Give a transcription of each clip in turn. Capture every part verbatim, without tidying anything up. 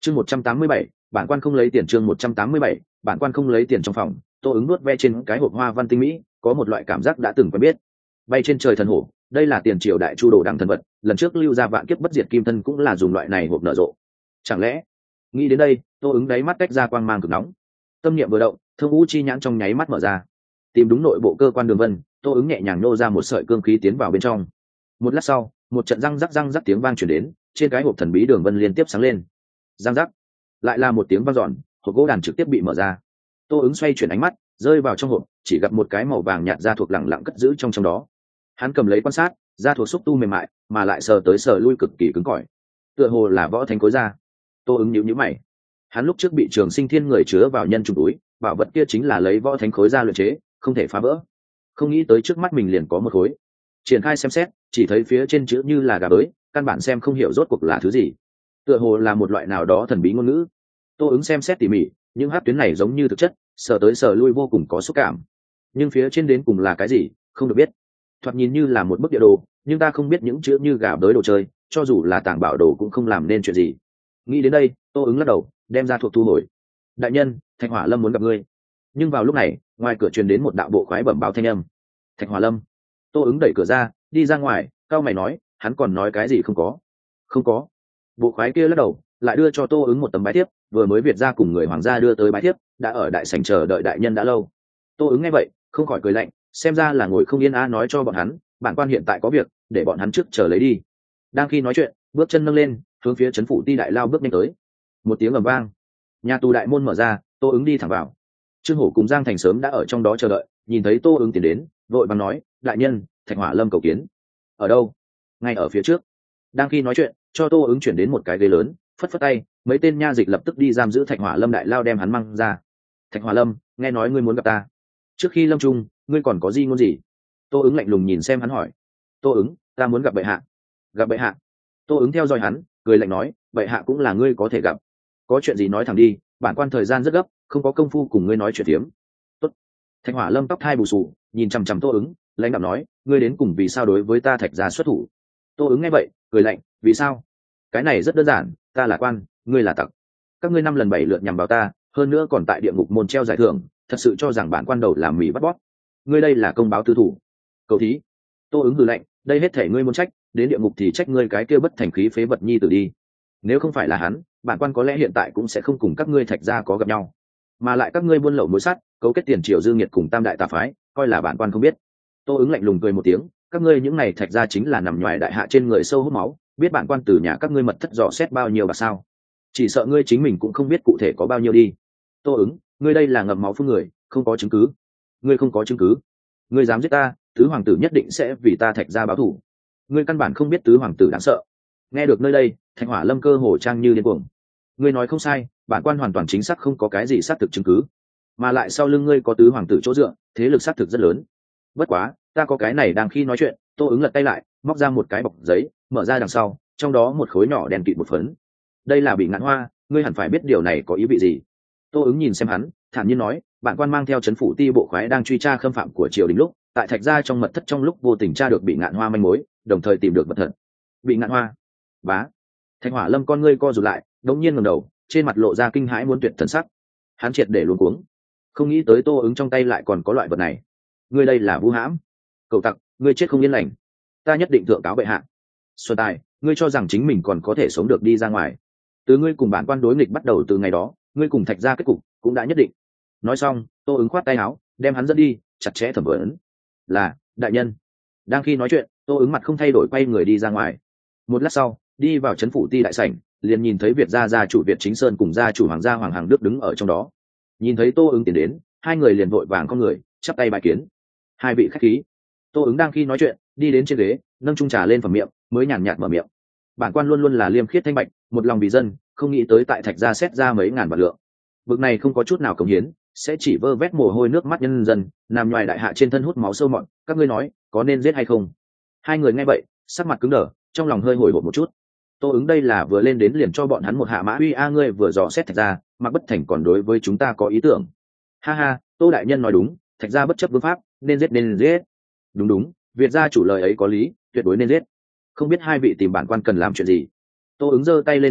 chương một trăm tám mươi bảy bản quan không lấy tiền. chương một trăm tám mươi bảy bản quan không lấy tiền. Trong phòng tô ứng nuốt ve trên cái hộp hoa văn tinh mỹ, có một loại cảm giác đã từng quen biết. Bay trên trời thần hổ, đây là tiền triều đại chu đồ đằng thần vật, lần trước lưu ra vạn kiếp bất diệt kim thân cũng là dùng loại này hộp nở rộ. Chẳng lẽ nghĩ đến đây, tô ứng đáy mắt tách ra quang mang cực nóng, tâm niệm vừa động, thương u chi nhãn trong nháy mắt mở ra, tìm đúng nội bộ cơ quan đường vân. Tô ứng nhẹ nhàng nô ra một sợi cương khí tiến vào bên trong. Một lát sau, một trận răng rắc răng rắc tiếng vang chuyển đến, trên cái hộp thần bí đường vân liên tiếp sáng lên. Răng rắc, lại là một tiếng vang dọn, hộp gỗ đàn trực tiếp bị mở ra. Tô ứng xoay chuyển ánh mắt, rơi vào trong hộp, chỉ gặp một cái màu vàng nhạt da thuộc lẳng lặng cất giữ trong trong đó. Hắn cầm lấy quan sát, da thuộc xúc tu mềm mại, mà lại sờ tới sờ lui cực kỳ cứng cỏi, tựa hồ là võ thánh khối da. Tô ứng nhíu nhíu mày, hắn lúc trước bị Trường Sinh Thiên người chứa vào nhân trùng túi, bảo vật kia chính là lấy võ thánh khối da luyện chế, không thể phá vỡ. Không nghĩ tới trước mắt mình liền có một khối. Triển khai xem xét, chỉ thấy phía trên chữ như là gà bới, căn bản xem không hiểu rốt cuộc là thứ gì, tựa hồ là một loại nào đó thần bí ngôn ngữ. Tô ứng xem xét tỉ mỉ, những hát tuyến này giống như thực chất, sờ tới sờ lui vô cùng có xúc cảm, nhưng phía trên đến cùng là cái gì không được biết. Thoạt nhìn như là một bức địa đồ, nhưng ta không biết những chữ như gà bới đồ chơi, cho dù là tàng bảo đồ cũng không làm nên chuyện gì. Nghĩ đến đây, Tô ứng lắc đầu, đem ra thuộc thu hồi. Đại nhân, Thạch Hỏa Lâm muốn gặp ngươi. Nhưng vào lúc này, ngoài cửa truyền đến một đạo bộ khoái bẩm báo thanh âm. Thạch Hỏa Lâm. Tô ứng đẩy cửa ra, đi ra ngoài, cao mày nói, hắn còn nói cái gì không có? Không có. Bộ khoái kia lắc đầu, lại đưa cho Tô ứng một tấm bái thiếp, vừa mới Việt ra cùng người hoàng gia đưa tới bái thiếp, đã ở đại sảnh chờ đợi đại nhân đã lâu. Tô ứng nghe vậy, không khỏi cười lạnh, xem ra là ngồi không yên a, nói cho bọn hắn, bản quan hiện tại có việc, để bọn hắn trước chờ lấy đi. Đang khi nói chuyện, bước chân nâng lên, hướng phía trấn phủ ti đại lao bước nhanh tới. Một tiếng ầm vang, nhà tù đại môn mở ra, Tô ứng đi thẳng vào. Trương Hổ cùng Giang Thành sớm đã ở trong đó chờ đợi, nhìn thấy Tô ứng tiến đến, vội vàng nói, đại nhân, Thạch Hỏa Lâm cầu kiến. Ở đâu? Ngay ở phía trước. Đang khi nói chuyện, cho Tô ứng chuyển đến một cái ghế lớn, phất phất tay, mấy tên nha dịch lập tức đi giam giữ Thạch Hỏa Lâm đại lao, đem hắn mang ra. Thạch Hỏa Lâm, nghe nói ngươi muốn gặp ta, trước khi lâm trung, ngươi còn có gì ngôn gì? Tô ứng lạnh lùng nhìn xem hắn hỏi. Tô ứng, ta muốn gặp bệ hạ. Gặp bệ hạ? Tô ứng theo dõi hắn, cười lạnh nói, bệ hạ cũng là ngươi có thể gặp, có chuyện gì nói thẳng đi, bản quan thời gian rất gấp, không có công phu cùng ngươi nói chuyện tiếm. Tốt. Thạch Hỏa Lâm tóc thai bù xù, nhìn chằm chằm Tô ứng, lãnh đạo nói, ngươi đến cùng vì sao đối với ta Thạch gia xuất thủ? Tô ứng nghe vậy, cười lạnh, vì sao? Cái này rất đơn giản, ta là quan, ngươi là tặc, các ngươi năm lần bảy lượt nhằm vào ta, hơn nữa còn tại địa ngục môn treo giải thưởng, thật sự cho rằng bản quan đầu làm mì bắt bóp? Ngươi đây là công báo tư thủ. Cầu thí. Tô ứng hừ lạnh, đây hết thể ngươi muốn trách, đến địa ngục thì trách ngươi cái kia bất thành khí phế vật nhi tử đi. Nếu không phải là hắn, bản quan có lẽ hiện tại cũng sẽ không cùng các ngươi Thạch gia có gặp nhau, mà lại các ngươi buôn lậu mối sắt, cấu kết tiền triều dư nghiệt cùng tam đại tà phái, coi là bản quan không biết. Tô ứng lạnh lùng cười một tiếng, các ngươi những này Thạch gia chính là nằm ngoài đại hạ trên người sâu hút máu, biết bản quan từ nhà các ngươi mật thất dò xét bao nhiêu bạc sao? Chỉ sợ ngươi chính mình cũng không biết cụ thể có bao nhiêu đi. Tô ứng, ngươi đây là ngậm máu phương người, không có chứng cứ. Ngươi không có chứng cứ, ngươi dám giết ta, tứ hoàng tử nhất định sẽ vì ta Thạch gia báo thù. Ngươi căn bản không biết tứ hoàng tử đáng sợ. Nghe được nơi đây, Thạch Hỏa Lâm cơ hồ trang như điên cuồng. Ngươi nói không sai, bản quan hoàn toàn chính xác không có cái gì xác thực chứng cứ, mà lại sau lưng ngươi có tứ hoàng tử chỗ dựa, thế lực xác thực rất lớn. Bất quá, ta có cái này. Đang khi nói chuyện, Tô ứng lật tay lại, móc ra một cái bọc giấy, mở ra đằng sau, trong đó một khối nhỏ đen kịt một phấn. Đây là bị ngạn hoa, ngươi hẳn phải biết điều này có ý vị gì. Tô ứng nhìn xem hắn, thản nhiên nói, bản quan mang theo trấn phủ ti bộ khoái đang truy tra khâm phạm của triều đình lúc, tại Thạch gia trong mật thất trong lúc vô tình tra được bị ngạn hoa manh mối, đồng thời tìm được vật thật. Bị ngạn hoa? Bá. Thạch Hỏa Lâm con ngươi co rụt lại, đống nhiên ngẩng đầu, trên mặt lộ ra kinh hãi muốn tuyệt thần sắc. Hắn triệt để luống cuống, không nghĩ tới Tô ứng trong tay lại còn có loại vật này. Ngươi đây là vu hãm, cầu tặc, ngươi chết không yên lành, ta nhất định thượng cáo bệ hạ. Xuân Tài, ngươi cho rằng chính mình còn có thể sống được đi ra ngoài? Từ ngươi cùng bản quan đối nghịch bắt đầu từ ngày đó, ngươi cùng Thạch gia kết cục cũng đã nhất định. Nói xong, Tô ứng khoát tay áo, đem hắn dẫn đi, chặt chẽ thẩm vấn. Là, đại nhân. Đang khi nói chuyện, Tô ứng mặt không thay đổi quay người đi ra ngoài. Một lát sau, đi vào trấn phủ ti đại sảnh, liền nhìn thấy Việt gia gia chủ Việt Chính Sơn cùng gia chủ Hoàng gia Hoàng Hằng Đức đứng ở trong đó. Nhìn thấy Tô ứng tiến đến, hai người liền vội vàng con người, chắp tay bài kiến. Hai vị khách khí. Tô ứng đang khi nói chuyện, đi đến trên ghế, nâng chung trà lên phẩm miệng, mới nhàn nhạt mở miệng. Bản quan luôn luôn là liêm khiết thanh bạch, một lòng vì dân, không nghĩ tới tại Thạch gia xét ra mấy ngàn vạn lượng. Bực này không có chút nào cống hiến, sẽ chỉ vơ vét mồ hôi nước mắt nhân dân, nằm ngoài đại hạ trên thân hút máu sâu mọt, các ngươi nói, có nên giết hay không? Hai người nghe vậy, sắc mặt cứng đờ, trong lòng hơi hồi hộp một chút. Tô ứng đây là vừa lên đến liền cho bọn hắn một hạ mã uy a, ngươi vừa dò xét Thạch gia, mà bất thành còn đối với chúng ta có ý tưởng. Ha ha, Tô đại nhân nói đúng, Thạch gia bất chấp vương pháp, nên giết nên giết. Đúng đúng, Việt gia chủ lời ấy có lý, tuyệt đối nên giết. Không biết hai vị tìm bản quan cần làm chuyện gì? Tô ứng giơ tay lên một cái,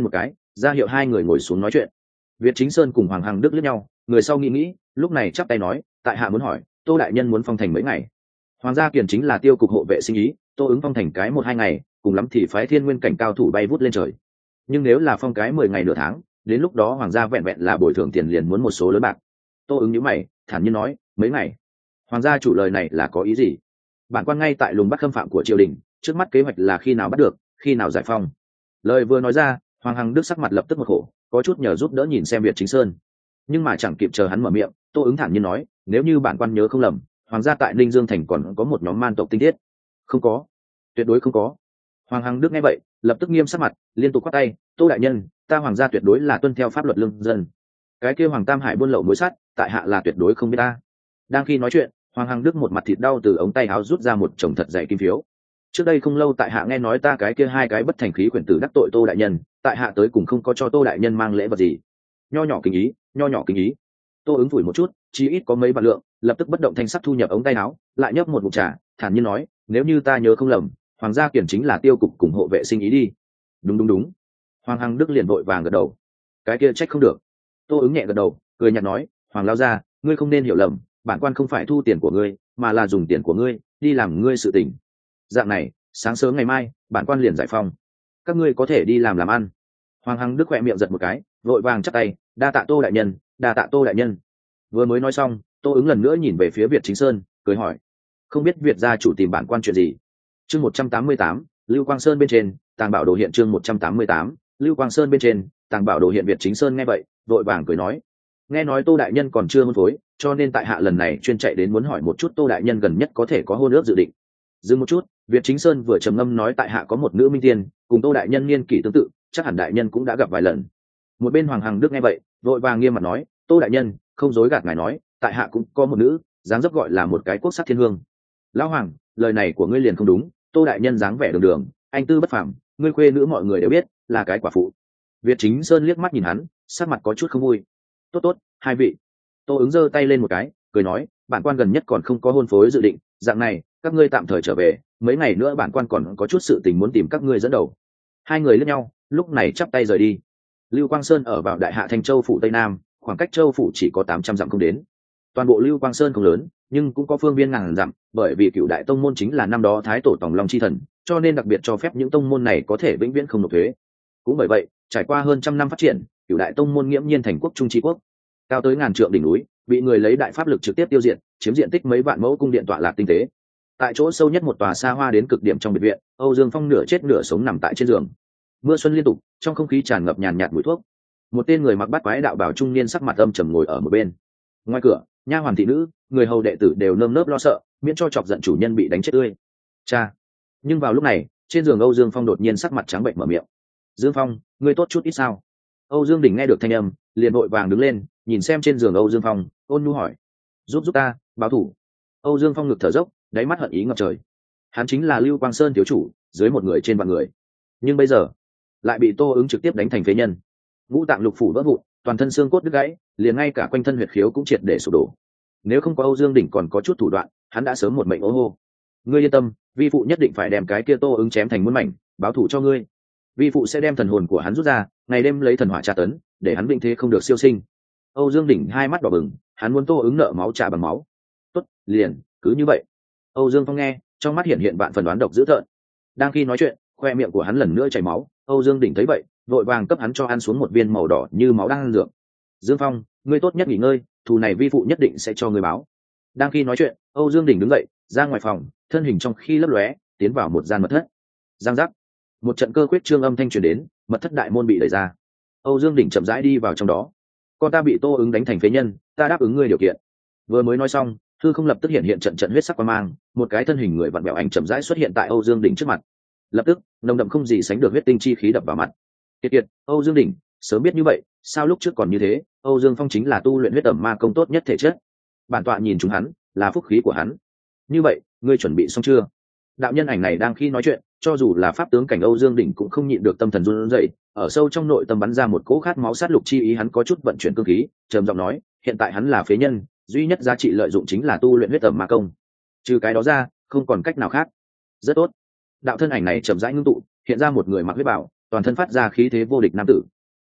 ra hiệu hai người ngồi xuống nói chuyện. Việt Chính Sơn cùng Hoàng Hằng Đức liếc nhau, người sau nghĩ nghĩ, lúc này chắp tay nói, tại hạ muốn hỏi, Tô đại nhân muốn phong thành mấy ngày? Hoàng gia Kiền chính là tiêu cục hộ vệ sinh ý, Tô ứng phong thành cái một hai ngày, cùng lắm thì phái thiên nguyên cảnh cao thủ bay vút lên trời. Nhưng nếu là phong cái mười ngày nửa tháng, đến lúc đó hoàng gia vẹn vẹn là bồi thường tiền liền muốn một số lớn bạc. Tô ứng nhíu mày, thản nhiên nói, mấy ngày? Hoàng gia chủ lời này là có ý gì? Bản quan ngay tại lùng bắt khâm phạm của triều đình, trước mắt kế hoạch là khi nào bắt được, khi nào giải phong. Lời vừa nói ra, Hoàng Hằng Đức sắc mặt lập tức một khổ, có chút nhờ giúp đỡ nhìn xem Việt Chính Sơn. Nhưng mà chẳng kịp chờ hắn mở miệng, Tô ứng thản nhiên nói, nếu như bản quan nhớ không lầm, hoàng gia tại Ninh Dương thành còn có một nhóm man tộc tinh thiết. Không có, tuyệt đối không có. Hoàng Hằng Đức nghe vậy, lập tức nghiêm sắc mặt, liên tục quát tay, Tô đại nhân, ta hoàng gia tuyệt đối là tuân theo pháp luật lương dân. Cái kia Hoàng Tam Hải buôn lậu mối sắt, tại hạ là tuyệt đối không biết ta. Đang khi nói chuyện, Hoàng Hằng Đức một mặt thịt đau từ ống tay áo rút ra một chồng thật dày kim phiếu. Trước đây không lâu tại hạ nghe nói ta cái kia hai cái bất thành khí quyển tử đắc tội Tô đại nhân, tại hạ tới cùng không có cho Tô đại nhân mang lễ vật gì. Nho nhỏ kính ý, nho nhỏ kính ý. Tô ứng phủi một chút, chí ít có mấy vạn lượng, lập tức bất động thanh sắc thu nhập ống tay áo, lại nhấp một ngụm trà, thản nhiên nói, nếu như ta nhớ không lầm, hoàng gia Kiển chính là tiêu cục cùng hộ vệ sinh ý đi. Đúng đúng đúng. Hoàng Hằng Đức liền vội vàng gật đầu. Cái kia trách không được. Tô ứng nhẹ gật đầu, cười nhạt nói, Hoàng lao gia, ngươi không nên hiểu lầm, bản quan không phải thu tiền của ngươi, mà là dùng tiền của ngươi đi làm ngươi sự tình. Dạng này, sáng sớm ngày mai, bản quan liền giải phong, các ngươi có thể đi làm làm ăn. Hoàng Hằng Đức khẽ miệng giật một cái, vội vàng chắp tay, đa tạ Tô đại nhân, đa tạ Tô đại nhân. Vừa mới nói xong, Tô ứng lần nữa nhìn về phía Việt Chính Sơn, cười hỏi, không biết Việt gia chủ tìm bản quan chuyện gì? Chương một trăm tám mươi tám, Lưu Quang Sơn bên trên, Tàng Bảo Đồ hiện chương một trăm tám mươi tám, Lưu Quang Sơn bên trên, Tàng Bảo Đồ hiện. Việt Chính Sơn nghe vậy, vội vàng cười nói, nghe nói Tô đại nhân còn chưa hôn phối, cho nên tại hạ lần này chuyên chạy đến muốn hỏi một chút Tô đại nhân gần nhất có thể có hôn ước dự định. Dừng một chút, Việt Chính Sơn vừa trầm ngâm nói, tại hạ có một nữ minh tiên, cùng Tô đại nhân niên kỷ tương tự, chắc hẳn đại nhân cũng đã gặp vài lần. Một bên Hoàng Hằng Đức nghe vậy, vội vàng nghiêm mặt nói, Tô đại nhân, không dối gạt ngài nói, tại hạ cũng có một nữ, dáng dấp gọi là một cái quốc sắc thiên hương. Lão Hoàng, lời này của ngươi liền không đúng, Tô đại nhân dáng vẻ đường đường, anh tư bất phàm, ngươi khuê nữ mọi người đều biết là cái quả phụ. Việt Chính Sơn liếc mắt nhìn hắn, sắc mặt có chút không vui. Tốt tốt, hai vị. Tô ứng giơ tay lên một cái, cười nói, bản quan gần nhất còn không có hôn phối dự định, dạng này, các ngươi tạm thời trở về, mấy ngày nữa bản quan còn có chút sự tình muốn tìm các ngươi dẫn đầu. Hai người liếc nhau, lúc này chắp tay rời đi. Lưu Quang Sơn ở vào Đại Hạ Thanh Châu phủ Tây Nam, khoảng cách châu phủ chỉ có tám trăm dặm không đến. Toàn bộ Lưu Quang Sơn không lớn, nhưng cũng có phương viên ngàn dặm, bởi vì Cửu Đại tông môn chính là năm đó Thái tổ Tòng Long chi thần, cho nên đặc biệt cho phép những tông môn này có thể vĩnh viễn không nộp thuế. Cũng bởi vậy, trải qua hơn trăm năm phát triển, Cửu Đại tông môn nghiễm nhiên thành quốc trung tri quốc. Cao tới ngàn trượng đỉnh núi, bị người lấy đại pháp lực trực tiếp tiêu diệt, chiếm diện tích mấy vạn mẫu cung điện tọa lạc tinh tế. Tại chỗ sâu nhất một tòa xa hoa đến cực điểm trong biệt viện, Âu Dương Phong nửa chết nửa sống nằm tại trên giường. Mưa xuân liên tục, trong không khí tràn ngập nhàn nhạt mùi thuốc. Một tên người mặc bát quái đạo bào trung niên sắc mặt âm trầm ngồi ở một bên. Ngoài cửa, nha hoàn thị nữ, người hầu đệ tử đều nơm nớp lo sợ, miễn cho chọc giận chủ nhân bị đánh chết tươi. Cha. Nhưng vào lúc này, trên giường Âu Dương Phong đột nhiên sắc mặt trắng bệnh mở miệng. Dương Phong, ngươi tốt chút ít sao? Âu Dương Đình nghe được thanh âm, liền vội vàng đứng lên, nhìn xem trên giường Âu Dương Phong, ôn nhu hỏi, giúp giúp ta báo thủ. Âu Dương Phong ngực thở dốc, đáy mắt hận ý ngập trời. Hắn chính là Lưu Quang Sơn thiếu chủ, dưới một người trên vạn người, nhưng bây giờ lại bị Tô ứng trực tiếp đánh thành phế nhân, ngũ tạng lục phủ vỡ vụn, toàn thân xương cốt đứt gãy, liền ngay cả quanh thân huyệt khiếu cũng triệt để sụp đổ. Nếu không có Âu Dương Đỉnh còn có chút thủ đoạn, hắn đã sớm một mệnh ô hô. Ngươi yên tâm, vi phụ nhất định phải đem cái kia Tô ứng chém thành muôn mảnh, báo thù cho ngươi. Vi phụ sẽ đem thần hồn của hắn rút ra, ngày đêm lấy thần hỏa tra tấn, để hắn vĩnh thế không được siêu sinh. Âu Dương Đỉnh hai mắt đỏ bừng, hắn muốn Tô ứng nợ máu trả bằng máu. Tốt, liền cứ như vậy. Âu Dương Phong nghe, trong mắt hiện hiện vạn phần đoán độc dữ tợn. Đang khi nói chuyện, khoe miệng của hắn lần nữa chảy máu. Âu Dương Đỉnh thấy vậy, vội vàng cấp hắn cho ăn xuống một viên màu đỏ như máu đang ăn dược. Dương Phong, ngươi tốt nhất nghỉ ngơi, thù này vi phụ nhất định sẽ cho ngươi báo. Đang khi nói chuyện, Âu Dương Đỉnh đứng dậy, ra ngoài phòng, thân hình trong khi lấp lóe, tiến vào một gian mật thất. Giang giác, một trận cơ quyết trương âm thanh truyền đến, mật thất đại môn bị đẩy ra. Âu Dương Đỉnh chậm rãi đi vào trong đó. Con ta bị Tô ứng đánh thành phế nhân, ta đáp ứng ngươi điều kiện. Vừa mới nói xong, hư không lập tức hiện hiện trận trận huyết sắc quang mang, một cái thân hình người vặn vẹo ảnh chậm rãi xuất hiện tại Âu Dương Đỉnh trước mặt. Lập tức, nồng đậm không gì sánh được huyết tinh chi khí đập vào mặt. Kiệt kiệt, Âu Dương Đỉnh, sớm biết như vậy, sao lúc trước còn như thế? Âu Dương Phong chính là tu luyện huyết ẩm ma công tốt nhất thể chất. Bản tọa nhìn chúng hắn, là phúc khí của hắn. Như vậy, ngươi chuẩn bị xong chưa? Đạo nhân ảnh này đang khi nói chuyện, cho dù là pháp tướng cảnh Âu Dương Đỉnh cũng không nhịn được tâm thần run rẩy, ở sâu trong nội tâm bắn ra một cỗ khát máu sát lục chi ý, hắn có chút vận chuyển cương khí, trầm giọng nói, hiện tại hắn là phế nhân, duy nhất giá trị lợi dụng chính là tu luyện huyết ẩm ma công. Trừ cái đó ra, không còn cách nào khác. Rất tốt. Đạo thân ảnh này chậm rãi ngưng tụ, hiện ra một người mặc huyết bào, toàn thân phát ra khí thế vô địch nam tử.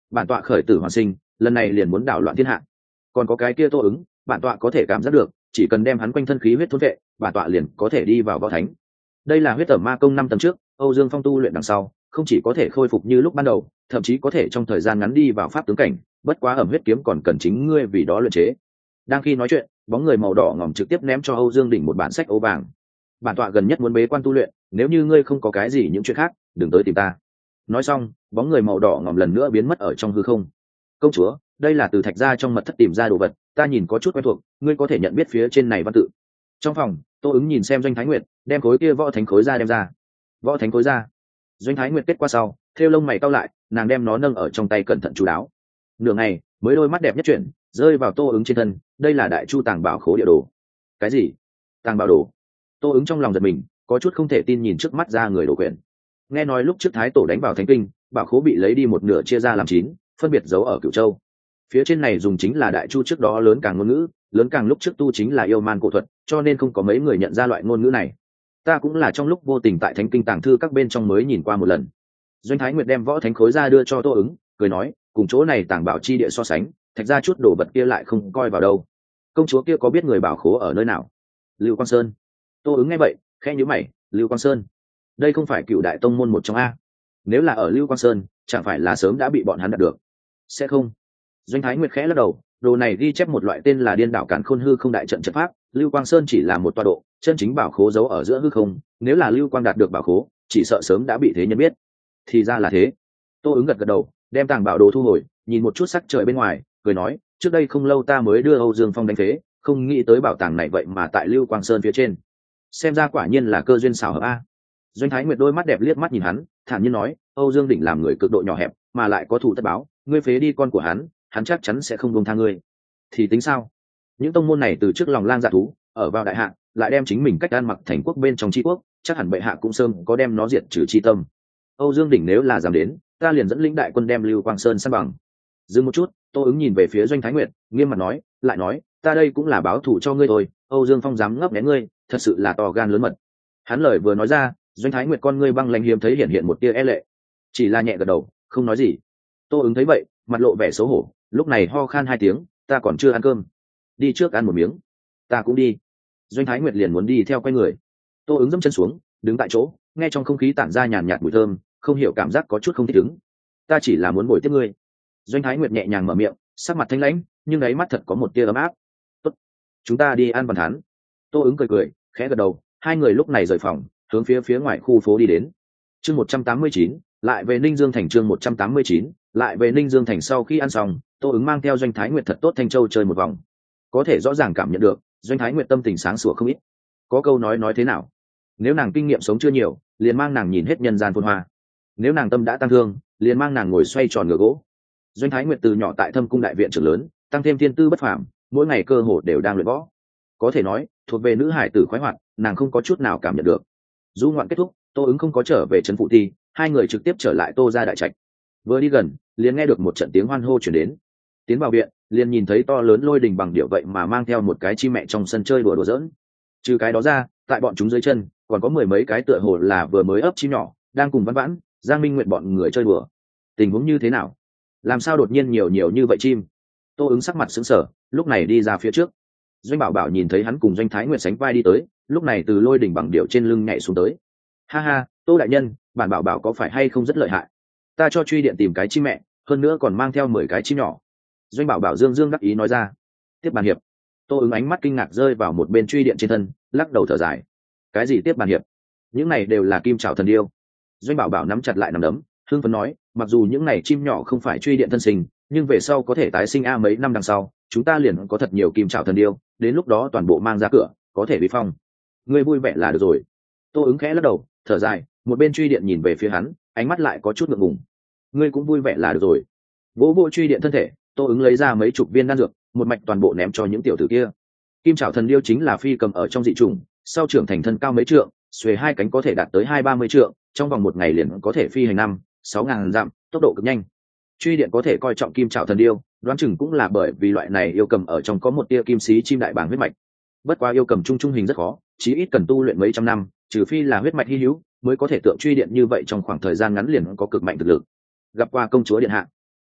bản tọa khởi tử hoàn sinh, lần này liền muốn đảo loạn thiên hạ. Còn có cái kia Tô Ứng, bản tọa có thể cảm giác được, chỉ cần đem hắn quanh thân khí huyết thôn vệ, bản tọa liền có thể đi vào võ thánh. Đây là huyết tẩm ma công năm tầng trước, Âu Dương Phong tu luyện đằng sau, không chỉ có thể khôi phục như lúc ban đầu, thậm chí có thể trong thời gian ngắn đi vào pháp tướng cảnh, bất quá ẩm huyết kiếm còn cần chính ngươi vì đó luyện chế. Đang khi nói chuyện, bóng người màu đỏ ngòm trực tiếp ném cho Âu Dương Đỉnh một bản sách ố vàng. Bản tọa gần nhất muốn bế quan tu luyện, nếu như ngươi không có cái gì những chuyện khác, đừng tới tìm ta. Nói xong, bóng người màu đỏ ngòm lần nữa biến mất ở trong hư không. Công chúa, đây là từ thạch gia trong mật thất tìm ra đồ vật, ta nhìn có chút quen thuộc, ngươi có thể nhận biết phía trên này văn tự. Trong phòng, Tô Ứng nhìn xem Doanh Thái Nguyệt, đem khối kia võ thánh khối ra đem ra. Võ thánh khối ra. Doanh Thái Nguyệt kết qua sau, thêu lông mày cau lại, nàng đem nó nâng ở trong tay cẩn thận chú đáo. Nửa ngày, mới đôi mắt đẹp nhất chuyển, rơi vào Tô Ứng trên thân, đây là Đại Chu Tàng Bảo Khố địa đồ. Cái gì? Tàng Bảo đồ? Tô Ứng trong lòng giật mình, có chút không thể tin nhìn trước mắt ra người đồ quyển. Nghe nói lúc trước Thái Tổ đánh vào Thánh Kinh, bảo khố bị lấy đi một nửa chia ra làm chín, phân biệt giấu ở Cửu Châu. Phía trên này dùng chính là Đại Chu trước đó lớn càng ngôn ngữ, lớn càng lúc trước tu chính là yêu man cổ thuật, cho nên không có mấy người nhận ra loại ngôn ngữ này. Ta cũng là trong lúc vô tình tại Thánh Kinh tàng thư các bên trong mới nhìn qua một lần. Doanh Thái Nguyệt đem võ thánh khối ra đưa cho Tô Ứng, cười nói, cùng chỗ này tàng bảo chi địa so sánh, thạch ra chút đồ vật kia lại không coi vào đâu. Công chúa kia có biết người bảo khố ở nơi nào? Lưu Quang Sơn. Tô Ứng nghe vậy, khẽ nhíu mày, Lưu Quang Sơn, đây không phải Cựu đại tông môn một trong a? Nếu là ở Lưu Quang Sơn, chẳng phải là sớm đã bị bọn hắn đạt được? Sẽ không. Doanh Thái Nguyệt khẽ lắc đầu, đồ này ghi chép một loại tên là Điên Đảo Càn Khôn Hư Không Đại Trận trận pháp, Lưu Quang Sơn chỉ là một tọa độ, chân chính bảo khố giấu ở giữa hư không, nếu là Lưu Quang đạt được bảo khố, chỉ sợ sớm đã bị thế nhân biết. Thì ra là thế. Tô Ứng gật gật đầu, đem tàng bảo đồ thu hồi, nhìn một chút sắc trời bên ngoài, cười nói, trước đây không lâu ta mới đưa Âu Dương Phong đánh phế, không nghĩ tới bảo tàng này vậy mà tại Lưu Quang Sơn phía trên. Xem ra quả nhiên là cơ duyên xảo hợp a. Doanh Thái Nguyệt đôi mắt đẹp liếc mắt nhìn hắn, thản nhiên nói, Âu Dương Đỉnh làm người cực độ nhỏ hẹp, mà lại có thù tất báo, ngươi phế đi con của hắn, hắn chắc chắn sẽ không buông tha ngươi. Thì tính sao? Những tông môn này từ trước lòng lang dạ thú, ở vào đại hạ, lại đem chính mình cách ăn mặc thành quốc bên trong tri quốc, chắc hẳn bệ hạ cũng sớm có đem nó diệt trừ chi tâm. Âu Dương Đỉnh nếu là dám đến, ta liền dẫn lĩnh đại quân đem Lưu Quang Sơn san bằng. Dừng một chút, Tô Ứng nhìn về phía Doanh Thái Nguyệt, nghiêm mặt nói, lại nói, ta đây cũng là báo thù cho ngươi thôi, Âu Dương Phong dám ngấp nghé ngươi, thật sự là to gan lớn mật. Hắn lời vừa nói ra, Doanh Thái Nguyệt con ngươi băng lãnh hiếm thấy hiện hiện một tia e lệ, chỉ là nhẹ gật đầu, không nói gì. Tô Ứng thấy vậy, mặt lộ vẻ xấu hổ, lúc này ho khan hai tiếng, ta còn chưa ăn cơm, đi trước ăn một miếng. Ta cũng đi. Doanh Thái Nguyệt liền muốn đi theo quay người. Tô Ứng dẫm chân xuống, đứng tại chỗ, nghe trong không khí tản ra nhàn nhạt mùi thơm, không hiểu cảm giác có chút không thích ứng. Ta chỉ là muốn bồi tiếp ngươi. Doanh Thái Nguyệt nhẹ nhàng mở miệng, sắc mặt thanh lãnh, nhưng đáy mắt thật có một tia ấm áp. Tốt, chúng ta đi ăn bàn thán. Tô Ứng cười cười, khẽ gật đầu, hai người lúc này rời phòng, hướng phía phía ngoài khu phố đi đến. Chương một trăm tám mươi chín, lại về Ninh Dương thành. Chương một trăm tám mươi chín, lại về Ninh Dương thành. Sau khi ăn xong, Tô Ứng mang theo Doanh Thái Nguyệt thật tốt Thanh Châu chơi một vòng. Có thể rõ ràng cảm nhận được, Doanh Thái Nguyệt tâm tình sáng sủa không ít. Có câu nói nói thế nào? Nếu nàng kinh nghiệm sống chưa nhiều, liền mang nàng nhìn hết nhân gian phồn hoa. Nếu nàng tâm đã tăng thương, liền mang nàng ngồi xoay tròn ngựa gỗ. Doanh Thái Nguyệt từ nhỏ tại Thâm cung đại viện trưởng lớn, tăng thêm thiên tư bất phàm, mỗi ngày cơ hồ đều đang luyện võ. Có thể nói, thuộc về nữ hải tử khoái hoạt, nàng không có chút nào cảm nhận được. Du ngoạn kết thúc, Tô Ứng không có trở về trấn phụ ti, hai người trực tiếp trở lại Tô gia đại trạch. Vừa đi gần, liền nghe được một trận tiếng hoan hô chuyển đến. Tiến vào viện, liền nhìn thấy to lớn Lôi Đình bằng điệu vậy mà mang theo một cái chim mẹ trong sân chơi đùa đùa giỡn. Trừ cái đó ra, tại bọn chúng dưới chân, còn có mười mấy cái tựa hồ là vừa mới ấp chim nhỏ, đang cùng Văn Vãn, Giang Minh Nguyệt bọn người chơi đùa. Tình huống như thế nào? Làm sao đột nhiên nhiều nhiều như vậy chim? Tô Ứng sắc mặt sững sờ, lúc này đi ra phía trước. Doanh Bảo Bảo nhìn thấy hắn cùng Doanh Thái Nguyệt sánh vai đi tới, lúc này từ Lôi Đỉnh bằng điệu trên lưng nhảy xuống tới. Ha ha, Tô đại nhân, bản Bảo Bảo có phải hay không rất lợi hại? Ta cho truy điện tìm cái chim mẹ, hơn nữa còn mang theo mười cái chim nhỏ. Doanh Bảo Bảo dương dương đắc ý nói ra. Tiếp bàn hiệp. Tô Ứng ánh mắt kinh ngạc rơi vào một bên truy điện trên thân, lắc đầu thở dài. Cái gì tiếp bàn hiệp? Những này đều là kim trảo thần điêu. Doanh Bảo Bảo nắm chặt lại nắm đấm, hưng phấn nói, mặc dù những này chim nhỏ không phải truy điện thân sinh, nhưng về sau có thể tái sinh a mấy năm đằng sau, chúng ta liền có thật nhiều kim trảo thần điêu, đến lúc đó toàn bộ mang ra cửa, có thể bị phong. Ngươi vui vẻ là được rồi. Tô Ứng khẽ lắc đầu, thở dài, một bên truy điện nhìn về phía hắn, ánh mắt lại có chút ngượng ngùng. Ngươi cũng vui vẻ là được rồi. Vỗ vỗ truy điện thân thể, Tô Ứng lấy ra mấy chục viên đan dược, một mạch toàn bộ ném cho những tiểu tử kia. Kim trảo thần điêu chính là phi cầm ở trong dị trùng, sau trưởng thành thân cao mấy trượng, xuề hai cánh có thể đạt tới hai ba mươi trượng, trong vòng một ngày liền có thể phi hành năm sáu ngàn dặm, tốc độ cực nhanh. Truy điện có thể coi trọng kim trảo thần điêu, đoán chừng cũng là bởi vì loại này yêu cầm ở trong có một tia kim sĩ chim đại bàng huyết mạch. Bất quá yêu cầm trung trung hình rất khó, chí ít cần tu luyện mấy trăm năm, trừ phi là huyết mạch hy hữu, mới có thể tượng truy điện như vậy trong khoảng thời gian ngắn liền có cực mạnh thực lực. Gặp qua công chúa điện hạ.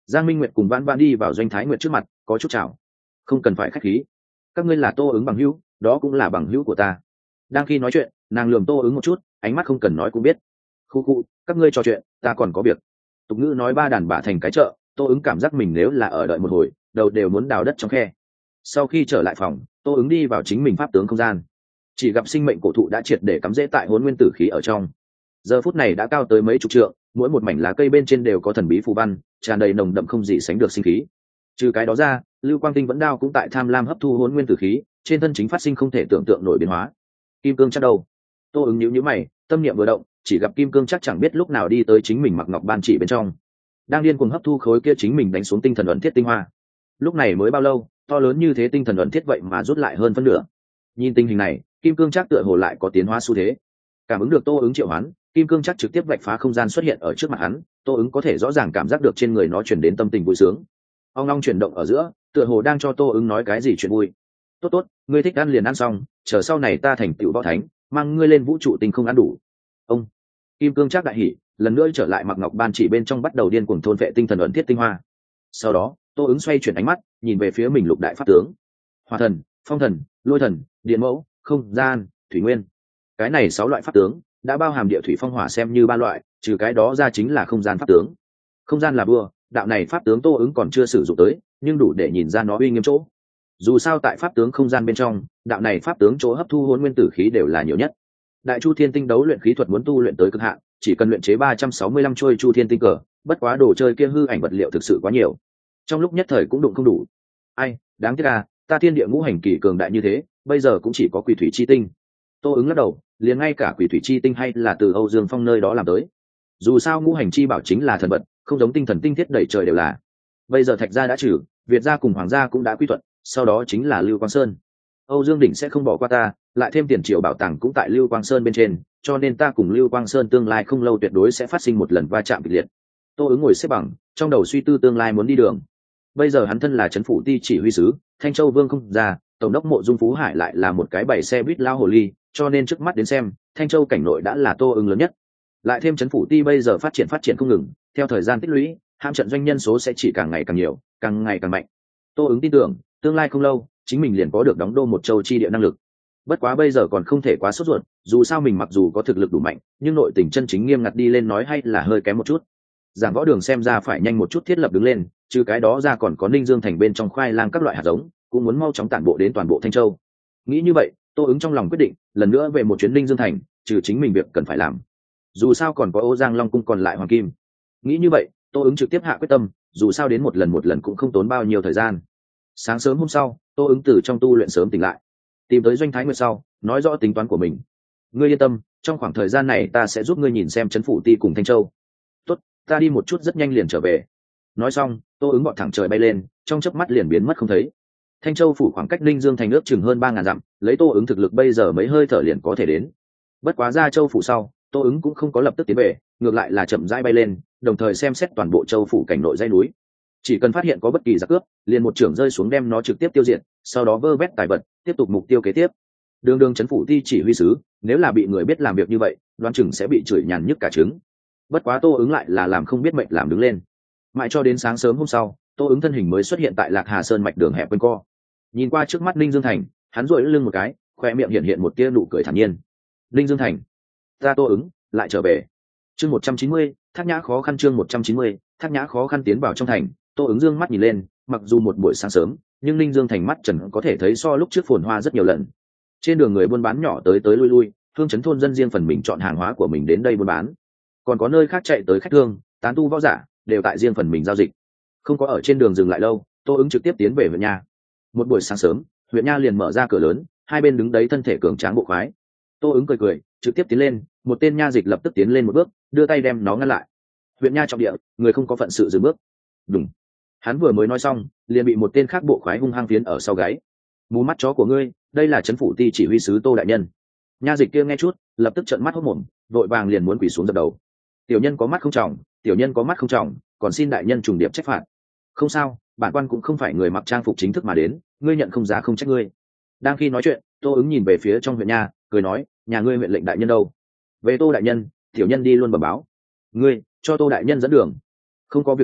Giang Minh Nguyệt cùng Vãn Vãn đi vào Doanh Thái Nguyệt trước mặt, có chút chào. Không cần phải khách khí, các ngươi là Tô ứng bằng hữu, đó cũng là bằng hữu của ta. Đang khi nói chuyện, nàng lườm Tô ứng một chút, ánh mắt không cần nói cũng biết. Khu khu, các ngươi trò chuyện, ta còn có việc. Tục ngữ nói ba đàn bả thành cái chợ, Tô ứng cảm giác mình nếu là ở đợi một hồi, đầu đều muốn đào đất trong khe. Sau khi trở lại phòng, Tô ứng đi vào chính mình pháp tướng không gian, chỉ gặp sinh mệnh cổ thụ đã triệt để cắm rễ tại hỗn nguyên tử khí ở trong. Giờ phút này đã cao tới mấy chục trượng, mỗi một mảnh lá cây bên trên đều có thần bí phù văn, tràn đầy nồng đậm không gì sánh được sinh khí. Trừ cái đó ra, lưu quang tinh vẫn đao cũng tại tham lam hấp thu hỗn nguyên tử khí, trên thân chính phát sinh không thể tưởng tượng nổi biến hóa. Kim cương chắc đầu. Tô ứng nhíu nhíu mày, tâm niệm vừa động, chỉ gặp kim cương chắc chẳng biết lúc nào đi tới chính mình mặc ngọc ban chỉ bên trong, đang điên cuồng hấp thu khối kia chính mình đánh xuống tinh thần ẩn thiết tinh hoa. Lúc này mới bao lâu, to lớn như thế tinh thần ẩn thiết vậy mà rút lại hơn phân nửa. Nhìn tình hình này, kim cương chắc tựa hồ lại có tiến hóa xu thế. Cảm ứng được Tô ứng triệu hoán, kim cương chắc trực tiếp vạch phá không gian xuất hiện ở trước mặt hắn. Tô ứng có thể rõ ràng cảm giác được trên người nó chuyển đến tâm tình vui sướng. Ông long chuyển động ở giữa, tựa hồ đang cho Tô ứng nói cái gì chuyện vui. Tốt tốt, ngươi thích ăn liền ăn xong, chờ sau này ta thành tựu võ thánh, mang ngươi lên vũ trụ tinh không ăn đủ. Ông kim cương chắc đại hỉ, lần nữa trở lại mặc ngọc ban chỉ bên trong, bắt đầu điên cuồng thôn vệ tinh thần ẩn thiết tinh hoa. Sau đó, Tô ứng xoay chuyển ánh mắt, nhìn về phía mình lục đại pháp tướng: hỏa thần, phong thần, lôi thần, điện mẫu, không gian, thủy nguyên. Cái này sáu loại pháp tướng đã bao hàm địa thủy phong hỏa xem như ba loại, trừ cái đó ra chính là không gian pháp tướng. Không gian là vua, đạo này pháp tướng Tô ứng còn chưa sử dụng tới, nhưng đủ để nhìn ra nó uy nghiêm chỗ. Dù sao tại pháp tướng không gian bên trong, đạo này pháp tướng chỗ hấp thu hỗn nguyên tử khí đều là nhiều nhất. Đại chu thiên tinh đấu luyện khí thuật muốn tu luyện tới cực hạn, chỉ cần luyện chế ba trăm sáu mươi lăm trôi chu thiên tinh cờ, bất quá đồ chơi kia hư ảnh vật liệu thực sự quá nhiều, trong lúc nhất thời cũng đụng không đủ. Ai, đáng tiếc à, ta thiên địa ngũ hành kỳ cường đại như thế, bây giờ cũng chỉ có quỷ thủy chi tinh. Tô ứng lắc đầu, liền ngay cả quỷ thủy chi tinh hay là từ Âu Dương Phong nơi đó làm tới. Dù sao ngũ hành chi bảo chính là thần vật, không giống tinh thần tinh thiết đẩy trời đều là. Bây giờ Thạch gia đã trừ, Việt gia cùng Hoàng gia cũng đã quy thuận, sau đó chính là Lưu Quang Sơn. Âu Dương Đỉnh sẽ không bỏ qua ta, lại thêm tiền triệu bảo tàng cũng tại Lưu Quang Sơn bên trên, cho nên ta cùng Lưu Quang Sơn tương lai không lâu tuyệt đối sẽ phát sinh một lần va chạm kịch liệt. Tô ứng ngồi xếp bằng, trong đầu suy tư tương lai muốn đi đường. Bây giờ hắn thân là trấn phủ ti chỉ huy sứ, Thanh Châu Vương không ra, tổng đốc Mộ Dung Phú Hải lại là một cái bảy xe buýt lao hồ ly, cho nên trước mắt đến xem, Thanh Châu cảnh nội đã là Tô ứng lớn nhất. Lại thêm trấn phủ ti bây giờ phát triển phát triển không ngừng, theo thời gian tích lũy, hãm trận doanh nhân số sẽ chỉ càng ngày càng nhiều, càng ngày càng mạnh. Tô ứng tin tưởng, tương lai không lâu, chính mình liền có được đóng đô một châu chi địa năng lực. Bất quá bây giờ còn không thể quá sốt ruột, dù sao mình mặc dù có thực lực đủ mạnh, nhưng nội tình chân chính nghiêm ngặt đi lên nói hay là hơi kém một chút. Giảng võ đường xem ra phải nhanh một chút thiết lập đứng lên, trừ cái đó ra còn có Ninh Dương thành bên trong khoai lang các loại hạt giống, cũng muốn mau chóng tản bộ đến toàn bộ Thanh Châu. Nghĩ như vậy, Tô ứng trong lòng quyết định, lần nữa về một chuyến Ninh Dương thành, trừ chính mình việc cần phải làm. Dù sao còn có Ô Giang Long cung còn lại hoàng kim. Nghĩ như vậy, Tô ứng trực tiếp hạ quyết tâm, dù sao đến một lần một lần cũng không tốn bao nhiêu thời gian. Sáng sớm hôm sau, Tô ứng từ trong tu luyện sớm tỉnh lại, tìm tới Doanh Thái Nguyệt sau, nói rõ tính toán của mình. Ngươi yên tâm, trong khoảng thời gian này ta sẽ giúp ngươi nhìn xem trấn phủ ti cùng Thanh Châu. Tốt, ta đi một chút rất nhanh liền trở về. Nói xong, Tô ứng bọn thẳng trời bay lên, trong chớp mắt liền biến mất không thấy. Thanh Châu phủ khoảng cách Ninh Dương thành ước chừng hơn ba ngàn dặm, lấy Tô ứng thực lực bây giờ mấy hơi thở liền có thể đến. Bất quá ra Châu phủ sau, Tô ứng cũng không có lập tức tiến về, ngược lại là chậm rãi bay lên, đồng thời xem xét toàn bộ Châu phủ cảnh nội dãy núi. Chỉ cần phát hiện có bất kỳ giặc cướp, liền một trưởng rơi xuống đem nó trực tiếp tiêu diệt, sau đó vơ vét tài vật, tiếp tục mục tiêu kế tiếp. Đường đường trấn phủ ti chỉ huy sứ, nếu là bị người biết làm việc như vậy, đoán chừng sẽ bị chửi nhàn nhức cả trứng. Bất quá Tô ứng lại là làm không biết mệnh làm đứng lên. Mãi cho đến sáng sớm hôm sau, Tô ứng thân hình mới xuất hiện tại Lạc Hà Sơn mạch đường hẹp quanh co. Nhìn qua trước mắt Ninh Dương thành, hắn duỗi lưng một cái, khoe miệng hiện hiện một tia nụ cười thản nhiên. Ninh Dương thành, ta Tô ứng lại trở về. Chương một trăm chín mươi, Thác Nhã khó khăn. Chương một trăm chín mươi, Thác Nhã khó khăn. Tiến vào trong thành, Tô ứng dương mắt nhìn lên, mặc dù một buổi sáng sớm, nhưng Ninh Dương thành mắt trần có thể thấy so lúc trước phồn hoa rất nhiều lần. Trên đường người buôn bán nhỏ tới tới lui lui, hương chấn thôn dân riêng phần mình chọn hàng hóa của mình đến đây buôn bán. Còn có nơi khác chạy tới khách thương, tán tu võ giả, đều tại riêng phần mình giao dịch. Không có ở trên đường dừng lại lâu, Tô ứng trực tiếp tiến về huyện nha. Một buổi sáng sớm, huyện nha liền mở ra cửa lớn, hai bên đứng đấy thân thể cường tráng bộ khoái. Tô ứng cười cười, trực tiếp tiến lên, một tên nha dịch lập tức tiến lên một bước, đưa tay đem nó ngăn lại. Huyện nha trọng địa, người không có phận sự dừng bước. Đúng. Hắn vừa mới nói xong, liền bị một tên khác bộ khoái hung hăng phiến ở sau gáy. Mù mắt chó của ngươi, đây là trấn phủ ti chỉ huy sứ Tô đại nhân. Nha dịch kia nghe chút, lập tức trợn mắt hốt mồm, vội vàng liền muốn quỳ xuống dập đầu. Tiểu nhân có mắt không trọng, tiểu nhân có mắt không trọng, còn xin đại nhân trùng điệp trách phạt. Không sao, bản quan cũng không phải người mặc trang phục chính thức mà đến, ngươi nhận không giá không trách ngươi. Đang khi nói chuyện, Tô ứng nhìn về phía trong huyện nha, cười nói, nhà ngươi huyện lệnh đại nhân đâu? Về Tô đại nhân, tiểu nhân đi luôn bẩm báo. Ngươi cho Tô đại nhân dẫn đường. Không có việc gì,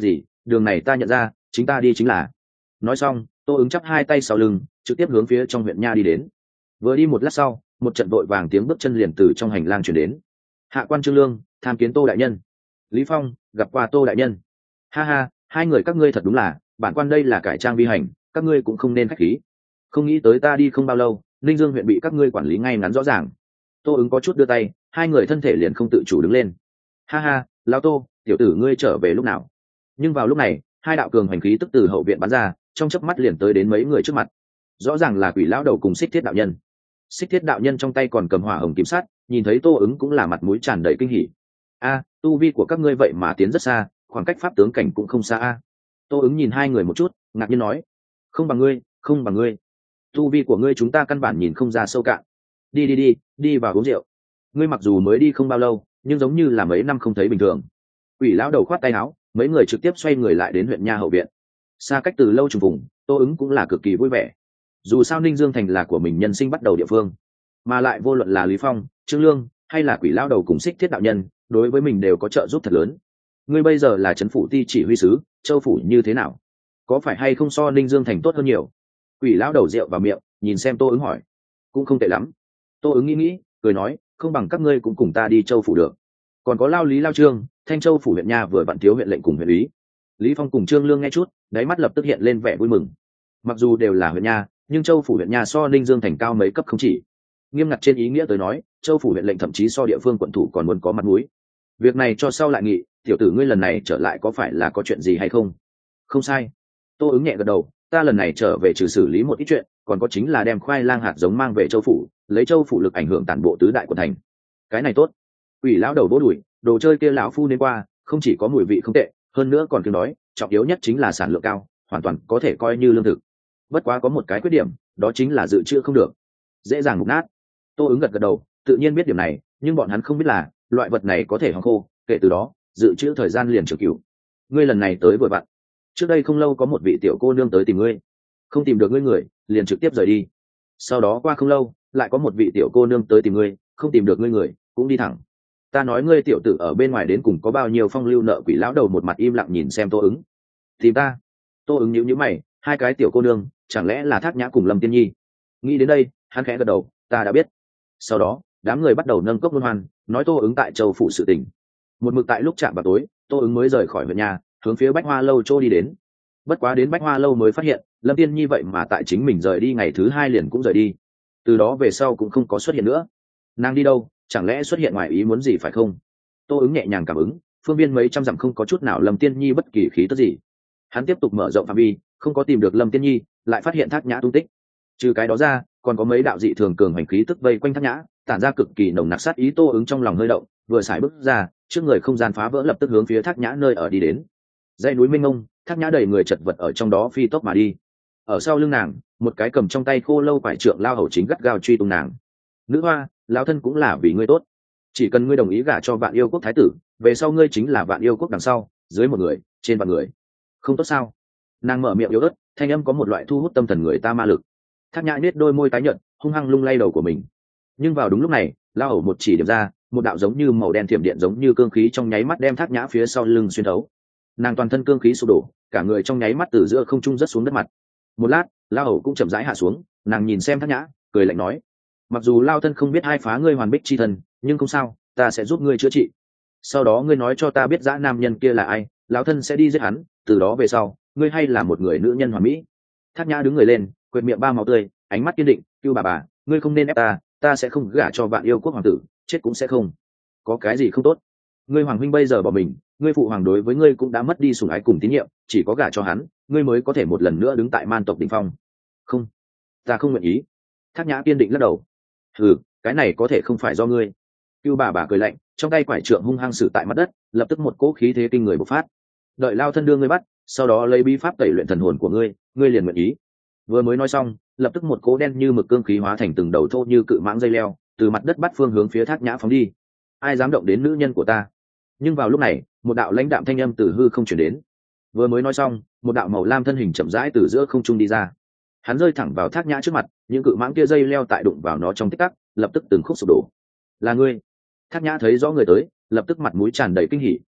đường này ta nhận ra, chính ta đi chính là. Nói xong, Tô ứng chắp hai tay sau lưng, trực tiếp hướng phía trong huyện nha đi đến. Vừa đi một lát sau, một trận vội vàng tiếng bước chân liền từ trong hành lang chuyển đến. Hạ quan Trương Lương tham kiến Tô đại nhân. Lý Phong gặp qua Tô đại nhân. Ha ha, hai người các ngươi thật đúng là, bản quan đây là cải trang vi hành, các ngươi cũng không nên khách khí. Không nghĩ tới ta đi không bao lâu, Ninh Dương huyện bị các ngươi quản lý ngay ngắn rõ ràng. Tô ứng có chút đưa tay, hai người thân thể liền không tự chủ đứng lên. Ha ha, lão Tô, tiểu tử ngươi trở về lúc nào? Nhưng vào lúc này, hai đạo cường hành khí tức từ hậu viện bắn ra, trong chớp mắt liền tới đến mấy người trước mặt. Rõ ràng là Quỷ lão đầu cùng Xích Thiết đạo nhân. Xích Thiết đạo nhân trong tay còn cầm hỏa hồng kiếm sắt, nhìn thấy Tô ứng cũng là mặt mũi tràn đầy kinh hỉ. A, tu vi của các ngươi vậy mà tiến rất xa, khoảng cách pháp tướng cảnh cũng không xa a. Tô ứng nhìn hai người một chút, ngạc nhiên nói: không bằng ngươi, không bằng ngươi. Tu vi của ngươi chúng ta căn bản nhìn không ra sâu cạn. Đi đi đi, đi vào uống rượu. Ngươi mặc dù mới đi không bao lâu, nhưng giống như là mấy năm không thấy bình thường. Quỷ lão đầu khoát tay áo, mấy người trực tiếp xoay người lại đến huyện nha hậu viện. Xa cách từ lâu trùng vùng, Tô ứng cũng là cực kỳ vui vẻ. Dù sao Ninh Dương thành là của mình nhân sinh bắt đầu địa phương, mà lại vô luận là Lý Phong, Trương Lương hay là Quỷ lão đầu cùng Xích Thiết đạo nhân, đối với mình đều có trợ giúp thật lớn. Ngươi bây giờ là trấn phủ ti chỉ huy sứ, châu phủ như thế nào? Có phải hay không so Ninh Dương thành tốt hơn nhiều? Quỷ lão đầu rượu vào miệng, nhìn xem Tô ứng hỏi. Cũng không tệ lắm. Tô ứng nghĩ nghĩ, cười nói, không bằng các ngươi cũng cùng ta đi châu phủ được. Còn có Lao Lý Lao Trương, Thanh Châu phủ huyện nha vừa vặn thiếu huyện lệnh cùng huyện úy. Lý Phong cùng Trương Lương nghe chút, đáy mắt lập tức hiện lên vẻ vui mừng. Mặc dù đều là huyện nha, nhưng châu phủ huyện nha so Ninh Dương thành cao mấy cấp không chỉ. Nghiêm ngặt trên ý nghĩa tới nói, châu phủ huyện lệnh thậm chí so địa phương quận thủ còn muốn có mặt mũi. Việc này cho sau lại nghị, tiểu tử ngươi lần này trở lại có phải là có chuyện gì hay không? Không sai. Tô ứng nhẹ gật đầu, ta lần này trở về trừ xử lý một ít chuyện, còn có chính là đem khoai lang hạt giống mang về châu phủ, lấy châu phủ lực ảnh hưởng toàn bộ tứ đại quận thành. Cái này tốt. Quỷ lão đầu vỗ đùi, đồ chơi kia lão phu nên qua, không chỉ có mùi vị không tệ, hơn nữa còn tiếng nói, trọng yếu nhất chính là sản lượng cao, hoàn toàn có thể coi như lương thực. Bất quá có một cái khuyết điểm, đó chính là dự trữ không được, dễ dàng mục nát. Tô ứng gật gật đầu, tự nhiên biết điểm này, nhưng bọn hắn không biết là loại vật này có thể hong khô, kể từ đó dự trữ thời gian liền trường cửu. Ngươi lần này tới vừa vặn, trước đây không lâu có một vị tiểu cô nương tới tìm ngươi, không tìm được ngươi người liền trực tiếp rời đi. Sau đó qua không lâu lại có một vị tiểu cô nương tới tìm ngươi, không tìm được ngươi người cũng đi thẳng. Ta nói ngươi tiểu tử ở bên ngoài đến cùng có bao nhiêu phong lưu nợ. Quỷ lão đầu một mặt im lặng nhìn xem Tô ứng. Tìm ta? Tô ứng nhíu nhíu mày, hai cái tiểu cô nương chẳng lẽ là Thác Nhã cùng Lâm Tiên Nhi? Nghĩ đến đây hắn khẽ gật đầu, ta đã biết. Sau đó đám người bắt đầu nâng cốc luân hoan, nói Tô ứng tại châu phủ sự tình. Một mực tại lúc chạm vào tối, Tô ứng mới rời khỏi huyện nhà, hướng phía Bách Hoa lâu chỗ đi đến. Bất quá đến Bách Hoa lâu mới phát hiện Lâm Tiên Nhi vậy mà tại chính mình rời đi ngày thứ hai liền cũng rời đi, từ đó về sau cũng không có xuất hiện nữa. Nàng đi đâu, chẳng lẽ xuất hiện ngoài ý muốn gì phải không? Tô ứng nhẹ nhàng cảm ứng, phương viên mấy trăm dặm không có chút nào Lâm Tiên Nhi bất kỳ khí tức gì. Hắn tiếp tục mở rộng phạm vi, không có tìm được Lâm Tiên Nhi, lại phát hiện Thác Nhã tung tích. Trừ cái đó ra, còn có mấy đạo dị thường cường hành khí tức vây quanh Thác Nhã, tản ra cực kỳ nồng nặc sát ý. Tô ứng trong lòng hơi động, vừa xài bước ra, trước người không gian phá vỡ, lập tức hướng phía Thác Nhã nơi ở đi đến. Dãy núi mênh mông, Thác Nhã đầy người chật vật ở trong đó phi tốc mà đi. Ở sau lưng nàng, một cái cầm trong tay khô lâu quải trượng lao hầu chính gắt gao truy tung nàng. Nữ hoa, lão thân cũng là vì ngươi tốt, chỉ cần ngươi đồng ý gả cho Vạn Yêu Quốc thái tử, về sau ngươi chính là Vạn Yêu Quốc đằng sau, dưới một người, trên vạn người, không tốt sao? Nàng mở miệng yếu ớt, thanh âm có một loại thu hút tâm thần người ta ma lực. Thác Nhã nết đôi môi tái nhợt, hung hăng lung lay đầu của mình. Nhưng vào đúng lúc này, lao hầu một chỉ điểm ra, một đạo giống như màu đen thiểm điện giống như cương khí trong nháy mắt đem Thác Nhã phía sau lưng xuyên thấu. Nàng toàn thân cương khí sụp đổ, cả người trong nháy mắt từ giữa không trung rớt xuống đất mặt. Một lát, lao hầu cũng chậm rãi hạ xuống, nàng nhìn xem Thác Nhã, cười lạnh nói: mặc dù lao thân không biết hai phá ngươi hoàn bích chi thần, nhưng không sao, ta sẽ giúp ngươi chữa trị. Sau đó ngươi nói cho ta biết dã nam nhân kia là ai, lão thân sẽ đi giết hắn, từ đó về sau ngươi hay là một người nữ nhân hoàn mỹ. Thác Nhã đứng người lên, quệt miệng ba máu tươi, ánh mắt kiên định, kêu bà bà, ngươi không nên ép ta, ta sẽ không gả cho Vạn Yêu Quốc hoàng tử, chết cũng sẽ không. Có cái gì không tốt? Ngươi hoàng huynh bây giờ bỏ mình, ngươi phụ hoàng đối với ngươi cũng đã mất đi sủng ái cùng tín nhiệm, chỉ có gả cho hắn, ngươi mới có thể một lần nữa đứng tại man tộc đỉnh phong. Không, ta không nguyện ý. Thác Nhã kiên định lắc đầu. Ừ, cái này có thể không phải do ngươi. Cưu bà bà cười lạnh, trong tay quải trượng hung hăng sử tại mặt đất, lập tức một cỗ khí thế kinh người bộc phát. Đợi lao thân đưa ngươi bắt, sau đó lấy bí pháp tẩy luyện thần hồn của ngươi, ngươi liền nguyện ý. Vừa mới nói xong, lập tức một cỗ đen như mực cương khí hóa thành từng đầu thô như cự mãng dây leo, từ mặt đất bắt phương hướng phía Thác Nhã phóng đi. Ai dám động đến nữ nhân của ta? Nhưng vào lúc này, một đạo lãnh đạm thanh âm từ hư không chuyển đến. Vừa mới nói xong, một đạo màu lam thân hình chậm rãi từ giữa không trung đi ra. Hắn rơi thẳng vào Thác Nhã trước mặt, những cự mãng kia dây leo tại đụng vào nó trong tích tắc, lập tức từng khúc sụp đổ. Là ngươi? Thác Nhã thấy rõ người tới, lập tức mặt mũi tràn đầy kinh hỉ.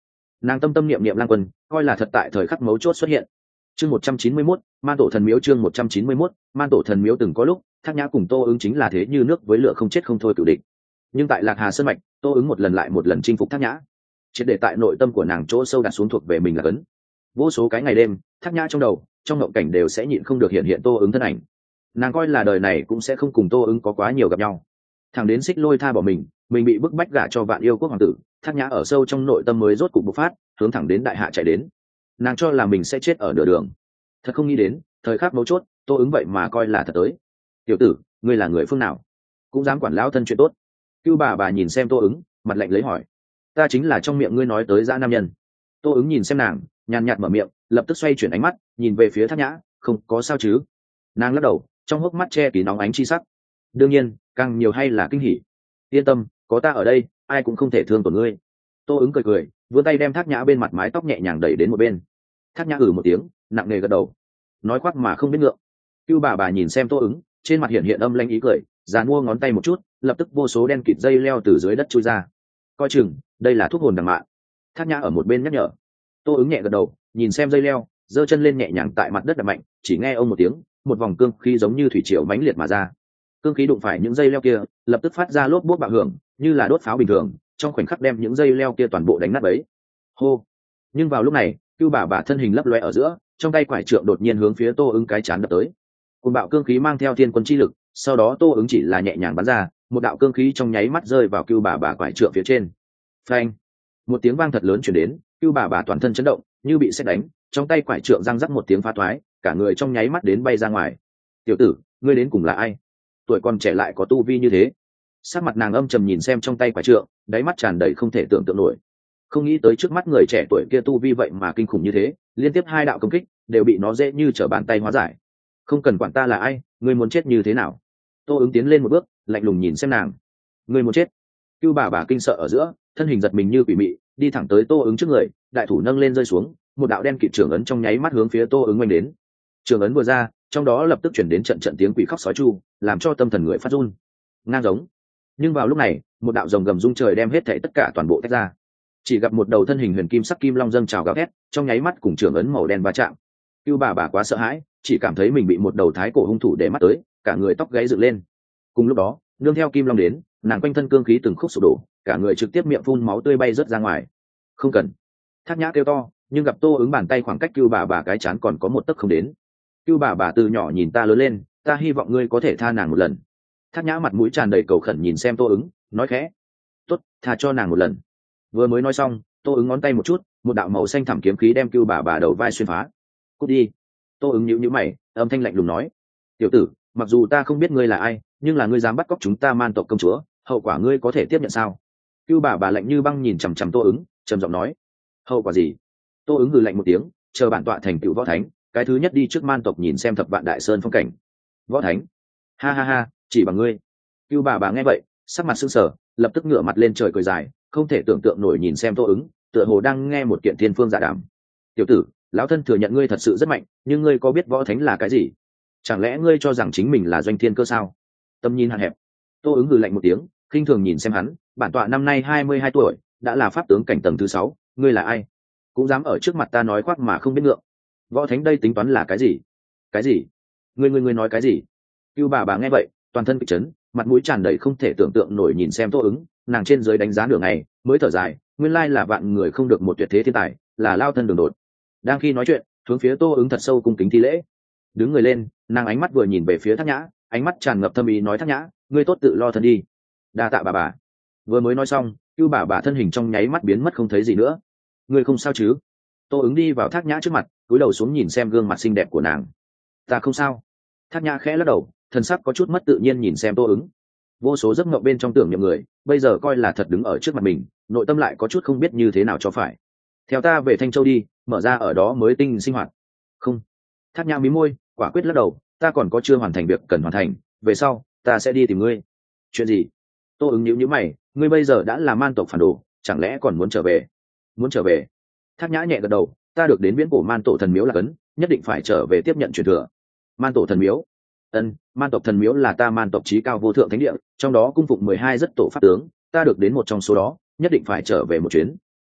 nàng tâm tâm niệm niệm lang quân coi là thật tại thời khắc mấu chốt xuất hiện. Chương một trăm chín mươi mốt, man tổ thần miếu. Chương một trăm chín mươi mốt, man tổ thần miếu. Từng có lúc Thác Nhã cùng Tô Ứng chính là thế như nước với lửa, không chết không thôi cửu địch. Nhưng tại Lạc Hà Sơn mạch, Tô Ứng một lần lại một lần chinh phục Thác Nhã, triệt để tại nội tâm của nàng chỗ sâu đặt xuống thuộc về mình là cấn. Vô số cái ngày đêm, Thác Nhã trong đầu, trong ngộng cảnh đều sẽ nhịn không được hiện hiện Tô Ứng thân ảnh. Nàng coi là đời này cũng sẽ không cùng Tô Ứng có quá nhiều gặp nhau. Thẳng đến Xích Lôi tha bỏ mình, mình bị bức bách gả cho Vạn Yêu Quốc hoàng tử, Thác Nhã ở sâu trong nội tâm mới rốt cục bộc phát, hướng thẳng đến đại hạ chạy đến. Nàng cho là mình sẽ chết ở nửa đường, thật không nghĩ đến thời khắc mấu chốt Tô Ứng vậy mà coi là thật tới. Tiểu tử, ngươi là người phương nào, cũng dám quản lão thân chuyện tốt? Cưu bà bà nhìn xem Tô Ứng, mặt lạnh lấy hỏi. Ta chính là trong miệng ngươi nói tới dã nam nhân. Tô Ứng nhìn xem nàng, nhàn nhạt mở miệng, lập tức xoay chuyển ánh mắt nhìn về phía Thác Nhã. Không có sao chứ? Nàng lắc đầu, trong hốc mắt che kín nóng ánh chi sắc. Đương nhiên, càng nhiều hay là kinh hỉ. Yên tâm, có ta ở đây, ai cũng không thể thương tổn ngươi. Tô Ứng cười cười, vươn tay đem Thác Nhã bên mặt mái tóc nhẹ nhàng đẩy đến một bên. Thác Nhã ử một tiếng, nặng nề gật đầu, nói khoác mà không biết ngượng. Cưu bà bà nhìn xem Tô Ứng, trên mặt hiện hiện âm lanh ý cười, giàn mua ngón tay một chút, lập tức vô số đen kịt dây leo từ dưới đất chui ra. Coi chừng, đây là thuốc hồn đằng mạ. Thác Nhã ở một bên nhắc nhở. Tô Ứng nhẹ gật đầu, nhìn xem dây leo, giơ chân lên nhẹ nhàng tại mặt đất đập mạnh, chỉ nghe ông một tiếng, một vòng cương khí giống như thủy triều mãnh liệt mà ra. Cương khí đụng phải những dây leo kia, lập tức phát ra lốp bốp bạo hưởng, như là đốt pháo bình thường, trong khoảnh khắc đem những dây leo kia toàn bộ đánh nát bấy. Hô! Nhưng vào lúc này, Cưu bà bà thân hình lấp loe ở giữa, trong tay quải trượng đột nhiên hướng phía Tô Ứng cái chán đập tới. Cùng bạo cương khí mang theo thiên quân chi lực, sau đó Tô Ứng chỉ là nhẹ nhàng bắn ra, một đạo cương khí trong nháy mắt rơi vào Cưu bà bà quải trượng phía trên. Phanh! Một tiếng vang thật lớn truyền đến, Cưu bà bà toàn thân chấn động, như bị sét đánh, trong tay quải trượng răng rắc một tiếng phá toái, cả người trong nháy mắt đến bay ra ngoài. Tiểu tử, ngươi đến cùng là ai? Tuổi còn trẻ lại có tu vi như thế. Sắc mặt nàng âm trầm nhìn xem trong tay quải trượng, đáy mắt tràn đầy không thể tưởng tượng nổi. Không nghĩ tới trước mắt người trẻ tuổi kia tu vi vậy mà kinh khủng như thế, liên tiếp hai đạo công kích đều bị nó dễ như trở bàn tay hóa giải. Không cần quản ta là ai, ngươi muốn chết như thế nào? Tô Ứng tiến lên một bước, lạnh lùng nhìn xem nàng. Ngươi muốn chết? Cưu bà bà kinh sợ ở giữa, thân hình giật mình như quỷ mị, đi thẳng tới Tô Ứng trước người, đại thủ nâng lên rơi xuống, một đạo đen kịt trưởng ấn trong nháy mắt hướng phía Tô Ứng oanh đến. Trưởng ấn vừa ra, trong đó lập tức chuyển đến trận trận tiếng quỷ khóc sói chu, làm cho tâm thần người phát run. Ngang giống. Nhưng vào lúc này, một đạo rồng gầm rung trời đem hết thảy tất cả toàn bộ tách ra. Chỉ gặp một đầu thân hình huyền kim sắc kim long dâng trào gào thét, trong nháy mắt cùng trưởng ấn màu đen va chạm. Cưu bà bà quá sợ hãi, chỉ cảm thấy mình bị một đầu thái cổ hung thủ để mắt tới, cả người tóc gáy dựng lên. Cùng lúc đó, nương theo kim long đến, nàng quanh thân cương khí từng khúc sụp đổ, cả người trực tiếp miệng phun máu tươi bay rớt ra ngoài. Không cần! Thác Nhã kêu to, nhưng gặp Tô Ứng bàn tay khoảng cách Cưu bà bà cái chán còn có một tấc không đến. Cưu bà bà từ nhỏ nhìn ta lớn lên, ta hy vọng ngươi có thể tha nàng một lần. Thác Nhã mặt mũi tràn đầy cầu khẩn nhìn xem Tô Ứng, nói khẽ. Tốt, tha cho nàng một lần. Vừa mới nói xong, Tô Ứng ngón tay một chút, một đạo màu xanh thẳm kiếm khí đem Cưu bà bà đầu vai xuyên phá. Cút đi! Tô Ứng nhíu nhíu mày, âm thanh lạnh lùng nói. Tiểu tử, mặc dù ta không biết ngươi là ai, nhưng là ngươi dám bắt cóc chúng ta man tộc công chúa, hậu quả ngươi có thể tiếp nhận sao? Cưu bà bà lạnh như băng nhìn chằm chằm Tô Ứng, trầm giọng nói. Hậu quả gì? Tô Ứng hừ lạnh một tiếng, chờ bản tọa thành tựu võ thánh, cái thứ nhất đi trước man tộc nhìn xem thập vạn đại sơn phong cảnh. Võ thánh? Ha ha ha, chỉ bằng ngươi. Cưu bà bà nghe vậy, sắc mặt sưng sờ, lập tức ngửa mặt lên trời cười dài, không thể tưởng tượng nổi nhìn xem Tô Ứng, tựa hồ đang nghe một kiện thiên phương dạ đàm. Tiểu tử, lão thân thừa nhận ngươi thật sự rất mạnh, nhưng ngươi có biết võ thánh là cái gì? Chẳng lẽ ngươi cho rằng chính mình là doanh thiên cơ sao? Tâm nhìn hạn hẹp. Tô Ứng hừ lạnh một tiếng, khinh thường nhìn xem hắn, bản tọa năm nay hai mươi hai tuổi, đã là pháp tướng cảnh tầng thứ sáu, ngươi là ai? Cũng dám ở trước mặt ta nói khoác mà không biết ngượng. Võ thánh đây tính toán là cái gì? Cái gì? Ngươi ngươi ngươi nói cái gì? Cưu bà bà nghe vậy, toàn thân kịch chấn, mặt mũi tràn đầy không thể tưởng tượng nổi nhìn xem Tô Ứng, nàng trên dưới đánh giá nửa ngày, mới thở dài, nguyên lai là vạn người không được một tuyệt thế thiên tài, là lao thân đường đột. Đang khi nói chuyện, hướng phía Tô Ứng thật sâu cung kính thi lễ. Đứng người lên, nàng ánh mắt vừa nhìn về phía Thác Nhã, ánh mắt tràn ngập thâm ý nói Thác Nhã, ngươi tốt tự lo thân đi. Đa tạ bà bà. Vừa mới nói xong, Cưu bà bà thân hình trong nháy mắt biến mất không thấy gì nữa. Ngươi không sao chứ? Tô Ứng đi vào Thác Nhã trước mặt, cúi đầu xuống nhìn xem gương mặt xinh đẹp của nàng. Ta không sao. Thác Nhã khẽ lắc đầu, thần sắc có chút mất tự nhiên nhìn xem Tô Ứng. Vô số giấc mộng bên trong tưởng nhầm người, bây giờ coi là thật đứng ở trước mặt mình, nội tâm lại có chút không biết như thế nào cho phải. Theo ta về Thanh Châu đi, mở ra ở đó mới tinh sinh hoạt. Không. Thác Nhã mí môi, quả quyết lắc đầu, ta còn có chưa hoàn thành việc cần hoàn thành, về sau ta sẽ đi tìm ngươi. Chuyện gì? Tô Ứng nhíu nhíu mày, ngươi bây giờ đã là man tộc phản đồ, chẳng lẽ còn muốn trở về? Muốn trở về? Thác Nhã nhẹ gật đầu, ta được đến viễn cổ man tổ thần miếu là cấn, nhất định phải trở về tiếp nhận truyền thừa. Man tổ thần miếu? Ân, man tộc thần miếu là ta man tộc chí cao vô thượng thánh địa, trong đó cung phụng mười hai rất tổ pháp tướng, ta được đến một trong số đó, nhất định phải trở về một chuyến.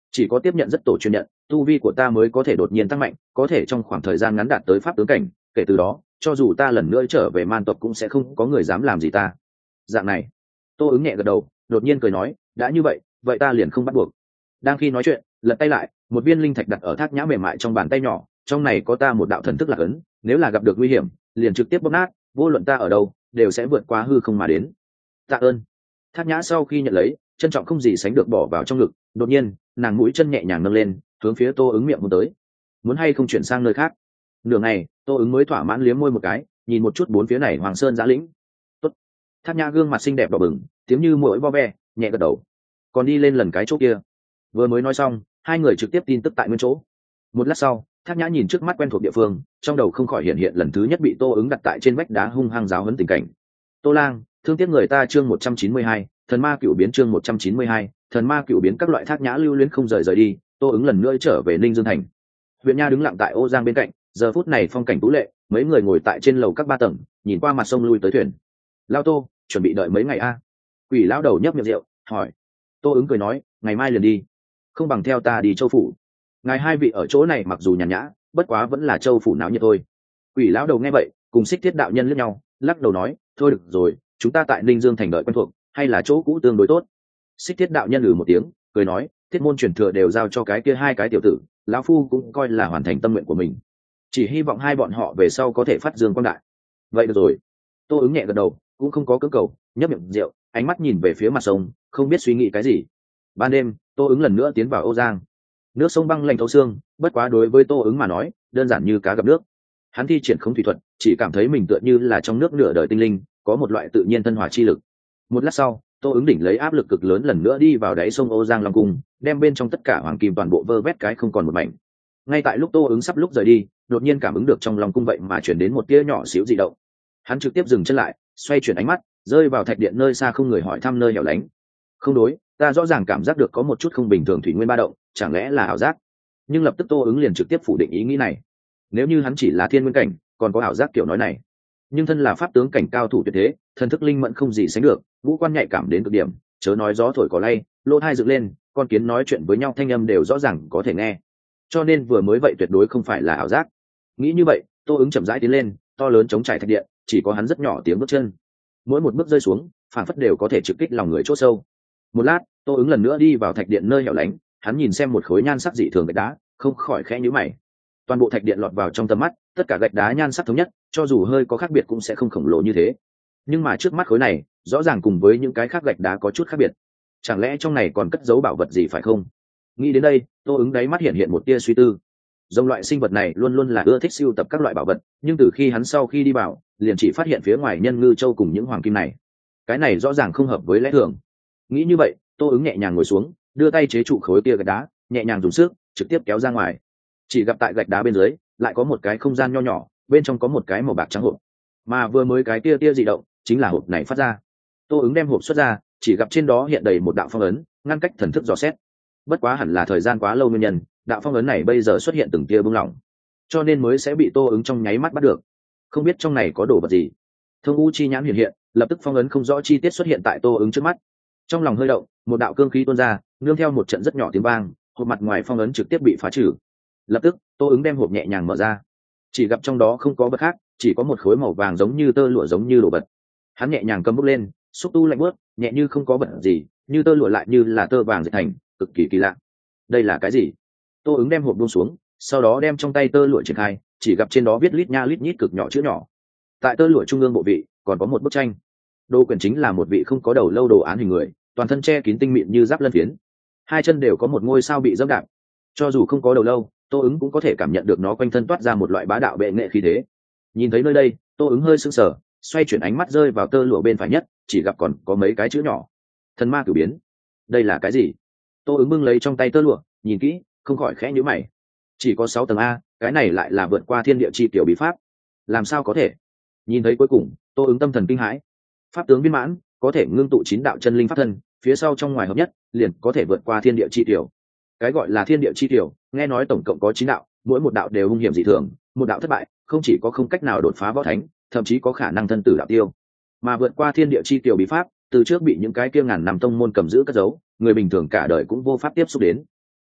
chỉ có tiếp nhận rất tổ truyền nhận, tu vi của ta mới có thể đột nhiên tăng mạnh, có thể trong khoảng thời gian ngắn đạt tới pháp tướng cảnh, kể từ đó cho dù ta lần nữa trở về man tộc cũng sẽ không có người dám làm gì ta. Dạng này. Tô ứng nhẹ gật đầu, đột nhiên cười nói, đã như vậy vậy ta liền không bắt buộc. Đang khi nói chuyện, lật tay lại, một viên linh thạch đặt ở thác nhã mềm mại trong bàn tay nhỏ, trong này có ta một đạo thần thức lạc ấn, nếu là gặp được nguy hiểm liền trực tiếp bóp nát, vô luận ta ở đâu đều sẽ vượt qua hư không mà đến. Tạ ơn. Thác nhã sau khi nhận lấy, trân trọng không gì sánh được bỏ vào trong ngực, đột nhiên nàng mũi chân nhẹ nhàng nâng lên, hướng phía Tô ứng miệng muốn tới. Muốn hay không chuyển sang nơi khác? Nửa ngày, Tô ứng mới thỏa mãn liếm môi một cái, nhìn một chút bốn phía này hoàng sơn giã lĩnh. Tốt. Thác nhã gương mặt xinh đẹp đỏ bừng, tiếng như mỗi vo ve, nhẹ gật đầu. Còn đi lên lần cái chỗ kia. Vừa mới nói xong, hai người trực tiếp tin tức tại nguyên chỗ. Một lát sau, Thác nhã nhìn trước mắt quen thuộc địa phương, trong đầu không khỏi hiện hiện lần thứ nhất bị Tô ứng đặt tại trên vách đá hung hăng giáo huấn tình cảnh. Tô lang, thương tiếc người ta chương một trăm chín mươi hai, thần ma cựu biến chương một trăm chín mươi hai, thần ma cựu biến. Các loại Thác nhã lưu luyến không rời rời đi, Tô ứng lần nữa trở về Ninh Dương thành. Huyện nha đứng lặng tại Ô Giang bên cạnh, giờ phút này phong cảnh tú lệ, mấy người ngồi tại trên lầu các ba tầng, nhìn qua mặt sông lui tới thuyền. Lao Tô, chuẩn bị đợi mấy ngày a? Quỷ lão đầu nhấp miệng rượu, hỏi. Tô ứng cười nói, ngày mai liền đi. Không bằng theo ta đi Châu phủ. Ngài hai vị ở chỗ này mặc dù nhàn nhã, bất quá vẫn là Châu phủ náo nhiệt thôi. Quỷ lão đầu nghe vậy, cùng Xích Thiết đạo nhân liếc nhau, lắc đầu nói, thôi được rồi, chúng ta tại Ninh Dương thành đợi quen thuộc, hay là chỗ cũ tương đối tốt. Xích Thiết đạo nhân lừ một tiếng, cười nói, thiết môn truyền thừa đều giao cho cái kia hai cái tiểu tử, lão phu cũng coi là hoàn thành tâm nguyện của mình, chỉ hy vọng hai bọn họ về sau có thể phát dương quang đại. Vậy được rồi. Tô ứng nhẹ gật đầu, cũng không có cưỡng cầu, nhấp miệng rượu, ánh mắt nhìn về phía mặt sông, không biết suy nghĩ cái gì. Ban đêm, Tô ứng lần nữa tiến vào Âu Giang. Nước sông băng lạnh thấu xương, bất quá đối với Tô ứng mà nói, đơn giản như cá gặp nước. Hắn thi triển không thủy thuật, chỉ cảm thấy mình tựa như là trong nước nửa đời tinh linh, có một loại tự nhiên thân hòa chi lực. Một lát sau, Tô ứng đỉnh lấy áp lực cực lớn lần nữa đi vào đáy sông Âu Giang Long cung, đem bên trong tất cả hoàng kim toàn bộ vơ vét cái không còn một mảnh. Ngay tại lúc Tô ứng sắp lúc rời đi, đột nhiên cảm ứng được trong Long cung vậy mà chuyển đến một tia nhỏ xíu dị động. Hắn trực tiếp dừng chân lại, xoay chuyển ánh mắt, rơi vào thạch điện nơi xa không người hỏi thăm nơi hẻo lánh. Không đối, ta rõ ràng cảm giác được có một chút không bình thường thủy nguyên ba động, chẳng lẽ là ảo giác? Nhưng lập tức Tô ứng liền trực tiếp phủ định ý nghĩ này. Nếu như hắn chỉ là thiên nguyên cảnh, còn có ảo giác kiểu nói này. Nhưng thân là pháp tướng cảnh cao thủ tuyệt thế, thần thức linh mẫn không gì sánh được, ngũ quan nhạy cảm đến cực điểm, chớ nói gió thổi cỏ lay, lỗ tai dựng lên, con kiến nói chuyện với nhau thanh âm đều rõ ràng có thể nghe. Cho nên vừa mới vậy tuyệt đối không phải là ảo giác. Nghĩ như vậy, Tô ứng chậm rãi tiến lên, to lớn chống trải thạch điện, chỉ có hắn rất nhỏ tiếng bước chân. Mỗi một bước rơi xuống, phản phất đều có thể trực kích lòng người chỗ sâu. Một lát, Tô ứng lần nữa đi vào thạch điện nơi hẻo lánh, hắn nhìn xem một khối nhan sắc dị thường gạch đá, không khỏi khẽ nhíu mày. Toàn bộ thạch điện lọt vào trong tầm mắt, tất cả gạch đá nhan sắc thống nhất, cho dù hơi có khác biệt cũng sẽ không khổng lồ như thế. Nhưng mà trước mắt khối này, rõ ràng cùng với những cái khác gạch đá có chút khác biệt. Chẳng lẽ trong này còn cất giấu bảo vật gì phải không? Nghĩ đến đây, Tô ứng đáy mắt hiện hiện một tia suy tư. Dòng loại sinh vật này luôn luôn là ưa thích sưu tập các loại bảo vật, nhưng từ khi hắn sau khi đi vào, liền chỉ phát hiện phía ngoài nhân ngư châu cùng những hoàng kim này. Cái này rõ ràng không hợp với lẽ thường. Nghĩ như vậy, Tô ứng nhẹ nhàng ngồi xuống, đưa tay chế trụ khối tia gạch đá, nhẹ nhàng dùng sức, trực tiếp kéo ra ngoài. Chỉ gặp tại gạch đá bên dưới, lại có một cái không gian nho nhỏ, bên trong có một cái màu bạc trắng hộp. Mà vừa mới cái tia tia dị động, chính là hộp này phát ra. Tô ứng đem hộp xuất ra, chỉ gặp trên đó hiện đầy một đạo phong ấn, ngăn cách thần thức dò xét. Bất quá hẳn là thời gian quá lâu nguyên nhân, đạo phong ấn này bây giờ xuất hiện từng tia bung lỏng, cho nên mới sẽ bị Tô ứng trong nháy mắt bắt được. Không biết trong này có đồ vật gì. Thông u chi nhãn hiện hiện, lập tức phong ấn không rõ chi tiết xuất hiện tại Tô ứng trước mắt. Trong lòng hơi động, một đạo cương khí tuôn ra, nương theo một trận rất nhỏ tiếng vang, hộp mặt ngoài phong ấn trực tiếp bị phá trừ. Lập tức, Tô ứng đem hộp nhẹ nhàng mở ra, chỉ gặp trong đó không có vật khác, chỉ có một khối màu vàng giống như tơ lụa giống như đồ vật. Hắn nhẹ nhàng cầm bút lên, xúc tu lạnh bớt, nhẹ như không có vật gì, như tơ lụa lại như là tơ vàng dệt thành, cực kỳ kỳ lạ. Đây là cái gì? Tô ứng đem hộp buông xuống, sau đó đem trong tay tơ lụa triển khai, chỉ gặp trên đó viết lít nha lít nhít cực nhỏ chữ nhỏ. Tại tơ lụa trung ương bộ vị còn có một bức tranh. Đồ quyển chính là một vị không có đầu lâu đồ án hình người, toàn thân che kín tinh mịn như giáp lân phiến, hai chân đều có một ngôi sao bị dẫm đạp. Cho dù không có đầu lâu, Tô ứng cũng có thể cảm nhận được nó quanh thân toát ra một loại bá đạo bệ nghệ khí thế. Nhìn thấy nơi đây, Tô ứng hơi sững sờ, xoay chuyển ánh mắt rơi vào tơ lụa bên phải nhất, chỉ gặp còn có mấy cái chữ nhỏ. Thần ma cửu biến. Đây là cái gì? Tô ứng bưng lấy trong tay tơ lụa, nhìn kỹ, không khỏi khẽ nhíu mày. Chỉ có sáu tầng a, cái này lại là vượt qua thiên địa chi tiểu bí pháp. Làm sao có thể? Nhìn thấy cuối cùng, Tô ứng tâm thần kinh hãi. Pháp tướng viên mãn, có thể ngưng tụ chín đạo chân linh pháp thân, phía sau trong ngoài hợp nhất, liền có thể vượt qua thiên địa chi tiểu. Cái gọi là thiên địa chi tiểu, nghe nói tổng cộng có chín đạo, mỗi một đạo đều hung hiểm dị thường, một đạo thất bại, không chỉ có không cách nào đột phá võ thánh, thậm chí có khả năng thân tử đạo tiêu. Mà vượt qua thiên địa chi tiểu bí pháp, từ trước bị những cái kia ngàn năm tông môn cầm giữ cất giấu, người bình thường cả đời cũng vô pháp tiếp xúc đến.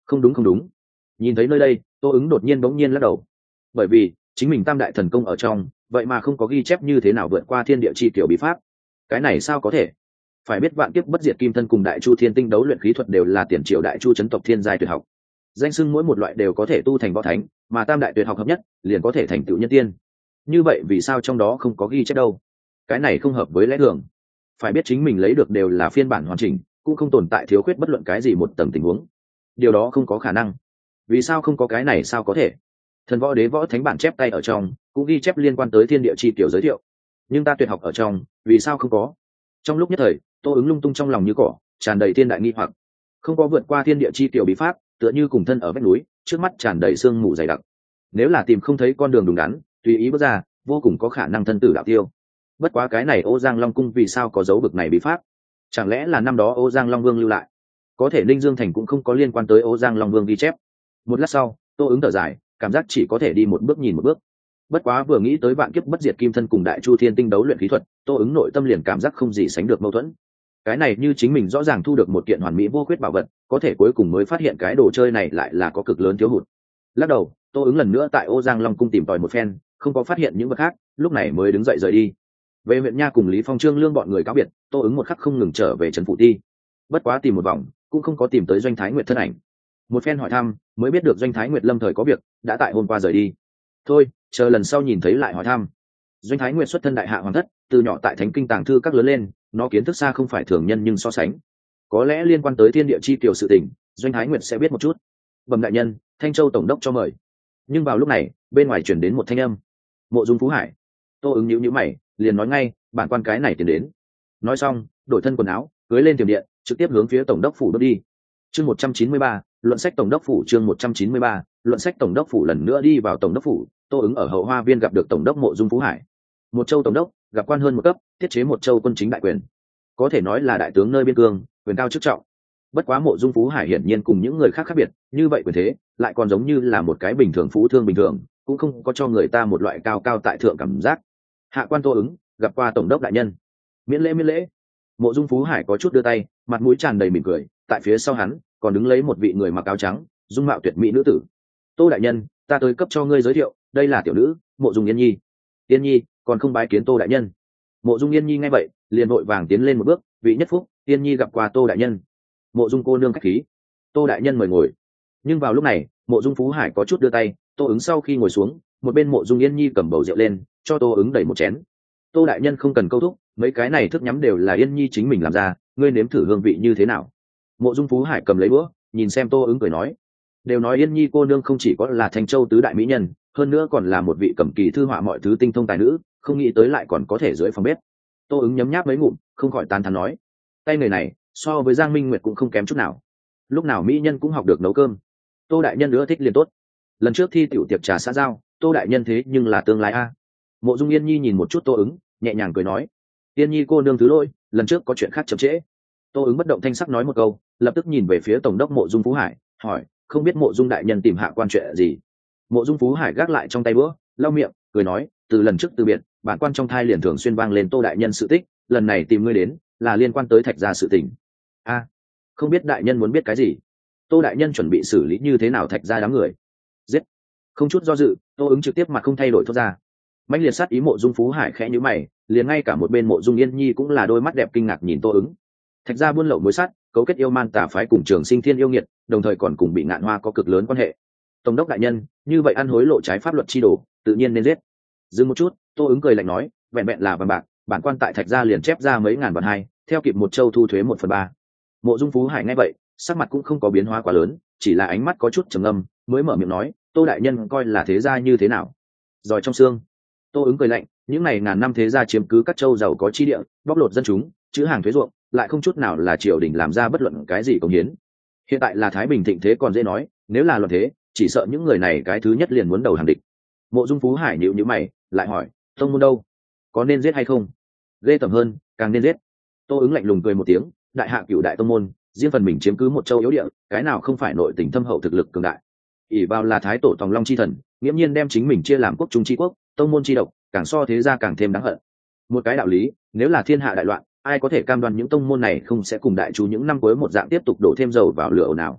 Không đúng không đúng. Nhìn thấy nơi đây, Tô ứng đột nhiên bỗng nhiên lắc đầu. Bởi vì chính mình tam đại thần công ở trong vậy mà không có ghi chép như thế nào vượt qua thiên địa chi kiểu bí pháp. Cái này sao có thể? Phải biết vạn kiếp bất diệt kim thân cùng đại chu thiên tinh đấu luyện khí thuật đều là tiền triều đại chu chấn tộc thiên giai tuyệt học, danh xưng mỗi một loại đều có thể tu thành võ thánh, mà tam đại tuyệt học hợp nhất liền có thể thành tựu nhân tiên. Như vậy vì sao trong đó không có ghi chép đâu? Cái này không hợp với lẽ thường. Phải biết chính mình lấy được đều là phiên bản hoàn chỉnh, cũng không tồn tại thiếu khuyết bất luận cái gì một tầng tình huống. Điều đó không có khả năng. Vì sao không có cái này sao có thể? Thần võ đế võ thánh bản chép tay ở trong cũng ghi chép liên quan tới thiên địa chi tiểu giới thiệu, nhưng ta tuyệt học ở trong vì sao không có? Trong lúc nhất thời, Tô ứng lung tung trong lòng như cỏ, tràn đầy thiên đại nghi hoặc. Không có vượt qua thiên địa chi tiểu bí pháp, tựa như cùng thân ở vách núi, trước mắt tràn đầy sương mù dày đặc. Nếu là tìm không thấy con đường đúng đắn, tùy ý bước ra, vô cùng có khả năng thân tử đạo tiêu. Bất quá cái này Ô Giang Long cung vì sao có dấu bực này bí pháp? Chẳng lẽ là năm đó Ô Giang Long Vương lưu lại? Có thể Ninh Dương thành cũng không có liên quan tới Ô Giang Long Vương ghi chép. Một lát sau, Tô ứng thở dài, cảm giác chỉ có thể đi một bước nhìn một bước. Bất quá vừa nghĩ tới vạn kiếp bất diệt kim thân cùng đại chu thiên tinh đấu luyện khí thuật, Tô ứng nội tâm liền cảm giác không gì sánh được mâu thuẫn. Cái này như chính mình rõ ràng thu được một kiện hoàn mỹ vô khuyết bảo vật, có thể cuối cùng mới phát hiện cái đồ chơi này lại là có cực lớn thiếu hụt. Lắc đầu, Tô ứng lần nữa tại Ô Giang Long cung tìm tòi một phen, không có phát hiện những vật khác, lúc này mới đứng dậy rời đi. Về huyện nha cùng Lý Phong Trương Lương bọn người cáo biệt, Tô ứng một khắc không ngừng trở về trấn phủ ti. Bất quá tìm một vòng, cũng không có tìm tới Doanh Thái Nguyệt thân ảnh. Một phen hỏi thăm, mới biết được Doanh Thái Nguyệt lâm thời có việc, đã tại hôm qua rời đi. Thôi, chờ lần sau nhìn thấy lại hỏi thăm. Doanh Thái Nguyệt xuất thân đại hạ hoàng thất, từ nhỏ tại Thánh Kinh tàng thư các lớn lên, nó kiến thức xa không phải thường nhân nhưng so sánh, có lẽ liên quan tới thiên địa chi tiểu sự tình, Doanh Thái Nguyệt sẽ biết một chút. Bẩm đại nhân, Thanh Châu tổng đốc cho mời. Nhưng vào lúc này, bên ngoài chuyển đến một thanh âm. Mộ Dung Phú Hải. Tô ứng nhíu nhíu mày, liền nói ngay, bản quan cái này tiến đến. Nói xong, đổi thân quần áo, cưỡi lên tiềm điện, trực tiếp hướng phía tổng đốc phủ bước đi. Chương một trăm chín mươi ba, luận sách tổng đốc phủ. Chương một trăm chín mươi ba, luận sách tổng đốc phủ. Lần nữa đi vào tổng đốc phủ, Tô ứng ở hậu hoa viên gặp được tổng đốc Mộ Dung Phú Hải. Một châu tổng đốc, gặp quan hơn một cấp, thiết chế một châu quân chính đại quyền, có thể nói là đại tướng nơi biên cương, quyền cao chức trọng. Bất quá Mộ Dung Phú Hải hiển nhiên cùng những người khác khác biệt, như vậy quyền thế lại còn giống như là một cái bình thường phú thương bình thường, cũng không có cho người ta một loại cao cao tại thượng cảm giác. Hạ quan Tô ứng, gặp qua tổng đốc đại nhân. Miễn lễ miễn lễ. Mộ Dung Phú Hải có chút đưa tay, mặt mũi tràn đầy mỉm cười, tại phía sau hắn còn đứng lấy một vị người mặc áo trắng, dung mạo tuyệt mỹ nữ tử. Tô đại nhân, ta tới cấp cho ngươi giới thiệu, đây là tiểu nữ Mộ Dung Yên Nhi. Yên Nhi, còn không bái kiến Tô đại nhân. Mộ Dung Yên Nhi nghe vậy, liền vội vàng tiến lên một bước, vị nhất phúc, Yên Nhi gặp qua Tô đại nhân. Mộ Dung cô nương khách khí. Tô đại nhân mời ngồi. Nhưng vào lúc này, Mộ Dung Phú Hải có chút đưa tay, Tô ứng sau khi ngồi xuống, một bên Mộ Dung Yên Nhi cầm bầu rượu lên, cho Tô ứng đẩy một chén. Tô đại nhân không cần câu thúc, mấy cái này thức nhắm đều là Yên Nhi chính mình làm ra, ngươi nếm thử hương vị như thế nào. Mộ Dung Phú Hải cầm lấy bữa, nhìn xem Tô ứng cười nói, đều nói Yên Nhi cô nương không chỉ có là Thanh Châu tứ đại mỹ nhân, hơn nữa còn là một vị cầm kỳ thư họa mọi thứ tinh thông tài nữ, không nghĩ tới lại còn có thể dưới phòng bếp. Tô ứng nhấm nháp mấy ngụm, không khỏi tán thán nói, tay người này so với Giang Minh Nguyệt cũng không kém chút nào. Lúc nào mỹ nhân cũng học được nấu cơm. Tô đại nhân ưa thích liền tốt. Lần trước thi tiểu tiệc trà xã giao, Tô đại nhân thế nhưng là tương lai a. Mộ Dung Yên Nhi nhìn một chút Tô ứng, nhẹ nhàng cười nói, Yên Nhi cô nương thứ lỗi, lần trước có chuyện khác chậm trễ. Tô ứng bất động thanh sắc nói một câu, lập tức nhìn về phía tổng đốc Mộ Dung Phú Hải, hỏi, không biết Mộ Dung đại nhân tìm hạ quan chuyện gì. Mộ Dung Phú Hải gác lại trong tay bữa, lau miệng, cười nói, từ lần trước từ biệt, bản quan trong thai liền thường xuyên vang lên Tô đại nhân sự tích, lần này tìm ngươi đến là liên quan tới Thạch gia sự tình. A, không biết đại nhân muốn biết cái gì? Tô đại nhân chuẩn bị xử lý như thế nào Thạch gia đám người? Giết. Không chút do dự, Tô ứng trực tiếp mặt không thay đổi thốt ra. Mãnh liệt sát ý Mộ Dung Phú Hải khẽ nhíu mày, liền ngay cả một bên Mộ Dung Yên Nhi cũng là đôi mắt đẹp kinh ngạc nhìn Tô ứng. Thạch gia buôn lậu mối sắt, cấu kết yêu man tà phái cùng Trường Sinh Thiên yêu nghiệt, đồng thời còn cùng bị Ngạn Hoa có cực lớn quan hệ. Tổng đốc đại nhân, như vậy ăn hối lộ trái pháp luật chi đồ, tự nhiên nên giết. Dừng một chút, Tô ứng cười lạnh nói, vẹn vẹn là vàng bạc, bản quan tại Thạch gia liền chép ra mấy ngàn vạn hai, theo kịp một châu thu thuế một phần ba. Mộ Dung Phú Hải nghe vậy, sắc mặt cũng không có biến hóa quá lớn, chỉ là ánh mắt có chút trầm ngâm, mới mở miệng nói, Tô đại nhân coi là thế gia như thế nào? Giỏi trong xương. Tô ứng cười lạnh, những này ngàn năm thế gia chiếm cứ các châu giàu có chi địa, bóc lột dân chúng, chữ hàng thuế ruộng, lại không chút nào là triều đình làm ra bất luận cái gì công hiến. Hiện tại là Thái Bình thịnh thế còn dễ nói, nếu là loạn thế, chỉ sợ những người này cái thứ nhất liền muốn đầu hàng địch. Mộ Dung Phú Hải nhíu nhíu mày, lại hỏi, tông môn đâu? Có nên giết hay không? Ghê tởm hơn, càng nên giết. Tô ứng lạnh lùng cười một tiếng, đại hạ cửu đại tông môn, riêng phần mình chiếm cứ một châu yếu địa, cái nào không phải nội tình thâm hậu thực lực cường đại. ỷ vào là thái tổ tòng long chi thần, nghiễm nhiên đem chính mình chia làm quốc trung chi quốc, tông môn chi độc, càng so thế gia càng thêm đáng hận. Một cái đạo lý, nếu là thiên hạ đại loạn, ai có thể cam đoan những tông môn này không sẽ cùng đại chu những năm cuối một dạng tiếp tục đổ thêm dầu vào lửa ồn ào.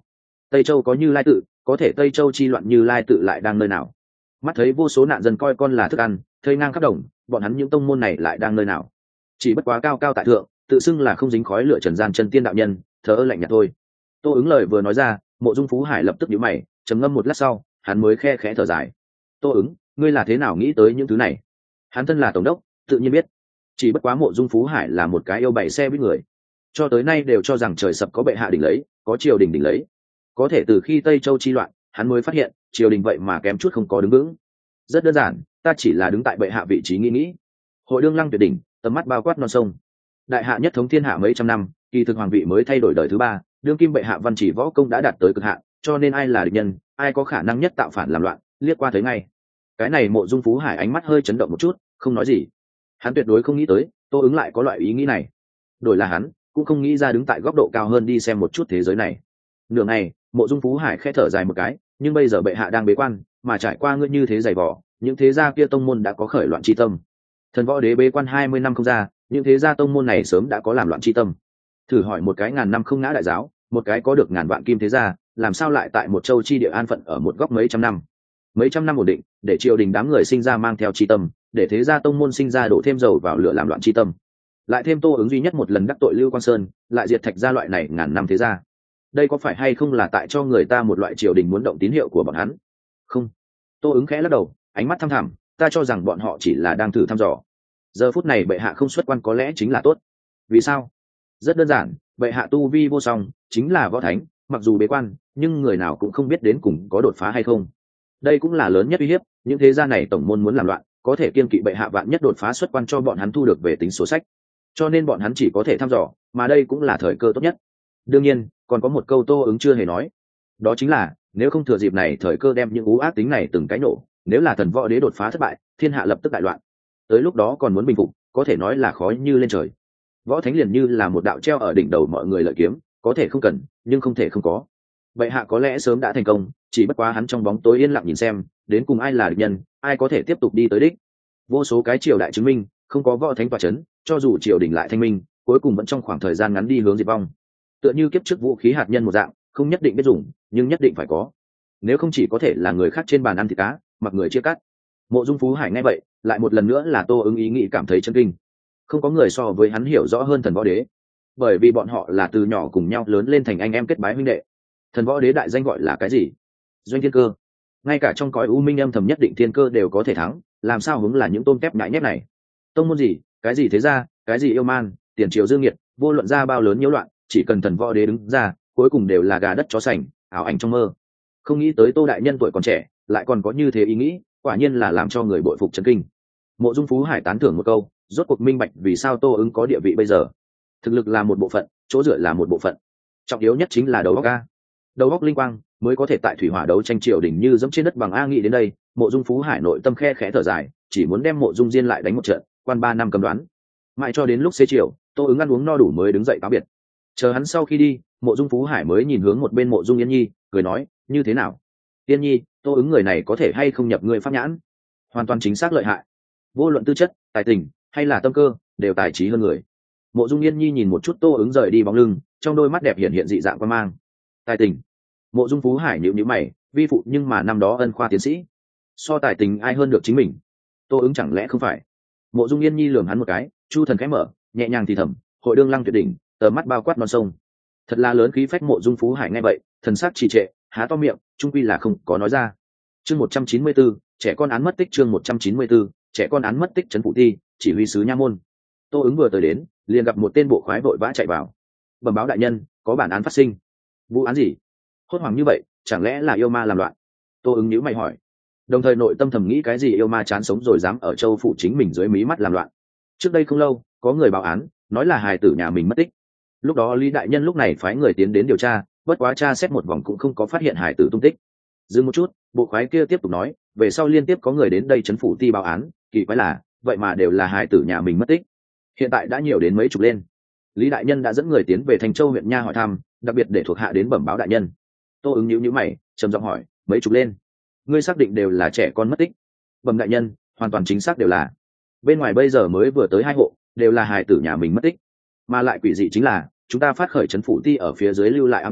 Tây Châu có Như Lai tự, có thể Tây Châu chi loạn Như Lai tự lại đang nơi nào? Mắt thấy vô số nạn dân coi con là thức ăn, thây ngang khắp đồng, bọn hắn những tông môn này lại đang nơi nào? Chỉ bất quá cao cao tại thượng, tự xưng là không dính khói lửa trần gian chân tiên đạo nhân, thờ ơ lạnh nhạt thôi. Tô ứng lời vừa nói ra, Mộ Dung Phú Hải lập tức nhíu mày, trầm ngâm một lát sau, hắn mới khe khẽ thở dài. Tô ứng, ngươi là thế nào nghĩ tới những thứ này? Hắn thân là tổng đốc, tự nhiên biết. Chỉ bất quá Mộ Dung Phú Hải là một cái yêu bảy xe biết người, cho tới nay đều cho rằng trời sập có bệ hạ đỉnh lấy, có triều đình đỉnh lấy. Có thể từ khi Tây Châu chi loạn, hắn mới phát hiện triều đình vậy mà kém chút không có đứng vững. Rất đơn giản, ta chỉ là đứng tại bệ hạ vị trí nghĩ nghĩ. Hội đương lăng tuyệt đỉnh, tầm mắt bao quát non sông. Đại hạ nhất thống thiên hạ mấy trăm năm, kỳ thực hoàng vị mới thay đổi đời thứ ba, đương kim bệ hạ văn chỉ võ công đã đạt tới cực hạn, cho nên ai là địch nhân, ai có khả năng nhất tạo phản làm loạn, liếc qua thấy ngay. Cái này Mộ Dung Phú Hải ánh mắt hơi chấn động một chút, không nói gì. Hắn tuyệt đối không nghĩ tới Tô ứng lại có loại ý nghĩ này. Đổi là hắn cũng không nghĩ ra đứng tại góc độ cao hơn đi xem một chút thế giới này. Nửa ngày, Mộ Dung Phú Hải khẽ thở dài một cái, nhưng bây giờ bệ hạ đang bế quan, mà trải qua ngươi như thế dày vò, những thế gia kia tông môn đã có khởi loạn chi tâm. Thần võ đế bế quan hai mươi năm không ra, những thế gia tông môn này sớm đã có làm loạn chi tâm. Thử hỏi một cái ngàn năm không ngã đại giáo, một cái có được ngàn vạn kim thế gia, làm sao lại tại một châu chi địa an phận ở một góc mấy trăm năm? Mấy trăm năm ổn định, để triều đình đám người sinh ra mang theo chi tâm, để thế gia tông môn sinh ra đổ thêm dầu vào lửa làm loạn chi tâm. Lại thêm Tô ứng duy nhất một lần đắc tội Lưu Quang Sơn, lại diệt Thạch gia loại này ngàn năm thế gia. Đây có phải hay không là tại cho người ta một loại triều đình muốn động tín hiệu của bọn hắn? Không. Tô ứng khẽ lắc đầu, ánh mắt thăm thẳm, ta cho rằng bọn họ chỉ là đang thử thăm dò. Giờ phút này bệ hạ không xuất quan có lẽ chính là tốt. Vì sao? Rất đơn giản, bệ hạ tu vi vô song, chính là võ thánh, mặc dù bế quan, nhưng người nào cũng không biết đến cùng có đột phá hay không. Đây cũng là lớn nhất uy hiếp, những thế gia này tổng môn muốn làm loạn, có thể kiên kỵ bệ hạ vạn nhất đột phá xuất quan cho bọn hắn thu được về tính số sách. Cho nên bọn hắn chỉ có thể thăm dò, mà đây cũng là thời cơ tốt nhất. Đương nhiên, còn có một câu Tô ứng chưa hề nói, đó chính là nếu không thừa dịp này thời cơ đem những ú ác tính này từng cái nổ, nếu là thần võ đế đột phá thất bại, thiên hạ lập tức đại loạn. Tới lúc đó còn muốn bình phục, có thể nói là khó như lên trời. Võ thánh liền như là một đạo treo ở đỉnh đầu mọi người lợi kiếm, có thể không cần, nhưng không thể không có. Bệ hạ có lẽ sớm đã thành công, chỉ bất quá hắn trong bóng tối yên lặng nhìn xem, đến cùng ai là địch nhân, ai có thể tiếp tục đi tới đích. Vô số cái triều đại chứng minh, không có võ thánh tọa chấn, cho dù triều đình lại thanh minh, cuối cùng vẫn trong khoảng thời gian ngắn đi hướng diệt vong. Tựa như kiếp trước vũ khí hạt nhân một dạng, không nhất định biết dùng, nhưng nhất định phải có. Nếu không chỉ có thể là người khác trên bàn ăn thịt cá, mặc người chia cắt. Mộ Dung Phú Hải nghe vậy, lại một lần nữa là Tô ứng ý nghĩ cảm thấy chấn kinh. Không có người so với hắn hiểu rõ hơn thần võ đế, bởi vì bọn họ là từ nhỏ cùng nhau lớn lên thành anh em kết bái huynh đệ. Thần võ đế đại danh gọi là cái gì? Doanh thiên cơ. Ngay cả trong cõi u minh âm thầm nhất định thiên cơ đều có thể thắng, làm sao hướng là những tôm tép nhãi nhép này? Tông môn gì, cái gì thế gia, cái gì yêu man, tiền triều dương nghiệt, vô luận ra bao lớn nhiễu loạn, chỉ cần thần võ đế đứng ra, cuối cùng đều là gà đất chó sành, ảo ảnh trong mơ. Không nghĩ tới Tô đại nhân tuổi còn trẻ, lại còn có như thế ý nghĩ, quả nhiên là làm cho người bội phục chấn kinh. Mộ Dung Phú Hải tán thưởng một câu, rốt cuộc minh bạch vì sao Tô ứng có địa vị bây giờ. Thực lực là một bộ phận, chỗ dựa là một bộ phận, trọng yếu nhất chính là đầu óc a. Đầu óc linh quang mới có thể tại thủy hỏa đấu tranh triều đình như dẫm trên đất bằng a. Nghĩ đến đây, Mộ Dung Phú Hải nội tâm khe khẽ thở dài, chỉ muốn đem Mộ Dung Diên lại đánh một trận, quan ba năm cầm đoán. Mãi cho đến lúc xế chiều, Tô ứng ăn uống no đủ mới đứng dậy cáo biệt. Chờ hắn sau khi đi, Mộ Dung Phú Hải mới nhìn hướng một bên Mộ Dung Yên Nhi, cười nói, như thế nào? Yên Nhi, Tô ứng người này có thể hay không nhập ngươi pháp nhãn? Hoàn toàn chính xác lợi hại, vô luận tư chất, tài tình hay là tâm cơ, đều tài trí hơn người. Mộ Dung Yên Nhi nhìn một chút Tô ứng rời đi bóng lưng, trong đôi mắt đẹp hiện hiện dị dạng quan mang. Tài tình? Mộ Dung Phú Hải nhíu nhíu mày, vi phụ nhưng mà năm đó ân khoa tiến sĩ, so tài tình ai hơn được chính mình? Tô ứng chẳng lẽ không phải? Mộ Dung Yên Nhi lườm hắn một cái, chu thần khẽ mở, nhẹ nhàng thì thầm, hội đương lăng tuyệt đỉnh, tờ mắt bao quát non sông. Thật là lớn khí phách. Mộ Dung Phú Hải nghe vậy, thần sắc trì trệ, há to miệng, trung quy là không có nói ra. Chương một trăm chín mươi tư, trẻ con án mất tích. Chương một trăm chín mươi tư, trẻ con án mất tích. Trấn Phụ Thi, chỉ huy sứ Nha Môn. Tô ứng vừa tới đến, liền gặp một tên bộ khoái vội vã chạy vào. Bẩm báo đại nhân, có bản án phát sinh. Vụ án gì? Hốt hoảng như vậy, chẳng lẽ là yêu ma làm loạn? Tô ứng nhíu mày hỏi, đồng thời nội tâm thầm nghĩ cái gì yêu ma chán sống rồi dám ở châu phủ chính mình dưới mí mắt làm loạn. Trước đây không lâu, có người báo án, nói là hài tử nhà mình mất tích. Lúc đó Lý đại nhân lúc này phái người tiến đến điều tra, bất quá tra xét một vòng cũng không có phát hiện hài tử tung tích. Dừng một chút, bộ khoái kia tiếp tục nói, về sau liên tiếp có người đến đây trấn phủ ti báo án, kỳ quái là vậy mà đều là hài tử nhà mình mất tích. Hiện tại đã nhiều đến mấy chục lên. Lý đại nhân đã dẫn người tiến về Thành Châu huyện nha hỏi thăm, đặc biệt để thuộc hạ đến bẩm báo đại nhân. Tô ứng nhíu nhíu mày, trầm giọng hỏi, mấy chục lên? Ngươi xác định đều là trẻ con mất tích? Bẩm đại nhân, hoàn toàn chính xác đều là. Bên ngoài bây giờ mới vừa tới hai hộ, đều là hài tử nhà mình mất tích. Mà lại quỷ dị chính là, chúng ta phát khởi trấn phủ ti ở phía dưới lưu lại ám tử,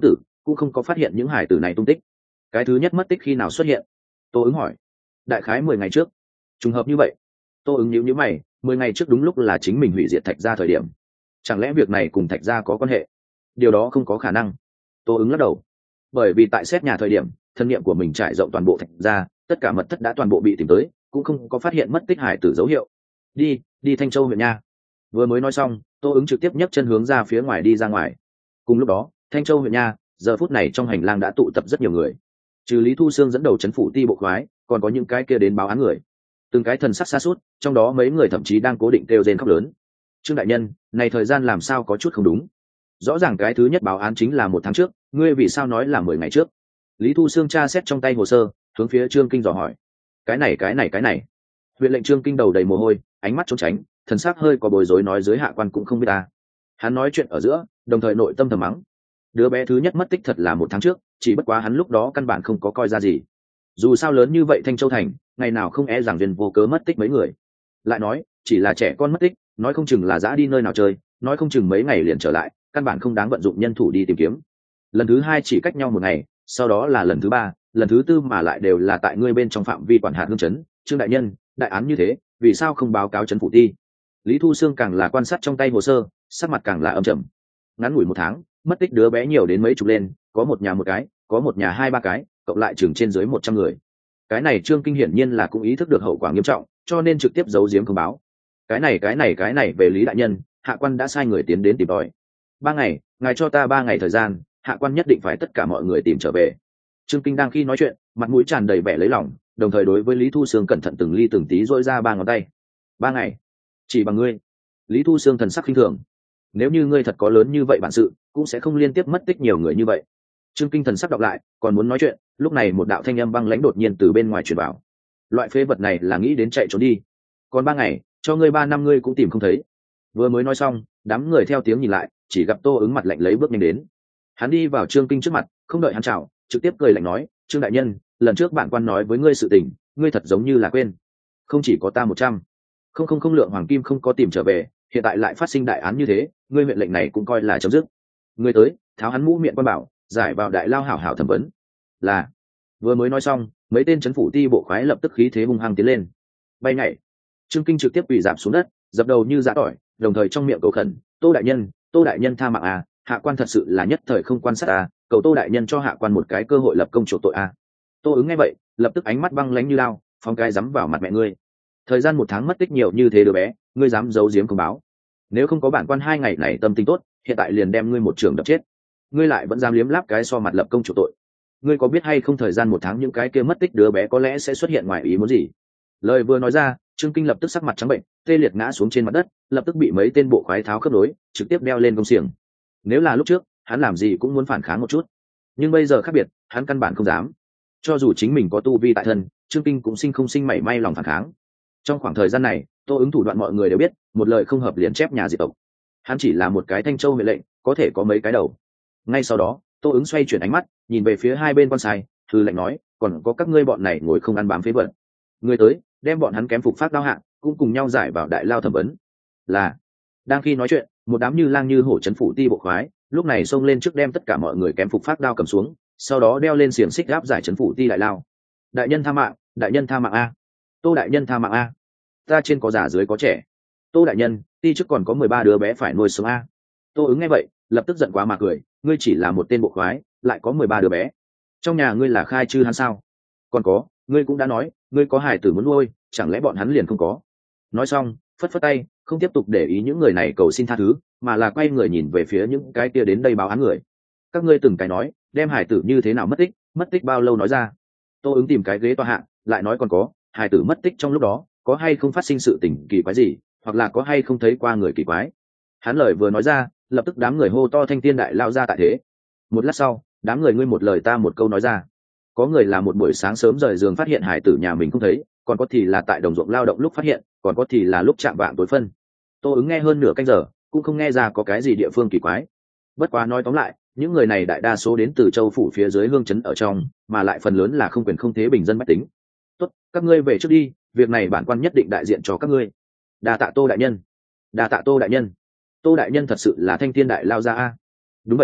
cũng không có phát hiện những hải tử này tung tích. Cái thứ nhất mất tích khi nào xuất hiện? Tô ứng hỏi. Đại khái mười ngày trước. Trùng hợp như vậy. Tô ứng nhíu nhíu mày, mười ngày trước đúng lúc là chính mình hủy diệt Thạch gia thời điểm. Chẳng lẽ việc này cùng Thạch gia có quan hệ? Điều đó không có khả năng. Tô ứng lắc đầu. Bởi vì tại xét nhà thời điểm, thân niệm của mình trải rộng toàn bộ Thạch gia, tất cả mật thất đã toàn bộ bị tìm tới, cũng không có phát hiện mất tích hải tử dấu hiệu. Đi, đi Thanh Châu huyện nha. Vừa mới nói xong, Tô ứng trực tiếp nhấc chân hướng ra phía ngoài đi ra ngoài. Cùng lúc đó, Thanh Châu huyện nha, giờ phút này trong hành lang đã tụ tập rất nhiều người. Trừ Lý Thu Sương dẫn đầu trấn phủ ti bộ khoái, còn có những cái kia đến báo án người. Từng cái thần sắc xa suốt, trong đó mấy người thậm chí đang cố định kêu rên khóc lớn. Trương đại nhân, này thời gian làm sao có chút không đúng? Rõ ràng cái thứ nhất báo án chính là một tháng trước, ngươi vì sao nói là mười ngày trước? Lý Thu Sương tra xét trong tay hồ sơ, hướng phía Trương Kinh dò hỏi. Cái này cái này cái này. Huyện lệnh Trương Kinh đầu đầy mồ hôi, ánh mắt trốn tránh, thần sắc hơi có bối rối nói dưới hạ quan cũng không biết ta. Hắn nói chuyện ở giữa, đồng thời nội tâm thầm mắng. Đứa bé thứ nhất mất tích thật là một tháng trước, chỉ bất quá hắn lúc đó căn bản không có coi ra gì. Dù sao lớn như vậy Thanh Châu thành, ngày nào không e rằng duyên vô cớ mất tích mấy người. Lại nói, chỉ là trẻ con mất tích, nói không chừng là dã đi nơi nào chơi, nói không chừng mấy ngày liền trở lại, căn bản không đáng vận dụng nhân thủ đi tìm kiếm. Lần thứ hai chỉ cách nhau một ngày, sau đó là lần thứ ba, lần thứ tư mà lại đều là tại ngươi bên trong phạm vi quản hạt hương chấn. Trương đại nhân, đại án như thế, vì sao không báo cáo trấn phủ ti? Lý Thu Sương càng là quan sát trong tay hồ sơ, sắc mặt càng là âm trầm. Ngắn ngủi một tháng, mất tích đứa bé nhiều đến mấy chục lên, có một nhà một cái, có một nhà hai ba cái, cộng lại chừng trên dưới một trăm người. Cái này Trương Kinh hiển nhiên là cũng ý thức được hậu quả nghiêm trọng, cho nên trực tiếp giấu giếm không báo. Cái này cái này cái này về Lý đại nhân, hạ quan đã sai người tiến đến tìm tòi. Ba ngày, ngài cho ta ba ngày thời gian, hạ quan nhất định phải tất cả mọi người tìm trở về. Trương Kinh đang khi nói chuyện, mặt mũi tràn đầy vẻ lấy lòng, đồng thời đối với Lý Thu Sương cẩn thận từng ly từng tí dỗi ra ba ngón tay. Ba ngày, chỉ bằng ngươi? Lý Thu Sương thần sắc khinh thường. Nếu như ngươi thật có lớn như vậy bản sự, cũng sẽ không liên tiếp mất tích nhiều người như vậy. Trương Kinh thần sắc đọc lại, còn muốn nói chuyện, lúc này một đạo thanh âm băng lãnh đột nhiên từ bên ngoài truyền vào. Loại phế vật này là nghĩ đến chạy trốn đi. Còn ba ngày, cho ngươi ba năm ngươi cũng tìm không thấy. Vừa mới nói xong, đám người theo tiếng nhìn lại, chỉ gặp Tô ứng mặt lạnh lấy bước nhanh đến. Hắn đi vào Trương Kinh trước mặt, không đợi hắn chào, trực tiếp cười lạnh nói, Trương đại nhân, lần trước bản quan nói với ngươi sự tình, ngươi thật giống như là quên. Không chỉ có ta một trăm, không không không lượng hoàng kim không có tìm trở về, hiện tại lại phát sinh đại án như thế, ngươi huyện lệnh này cũng coi là chấm dứt. Ngươi tới, tháo hắn mũ miệng quan bảo, giải vào đại lao hảo hảo thẩm vấn. Là. Vừa mới nói xong, mấy tên trấn phủ ti bộ khoái lập tức khí thế hung hăng tiến lên. Bay nhảy. Trương Kinh trực tiếp quỳ giảm xuống đất, dập đầu như giã tỏi, đồng thời trong miệng cầu khẩn, Tô đại nhân, Tô đại nhân tha mạng à, hạ quan thật sự là nhất thời không quan sát à, cầu Tô đại nhân cho hạ quan một cái cơ hội lập công chuộc tội à. Tô ứng nghe vậy, lập tức ánh mắt băng lãnh như lao, phóng cái dám vào mặt mẹ ngươi. Thời gian một tháng mất tích nhiều như thế đứa bé, ngươi dám giấu giếm không báo? Nếu không có bản quan hai ngày này tâm tình tốt, hiện tại liền đem ngươi một trường đập chết. Ngươi lại vẫn dám liếm láp cái so mặt lập công chuộc tội. Ngươi có biết hay không thời gian một tháng những cái kia mất tích đứa bé có lẽ sẽ xuất hiện ngoài ý muốn gì? Lời vừa nói ra, Trương Kinh lập tức sắc mặt trắng bệnh, tê liệt ngã xuống trên mặt đất, lập tức bị mấy tên bộ khoái tháo khớp nối, trực tiếp đeo lên công xiềng. Nếu là lúc trước, hắn làm gì cũng muốn phản kháng một chút, nhưng bây giờ khác biệt, hắn căn bản không dám. Cho dù chính mình có tu vi tại thân, Trương Kinh cũng sinh không sinh mảy may lòng phản kháng. Trong khoảng thời gian này, Tô ứng thủ đoạn mọi người đều biết, một lời không hợp liền chép nhà diệt tộc. Hắn chỉ là một cái Thanh Châu huyện lệnh, có thể có mấy cái đầu. Ngay sau đó, Tô ứng xoay chuyển ánh mắt, nhìn về phía hai bên quan sai, thư lệnh nói, còn có các ngươi bọn này ngồi không ăn bám phế vật. Người tới, đem bọn hắn kém phục phát đao hạng, cũng cùng nhau giải vào đại lao thẩm vấn. Là. Đang khi nói chuyện, một đám như lang như hổ trấn phủ ti bộ khoái, lúc này xông lên trước đem tất cả mọi người kém phục phát đao cầm xuống, sau đó đeo lên xiềng xích áp giải trấn phủ ti đại lao. Đại nhân tha mạng, đại nhân tha mạng a. Tô đại nhân tha mạng a. Ta trên có già dưới có trẻ. Tô đại nhân, ti trước còn có mười ba đứa bé phải nuôi sống a. Tô ứng nghe vậy, lập tức giận quá mà cười, ngươi chỉ là một tên bộ khoái, lại có mười ba đứa bé. Trong nhà ngươi là khai chư hắn sao? Còn có, ngươi cũng đã nói, ngươi có hài tử muốn nuôi, chẳng lẽ bọn hắn liền không có? Nói xong, phất phất tay, không tiếp tục để ý những người này cầu xin tha thứ, mà là quay người nhìn về phía những cái kia đến đây báo án người. Các ngươi từng cái nói, đem hài tử như thế nào mất tích, mất tích bao lâu nói ra. Tô ứng tìm cái ghế tòa hạ, lại nói còn có, hài tử mất tích trong lúc đó, có hay không phát sinh sự tình kỳ quái gì, hoặc là có hay không thấy qua người kỳ quái. Hắn lời vừa nói ra, lập tức đám người hô to thanh tiên đại lao ra tại thế. Một lát sau, đám người ngươi một lời ta một câu nói ra. Có người là một buổi sáng sớm rời giường phát hiện hải tử nhà mình không thấy, còn có thì là tại đồng ruộng lao động lúc phát hiện, còn có thì là lúc chạm vạng tối phân. Tô ứng nghe hơn nửa canh giờ, cũng không nghe ra có cái gì địa phương kỳ quái. Bất quá nói tóm lại, những người này đại đa số đến từ châu phủ phía dưới hương trấn ở trong, mà lại phần lớn là không quyền không thế bình dân bách tính. Tốt, các ngươi về trước đi, việc này bản quan nhất định đại diện cho các ngươi. Đa tạ Tô đại nhân. Đa tạ Tô đại nhân. Tô đại nhân thật sự là thanh thiên đại lao ra a. Đúng vậy a,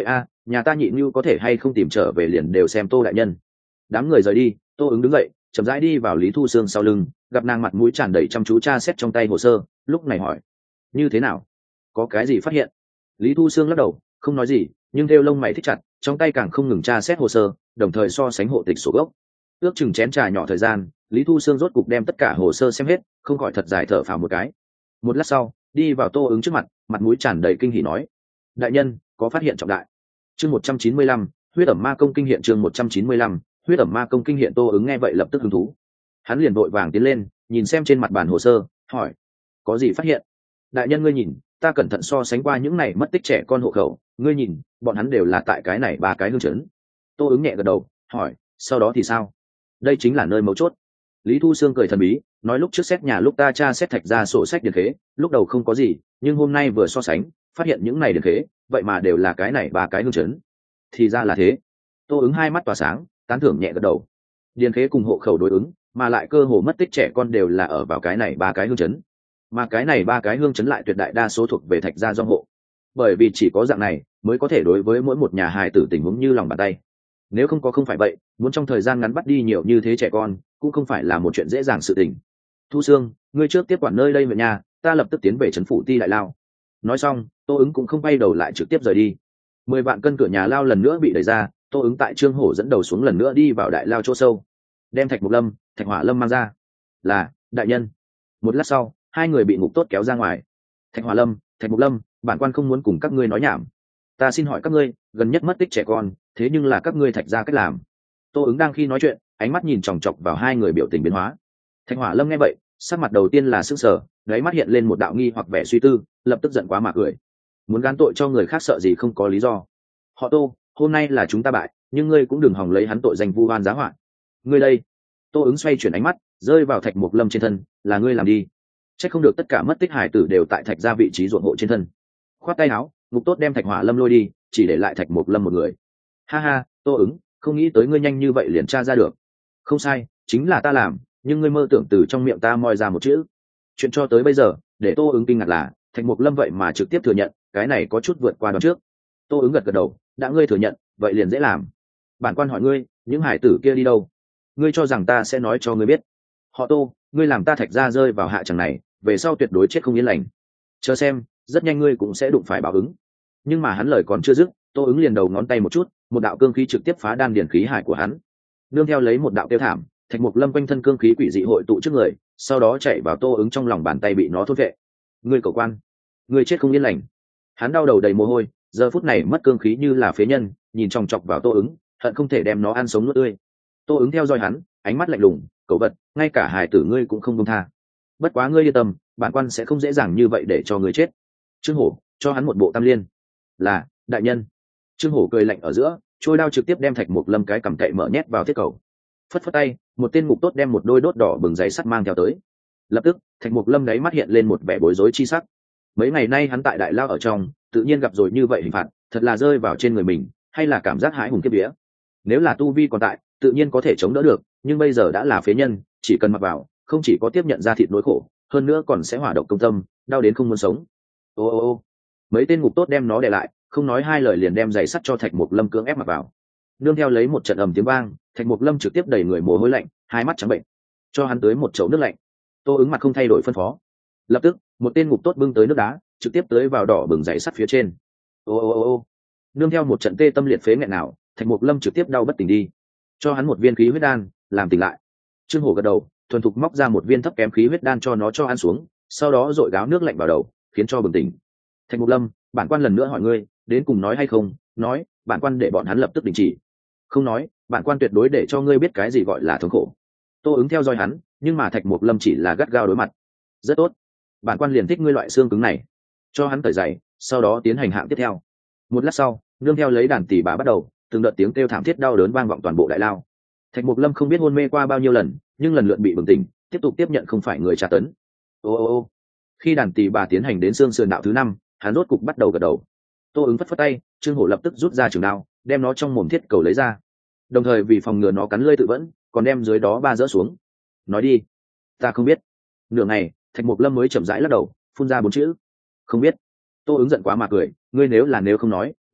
nhà ta nhị như có thể hay không tìm trở về liền đều xem Tô đại nhân. Đám người rời đi, Tô ứng đứng dậy chậm rãi đi vào Lý Thu Sương sau lưng, gặp nàng mặt mũi tràn đầy chăm chú tra xét trong tay hồ sơ, lúc này hỏi: như thế nào, có cái gì phát hiện? Lý Thu Sương lắc đầu không nói gì, nhưng theo lông mày thích chặt, trong tay càng không ngừng tra xét hồ sơ, đồng thời so sánh hộ tịch sổ gốc. Ước chừng chén trà nhỏ thời gian, Lý Thu Sương rốt cục đem tất cả hồ sơ xem hết, không khỏi thật dài thở phào một cái. Một lát sau, đi vào Tô ứng trước mặt, mặt mũi tràn đầy kinh hỉ nói: đại nhân có phát hiện trọng đại. Chương một trăm chín mươi lăm, huyết ẩm ma công kinh hiện. Chương một trăm chín mươi lăm, huyết ẩm ma công kinh hiện. Tô ứng nghe vậy lập tức hứng thú, hắn liền vội vàng tiến lên nhìn xem trên mặt bản hồ sơ, hỏi: có gì phát hiện? Đại nhân ngươi nhìn, ta cẩn thận so sánh qua những này mất tích trẻ con hộ khẩu, ngươi nhìn bọn hắn đều là tại cái này ba cái hương chấn. Tô ứng nhẹ gật đầu, hỏi: sau đó thì sao? Đây chính là nơi mấu chốt. Lý Thu Sương cười thần bí nói: lúc trước xét nhà lúc ta tra xét thạch ra sổ sách điền khế, lúc đầu không có gì, nhưng hôm nay vừa so sánh phát hiện những này điền khế vậy mà đều là cái này ba cái hương chấn. Thì ra là thế. Tô ứng hai mắt tỏa sáng, tán thưởng nhẹ gật đầu. Điền khế cùng hộ khẩu đối ứng, mà lại cơ hồ mất tích trẻ con đều là ở vào cái này ba cái hương chấn, mà cái này ba cái hương chấn lại tuyệt đại đa số thuộc về thạch gia dòng hộ, bởi vì chỉ có dạng này mới có thể đối với mỗi một nhà hài tử tình huống như lòng bàn tay. Nếu không có không phải vậy, muốn trong thời gian ngắn bắt đi nhiều như thế trẻ con cũng không phải là một chuyện dễ dàng sự tình. Thu Sương, ngươi trước tiếp quản nơi đây về nhà, ta lập tức tiến về trấn phủ ti đại lao. Nói xong, Tô ứng cũng không bay đầu lại, trực tiếp rời đi. Mười vạn cân cửa nhà lao lần nữa bị đẩy ra, Tô ứng tại Trương Hổ dẫn đầu xuống lần nữa đi vào đại lao chỗ sâu, đem Thạch Mục Lâm, Thạch Hỏa Lâm mang ra. Là đại nhân. Một lát sau, hai người bị ngục tốt kéo ra ngoài. Thạch Hỏa Lâm, Thạch Mục Lâm, bản quan không muốn cùng các ngươi nói nhảm. Ta xin hỏi các ngươi, gần nhất mất tích trẻ con, thế nhưng là các ngươi Thạch gia cách làm. Tô ứng đang khi nói chuyện, ánh mắt nhìn chòng chọc vào hai người biểu tình biến hóa. Thạch Hỏa Lâm nghe vậy, sắc mặt đầu tiên là sững sờ, đáy mắt hiện lên một đạo nghi hoặc vẻ suy tư, lập tức giận quá mà cười. Muốn gán tội cho người khác sợ gì không có lý do. Họ Tô, hôm nay là chúng ta bại, nhưng ngươi cũng đừng hòng lấy hắn tội danh vu oan giá họa. Ngươi đây. Tô ứng xoay chuyển ánh mắt, rơi vào Thạch Mục Lâm trên thân, là ngươi làm đi. Chắc không được tất cả mất tích hải tử đều tại Thạch gia vị trí ruộng hộ trên thân. Khoát tay áo, ngục tốt đem Thạch Hỏa Lâm lôi đi, chỉ để lại Thạch Mục Lâm một người. Ha ha, Tô ứng, không nghĩ tới ngươi nhanh như vậy liền tra ra được. Không sai, chính là ta làm, nhưng ngươi mơ tưởng từ trong miệng ta moi ra một chữ. Chuyện cho tới bây giờ, để Tô ứng kinh ngạc là Thạch Mục Lâm vậy mà trực tiếp thừa nhận, cái này có chút vượt qua đoán trước. Tô ứng gật gật đầu, đã ngươi thừa nhận, vậy liền dễ làm. Bản quan hỏi ngươi, những hải tử kia đi đâu? Ngươi cho rằng ta sẽ nói cho ngươi biết? Họ Tô, ngươi làm ta Thạch gia rơi vào hạ tràng này, về sau tuyệt đối chết không yên lành. Chờ xem, rất nhanh ngươi cũng sẽ đụng phải báo ứng. Nhưng mà hắn lời còn chưa dứt, Tô ứng liền đầu ngón tay một chút, một đạo cương khí trực tiếp phá đan điển khí hải của hắn. Nương theo lấy một đạo tiêu thảm, Thạch Mục Lâm quanh thân cương khí quỷ dị hội tụ trước người, sau đó chạy vào Tô ứng trong lòng bàn tay bị nó thốt vệ. Ngươi cầu quan, ngươi chết không yên lành. Hắn đau đầu đầy mồ hôi, giờ phút này mất cương khí như là phế nhân, nhìn chòng chọc vào Tô ứng, hận không thể đem nó ăn sống nuốt tươi. Tô ứng theo dõi hắn, ánh mắt lạnh lùng, cẩu vật, ngay cả hài tử ngươi cũng không buông tha. Bất quá ngươi yên tâm, bản quan sẽ không dễ dàng như vậy để cho ngươi chết. Trương Hổ, cho hắn một bộ tam liên. Là đại nhân. Trương Hổ cười lạnh ở giữa, trôi đao trực tiếp đem Thạch Mục Lâm cái cầm cậy mở nhét vào thiết cầu. Phất phất tay, một tên ngục tốt đem một đôi đốt đỏ bừng giấy sắt mang theo tới. Lập tức, Thạch Mục Lâm đáy mắt hiện lên một vẻ bối rối chi sắc. Mấy ngày nay hắn tại đại lao ở trong, tự nhiên gặp rồi như vậy hình phạt, thật là rơi vào trên người mình, hay là cảm giác hãi hùng kiếp vía. Nếu là tu vi còn tại, tự nhiên có thể chống đỡ được, nhưng bây giờ đã là phế nhân, chỉ cần mặc vào, không chỉ có tiếp nhận ra thịt nỗi khổ, hơn nữa còn sẽ hỏa độc công tâm, đau đến không muốn sống. Ô ô ô, mấy tên ngục tốt đem nó để lại, không nói hai lời liền đem giày sắt cho Thạch Mục Lâm cưỡng ép mặc vào. Nương theo lấy một trận ầm tiếng vang, Thạch Mục Lâm trực tiếp đẩy người mồ hôi lạnh, hai mắt trắng bệnh. Cho hắn tới một chậu nước lạnh. Tô ứng mặt không thay đổi phân phó. Lập tức, một tên ngục tốt bưng tới nước đá, trực tiếp tới vào đỏ bừng giày sắt phía trên. Ô ô ô ô, nương theo một trận tê tâm liệt phế nghẹn nào, Thạch Mục Lâm trực tiếp đau bất tỉnh đi. Cho hắn một viên khí huyết đan, làm tỉnh lại. Trương Hổ gật đầu, thuần thục móc ra một viên thấp kém khí huyết đan cho nó cho ăn xuống, sau đó dội gáo nước lạnh vào đầu, khiến cho bừng tỉnh. Thạch Mục Lâm, bản quan lần nữa hỏi ngươi, đến cùng nói hay không? Nói, bản quan để bọn hắn lập tức đình chỉ. Không nói, bản quan tuyệt đối để cho ngươi biết cái gì gọi là thống khổ. Tô ứng theo dõi hắn, nhưng mà Thạch Mục Lâm chỉ là gắt gao đối mặt. Rất tốt, bản quan liền thích ngươi loại xương cứng này. Cho hắn cởi giày, sau đó tiến hành hạng tiếp theo. Một lát sau, nương theo lấy đàn tỷ bà bắt đầu, từng đợt tiếng kêu thảm thiết đau đớn vang vọng toàn bộ đại lao. Thạch Mục Lâm không biết hôn mê qua bao nhiêu lần, nhưng lần lượt bị bừng tỉnh, tiếp tục tiếp nhận không phải người tra tấn. Ô ô ô, khi đàn tỷ bà tiến hành đến xương sườn đạo thứ năm, hắn rốt cục bắt đầu gật đầu. Tô ứng phất phất tay, Trương Hổ lập tức rút ra trường đao, đem nó trong mồm thiết cầu lấy ra, đồng thời vì phòng ngừa nó cắn lưỡi tự vẫn, còn đem dưới đó ba dỡ xuống. Nói đi. Ta không biết. Nửa ngày, Thạch Mục Lâm mới chậm rãi lắc đầu, phun ra bốn chữ: không biết. Tô ứng giận quá mà cười, ngươi nếu là nếu không nói,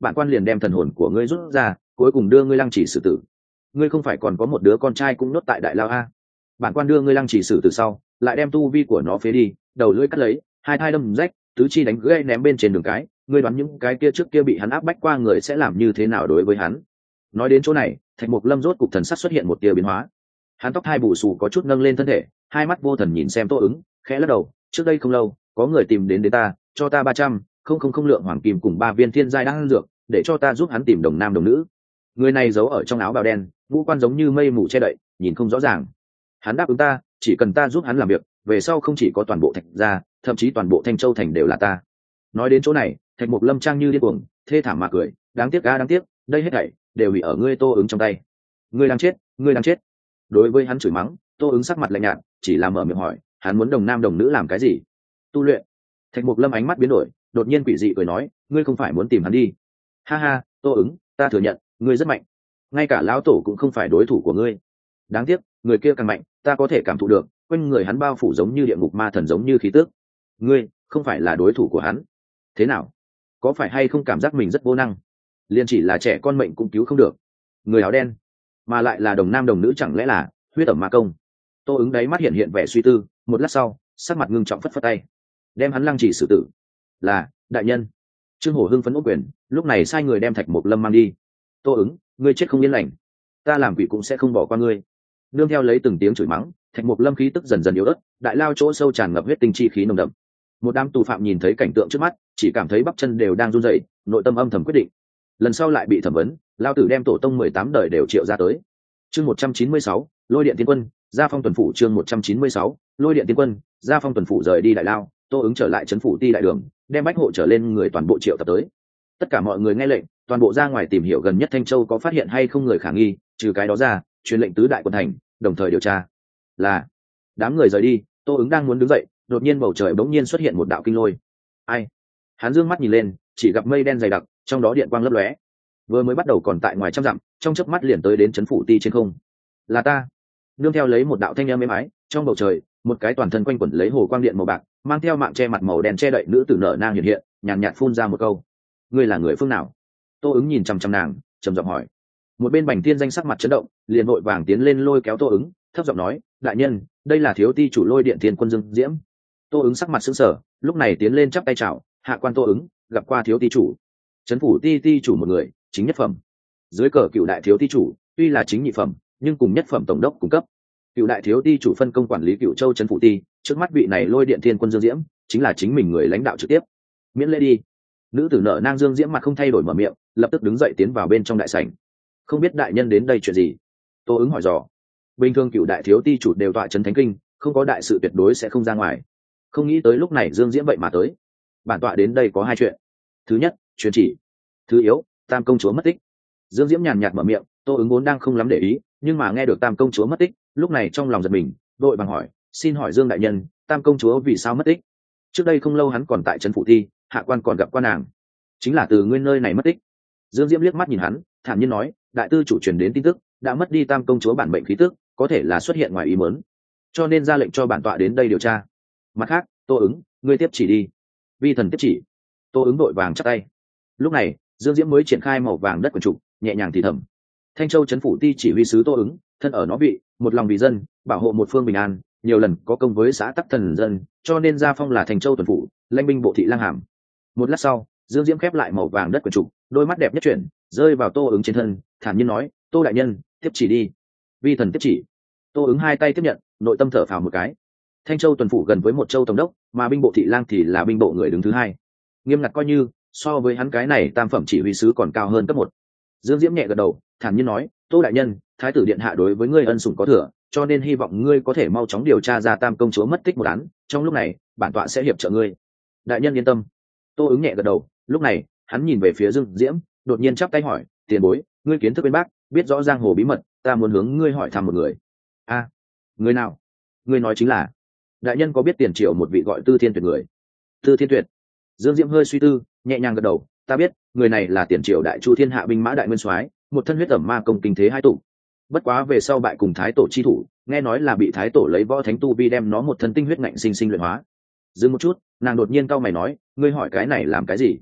bản quan liền đem thần hồn của ngươi rút ra, cuối cùng đưa ngươi lăng trì xử tử. Ngươi không phải còn có một đứa con trai cũng nhốt tại đại lao a? Bản quan đưa ngươi lăng trì xử tử sau, lại đem tu vi của nó phế đi, đầu lưỡi cắt lấy, hai thai đâm rách, tứ chi đánh gãy ném bên trên đường cái. Ngươi đoán những cái kia trước kia bị hắn áp bách qua người sẽ làm như thế nào đối với hắn? Nói đến chỗ này, Thạch Mục Lâm rốt cục thần sắc xuất hiện một tia biến hóa. Hắn tóc hai bù xù có chút nâng lên thân thể, hai mắt vô thần nhìn xem Tô Ứng, khẽ lắc đầu. Trước đây không lâu, có người tìm đến đến ta, cho ta ba trăm không không không lượng hoàng kim cùng ba viên thiên giai đan dược, để cho ta giúp hắn tìm đồng nam đồng nữ. Người này giấu ở trong áo bào đen, ngũ quan giống như mây mù che đậy, nhìn không rõ ràng. Hắn đáp ứng ta, chỉ cần ta giúp hắn làm việc, về sau không chỉ có toàn bộ Thạch gia, thậm chí toàn bộ Thanh Châu thành đều là ta. Nói đến chỗ này, Thạch Mục Lâm trang như điên cuồng, thê thảm mà cười, đáng tiếc ga đáng tiếc, đây hết thảy đều bị ở ngươi Tô Ứng trong tay. Ngươi đang chết, ngươi đang chết. Đối với hắn chửi mắng, Tô Ứng sắc mặt lạnh nhạt, chỉ là mở miệng hỏi, hắn muốn đồng nam đồng nữ làm cái gì? Tu luyện. Thạch Mục Lâm ánh mắt biến đổi, đột nhiên quỷ dị cười nói, ngươi không phải muốn tìm hắn đi? Ha ha, Tô Ứng, ta thừa nhận, ngươi rất mạnh, ngay cả lão tổ cũng không phải đối thủ của ngươi. Đáng tiếc, người kia càng mạnh, ta có thể cảm thụ được, quanh người hắn bao phủ giống như địa ngục ma thần giống như khí tước. Ngươi không phải là đối thủ của hắn. Thế nào? Có phải hay không cảm giác mình rất vô năng? Liên chỉ là trẻ con mệnh cũng cứu không được. Người áo đen, mà lại là đồng nam đồng nữ, chẳng lẽ là huyết ẩm ma công? Tô Ứng đáy mắt hiện hiện vẻ suy tư, một lát sau, sắc mặt ngưng trọng phất phất tay, đem hắn lăng trì xử tử. Là đại nhân. Trương Hổ hưng phấn ốc quyền, lúc này sai người đem Thạch Mục Lâm mang đi. Tô Ứng, ngươi chết không yên lành, ta làm quỷ cũng sẽ không bỏ qua ngươi. Nương theo lấy từng tiếng chửi mắng, Thạch Mục Lâm khí tức dần dần yếu ớt, đại lao chỗ sâu tràn ngập huyết tinh chi khí nồng đậm. Một đám tù phạm nhìn thấy cảnh tượng trước mắt, chỉ cảm thấy bắp chân đều đang run rẩy, nội tâm âm thầm quyết định, lần sau lại bị thẩm vấn, lao tử đem tổ tông mười tám đời đều triệu ra tới. Chương một trăm chín mươi sáu, Lôi Điện Tiên Quân, Gia Phong tuần phủ. Chương một trăm chín mươi sáu, Lôi Điện Tiên Quân, Gia Phong tuần phủ rời đi đại lao. Tô Ứng trở lại trấn phủ ti đại đường, đem bách hộ trở lên người toàn bộ triệu tập tới. Tất cả mọi người nghe lệnh, toàn bộ ra ngoài tìm hiểu gần nhất Thanh Châu có phát hiện hay không người khả nghi, trừ cái đó ra, truyền lệnh tứ đại quân thành, đồng thời điều tra. Là. Đám người rời đi, Tô Ứng đang muốn đứng dậy, đột nhiên bầu trời bỗng nhiên xuất hiện một đạo kinh lôi. Ai? Hắn dương mắt nhìn lên, chỉ gặp mây đen dày đặc, trong đó điện quang lấp lóe. Vừa mới bắt đầu còn tại ngoài trăm dặm, trong chớp mắt liền tới đến trấn phủ ti trên không. Là ta. Nương theo lấy một đạo thanh âm êm ái, trong bầu trời, một cái toàn thân quanh quẩn lấy hồ quang điện màu bạc, mang theo mạng che mặt màu đen che đậy nữ tử nở nang hiện hiện, nhàn nhạt phun ra một câu. Ngươi là người phương nào? Tô Ứng nhìn chằm chằm nàng, trầm giọng hỏi. Một bên Bành Tiên Danh sắc mặt chấn động, liền vội vàng tiến lên lôi kéo Tô Ứng, thấp giọng nói, đại nhân, đây là thiếu ti chủ Lôi Điện Thiên Quân Dương Diễm. Tô Ứng sắc mặt sững sờ, lúc này tiến lên chắp tay chào, hạ quan Tô Ứng, gặp qua thiếu ti chủ. Trấn phủ ti ti chủ một người, chính nhất phẩm. Dưới cờ cựu đại thiếu ti chủ, tuy là chính nhị phẩm, nhưng cùng nhất phẩm tổng đốc cung cấp. Cựu đại thiếu ti chủ phân công quản lý Cựu Châu trấn phủ ti, trước mắt vị này Lôi Điện Thiên Quân Dương Diễm, chính là chính mình người lãnh đạo trực tiếp. Miễn lễ đi. Nữ tử nợ nang Dương Diễm mặt không thay đổi mở miệng, lập tức đứng dậy tiến vào bên trong đại sảnh. Không biết đại nhân đến đây chuyện gì? Tô Ứng hỏi dò. Bình thường cựu đại thiếu ti chủ đều tọa trấn thánh kinh, không có đại sự tuyệt đối sẽ không ra ngoài. Không nghĩ tới lúc này Dương Diễm vậy mà tới. Bản tọa đến đây có hai chuyện. Thứ nhất, truyền chỉ. Thứ yếu, Tam công chúa mất tích. Dương Diễm nhàn nhạt mở miệng. Tô Ứng vốn đang không lắm để ý, nhưng mà nghe được Tam công chúa mất tích, lúc này trong lòng giật mình, đội bằng hỏi, xin hỏi Dương đại nhân, Tam công chúa vì sao mất tích? Trước đây không lâu hắn còn tại trấn phủ thi, hạ quan còn gặp quan nàng, chính là từ nguyên nơi này mất tích. Dương Diễm liếc mắt nhìn hắn, thản nhiên nói, đại tư chủ truyền đến tin tức, đã mất đi Tam công chúa bản mệnh khí tức, có thể là xuất hiện ngoài ý muốn, cho nên ra lệnh cho bản tọa đến đây điều tra. Mặt khác, Tô Ứng, ngươi tiếp chỉ đi. Vi thần tiếp chỉ. Tô Ứng đội vàng chắp tay. Lúc này, Dương Diễm mới triển khai màu vàng đất quần trục, nhẹ nhàng thì thầm. Thanh Châu trấn phủ ti chỉ huy sứ Tô Ứng, thân ở nó vị, một lòng vì dân, bảo hộ một phương bình an, nhiều lần có công với xã tắc thần dân, cho nên gia phong là Thanh Châu tuần phủ, lãnh binh bộ thị lang hàm. Một lát sau, Dương Diễm khép lại màu vàng đất quần trục, đôi mắt đẹp nhất chuyển, rơi vào Tô Ứng trên thân, thản nhiên nói, Tô đại nhân, tiếp chỉ đi. Vi thần tiếp chỉ. Tô Ứng hai tay tiếp nhận, nội tâm thở phào một cái. Thanh Châu tuần phủ gần với một châu tổng đốc, mà binh bộ thị lang thì là binh bộ người đứng thứ hai, nghiêm ngặt coi như so với hắn cái này tam phẩm chỉ huy sứ còn cao hơn cấp một. Dương Diễm nhẹ gật đầu, thản nhiên nói, Tô đại nhân, thái tử điện hạ đối với ngươi ân sủng có thừa, cho nên hy vọng ngươi có thể mau chóng điều tra ra Tam công chúa mất tích một án, trong lúc này bản tọa sẽ hiệp trợ ngươi. Đại nhân yên tâm. Tô Ứng nhẹ gật đầu, lúc này hắn nhìn về phía Dương Diễm, đột nhiên chắp tay hỏi, tiền bối, ngươi kiến thức bên bác, biết rõ giang hồ bí mật, ta muốn hướng ngươi hỏi thăm một người. A, à, người nào? Ngươi nói chính là đại nhân có biết tiền triệu một vị gọi Tư Thiên Tuyệt người? Tư Thiên Tuyệt. Dương Diễm hơi suy tư, nhẹ nhàng gật đầu, ta biết, người này là tiền triệu đại chu thiên hạ binh mã đại nguyên soái, một thân huyết ẩm ma công kinh thế hai tụ. Bất quá về sau bại cùng thái tổ chi thủ, nghe nói là bị thái tổ lấy võ thánh tu vi đem nó một thân tinh huyết ngạnh sinh sinh luyện hóa. Dừng một chút, nàng đột nhiên cau mày nói, ngươi hỏi cái này làm cái gì?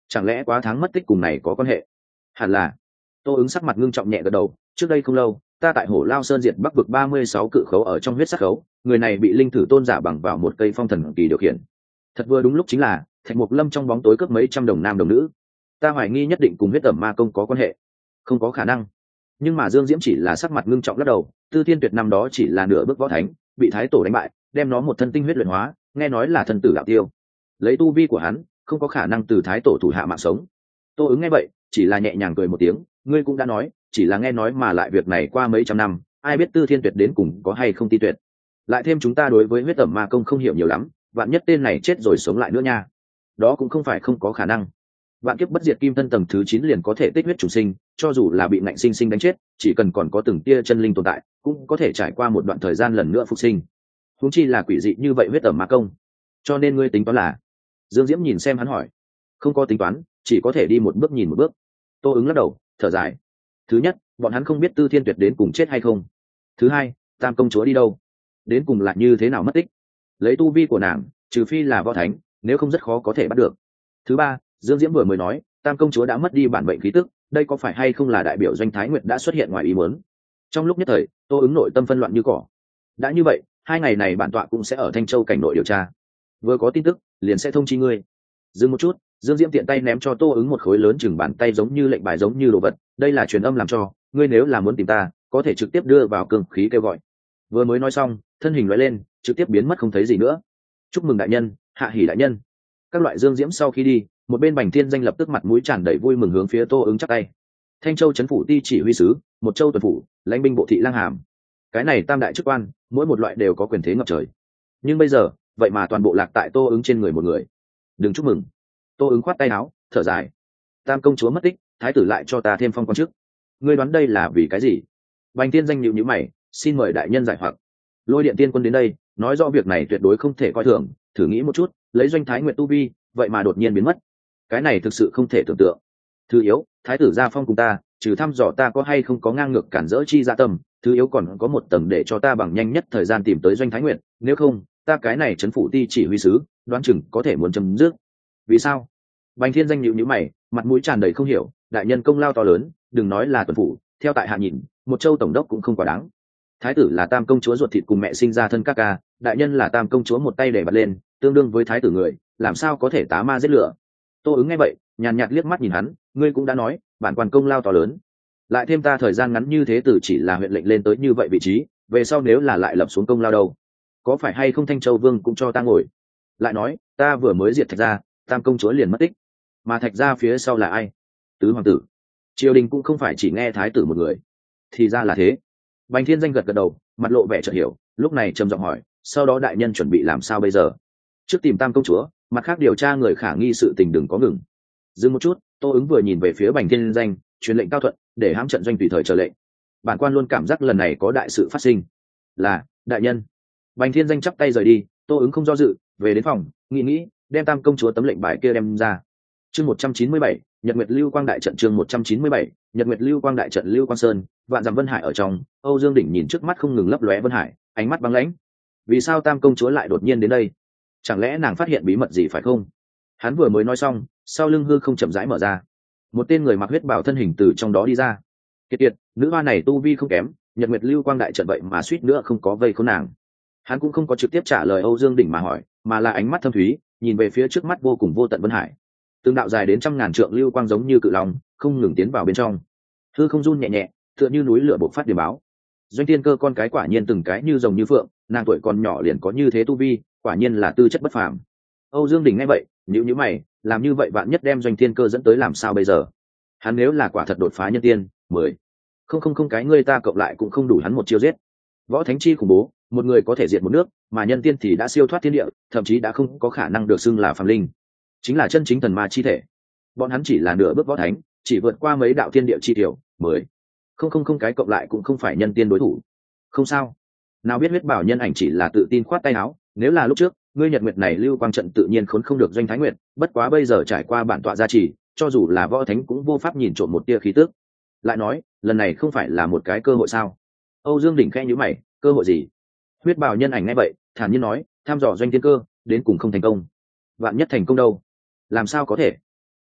Chẳng lẽ quá tháng mất tích cùng này có quan hệ? Hẳn là. Tô ứng sắc mặt ngưng trọng nhẹ gật đầu. Trước đây không lâu, ta tại Hổ Lao Sơn diệt Bắc vực ba mươi sáu cự khấu ở trong huyết sắc khấu, người này bị linh thử tôn giả bằng vào một cây phong thần kỳ điều khiển. Thật vừa đúng lúc chính là Thạch Mục Lâm trong bóng tối cướp mấy trăm đồng nam đồng nữ. Ta hoài nghi nhất định cùng huyết tẩm ma công có quan hệ. Không có khả năng. Nhưng mà Dương Diễm chỉ là sắc mặt ngưng trọng lắc đầu. Tư Thiên Tuyệt năm đó chỉ là nửa bước võ thánh, bị Thái Tổ đánh bại, đem nó một thân tinh huyết luyện hóa, nghe nói là thân tử đạo tiêu. Lấy tu vi của hắn, không có khả năng từ Thái Tổ thủ hạ mạng sống. Tô ứng nghe vậy, chỉ là nhẹ nhàng cười một tiếng. Ngươi cũng đã nói, chỉ là nghe nói mà lại việc này qua mấy trăm năm, ai biết Tư Thiên Tuyệt đến cùng có hay không ti tuyệt. Lại thêm chúng ta đối với huyết tẩm ma công không hiểu nhiều lắm, vạn nhất tên này chết rồi sống lại nữa nha. Đó cũng không phải không có khả năng. Vạn kiếp bất diệt kim thân tầng thứ chín liền có thể tích huyết chủ sinh, cho dù là bị ngạnh sinh sinh đánh chết, chỉ cần còn có từng tia chân linh tồn tại, cũng có thể trải qua một đoạn thời gian lần nữa phục sinh. Huống chi là quỷ dị như vậy huyết tẩm ma công. Cho nên ngươi tính toán là? Dương Diễm nhìn xem hắn hỏi. Không có tính toán, chỉ có thể đi một bước nhìn một bước. Tô ứng lắc đầu, thở dài. Thứ nhất, bọn hắn không biết Tư Thiên Tuyệt đến cùng chết hay không. Thứ hai, Tam công chúa đi đâu, đến cùng lại như thế nào mất tích. Lấy tu vi của nàng, trừ phi là võ thánh, nếu không rất khó có thể bắt được. Thứ ba, Dương Diễm vừa mới nói Tam công chúa đã mất đi bản mệnh khí tức, đây có phải hay không là đại biểu Doanh Thái Nguyệt đã xuất hiện ngoài ý muốn? Trong lúc nhất thời, Tô ứng nội tâm phân loạn như cỏ. Đã như vậy, hai ngày này bản tọa cũng sẽ ở Thanh Châu cảnh nội điều tra, vừa có tin tức liền sẽ thông chi ngươi. Dừng một chút, Dương Diễm tiện tay ném cho Tô ứng một khối lớn chừng bàn tay giống như lệnh bài giống như đồ vật, đây là truyền âm làm cho ngươi, nếu là muốn tìm ta, có thể trực tiếp đưa vào cường khí kêu gọi. Vừa mới nói xong, thân hình lóe lên, trực tiếp biến mất không thấy gì nữa. Chúc mừng đại nhân, hạ hỉ đại nhân. Các loại Dương Diễm sau khi đi, một bên Bành Thiên Danh lập tức mặt mũi tràn đầy vui mừng hướng phía Tô ứng chắp tay. Thanh Châu trấn phủ ti chỉ huy sứ, một châu tuần phủ, lãnh binh bộ thị lang hàm, cái này tam đại chức quan, mỗi một loại đều có quyền thế ngập trời. Nhưng bây giờ, vậy mà toàn bộ lạc tại Tô ứng trên người một người. Đừng chúc mừng. Tô ứng khoát tay áo, thở dài. Tam công chúa mất tích, thái tử lại cho ta thêm phong quan chức. Ngươi đoán đây là vì cái gì? Bành Thiên Danh nhíu nhíu mày, xin mời đại nhân giải hoặc. Lôi Điện Tiên Quân đến đây, nói rõ việc này tuyệt đối không thể coi thường. Thử nghĩ một chút, lấy Doanh Thái Nguyệt tu vi, vậy mà đột nhiên biến mất, cái này thực sự không thể tưởng tượng. Thứ yếu, thái tử gia phong cùng ta, trừ thăm dò ta có hay không có ngang ngược cản rỡ chi dạ tâm, thứ yếu còn có một tầng để cho ta bằng nhanh nhất thời gian tìm tới Doanh Thái Nguyệt, nếu không, ta cái này trấn phủ ti chỉ huy sứ, đoán chừng có thể muốn chấm dứt. Vì sao? Bành Thiên Danh nhíu nhíu mày, mặt mũi tràn đầy không hiểu. Đại nhân công lao to lớn, đừng nói là tuần phủ, theo tại hạ nhìn, một châu tổng đốc cũng không quá đáng. Thái tử là Tam công chúa ruột thịt cùng mẹ sinh ra thân các ca, đại nhân là Tam công chúa một tay để bật lên, tương đương với thái tử người, làm sao có thể tá ma giết lửa? Tô ứng nghe vậy, nhàn nhạt liếc mắt nhìn hắn, ngươi cũng đã nói, bản quan công lao to lớn, lại thêm ta thời gian ngắn như thế tử chỉ là huyện lệnh lên tới như vậy vị trí, về sau nếu là lại lập xuống công lao đâu, có phải hay không Thanh Châu vương cũng cho ta ngồi? Lại nói, ta vừa mới diệt Thạch gia, Tam công chúa liền mất tích, mà Thạch gia phía sau là ai? Tứ hoàng tử. Triều đình cũng không phải chỉ nghe thái tử một người. Thì ra là thế. Bành Thiên Danh gật gật đầu, mặt lộ vẻ chợt hiểu, lúc này trầm giọng hỏi, sau đó đại nhân chuẩn bị làm sao bây giờ? Trước tìm Tam công chúa, mặt khác điều tra người khả nghi sự tình đừng có ngừng. Dừng một chút, Tô ứng vừa nhìn về phía Bành Thiên Danh, truyền lệnh cao thuận, để hãm trận doanh tùy thời chờ lệnh. Bản quan luôn cảm giác lần này có đại sự phát sinh. Là, đại nhân. Bành Thiên Danh chắp tay rời đi, Tô ứng không do dự, về đến phòng, nghĩ nghĩ, đem Tam công chúa tấm lệnh bài kia đem ra. Chương một trăm chín mươi bảy, Nhật Nguyệt Lưu Quang đại trận. Chương một trăm chín mươi bảy, Nhật Nguyệt Lưu Quang đại trận. Lưu Quang Sơn, vạn dặm Vân Hải ở trong, Âu Dương Đỉnh nhìn trước mắt không ngừng lấp lóe Vân Hải, ánh mắt băng lãnh. Vì sao Tam công chúa lại đột nhiên đến đây? Chẳng lẽ nàng phát hiện bí mật gì phải không? Hắn vừa mới nói xong, sau lưng hư không chậm rãi mở ra, một tên người mặc huyết bào thân hình từ trong đó đi ra. Kiệt kiệt, nữ hoa này tu vi không kém, Nhật Nguyệt Lưu Quang đại trận vậy mà suýt nữa không có vây khốn nàng. Hắn cũng không có trực tiếp trả lời Âu Dương Đỉnh mà hỏi, mà là ánh mắt thâm thúy, nhìn về phía trước mắt vô cùng vô tận Vân Hải. Từng đạo dài đến trăm ngàn trượng lưu quang giống như cự long, không ngừng tiến vào bên trong. Hư không run nhẹ nhẹ, tựa như núi lửa bộc phát điểm báo. Doanh Thiên Cơ con cái quả nhiên từng cái như rồng như phượng, nàng tuổi còn nhỏ liền có như thế tu vi, quả nhiên là tư chất bất phàm. Âu Dương Đình nghe vậy, nhíu nhíu mày, làm như vậy bạn nhất đem Doanh Thiên Cơ dẫn tới làm sao bây giờ? Hắn nếu là quả thật đột phá nhân tiên, mười không không không cái ngươi ta cộng lại cũng không đủ hắn một chiêu giết. Võ thánh chi khủng bố, một người có thể diệt một nước, mà nhân tiên thì đã siêu thoát thiên địa, thậm chí đã không có khả năng được xưng là phàm linh, chính là chân chính thần ma chi thể. Bọn hắn chỉ là nửa bước võ thánh, chỉ vượt qua mấy đạo thiên địa chi tiểu, mười không không không cái cộng lại cũng không phải nhân tiên đối thủ. Không sao, nào biết huyết bảo nhân ảnh chỉ là tự tin khoát tay áo, nếu là lúc trước ngươi Nhật Nguyệt này lưu quang trận tự nhiên khốn không được Doanh Thái Nguyệt, bất quá bây giờ trải qua bản tọa gia trì, cho dù là võ thánh cũng vô pháp nhìn trộm một tia khí tức. Lại nói, lần này không phải là một cái cơ hội sao? Âu Dương Đỉnh khẽ nhíu mày, cơ hội gì? Huyết bảo nhân ảnh nghe vậy, thản nhiên nói, tham dò Doanh Thiên Cơ, đến cùng không thành công. Vạn nhất thành công đâu? Làm sao có thể?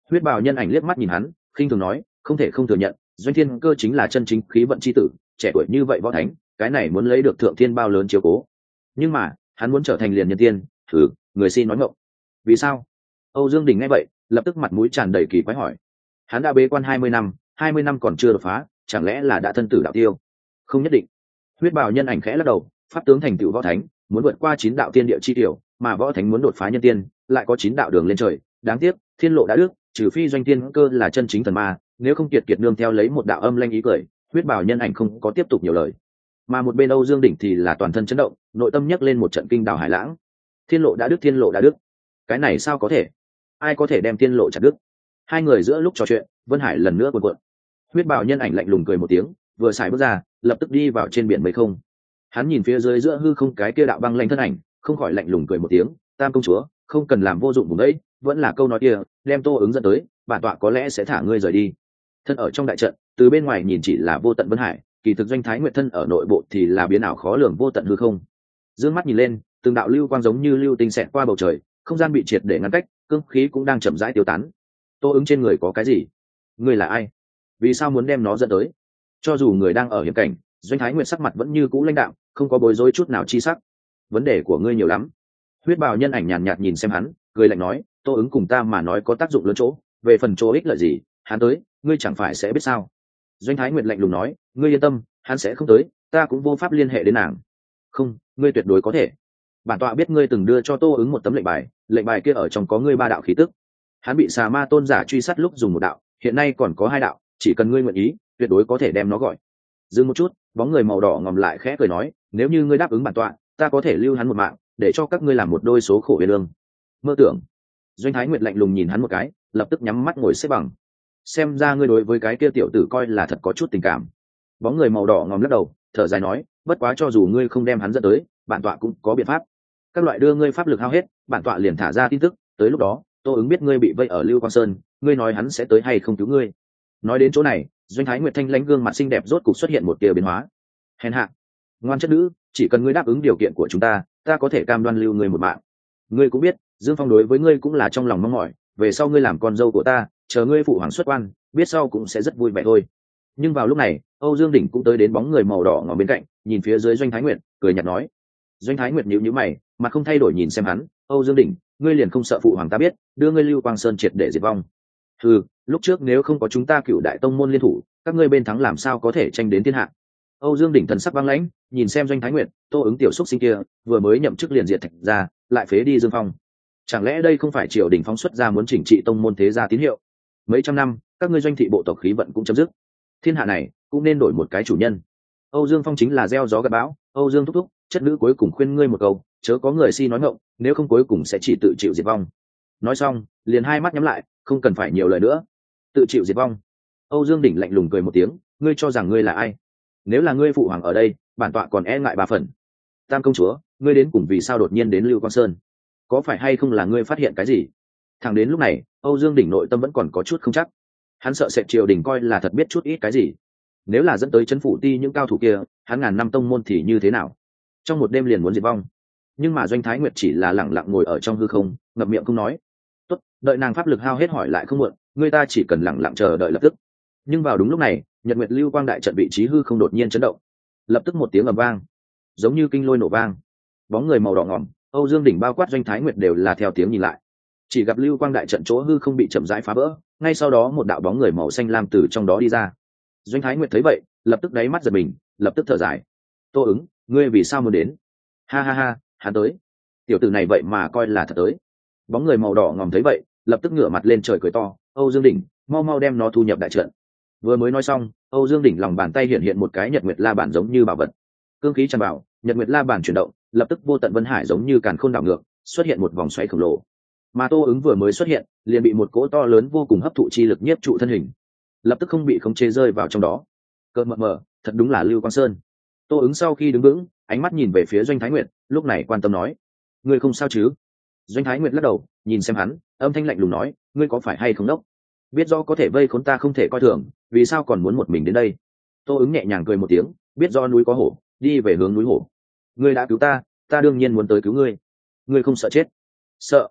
Huyết bào nhân ảnh liếc mắt nhìn hắn, khinh thường nói, không thể không thừa nhận, Doanh Thiên Cơ chính là chân chính khí vận chi tử, trẻ tuổi như vậy võ thánh, cái này muốn lấy được thượng thiên bao lớn chiếu cố. Nhưng mà hắn muốn trở thành liền nhân tiên, thử người xin nói ngọng. Vì sao? Âu Dương Đình nghe vậy, lập tức mặt mũi tràn đầy kỳ quái hỏi. Hắn đã bế quan hai mươi năm, hai mươi năm còn chưa đột phá, chẳng lẽ là đã thân tử đạo tiêu? Không nhất định. Huyết bào nhân ảnh khẽ lắc đầu, pháp tướng thành tựu võ thánh, muốn vượt qua chín đạo tiên địa chi tiểu, mà võ thánh muốn đột phá nhân tiên, lại có chín đạo đường lên trời, đáng tiếc, thiên lộ đã đứt, trừ phi Doanh Thiên Cơ là chân chính thần ma, nếu không kiệt kiệt nương theo lấy một đạo âm lanh ý cười. Huyết bào nhân ảnh không có tiếp tục nhiều lời. Mà một bên Âu Dương Đỉnh thì là toàn thân chấn động, nội tâm nhấc lên một trận kinh đảo hải lãng. Thiên lộ đã đứt, thiên lộ đã đứt. Cái này sao có thể? Ai có thể đem thiên lộ chặt đứt? Hai người giữa lúc trò chuyện, Vân Hải lần nữa cuộn cuộn. Huyết bào nhân ảnh lạnh lùng cười một tiếng, vừa xài bước ra, lập tức đi vào trên biển mây không. Hắn nhìn phía dưới giữa hư không cái kia đạo băng lanh thân ảnh, không khỏi lạnh lùng cười một tiếng, Tam công chúa, không cần làm vô dụng vùng đấy, vẫn là câu nói kia, đem Tô Ứng dẫn tới, bản tọa có lẽ sẽ thả ngươi rời đi. Thân ở trong đại trận, từ bên ngoài nhìn chỉ là vô tận Vân Hải, kỳ thực Doanh Thái Nguyệt thân ở nội bộ thì là biến ảo khó lường vô tận hư không. Dương mắt nhìn lên, từng đạo lưu quang giống như lưu tinh xẹt qua bầu trời, không gian bị triệt để ngăn cách, cương khí cũng đang chậm rãi tiêu tán. Tô Ứng trên người có cái gì? Ngươi là ai? Vì sao muốn đem nó dẫn tới? Cho dù người đang ở hiểm cảnh, Doanh Thái Nguyệt sắc mặt vẫn như cũ lãnh đạm, không có bối rối chút nào chi sắc. Vấn đề của ngươi nhiều lắm. Huyết bào nhân ảnh nhàn nhạt nhìn xem hắn, cười lạnh nói, Tô Ứng cùng ta mà nói có tác dụng lớn chỗ, về phần chỗ ích lợi gì, hắn tới, ngươi chẳng phải sẽ biết sao? Doanh Thái Nguyệt lạnh lùng nói, ngươi yên tâm, hắn sẽ không tới, ta cũng vô pháp liên hệ đến nàng. Không, ngươi tuyệt đối có thể. Bản tọa biết ngươi từng đưa cho Tô Ứng một tấm lệnh bài, lệnh bài kia ở trong có ngươi ba đạo khí tức. Hắn bị xà ma tôn giả truy sát lúc dùng một đạo, hiện nay còn có hai đạo, chỉ cần ngươi nguyện ý, tuyệt đối có thể đem nó gọi. Dừng một chút, bóng người màu đỏ ngòm lại khẽ cười nói, nếu như ngươi đáp ứng bản tọa, ta có thể lưu hắn một mạng, để cho các ngươi làm một đôi số khổ về lương. Mơ tưởng. Doanh Thái Nguyệt lạnh lùng nhìn hắn một cái, lập tức nhắm mắt ngồi xếp bằng. Xem ra ngươi đối với cái kia tiểu tử coi là thật có chút tình cảm. Bóng người màu đỏ ngòm lắc đầu, thở dài nói, bất quá cho dù ngươi không đem hắn dẫn tới, bản tọa cũng có biện pháp. Các loại đưa ngươi pháp lực hao hết, bản tọa liền thả ra tin tức, tới lúc đó, Tô Ứng biết ngươi bị vây ở Lưu Quang Sơn, ngươi nói hắn sẽ tới hay không cứu ngươi. Nói đến chỗ này, Doanh Thái Nguyệt thanh lãnh gương mặt xinh đẹp rốt cục xuất hiện một tia biến hóa. Hèn hạ, ngoan chất nữ, chỉ cần ngươi đáp ứng điều kiện của chúng ta, ta có thể cam đoan lưu ngươi một mạng. Ngươi cũng biết, Dương Phong đối với ngươi cũng là trong lòng mong mỏi, về sau ngươi làm con dâu của ta, chờ ngươi phụ hoàng xuất quan, biết sau cũng sẽ rất vui vẻ thôi. Nhưng vào lúc này, Âu Dương Đỉnh cũng tới đến bóng người màu đỏ ngỏ bên cạnh, nhìn phía dưới Doanh Thái Nguyệt, cười nhạt nói. Doanh Thái Nguyệt nhíu nhíu mày, mặt không thay đổi nhìn xem hắn, Âu Dương Đỉnh, ngươi liền không sợ phụ hoàng ta biết, đưa ngươi Lưu Quang Sơn triệt để diệt vong? Ừ, lúc trước nếu không có chúng ta Cửu Đại Tông môn liên thủ, các ngươi bên thắng làm sao có thể tranh đến thiên hạ? Âu Dương Đỉnh thần sắc băng lãnh, nhìn xem Doanh Thái Nguyệt, Tô Ứng tiểu xúc sinh kia, vừa mới nhậm chức liền diệt Thạch gia, lại phế đi Dương Phong. Chẳng lẽ đây không phải triều đình phóng xuất ra muốn chỉnh trị tông môn thế gia tín hiệu? Mấy trăm năm, các ngươi Doanh thị bộ tộc khí vận cũng chấm dứt. Thiên hạ này cũng nên đổi một cái chủ nhân. Âu Dương Phong chính là gieo gió gặt bão, Âu Dương thúc thúc, chất nữ cuối cùng khuyên ngươi một câu, chớ có người si nói ngọng, nếu không cuối cùng sẽ chỉ tự chịu diệt vong. Nói xong, liền hai mắt nhắm lại, không cần phải nhiều lời nữa. Tự chịu diệt vong. Âu Dương Đỉnh lạnh lùng cười một tiếng, ngươi cho rằng ngươi là ai? Nếu là ngươi phụ hoàng ở đây, bản tọa còn e ngại ba phần. Tam công chúa, ngươi đến cùng vì sao đột nhiên đến Lưu Quang Sơn? Có phải hay không là ngươi phát hiện cái gì? Thẳng đến lúc này, Âu Dương Đỉnh nội tâm vẫn còn có chút không chắc. Hắn sợ sệt triều đình coi là thật biết chút ít cái gì. Nếu là dẫn tới chấn phủ ti những cao thủ kia, hắn ngàn năm tông môn thì như thế nào? Trong một đêm liền muốn diệt vong. Nhưng mà Doanh Thái Nguyệt chỉ là lẳng lặng ngồi ở trong hư không, ngậm miệng không nói. Tốt, đợi nàng pháp lực hao hết hỏi lại không muộn, người ta chỉ cần lẳng lặng chờ đợi lập tức. Nhưng vào đúng lúc này, Nhật Nguyệt Lưu Quang đại trận vị trí hư không đột nhiên chấn động. Lập tức một tiếng ầm vang, giống như kinh lôi nổ vang. Bóng người màu đỏ ngỏm, Âu Dương Đỉnh bao quát Doanh Thái Nguyệt đều là theo tiếng nhìn lại. Chỉ gặp Lưu Quang đại trận chỗ hư không bị chậm rãi phá vỡ, ngay sau đó một đạo bóng người màu xanh lam từ trong đó đi ra. Doanh Thái Nguyệt thấy vậy, lập tức đáy mắt giật mình, lập tức thở dài. Tô Ứng, ngươi vì sao muốn đến? Ha ha ha, hắn tới. Tiểu tử này vậy mà coi là thật tới. Bóng người màu đỏ ngòm thấy vậy, lập tức ngửa mặt lên trời cười to. Âu Dương Đỉnh, mau mau đem nó thu nhập đại trận. Vừa mới nói xong, Âu Dương Đỉnh lòng bàn tay hiện hiện một cái Nhật Nguyệt La Bản giống như bảo vật. Cương khí tràn vào, Nhật Nguyệt La Bản chuyển động, lập tức vô tận vân hải giống như càn khôn đảo ngược, xuất hiện một vòng xoáy khổng lồ. Mà Tô Ứng vừa mới xuất hiện, liền bị một cỗ to lớn vô cùng hấp thụ chi lực nhiếp trụ thân hình, lập tức không bị khống chế rơi vào trong đó. Cơn mờ mờ, thật đúng là Lưu Quang Sơn. Tô Ứng sau khi đứng vững, ánh mắt nhìn về phía Doanh Thái Nguyệt, lúc này quan tâm nói: "Ngươi không sao chứ?" Doanh Thái Nguyệt lắc đầu, nhìn xem hắn, âm thanh lạnh lùng nói: "Ngươi có phải hay không đốc? Biết rõ có thể vây khốn ta không thể coi thường, vì sao còn muốn một mình đến đây?" Tô Ứng nhẹ nhàng cười một tiếng, biết rõ núi có hổ, đi về hướng núi hổ. "Ngươi đã cứu ta, ta đương nhiên muốn tới cứu ngươi. Ngươi không sợ chết?" "Sợ."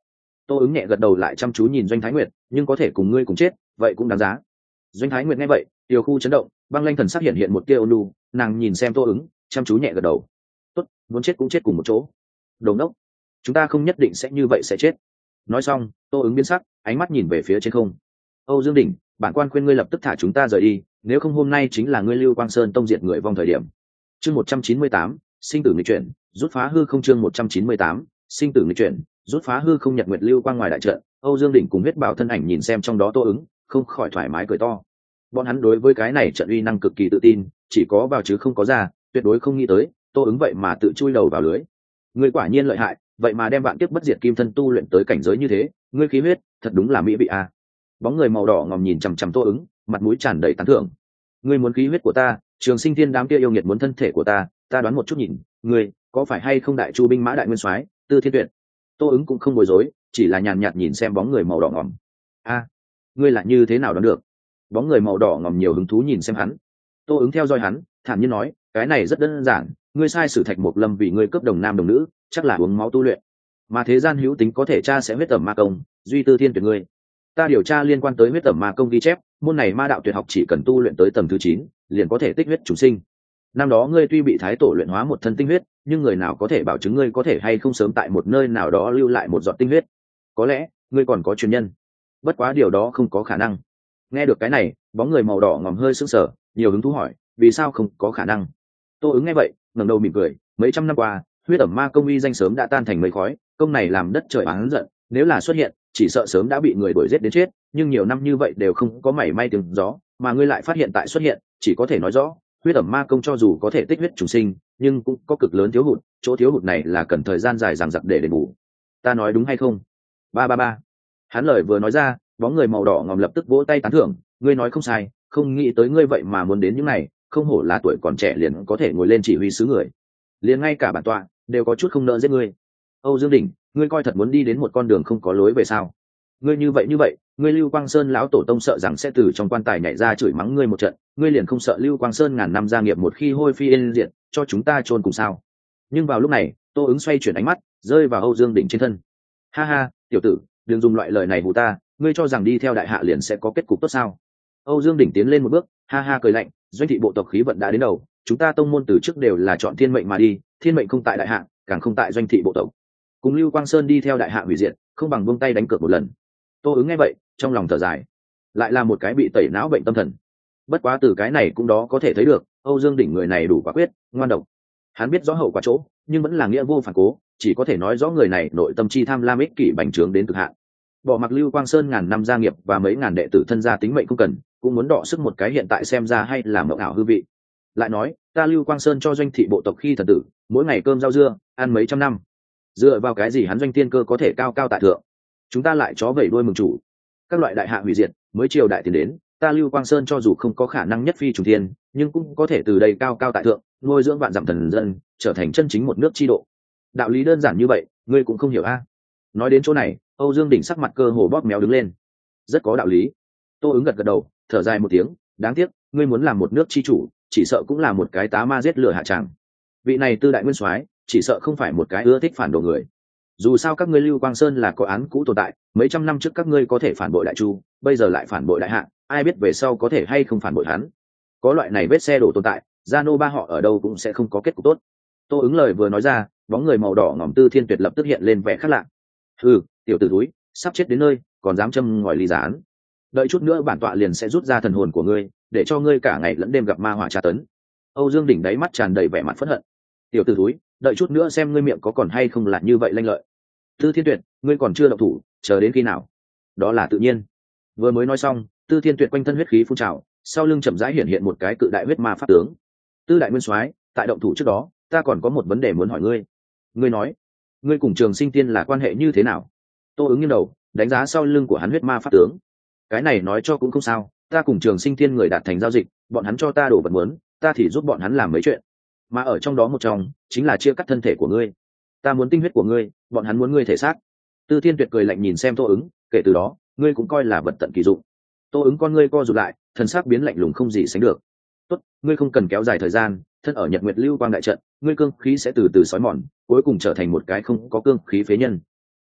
Tô ứng nhẹ gật đầu lại chăm chú nhìn Doanh Thái Nguyệt, nhưng có thể cùng ngươi cùng chết vậy cũng đáng giá. Doanh Thái Nguyệt nghe vậy tiểu khu chấn động, băng lanh thần sắc hiện hiện một tia ôn nhu, nàng nhìn xem Tô ứng chăm chú nhẹ gật đầu. Tốt, muốn chết cũng chết cùng một chỗ. Đồng đốc, chúng ta không nhất định sẽ như vậy sẽ chết. Nói xong Tô ứng biến sắc, ánh mắt nhìn về phía trên không. Âu Dương Đỉnh, bản quan khuyên ngươi lập tức thả chúng ta rời đi, nếu không hôm nay chính là ngươi Lưu Quang Sơn tông diệt người vong thời điểm. Chương một trăm chín mươi tám, sinh tử nghịch chuyển, rút phá hư không. Chương một trăm chín mươi tám, sinh tử nghịch chuyển, rút phá hư không. Nhật Nguyệt Lưu Quang ngoài đại trận, Âu Dương Đỉnh cùng huyết bảo thân ảnh nhìn xem trong đó Tô ứng, không khỏi thoải mái cười to. Bọn hắn đối với cái này trận uy năng cực kỳ tự tin, chỉ có vào chứ không có ra, tuyệt đối không nghĩ tới Tô ứng vậy mà tự chui đầu vào lưới. Ngươi quả nhiên lợi hại, vậy mà đem vạn kiếp bất diệt kim thân tu luyện tới cảnh giới như thế, ngươi khí huyết thật đúng là mỹ vị a. À. Bóng người màu đỏ ngòm nhìn chằm chằm Tô ứng, mặt mũi tràn đầy tán thưởng. Ngươi muốn khí huyết của ta, Trường Sinh Thiên đám kia yêu nghiệt muốn thân thể của ta, ta đoán một chút nhìn, ngươi có phải hay không đại chu binh mã đại nguyên soái Tư Thiên Tuyệt? Tô ứng cũng không bối rối, chỉ là nhàn nhạt nhìn xem bóng người màu đỏ ngòm. A, ngươi là như thế nào đoán được? Bóng người màu đỏ ngòm nhiều hứng thú nhìn xem hắn. Tô ứng theo dõi hắn, thản nhiên nói, cái này rất đơn giản, ngươi sai sử Thạch Mộc Lâm vì ngươi cướp đồng nam đồng nữ, chắc là uống máu tu luyện. Mà thế gian hữu tính có thể tra sẽ huyết tẩm ma công, duy Tư Thiên Tuyệt ngươi. Ta điều tra liên quan tới huyết tẩm ma công ghi chép, môn này ma đạo tuyệt học chỉ cần tu luyện tới tầng thứ chín, liền có thể tích huyết chủ sinh. Năm đó ngươi tuy bị thái tổ luyện hóa một thân tinh huyết, nhưng người nào có thể bảo chứng ngươi có thể hay không sớm tại một nơi nào đó lưu lại một giọt tinh huyết? Có lẽ ngươi còn có truyền nhân, bất quá điều đó không có khả năng. Nghe được cái này, bóng người màu đỏ ngòm hơi sững sờ, nhiều hứng thú hỏi, vì sao không có khả năng? Tô ứng nghe vậy ngẩng đầu mỉm cười, mấy trăm năm qua huyết ẩm ma công uy danh sớm đã tan thành mây khói, công này làm đất trời oán giận, nếu là xuất hiện chỉ sợ sớm đã bị người đuổi giết đến chết, nhưng nhiều năm như vậy đều không có mảy may tiếng gió, mà ngươi lại phát hiện tại xuất hiện, chỉ có thể nói rõ huyết ẩm ma công cho dù có thể tích huyết trùng sinh, nhưng cũng có cực lớn thiếu hụt, chỗ thiếu hụt này là cần thời gian dài dằng dặc để đền bù. Ta nói đúng hay không? Ba ba ba. Hắn lời vừa nói ra, bóng người màu đỏ ngòm lập tức vỗ tay tán thưởng, ngươi nói không sai, không nghĩ tới ngươi vậy mà muốn đến những này, không hổ là tuổi còn trẻ liền có thể ngồi lên chỉ huy sứ người, liền ngay cả bản tọa đều có chút không nỡ giết ngươi. Âu Dương Đỉnh, ngươi coi thật muốn đi đến một con đường không có lối về sao? Ngươi như vậy như vậy, ngươi Lưu Quang Sơn lão tổ tông sợ rằng sẽ từ trong quan tài nhảy ra chửi mắng ngươi một trận, ngươi liền không sợ Lưu Quang Sơn ngàn năm gia nghiệp một khi hôi phi yên diệt, cho chúng ta chôn cùng sao? Nhưng vào lúc này, Tô ứng xoay chuyển ánh mắt, rơi vào Âu Dương Đỉnh trên thân. Ha ha, tiểu tử, đừng dùng loại lời này hù ta, ngươi cho rằng đi theo đại hạ liền sẽ có kết cục tốt sao? Âu Dương Đỉnh tiến lên một bước, ha ha cười lạnh, doanh thị bộ tộc khí vận đã đến đầu, chúng ta tông môn từ trước đều là chọn thiên mệnh mà đi, thiên mệnh không tại đại hạ, càng không tại doanh thị bộ tộc. Cùng Lưu Quang Sơn đi theo đại hạ hủy diệt, không bằng buông tay đánh cược một lần. Tô ứng nghe vậy, trong lòng thở dài, lại là một cái bị tẩy não bệnh tâm thần. Bất quá từ cái này cũng đó có thể thấy được, Âu Dương Đỉnh người này đủ quả quyết, ngoan độc. Hắn biết rõ hậu quả chỗ, nhưng vẫn là nghĩa vô phản cố, chỉ có thể nói rõ người này nội tâm chi tham lam ích kỷ bành trướng đến cực hạn. Bỏ mặc Lưu Quang Sơn ngàn năm gia nghiệp và mấy ngàn đệ tử thân gia tính mệnh không cần, cũng muốn đọ sức một cái hiện tại xem ra hay là mộng ảo hư vị. Lại nói, ta Lưu Quang Sơn cho doanh thị bộ tộc khi thần tử, mỗi ngày cơm rau dưa, ăn mấy trăm năm. Dựa vào cái gì hắn doanh tiên cơ có thể cao cao tại thượng? Chúng ta lại chó vẩy đuôi mừng chủ. Các loại đại hạ hủy diệt, mới triều đại tiền đến, ta Lưu Quang Sơn cho dù không có khả năng nhất phi trùng thiên, nhưng cũng có thể từ đây cao cao tại thượng, nuôi dưỡng vạn dặm thần dân, trở thành chân chính một nước chi độ. Đạo lý đơn giản như vậy, ngươi cũng không hiểu a? Nói đến chỗ này, Âu Dương Đỉnh sắc mặt cơ hồ bóp méo đứng lên. Rất có đạo lý. Tô ứng gật gật đầu, thở dài một tiếng, đáng tiếc, ngươi muốn làm một nước chi chủ, chỉ sợ cũng là một cái tá ma giết lửa hạ tràng. Vị này Tư đại nguyên soái, chỉ sợ không phải một cái ưa thích phản đồ người. Dù sao các ngươi Lưu Quang Sơn là có án cũ tồn tại, mấy trăm năm trước các ngươi có thể phản bội đại chu, bây giờ lại phản bội đại hạ, ai biết về sau có thể hay không phản bội hắn. Có loại này vết xe đổ tồn tại, gia nô ba họ ở đâu cũng sẽ không có kết cục tốt. Tô ứng lời vừa nói ra, bóng người màu đỏ ngỏm Tư Thiên Tuyệt lập tức hiện lên vẻ khác lạ. Ừ, tiểu tử túi, sắp chết đến nơi, còn dám châm ngòi ly gián. Đợi chút nữa bản tọa liền sẽ rút ra thần hồn của ngươi, để cho ngươi cả ngày lẫn đêm gặp ma hỏa tra tấn. Âu Dương Đỉnh đáy mắt tràn đầy vẻ mặt phẫn hận. Tiểu tử túi, đợi chút nữa xem ngươi miệng có còn hay không là như vậy lanh lợi. Tư Thiên Tuyệt, ngươi còn chưa động thủ, chờ đến khi nào? Đó là tự nhiên. Vừa mới nói xong, Tư Thiên Tuyệt quanh thân huyết khí phun trào, sau lưng chậm rãi hiện hiện một cái cự đại huyết ma pháp tướng. Tư đại nguyên soái, tại động thủ trước đó, ta còn có một vấn đề muốn hỏi ngươi. Ngươi nói, ngươi cùng Trường Sinh Tiên là quan hệ như thế nào? Tô ứng nghiêng đầu, đánh giá sau lưng của hắn huyết ma pháp tướng. Cái này nói cho cũng không sao, ta cùng Trường Sinh Tiên người đạt thành giao dịch, bọn hắn cho ta đổ vật muốn, ta thì giúp bọn hắn làm mấy chuyện. Mà ở trong đó một trong, chính là chia cắt thân thể của ngươi. Ta muốn tinh huyết của ngươi, bọn hắn muốn ngươi thể xác. Tư Thiên Tuyệt cười lạnh nhìn xem Tô ứng, kể từ đó, ngươi cũng coi là vật tận kỳ dụng. Tô ứng con ngươi co rụt lại, thần sắc biến lạnh lùng không gì sánh được. Tốt, ngươi không cần kéo dài thời gian, thân ở Nhật Nguyệt Lưu Quang đại trận, ngươi cương khí sẽ từ từ sói mòn, cuối cùng trở thành một cái không có cương khí phế nhân.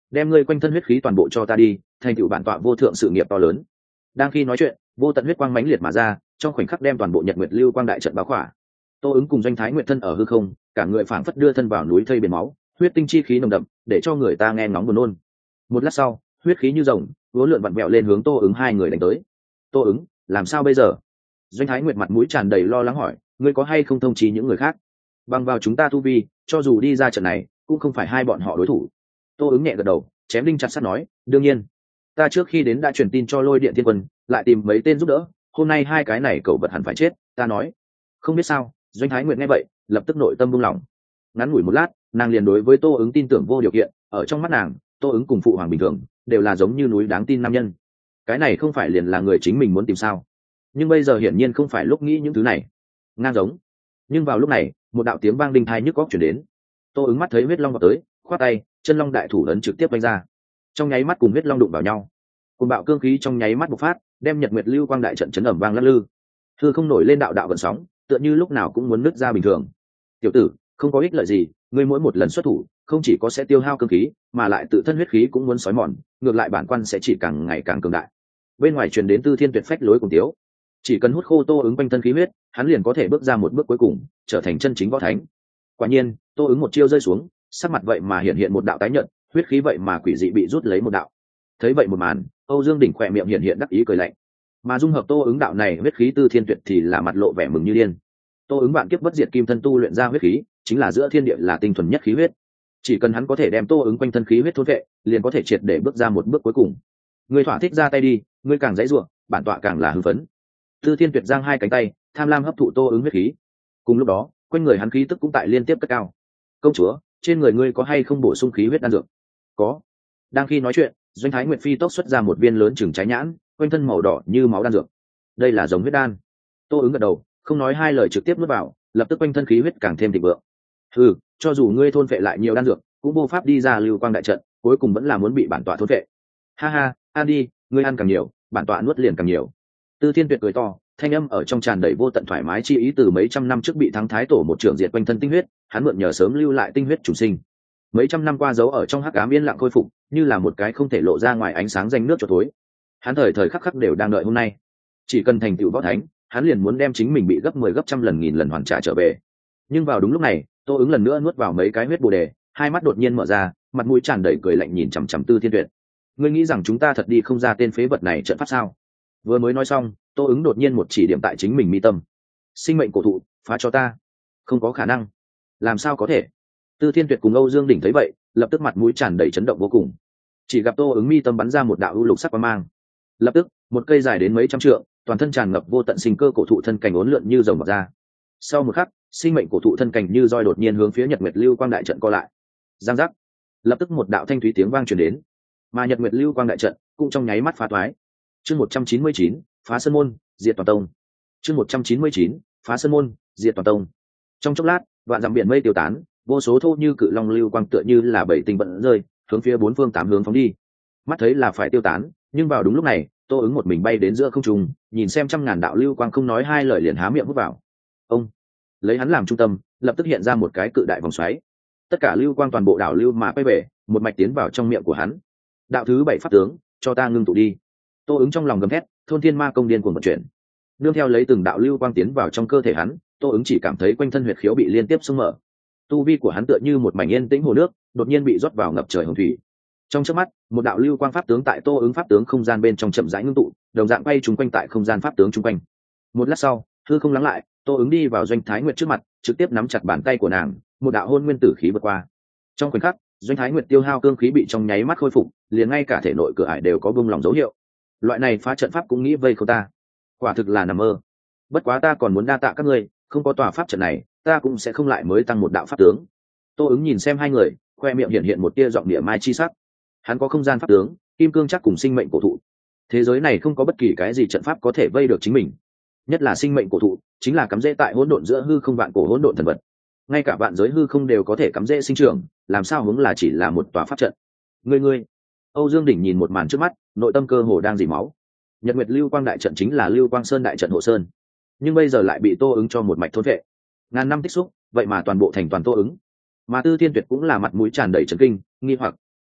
đem ngươi quanh thân huyết khí toàn bộ cho ta đi, thành tựu bản tọa vô thượng sự nghiệp to lớn. Đang khi nói chuyện, vô tận huyết quang mãnh liệt mà ra, trong khoảnh khắc đem toàn bộ Nhật Nguyệt Lưu Quang đại trận bao khỏa. Tô ứng cùng Doanh Thái Nguyệt thân ở hư không, cả người phảng phất đưa thân vào núi thây biển máu, huyết tinh chi khí nồng đậm, để cho người ta nghe ngóng buồn nôn. Một lát sau, huyết khí như rồng, vỗ lượn vặn vẹo lên hướng Tô ứng hai người đánh tới. Tô ứng, làm sao bây giờ? Doanh Thái Nguyệt mặt mũi tràn đầy lo lắng hỏi, ngươi có hay không thông chí những người khác? Bằng vào chúng ta tu vi, cho dù đi ra trận này, cũng không phải hai bọn họ đối thủ. Tô ứng nhẹ gật đầu, chém đinh chặt sắt nói, đương nhiên, ta trước khi đến đã truyền tin cho Lôi Điện Thiên Quân, lại tìm mấy tên giúp đỡ, hôm nay hai cái này cậu vật hẳn phải chết. Ta nói, không biết sao. Doanh Thái Nguyệt nghe vậy, lập tức nội tâm buông lỏng. Ngắn ngủi một lát, nàng liền đối với Tô ứng tin tưởng vô điều kiện, ở trong mắt nàng, Tô ứng cùng phụ hoàng bình thường, đều là giống như núi đáng tin nam nhân. Cái này không phải liền là người chính mình muốn tìm sao? Nhưng bây giờ hiển nhiên không phải lúc nghĩ những thứ này. Ngang giống. Nhưng vào lúc này, một đạo tiếng vang đinh tai nhức óc truyền đến. Tô ứng mắt thấy huyết long vào tới, khoát tay, chân long đại thủ ấn trực tiếp vung ra. Trong nháy mắt cùng huyết long đụng vào nhau. Cùng bạo cương khí trong nháy mắt bộc phát, đem Nhật Nguyệt Lưu Quang đại trận chấn ầm vang lắc lư. Hư không nổi lên đạo đạo gợn sóng, tựa như lúc nào cũng muốn nứt ra bình thường. Tiểu tử, không có ích lợi gì, ngươi mỗi một lần xuất thủ, không chỉ có sẽ tiêu hao cương khí, mà lại tự thân huyết khí cũng muốn sói mòn, ngược lại bản quan sẽ chỉ càng ngày càng cường đại. Bên ngoài truyền đến Tư Thiên Tuyệt phách lối cùng tiếu. Chỉ cần hút khô Tô ứng quanh thân khí huyết, hắn liền có thể bước ra một bước cuối cùng, trở thành chân chính võ thánh. Quả nhiên, Tô ứng một chiêu rơi xuống, sắc mặt vậy mà hiện hiện một đạo tái nhợt, huyết khí vậy mà quỷ dị bị rút lấy một đạo. Thấy vậy một màn, Âu Dương Đỉnh khỏe miệng hiện hiện đắc ý cười lạnh. Mà dung hợp Tô ứng đạo này huyết khí Tư Thiên Tuyệt thì là mặt lộ vẻ mừng như điên. Tô ứng bạn kiếp bất diệt kim thân tu luyện ra huyết khí, chính là giữa thiên địa là tinh thuần nhất khí huyết. Chỉ cần hắn có thể đem Tô ứng quanh thân khí huyết thôn vệ, liền có thể triệt để bước ra một bước cuối cùng. Ngươi thỏa thích ra tay đi, ngươi càng dãy rủa, bản tọa càng là hưng phấn. Tư Thiên Tuyệt giang hai cánh tay, tham lam hấp thụ Tô ứng huyết khí. Cùng lúc đó, quanh người hắn khí tức cũng tại liên tiếp cất cao. Công chúa, trên người ngươi có hay không bổ sung khí huyết đan dược? Có. Đang khi nói chuyện, Doanh Thái Nguyệt phi tốc xuất ra một viên lớn chừng trái nhãn, quanh thân màu đỏ như máu đan dược. Đây là giống huyết đan. Tô ứng gật đầu, không nói hai lời trực tiếp nuốt vào, lập tức quanh thân khí huyết càng thêm thịnh vượng. Ừ, cho dù ngươi thôn phệ lại nhiều đan dược, cũng vô pháp đi ra Lưu Quang đại trận, cuối cùng vẫn là muốn bị bản tọa thôn phệ. Ha ha, ăn đi, ngươi ăn càng nhiều, bản tọa nuốt liền càng nhiều. Tư Thiên Tuyệt cười to, thanh âm ở trong tràn đầy vô tận thoải mái chi ý từ mấy trăm năm trước bị thắng thái tổ một trưởng diệt quanh thân tinh huyết, hắn mượn nhờ sớm lưu lại tinh huyết chủ sinh. Mấy trăm năm qua giấu ở trong hắc ám yên lặng khôi phục, như là một cái không thể lộ ra ngoài ánh sáng danh nước cho thối. Hắn thời thời khắc khắc đều đang đợi hôm nay. Chỉ cần thành tựu võ thánh, hắn liền muốn đem chính mình bị gấp mười gấp trăm lần nghìn lần hoàn trả trở về. Nhưng vào đúng lúc này, Tô ứng lần nữa nuốt vào mấy cái huyết bồ đề, hai mắt đột nhiên mở ra, mặt mũi tràn đầy cười lạnh nhìn chằm chằm Tư Thiên Tuyệt. Ngươi nghĩ rằng chúng ta thật đi không ra tên phế vật này trận pháp sao? Vừa mới nói xong, Tô ứng đột nhiên một chỉ điểm tại chính mình mi tâm. Sinh mệnh cổ thụ, phá cho ta. Không có khả năng. Làm sao có thể? Tư Thiên Tuyệt cùng Âu Dương Đỉnh thấy vậy, lập tức mặt mũi tràn đầy chấn động vô cùng. Chỉ gặp Tô ứng mi tâm bắn ra một đạo u lục sắc quang mang. Lập tức, một cây dài đến mấy trăm trượng, toàn thân tràn ngập vô tận sinh cơ cổ thụ thân cành uốn lượn như rồng mọc ra. Sau một khắc, sinh mệnh cổ thụ thân cành như roi đột nhiên hướng phía Nhật Nguyệt Lưu Quang đại trận co lại. Giang giác. Lập tức một đạo thanh thúy tiếng vang truyền đến, mà Nhật Nguyệt Lưu Quang đại trận cũng trong nháy mắt phá toái. Chương một trăm chín mươi chín, phá sơn môn, diệt toàn tông. Chương một trăm chín mươi chín, phá sơn môn, diệt toàn tông. Trong chốc lát, vạn dặm biển mây tiêu tán, vô số thô như cự long lưu quang tựa như là bảy tinh vận rơi, hướng phía bốn phương tám hướng phóng đi. Mắt thấy là phải tiêu tán, nhưng vào đúng lúc này, Tô ứng một mình bay đến giữa không trung, nhìn xem trăm ngàn đạo lưu quang không nói hai lời liền há miệng hút vào. Ông lấy hắn làm trung tâm, lập tức hiện ra một cái cự đại vòng xoáy. Tất cả lưu quang toàn bộ đảo lưu mà quay về, một mạch tiến vào trong miệng của hắn. Đạo thứ bảy pháp tướng, cho ta ngưng tụ đi. Tô ứng trong lòng gầm thét, thôn thiên ma công điên cuồng vận chuyển. Nương theo lấy từng đạo lưu quang tiến vào trong cơ thể hắn, Tô ứng chỉ cảm thấy quanh thân huyệt khiếu bị liên tiếp xung mở. Tu vi của hắn tựa như một mảnh yên tĩnh hồ nước, đột nhiên bị rót vào ngập trời hồng thủy. Trong chớp mắt, một đạo lưu quang pháp tướng tại Tô ứng pháp tướng không gian bên trong chậm rãi ngưng tụ, đồng dạng bay trúng quanh tại không gian pháp tướng chung quanh. Một lát sau, hư không lắng lại, Tô ứng đi vào Doanh Thái Nguyệt trước mặt, trực tiếp nắm chặt bàn tay của nàng, một đạo hôn nguyên tử khí vượt qua. Trong khoảnh khắc, Doanh Thái Nguyệt tiêu hao cương khí bị trong nháy mắt khôi phục, liền ngay cả thể nội cửa ải đều có bung lòng dấu hiệu. Loại này phá trận pháp cũng nghĩ vây không ta, quả thực là nằm mơ. Bất quá ta còn muốn đa tạ các ngươi, không có tòa pháp trận này, ta cũng sẽ không lại mới tăng một đạo pháp tướng. Tô ứng nhìn xem hai người, khoe miệng hiện hiện một tia giọng địa mai chi sắc. Hắn có không gian pháp tướng, kim cương chắc cùng sinh mệnh cổ thụ. Thế giới này không có bất kỳ cái gì trận pháp có thể vây được chính mình. Nhất là sinh mệnh cổ thụ, chính là cắm rễ tại hỗn độn giữa hư không vạn cổ hỗn độn thần vật. Ngay cả vạn giới hư không đều có thể cắm rễ sinh trưởng, làm sao hướng là chỉ là một tòa pháp trận. Ngươi ngươi, Âu Dương Đỉnh nhìn một màn trước mắt, nội tâm cơ hồ đang dỉ máu. Nhật Nguyệt Lưu Quang đại trận chính là Lưu Quang Sơn đại trận hộ sơn, nhưng bây giờ lại bị Tô ứng cho một mạch thôn vệ. Ngàn năm tích xúc, vậy mà toàn bộ thành toàn Tô ứng. Mà Tư Thiên Tuyệt cũng là mặt mũi tràn đầy chấn kinh, nghi hoặc.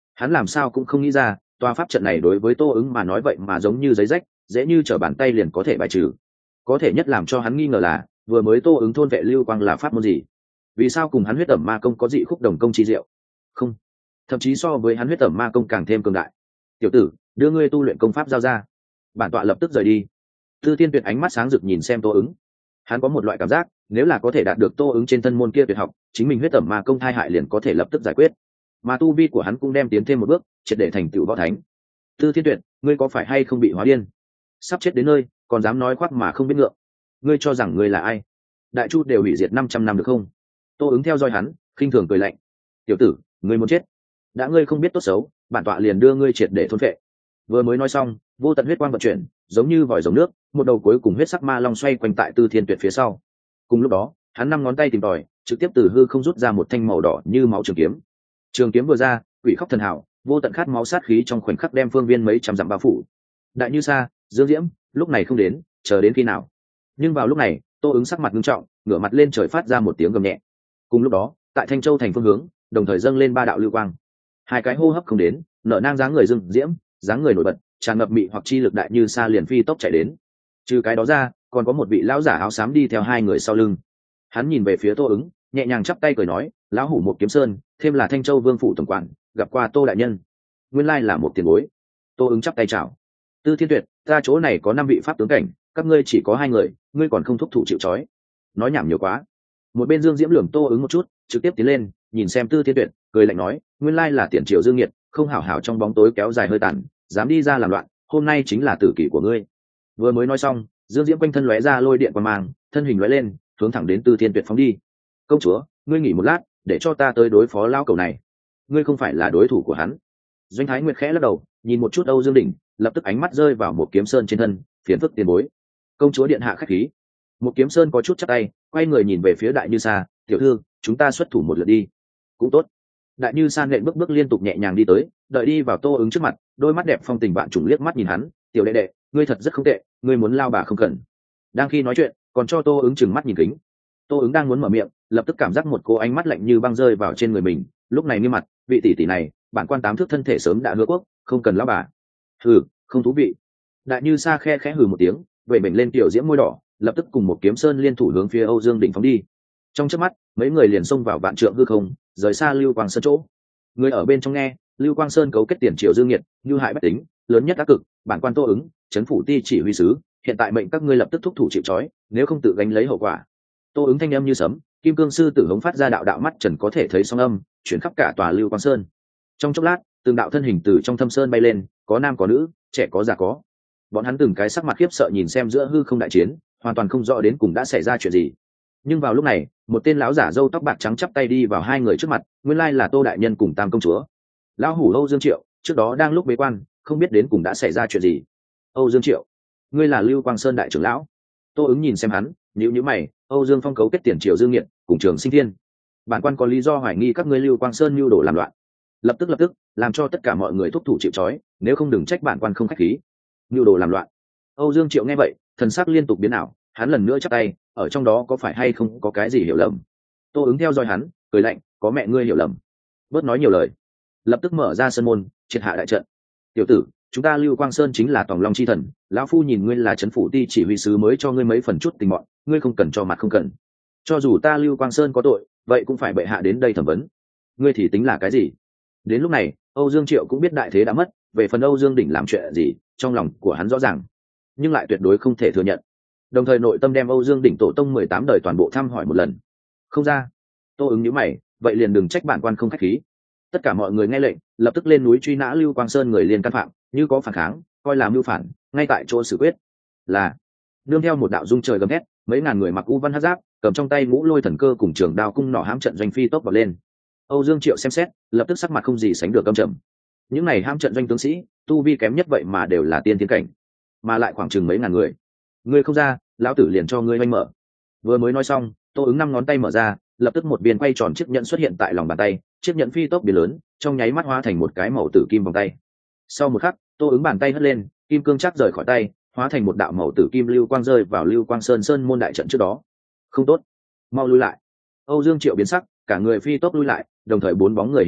Hắn làm sao cũng không nghĩ ra tòa pháp trận này đối với Tô Ứng mà nói vậy mà giống như giấy rách, dễ như trở bàn tay liền có thể bài trừ. Có thể nhất làm cho hắn nghi ngờ là vừa mới Tô Ứng thôn vệ lưu quang là pháp môn gì? Vì sao cùng hắn huyết ẩm ma công có dị khúc đồng công chi diệu? Không, thậm chí so với hắn huyết ẩm ma công càng thêm cường đại. Tiểu tử, đưa ngươi tu luyện công pháp giao ra. Bản tọa lập tức rời đi. Tư Tiên Tuyệt ánh mắt sáng rực nhìn xem Tô Ứng. Hắn có một loại cảm giác, nếu là có thể đạt được Tô Ứng trên thân môn kia tuyệt học, chính mình huyết ẩm ma công thai hại liền có thể lập tức giải quyết. Mà tu vi của hắn cũng đem tiến thêm một bước, triệt để thành tựu võ thánh. Tư Thiên Tuyệt, ngươi có phải hay không bị hóa điên? Sắp chết đến nơi, còn dám nói khoác mà không biết ngượng. Ngươi cho rằng ngươi là ai? Đại chu đều hủy diệt năm trăm năm được không? Tô Ứng theo dõi hắn, khinh thường cười lạnh. Tiểu tử, ngươi muốn chết? Đã ngươi không biết tốt xấu, bản tọa liền đưa ngươi triệt để thôn phệ. Vừa mới nói xong, vô tận huyết quang vận chuyển, giống như vòi rồng nước, một đầu cuối cùng huyết sắc ma long xoay quanh tại Tư Thiên Tuyệt phía sau. Cùng lúc đó, hắn năm ngón tay tìm tòi, trực tiếp từ hư không rút ra một thanh màu đỏ như máu trường kiếm. Trường kiếm vừa ra, quỷ khóc thần hảo, vô tận khát máu sát khí trong khoảnh khắc đem phương viên mấy trăm dặm bao phủ. Đại Như Sa, Dương Diễm, lúc này không đến, chờ đến khi nào? Nhưng vào lúc này, Tô Ứng sắc mặt nghiêm trọng, ngửa mặt lên trời phát ra một tiếng gầm nhẹ. Cùng lúc đó, tại Thanh Châu thành phương hướng, đồng thời dâng lên ba đạo lưu quang. Hai cái hô hấp không đến, nở nang dáng người Dương Diễm, dáng người nổi bật, tràn ngập mị hoặc chi lực Đại Như Sa liền phi tốc chạy đến. Trừ cái đó ra, còn có một vị lão giả áo xám đi theo hai người sau lưng. Hắn nhìn về phía Tô Ứng, nhẹ nhàng chắp tay cười nói, lão hủ một kiếm sơn, thêm là Thanh Châu vương phủ tổng quản, gặp qua Tô đại nhân. Nguyên lai là một tiền bối. Tô Ứng chắp tay chào. Tư Thiên Tuyệt, ta chỗ này có năm vị pháp tướng cảnh, các ngươi chỉ có hai người, ngươi còn không thúc thủ chịu trói. Nói nhảm nhiều quá. Một bên Dương Diễm lườm Tô Ứng một chút, trực tiếp tiến lên, nhìn xem Tư Thiên Tuyệt, cười lạnh nói, nguyên lai là tiền triều Dương Nghiệt, không hảo hảo trong bóng tối kéo dài hơi tàn, dám đi ra làm loạn, hôm nay chính là tử kỷ của ngươi. Vừa mới nói xong, Dương Diễm quanh thân lóe ra lôi điện qua mang, thân hình lóe lên, hướng thẳng đến Tư Thiên Tuyệt phóng đi. Công chúa, ngươi nghỉ một lát, để cho ta tới đối phó lão cẩu này. Ngươi không phải là đối thủ của hắn. Doanh Thái Nguyệt khẽ lắc đầu, nhìn một chút Âu Dương Đỉnh, lập tức ánh mắt rơi vào một kiếm sơn trên thân, phiền phức tiền bối. Công chúa điện hạ khách khí. Một kiếm sơn có chút chắp tay, quay người nhìn về phía Đại Như Sa, tiểu thư, chúng ta xuất thủ một lượt đi. Cũng tốt. Đại Như Sa nện bước bước liên tục nhẹ nhàng đi tới, đợi đi vào Tô Ứng trước mặt, đôi mắt đẹp phong tình bạn trùng liếc mắt nhìn hắn, tiểu đệ đệ, ngươi thật rất không tệ, ngươi muốn lao bà không cần. Đang khi nói chuyện, còn cho Tô Ứng trừng mắt nhìn kính. Tô Ứng đang muốn mở miệng, lập tức cảm giác một cô ánh mắt lạnh như băng rơi vào trên người mình, lúc này nghiêm mặt, vị tỷ tỷ này, bản quan tám thước thân thể sớm đã hứa quốc, không cần lão bà. Hừ, không thú vị. Đại Như Sa khe khẽ hừ một tiếng, vậy bệnh lên tiểu diễm môi đỏ, lập tức cùng một kiếm sơn liên thủ hướng phía Âu Dương Đỉnh phóng đi. Trong chớp mắt, mấy người liền xông vào vạn trượng hư không, rời xa Lưu Quang Sơn chỗ. Người ở bên trong nghe, Lưu Quang Sơn cấu kết tiền triều Dương Nghiệt, như hại bách tính, lớn nhất ác cực, bản quan Tô Ứng, trấn phủ ti chỉ huy sứ, hiện tại mệnh các ngươi lập tức thúc thủ chịu trói, nếu không tự gánh lấy hậu quả. Tô Ứng thanh âm như sấm, kim cương sư tử hống phát ra đạo đạo mắt trần có thể thấy sóng âm, chuyển khắp cả tòa Lưu Quang Sơn. Trong chốc lát, từng đạo thân hình từ trong thâm sơn bay lên, có nam có nữ, trẻ có già có. Bọn hắn từng cái sắc mặt khiếp sợ nhìn xem giữa hư không đại chiến, hoàn toàn không rõ đến cùng đã xảy ra chuyện gì. Nhưng vào lúc này, một tên lão giả râu tóc bạc trắng chắp tay đi vào hai người trước mặt, nguyên lai là Tô đại nhân cùng Tam công chúa. Lão hủ Âu Dương Triệu, trước đó đang lúc bế quan, không biết đến cùng đã xảy ra chuyện gì. Âu Dương Triệu, ngươi là Lưu Quang Sơn đại trưởng lão. Tô Ứng nhìn xem hắn, nhíu nhíu mày, Âu Dương Phong cấu kết tiền triều Dương Nghiệt, cùng Trường Sinh Thiên. Bản quan có lý do hoài nghi các ngươi Lưu Quang Sơn mưu đồ làm loạn. Lập tức lập tức, làm cho tất cả mọi người thúc thủ chịu trói, nếu không đừng trách bản quan không khách khí. Mưu đồ làm loạn. Âu Dương Triệu nghe vậy, thần sắc liên tục biến ảo, hắn lần nữa chắp tay, ở trong đó có phải hay không có cái gì hiểu lầm. Tô Ứng theo dõi hắn, cười lạnh, có mẹ ngươi hiểu lầm. Bớt nói nhiều lời. Lập tức mở ra sân môn, triệt hạ đại trận. Tiểu tử, chúng ta Lưu Quang Sơn chính là Tòng Long chi thần, lão phu nhìn ngươi là trấn phủ ti chỉ huy sứ mới cho ngươi mấy phần chút tình mọn, ngươi không cần cho mặt không cần. Cho dù ta Lưu Quang Sơn có tội, vậy cũng phải bệ hạ đến đây thẩm vấn. Ngươi thì tính là cái gì? Đến lúc này, Âu Dương Triệu cũng biết đại thế đã mất, về phần Âu Dương Đỉnh làm chuyện gì, trong lòng của hắn rõ ràng, nhưng lại tuyệt đối không thể thừa nhận. Đồng thời nội tâm đem Âu Dương Đỉnh tổ tông mười tám đời toàn bộ thăm hỏi một lần. Không ra. Tô Ứng nhíu mày, vậy liền đừng trách bản quan không khách khí. Tất cả mọi người nghe lệnh, lập tức lên núi truy nã Lưu Quang Sơn người liên can phạm, như có phản kháng, coi là mưu phản, ngay tại chỗ xử quyết. Là. Nương theo một đạo dung trời gầm thét, mấy ngàn người mặc u văn hắc giáp, cầm trong tay ngũ lôi thần cơ cùng trường đao cung nỏ hãm trận doanh phi tốc vào lên. Âu Dương Triệu xem xét, lập tức sắc mặt không gì sánh được căm trầm. Những này hãm trận doanh tướng sĩ, tu vi kém nhất vậy mà đều là tiên thiên cảnh, mà lại khoảng chừng mấy ngàn người. Ngươi không ra, lão tử liền cho ngươi oanh mở. Vừa mới nói xong, Tô Ứng năm ngón tay mở ra, lập tức một viên quay tròn chiếc nhẫn xuất hiện tại lòng bàn tay, chiếc nhẫn phi tốc biến lớn, trong nháy mắt hóa thành một cái màu tử kim vòng tay. Sau một khắc, Tô Ứng bàn tay hất lên, kim cương chắc rời khỏi tay, hóa thành một đạo màu tử kim lưu quang rơi vào Lưu Quang Sơn sơn môn đại trận trước đó. Không tốt, mau lui lại. Âu Dương Triệu biến sắc, cả người phi tốc lui lại, đồng thời bốn bóng người hiện hiện,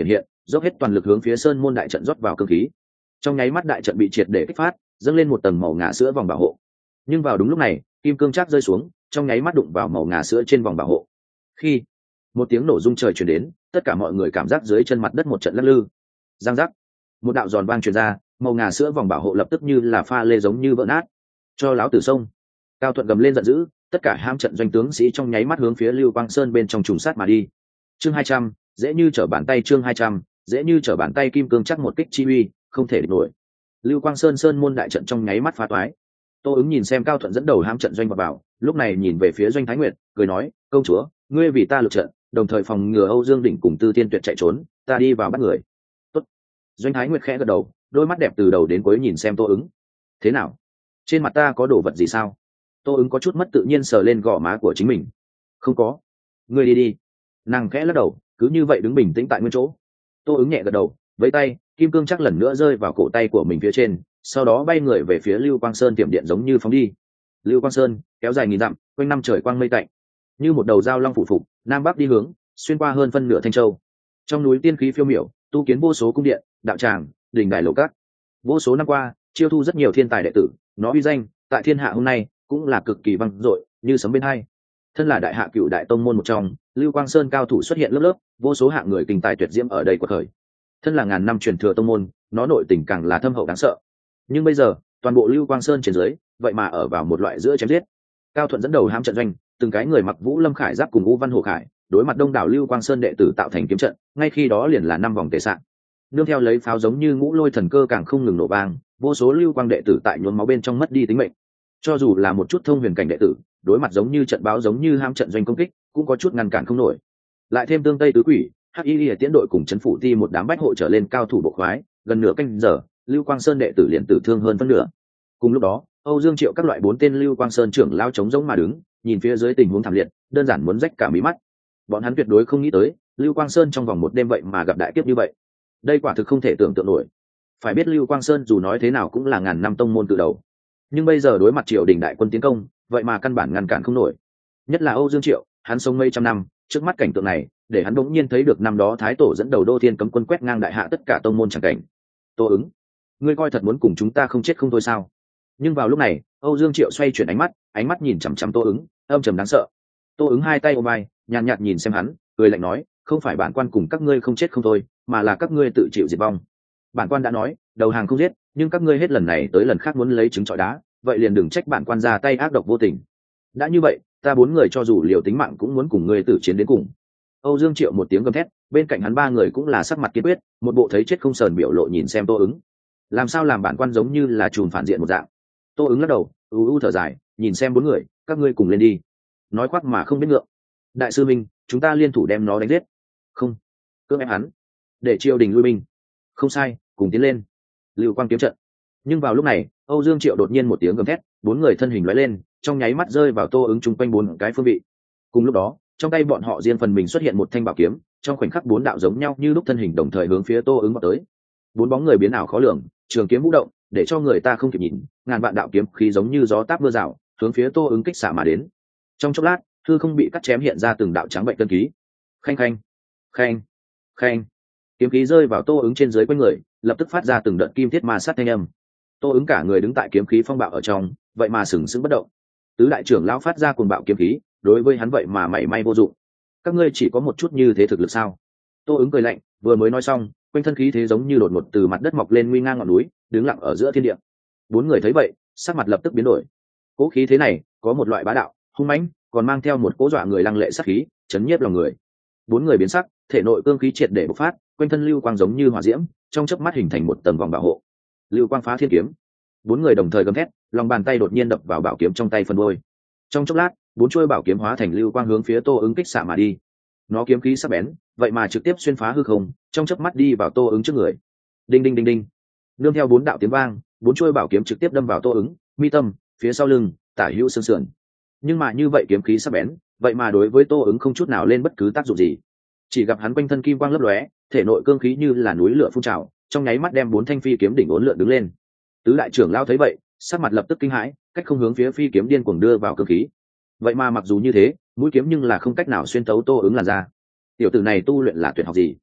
dốc hết toàn lực hướng phía sơn môn đại trận rót vào cơ khí. Trong nháy mắt đại trận bị triệt để kích phát, dâng lên một tầng màu ngà sữa vòng bảo hộ. Nhưng vào đúng lúc này, kim cương chắc rơi xuống, trong nháy mắt đụng vào màu ngà sữa trên vòng bảo hộ. Khi một tiếng nổ rung trời truyền đến, tất cả mọi người cảm giác dưới chân mặt đất một trận lắc lư. Giang giác, một đạo giòn vang truyền ra, màu ngà sữa vòng bảo hộ lập tức như là pha lê giống như vỡ nát. Cho láo tử sông! Cao Thuận gầm lên giận dữ, tất cả ham trận doanh tướng sĩ trong nháy mắt hướng phía Lưu Quang Sơn bên trong trùng sát mà đi. Chương hai trăm, dễ như trở bàn tay. Chương hai trăm, dễ như trở bàn tay. Kim cương chắc một kích chi uy, không thể địch nổi. Lưu Quang Sơn sơn môn đại trận trong nháy mắt phá toái. Tô ứng nhìn xem Cao Thuận dẫn đầu ham trận doanh vào vào, lúc này nhìn về phía Doanh Thái Nguyệt, cười nói: công chúa, ngươi vì ta lực trận, đồng thời phòng ngừa Âu Dương Đỉnh cùng Tư Tiên Tuyệt chạy trốn, ta đi vào bắt người. Tốt. Doanh Thái Nguyệt khẽ gật đầu, đôi mắt đẹp từ đầu đến cuối nhìn xem Tô ứng. Thế nào, trên mặt ta có đồ vật gì sao? Tô ứng có chút mất tự nhiên sờ lên gò má của chính mình. Không có. Ngươi đi đi. Nàng khẽ lắc đầu, cứ như vậy đứng bình tĩnh tại nguyên chỗ. Tô ứng nhẹ gật đầu, với tay kim cương chắc lần nữa rơi vào cổ tay của mình phía trên, sau đó bay người về phía Lưu Quang Sơn tiệm điện giống như phóng đi. Lưu Quang Sơn kéo dài nghìn dặm, quanh năm trời quang mây tạnh, như một đầu dao long phủ phục, nam bắc đi hướng, xuyên qua hơn phân nửa Thanh Châu. Trong núi tiên khí phiêu miểu, tu kiến vô số cung điện, đạo tràng, đình đài lầu cát. Vô số năm qua, chiêu thu rất nhiều thiên tài đệ tử, nó uy danh tại thiên hạ hôm nay cũng là cực kỳ vang dội, như sấm bên hai. Thân là đại hạ cựu đại tông môn một trong, Lưu Quang Sơn cao thủ xuất hiện lớp lớp, vô số hạng người kinh tài tuyệt diễm ở đây quật khởi. Thân là ngàn năm truyền thừa tông môn, nó nội tình càng là thâm hậu đáng sợ. Nhưng bây giờ, toàn bộ Lưu Quang Sơn trên dưới, vậy mà ở vào một loại giữa chém giết. Cao Thuận dẫn đầu hãm trận doanh, từng cái người mặc Vũ Lâm Khải giáp cùng U Văn Hồ Khải, đối mặt đông đảo Lưu Quang Sơn đệ tử tạo thành kiếm trận, ngay khi đó liền là năm vòng tề sạn. Nương theo lấy pháo giống như ngũ lôi thần cơ càng không ngừng nổ vang, vô số Lưu Quang đệ tử tại nhuốm máu bên trong mất đi tính mệnh. Cho dù là một chút thông huyền cảnh đệ tử, đối mặt giống như trận báo giống như hãm trận doanh công kích, cũng có chút ngăn cản không nổi. Lại thêm tương tây tứ quỷ, hắc y lìa tiễn đội cùng chấn phủ ti một đám bách hộ trở lên cao thủ bộ khoái, gần nửa canh giờ, Lưu Quang Sơn đệ tử liền tử thương hơn phân nửa. Cùng lúc đó, Âu Dương Triệu các loại bốn tên Lưu Quang Sơn trưởng lao chống giống mà đứng, nhìn phía dưới tình huống thảm liệt, đơn giản muốn rách cả mí mắt. Bọn hắn tuyệt đối không nghĩ tới, Lưu Quang Sơn trong vòng một đêm vậy mà gặp đại kiếp như vậy. Đây quả thực không thể tưởng tượng nổi. Phải biết Lưu Quang Sơn dù nói thế nào cũng là ngàn năm tông môn từ đầu, nhưng bây giờ đối mặt triều đình đại quân tiến công, vậy mà căn bản ngăn cản không nổi. Nhất là Âu Dương Triệu, hắn sống mấy trăm năm, trước mắt cảnh tượng này, để hắn bỗng nhiên thấy được năm đó Thái Tổ dẫn đầu Đô Thiên cấm quân quét ngang đại hạ tất cả tông môn chẳng cảnh. Tô ứng, ngươi coi thật muốn cùng chúng ta không chết không thôi sao? Nhưng vào lúc này, Âu Dương Triệu xoay chuyển ánh mắt, ánh mắt nhìn chằm chằm Tô ứng, âm trầm đáng sợ. Tô ứng hai tay ôm vai, nhàn nhạt nhìn xem hắn, cười lạnh nói: không phải bản quan cùng các ngươi không chết không thôi, mà là các ngươi tự chịu diệt vong. Bản quan đã nói, đầu hàng không giết, nhưng các ngươi hết lần này tới lần khác muốn lấy trứng trọi đá, vậy liền đừng trách bản quan ra tay ác độc vô tình. Đã như vậy, ta bốn người cho dù liều tính mạng cũng muốn cùng ngươi tử chiến đến cùng. Âu Dương Triệu một tiếng gầm thét, bên cạnh hắn ba người cũng là sắc mặt kiên quyết, một bộ thấy chết không sờn biểu lộ nhìn xem Tô ứng. Làm sao làm bản quan giống như là trùm phản diện một dạng. Tô ứng lắc đầu, u u thở dài, nhìn xem bốn người, các ngươi cùng lên đi. Nói khoác mà không biết ngượng. Đại sư Minh, chúng ta liên thủ đem nó đánh giết. Không, cưỡng ép hắn, để triều đình lui binh. Không sai, cùng tiến lên. Lưu Quang kiếm trận. Nhưng vào lúc này, Âu Dương Triệu đột nhiên một tiếng gầm thét, bốn người thân hình lóe lên, trong nháy mắt rơi vào Tô ứng chung quanh bốn cái phương vị. Cùng lúc đó, trong tay bọn họ riêng phần mình xuất hiện một thanh bảo kiếm, trong khoảnh khắc bốn đạo giống nhau như lúc thân hình đồng thời hướng phía Tô ứng vào tới. Bốn bóng người biến ảo khó lường, trường kiếm vũ động, để cho người ta không kịp nhìn, ngàn vạn đạo kiếm khí giống như gió táp mưa rào, hướng phía Tô ứng kích xạ mà đến. Trong chốc lát, hư không bị cắt chém hiện ra từng đạo trắng bệnh cân ký. Khanh khanh, khanh, khanh. Kiếm khí rơi vào Tô ứng trên dưới quanh người, lập tức phát ra từng đợt kim thiết ma sát thanh âm. Tô ứng cả người đứng tại kiếm khí phong bạo ở trong, vậy mà sừng sững bất động. Tứ đại trưởng lão phát ra cuồng bạo kiếm khí, đối với hắn vậy mà mảy may vô dụng. Các ngươi chỉ có một chút như thế thực lực sao? Tô ứng cười lạnh, vừa mới nói xong, quanh thân khí thế giống như đột ngột từ mặt đất mọc lên nguy ngang ngọn núi, đứng lặng ở giữa thiên địa. Bốn người thấy vậy, sắc mặt lập tức biến đổi. Cố khí thế này có một loại bá đạo, hung mãnh, còn mang theo một cố dọa người lăng lệ sát khí, chấn nhiếp lòng người. Bốn người biến sắc, thể nội cương khí triệt để bộc phát, quanh thân lưu quang giống như hỏa diễm, trong chớp mắt hình thành một tầng vòng bảo hộ. Lưu quang phá thiên kiếm. Bốn người đồng thời gầm thét, lòng bàn tay đột nhiên đập vào bảo kiếm trong tay phân đôi. Trong chốc lát, bốn chuôi bảo kiếm hóa thành lưu quang hướng phía Tô ứng kích xạ mà đi. Nó kiếm khí sắc bén, vậy mà trực tiếp xuyên phá hư không, trong chớp mắt đi vào Tô ứng trước người. Đinh đinh đinh đinh. Nương theo bốn đạo tiếng vang, bốn chuôi bảo kiếm trực tiếp đâm vào Tô ứng, mi tâm, phía sau lưng, tả hữu xương sườn. Nhưng mà như vậy kiếm khí sắc bén, vậy mà đối với Tô ứng không chút nào lên bất cứ tác dụng gì. Chỉ gặp hắn quanh thân kim quang lấp lóe, thể nội cương khí như là núi lửa phun trào, trong nháy mắt đem bốn thanh phi kiếm đỉnh uốn lượn đứng lên. Tứ đại trưởng lao thấy vậy, sắc mặt lập tức kinh hãi, cách không hướng phía phi kiếm điên cuồng đưa vào cương khí. Vậy mà mặc dù như thế, mũi kiếm nhưng là không cách nào xuyên tấu Tô ứng làn ra. Tiểu tử này tu luyện là tuyệt học gì?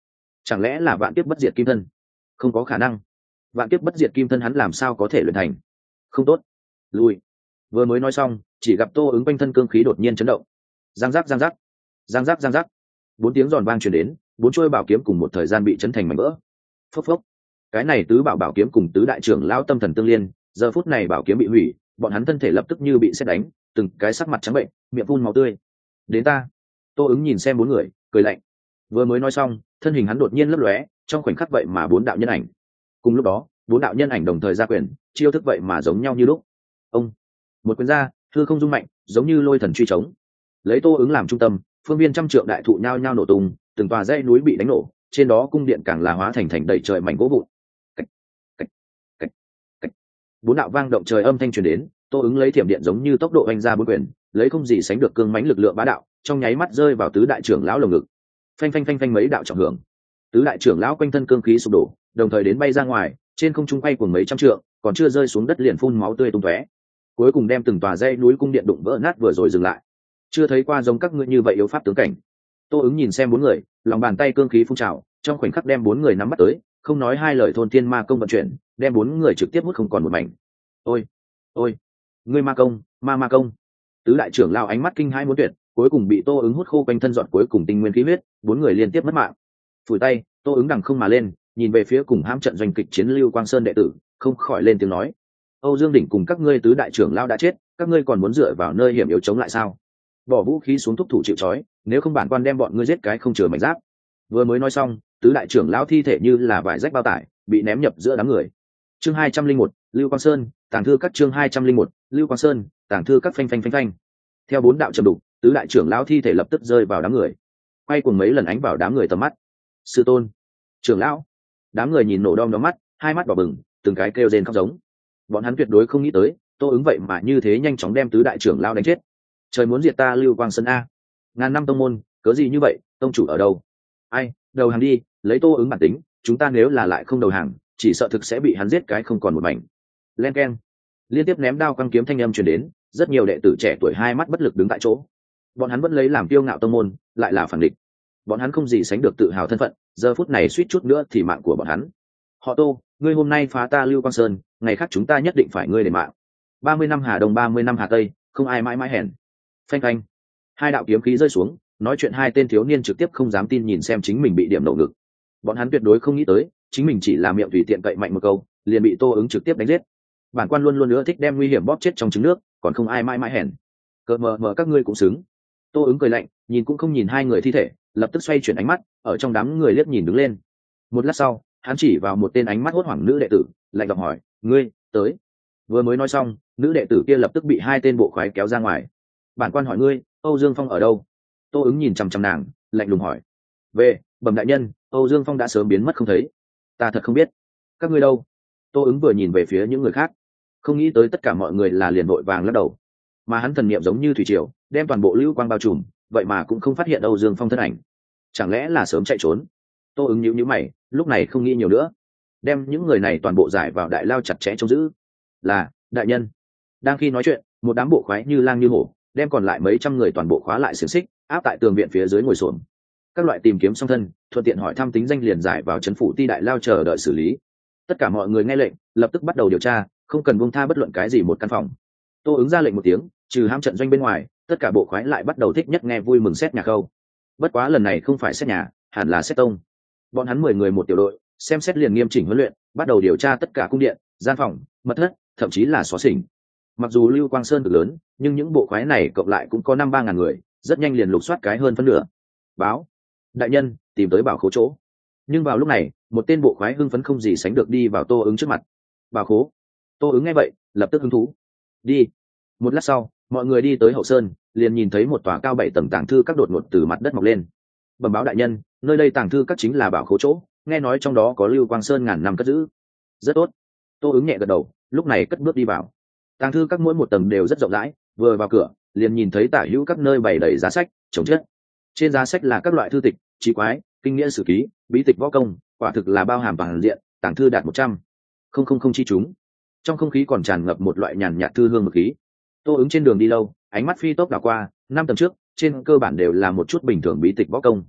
chẳng lẽ là vạn kiếp bất diệt kim thân? Không có khả năng, vạn kiếp bất diệt kim thân hắn làm sao có thể luyện thành? Không tốt, lui. Vừa mới nói xong, chỉ gặp Tô Ứng quanh thân cương khí đột nhiên chấn động. Giang giác giang giác, giang giác giang giác, bốn tiếng giòn vang truyền đến, bốn chuôi bảo kiếm cùng một thời gian bị chấn thành mảnh vỡ. Phốc phốc, cái này tứ bảo bảo kiếm cùng tứ đại trưởng lão tâm thần tương liên, giờ phút này bảo kiếm bị hủy, bọn hắn thân thể lập tức như bị sét đánh, từng cái sắc mặt trắng bệnh, miệng phun máu tươi. Đến ta. Tô Ứng nhìn xem bốn người, cười lạnh. Vừa mới nói xong, thân hình hắn đột nhiên lấp lóe, trong khoảnh khắc vậy mà bốn đạo nhân ảnh. Cùng lúc đó, bốn đạo nhân ảnh đồng thời ra quyền, chiêu thức vậy mà giống nhau như lúc. Ông, một quyền ra, hư không rung mạnh, giống như lôi thần truy trống. Lấy Tô Ứng làm trung tâm, phương viên trăm trượng đại thụ nhao nhao nổ tung, từng tòa dãy núi bị đánh nổ, trên đó cung điện càng là hóa thành thành đầy trời mảnh gỗ vụn. Cách, cách, cách, cách. Bốn đạo vang động trời âm thanh truyền đến, Tô Ứng lấy thiểm điện giống như tốc độ oanh ra bốn quyền, lấy không gì sánh được cương mãnh lực lượng bá đạo, trong nháy mắt rơi vào tứ đại trưởng lão lồng ngực. Phanh phanh phanh phanh mấy đạo trọng hưởng. Tứ đại trưởng lão quanh thân cương khí sụp đổ, đồng thời đến bay ra ngoài, trên không trung quay cuồng mấy trăm trượng, còn chưa rơi xuống đất liền phun máu tươi tung tóe. Cuối cùng đem từng tòa dãy núi cung điện đụng vỡ nát vừa rồi dừng lại. Chưa thấy qua giống các ngươi như vậy yếu pháp tướng cảnh. Tô Ứng nhìn xem bốn người, lòng bàn tay cương khí phun trào, trong khoảnh khắc đem bốn người nắm bắt tới, không nói hai lời thôn thiên ma công vận chuyển, đem bốn người trực tiếp hút không còn một mảnh. Ôi, ôi, ngươi ma công, ma ma công. Tứ đại trưởng lão ánh mắt kinh hãi muốn tuyệt, cuối cùng bị Tô Ứng hút khô quanh thân giọt cuối cùng tinh nguyên khí huyết, bốn người liên tiếp mất mạng. Phủi tay, Tô Ứng đằng không mà lên, nhìn về phía cùng hãm trận doanh kịch chiến Lưu Quang Sơn đệ tử, không khỏi lên tiếng nói: Âu Dương Đỉnh cùng các ngươi tứ đại trưởng lão đã chết, các ngươi còn muốn dựa vào nơi hiểm yếu chống lại sao? Bỏ vũ khí xuống, thúc thủ chịu trói, nếu không bản quan đem bọn ngươi giết cái không chừa mảnh giáp. Vừa mới nói xong, tứ đại trưởng lão thi thể như là vải rách bao tải, bị ném nhập giữa đám người. Chương hai trăm linh một, Lưu Quang Sơn, tàng thư các. Chương hai trăm linh một, Lưu Quang Sơn, tàng thư các. Phanh phanh phanh phanh. Theo bốn đạo trầm đục, tứ đại trưởng lão thi thể lập tức rơi vào đám người, quay cuồng mấy lần ánh vào đám người tầm mắt. Sư tôn, trưởng lão. Đám người nhìn nổ đom đóm mắt, hai mắt đỏ bừng, từng cái kêu rên khóc giống. Bọn hắn tuyệt đối không nghĩ tới, Tô Ứng vậy mà như thế nhanh chóng đem tứ đại trưởng lão đánh chết. Trời muốn diệt ta Lưu Quang Sơn a! Ngàn năm tông môn, cớ gì như vậy, tông chủ ở đâu? Ai, đầu hàng đi, lấy Tô Ứng bản tính, chúng ta nếu là lại không đầu hàng, chỉ sợ thực sẽ bị hắn giết cái không còn một mảnh. Len keng. Liên tiếp ném đao quăng kiếm thanh âm truyền đến, rất nhiều đệ tử trẻ tuổi hai mắt bất lực đứng tại chỗ. Bọn hắn vẫn lấy làm kiêu ngạo tông môn, lại là phản địch. Bọn hắn không gì sánh được tự hào thân phận, giờ phút này suýt chút nữa thì mạng của bọn hắn. Họ Tô, ngươi hôm nay phá ta Lưu Quang Sơn, ngày khác chúng ta nhất định phải ngươi để mạng. Ba mươi năm Hà Đông, ba mươi năm Hà Tây, không ai mãi mãi hèn. Phanh phanh, hai đạo kiếm khí rơi xuống, nói chuyện hai tên thiếu niên trực tiếp không dám tin nhìn xem chính mình bị điểm nổ ngực. Bọn hắn tuyệt đối không nghĩ tới, chính mình chỉ là miệng tùy tiện cậy mạnh một câu, liền bị Tô Ứng trực tiếp đánh giết. Bản quan luôn luôn nữa thích đem nguy hiểm bóp chết trong trứng nước, còn không ai mãi mãi hèn. Cờ mờ mờ các ngươi cũng xứng. Tô Ứng cười lạnh, nhìn cũng không nhìn hai người thi thể, lập tức xoay chuyển ánh mắt, ở trong đám người liếc nhìn đứng lên. Một lát sau, hắn chỉ vào một tên ánh mắt hốt hoảng nữ đệ tử, lạnh giọng hỏi: ngươi tới? Vừa mới nói xong, nữ đệ tử kia lập tức bị hai tên bộ khoái kéo ra ngoài. Bản quan hỏi ngươi, Âu Dương Phong ở đâu? Tô Ứng nhìn chằm chằm nàng, lạnh lùng hỏi. Về, bẩm đại nhân, Âu Dương Phong đã sớm biến mất không thấy. Ta thật không biết. Các ngươi đâu? Tô Ứng vừa nhìn về phía những người khác, không nghĩ tới tất cả mọi người là liền vội vàng lắc đầu, mà hắn thần niệm giống như thủy triều, đem toàn bộ lưu quang bao trùm, vậy mà cũng không phát hiện Âu Dương Phong thân ảnh. Chẳng lẽ là sớm chạy trốn? Tô Ứng nhíu nhíu mày, lúc này không nghĩ nhiều nữa, đem những người này toàn bộ giải vào đại lao chặt chẽ trông giữ. Là đại nhân. Đang khi nói chuyện, một đám bộ khoái như lang như hổ, đem còn lại mấy trăm người toàn bộ khóa lại xiềng xích, áp tại tường viện phía dưới ngồi xổm. Các loại tìm kiếm xong thân, thuận tiện hỏi thăm tính danh liền giải vào trấn phủ ti đại lao chờ đợi xử lý. Tất cả mọi người nghe lệnh, lập tức bắt đầu điều tra, không cần buông tha bất luận cái gì một căn phòng. Tô Ứng ra lệnh một tiếng, trừ hãm trận doanh bên ngoài, tất cả bộ khoái lại bắt đầu thích nhất nghe vui mừng xét nhà khâu. Bất quá lần này không phải xét nhà, hẳn là xét tông. Bọn hắn mười người một tiểu đội, xem xét liền nghiêm chỉnh huấn luyện, bắt đầu điều tra tất cả cung điện, gian phòng, mật thất, thậm chí là xó xỉnh. Mặc dù Lưu Quang Sơn cực lớn, nhưng những bộ khoái này cộng lại cũng có năm ba ngàn người, rất nhanh liền lục soát cái hơn phân nửa. Báo, đại nhân, tìm tới bảo khố chỗ. Nhưng vào lúc này, một tên bộ khoái hưng phấn không gì sánh được đi vào Tô Ứng trước mặt. Bảo khố. Tô Ứng nghe vậy, lập tức hứng thú. Đi. Một lát sau, mọi người đi tới hậu sơn, liền nhìn thấy một tòa cao bảy tầng tàng thư các đột ngột từ mặt đất mọc lên. Bẩm báo đại nhân, nơi đây tàng thư các chính là bảo khố chỗ, nghe nói trong đó có Lưu Quang Sơn ngàn năm cất giữ. Rất tốt. Tô Ứng nhẹ gật đầu, lúc này cất bước đi vào. Tàng thư các mỗi một tầng đều rất rộng rãi, vừa vào cửa liền nhìn thấy tả hữu các nơi bày đầy giá sách chồng chất. Trên giá sách là các loại thư tịch, trí quái, kinh nghĩa sử ký, bí tịch võ công, quả thực là bao hàm toàn diện, tàng thư đạt một trăm không không không chi chúng. Trong không khí còn tràn ngập một loại nhàn nhạt thư hương mực khí. Tô Ứng trên đường đi lâu, ánh mắt phi tốc đảo qua, năm tầng trước trên cơ bản đều là một chút bình thường bí tịch võ công,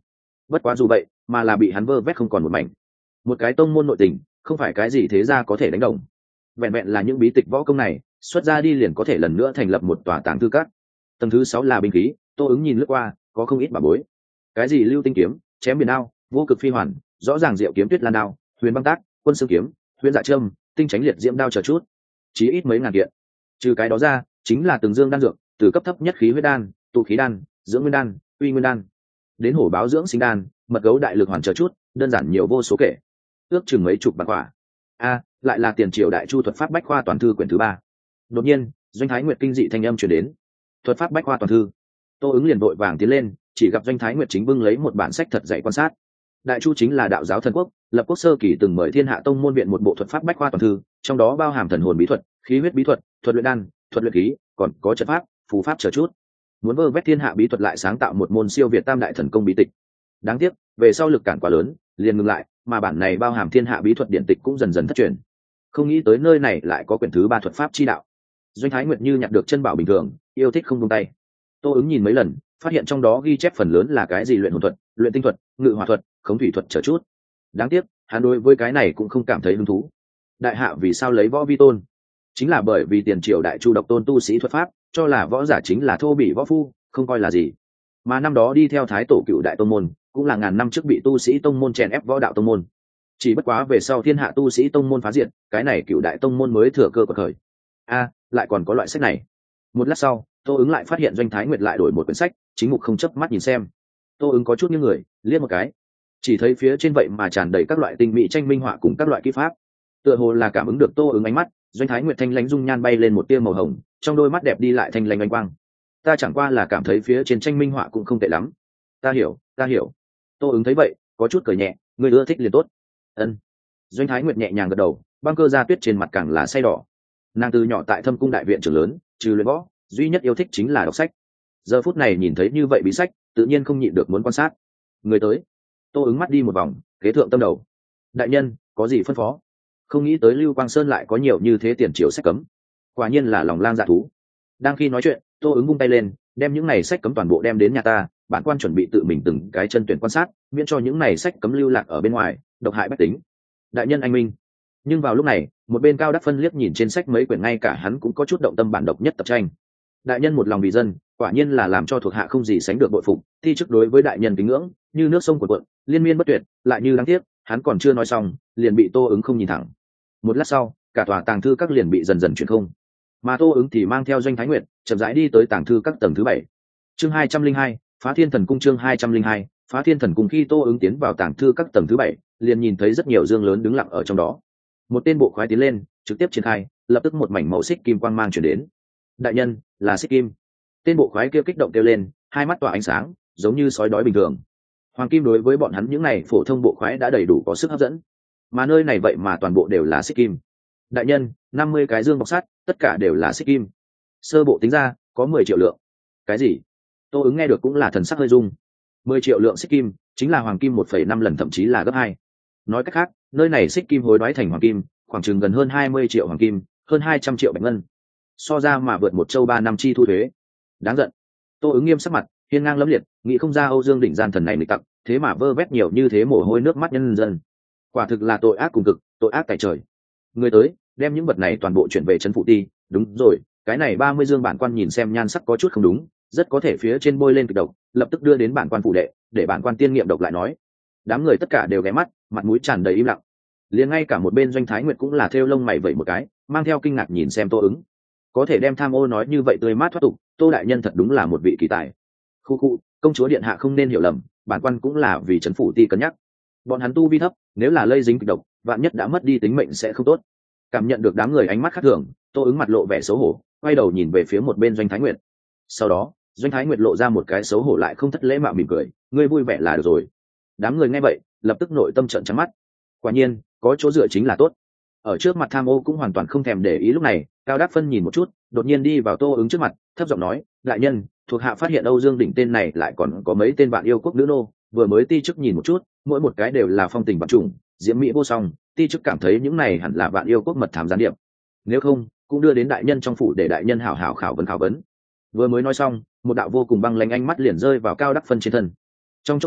bất quá dù vậy mà là bị hắn vơ vét không còn một mảnh. Một cái tông môn nội tình không phải cái gì thế gia có thể đánh đồng, vẹn vẹn là những bí tịch võ công này xuất ra đi liền có thể lần nữa thành lập một tòa tàng thư các. Tầng thứ sáu là binh khí, Tô ứng nhìn lướt qua có không ít bảo bối, cái gì lưu tinh kiếm, chém biển đao, vô cực phi hoàn, rõ ràng diệu kiếm, tuyết lan đao, huyền băng tác, quân sư kiếm, huyền dạ trâm, tinh tránh liệt diễm đao chờ chút, chí ít mấy ngàn kiện. Trừ cái đó ra chính là từng dương đan dược, từ cấp thấp nhất khí huyết đan, tụ khí đan, dưỡng nguyên đan, uy nguyên đan, đến hổ báo dưỡng sinh đan, mật gấu đại lực hoàn chờ chút, đơn giản nhiều vô số kể, ước chừng mấy chục bạc quả. A, lại là tiền triều đại chu thuật pháp bách khoa toàn thư quyển thứ ba. Đột nhiên Doanh Thái Nguyệt kinh dị thanh âm truyền đến. Thuật pháp bách khoa toàn thư. Tô ứng liền vội vàng tiến lên, chỉ gặp Doanh Thái Nguyệt chính bưng lấy một bản sách thật dày quan sát. Đại chu chính là đạo giáo thần quốc, lập quốc sơ kỳ từng mời thiên hạ tông môn viện một bộ thuật pháp bách khoa toàn thư, trong đó bao hàm thần hồn bí thuật, khí huyết bí thuật, thuật luyện đan, thuật luyện khí, còn có trận pháp, phù pháp chờ chút. Muốn vơ vét thiên hạ bí thuật lại sáng tạo một môn siêu việt tam đại thần công bí tịch. Đáng tiếc về sau lực cản quá lớn liền ngừng lại, mà bản này bao hàm thiên hạ bí thuật điện tịch cũng dần dần thất truyền. Không nghĩ tới nơi này lại có quyển thứ ba thuật pháp chi đạo. Doanh Thái Nguyệt như nhặt được chân bảo bình thường, yêu thích không buông tay. Tô ứng nhìn mấy lần, phát hiện trong đó ghi chép phần lớn là cái gì luyện hồn thuật, luyện tinh thuật, ngự hỏa thuật, khống thủy thuật chờ chút. Đáng tiếc hắn đối với cái này cũng không cảm thấy hứng thú. Đại hạ vì sao lấy võ vi tôn? Chính là bởi vì tiền triều đại chu độc tôn tu sĩ thuật pháp, cho là võ giả chính là thô bỉ võ phu, không coi là gì. Mà năm đó đi theo thái tổ cựu đại tông môn, cũng là ngàn năm trước bị tu sĩ tông môn chèn ép võ đạo tông môn. Chỉ bất quá về sau thiên hạ tu sĩ tông môn phá diệt, cái này cựu đại tông môn mới thừa cơ của khởi. A, lại còn có loại sách này. Một lát sau Tô ứng lại phát hiện Doanh Thái Nguyệt lại đổi một quyển sách, chính mục không chớp mắt nhìn xem. Tô ứng có chút như người liếc một cái, chỉ thấy phía trên vậy mà tràn đầy các loại tinh mỹ tranh minh họa cùng các loại kỹ pháp. Tựa hồ là cảm ứng được Tô ứng ánh mắt, Doanh Thái Nguyệt thanh lãnh dung nhan bay lên một tia màu hồng, trong đôi mắt đẹp đi lại thanh lãnh ánh quang. Ta chẳng qua là cảm thấy phía trên tranh minh họa cũng không tệ lắm. Ta hiểu, ta hiểu. Tô ứng thấy vậy có chút cười nhẹ, người ưa thích liền tốt. Ân. Doanh Thái Nguyệt nhẹ nhàng gật đầu, băng cơ da tuyết trên mặt càng là say đỏ. Nàng từ nhỏ tại Thâm cung đại viện trưởng lớn, trừ luyện võ duy nhất yêu thích chính là đọc sách. Giờ phút này nhìn thấy như vậy bí sách, tự nhiên không nhịn được muốn quan sát. Người tới. Tô ứng mắt đi một vòng, kế thượng tâm đầu. Đại nhân có gì phân phó? Không nghĩ tới Lưu Quang Sơn lại có nhiều như thế tiền triều sách cấm, quả nhiên là lòng lang dạ thú. Đang khi nói chuyện Tô ứng vung tay lên, đem những này sách cấm toàn bộ đem đến nhà ta, bản quan chuẩn bị tự mình từng cái chân tuyển quan sát, miễn cho những này sách cấm lưu lạc ở bên ngoài, độc hại bách tính. Đại nhân anh minh. Nhưng vào lúc này một bên Cao Đắc Phân liếc nhìn trên sách mấy quyển ngay cả hắn cũng có chút động tâm bản độc nhất tập tranh. Đại nhân một lòng vì dân, quả nhiên là làm cho thuộc hạ không gì sánh được bội phục, thi chức đối với đại nhân kính ngưỡng như nước sông cuồn cuộn, liên miên bất tuyệt, lại như đáng tiếc. Hắn còn chưa nói xong liền bị Tô ứng không nhìn thẳng. Một lát sau cả tòa tàng thư các liền bị dần dần chuyển không, mà Tô ứng thì mang theo Doanh Thái Nguyệt chậm rãi đi tới tàng thư các tầng thứ bảy. Chương hai trăm linh hai, phá thiên thần cung. Chương hai trăm linh hai, phá thiên thần cung. Khi Tô ứng tiến vào tàng thư các tầng thứ bảy, liền nhìn thấy rất nhiều dương lớn đứng lặng ở trong đó. Một tên bộ khoái tiến lên trực tiếp triển khai, lập tức một mảnh màu xích kim quang mang chuyển đến. Đại nhân là xích kim. Tên bộ khoái kia kích động kêu lên, hai mắt tỏa ánh sáng giống như sói đói bình thường. Hoàng kim đối với bọn hắn những này phổ thông bộ khoái đã đầy đủ có sức hấp dẫn, mà nơi này vậy mà toàn bộ đều là xích kim. Đại nhân năm mươi cái dương bọc sắt, tất cả đều là xích kim. Sơ bộ tính ra có mười triệu lượng. Cái gì? Tô ứng nghe được cũng là thần sắc hơi rung. Mười triệu lượng xích kim chính là hoàng kim một phẩy năm lần, thậm chí là gấp hai. Nói cách khác nơi này xích kim hối đoái thành hoàng kim khoảng chừng gần hơn hai mươi triệu hoàng kim, hơn hai trăm triệu bạch ngân, so ra mà vượt một châu ba năm chi thu thuế. Đáng giận. Tô ứng nghiêm sắc mặt, hiên ngang lẫm liệt, nghĩ không ra Âu Dương Đỉnh gian thần này nghịch tặc, thế mà vơ vét nhiều như thế mồ hôi nước mắt nhân dân. Quả thực là tội ác cùng cực, tội ác tại trời. Người tới đem những vật này toàn bộ chuyển về trấn phụ ti. Đúng rồi, cái này ba mươi dương bản quan nhìn xem nhan sắc có chút không đúng, rất có thể phía trên bôi lên kịch độc, lập tức đưa đến bản quan phủ đệ để bản quan tiên nghiệm độc lại nói. Đám người tất cả đều ghé mắt, mặt mũi tràn đầy im lặng. Liền ngay cả một bên Doanh Thái Nguyệt cũng là thêu lông mày vẩy một cái, mang theo kinh ngạc nhìn xem Tô ứng. Có thể đem tham ô nói như vậy tươi mát thoát tục, Tô đại nhân thật đúng là một vị kỳ tài. Khu khu, công chúa điện hạ không nên hiểu lầm, bản quan cũng là vì trấn phủ ti cân nhắc. Bọn hắn tu vi thấp, nếu là lây dính kịch độc, vạn nhất đã mất đi tính mệnh sẽ không tốt. Cảm nhận được đám người ánh mắt khác thường, Tô ứng mặt lộ vẻ xấu hổ, quay đầu nhìn về phía một bên Doanh Thái Nguyệt. Sau đó Doanh Thái Nguyệt lộ ra một cái xấu hổ lại không thất lễ mạo mỉm cười, ngươi vui vẻ là được rồi. Đám người nghe vậy lập tức nội tâm trợn trắng mắt. Quả nhiên có chỗ dựa chính là tốt. Ở trước mặt tham ô cũng hoàn toàn không thèm để ý. Lúc này Cao Đắc Phân nhìn một chút, đột nhiên đi vào Tô ứng trước mặt, thấp giọng nói, đại nhân, thuộc hạ phát hiện Âu Dương Đỉnh tên này lại còn có mấy tên bạn yêu quốc nữ nô, vừa mới ti chức nhìn một chút, mỗi một cái đều là phong tình vạn trùng, diễm mỹ vô song, ti chức cảm thấy những này hẳn là bạn yêu quốc mật thám gián điệp. Nếu không cũng đưa đến đại nhân trong phủ để đại nhân hảo hảo khảo vấn khảo vấn. Vừa mới nói xong, một đạo vô cùng băng lãnh ánh mắt liền rơi vào Cao Đắc Phân trên thân. Trong chốc lát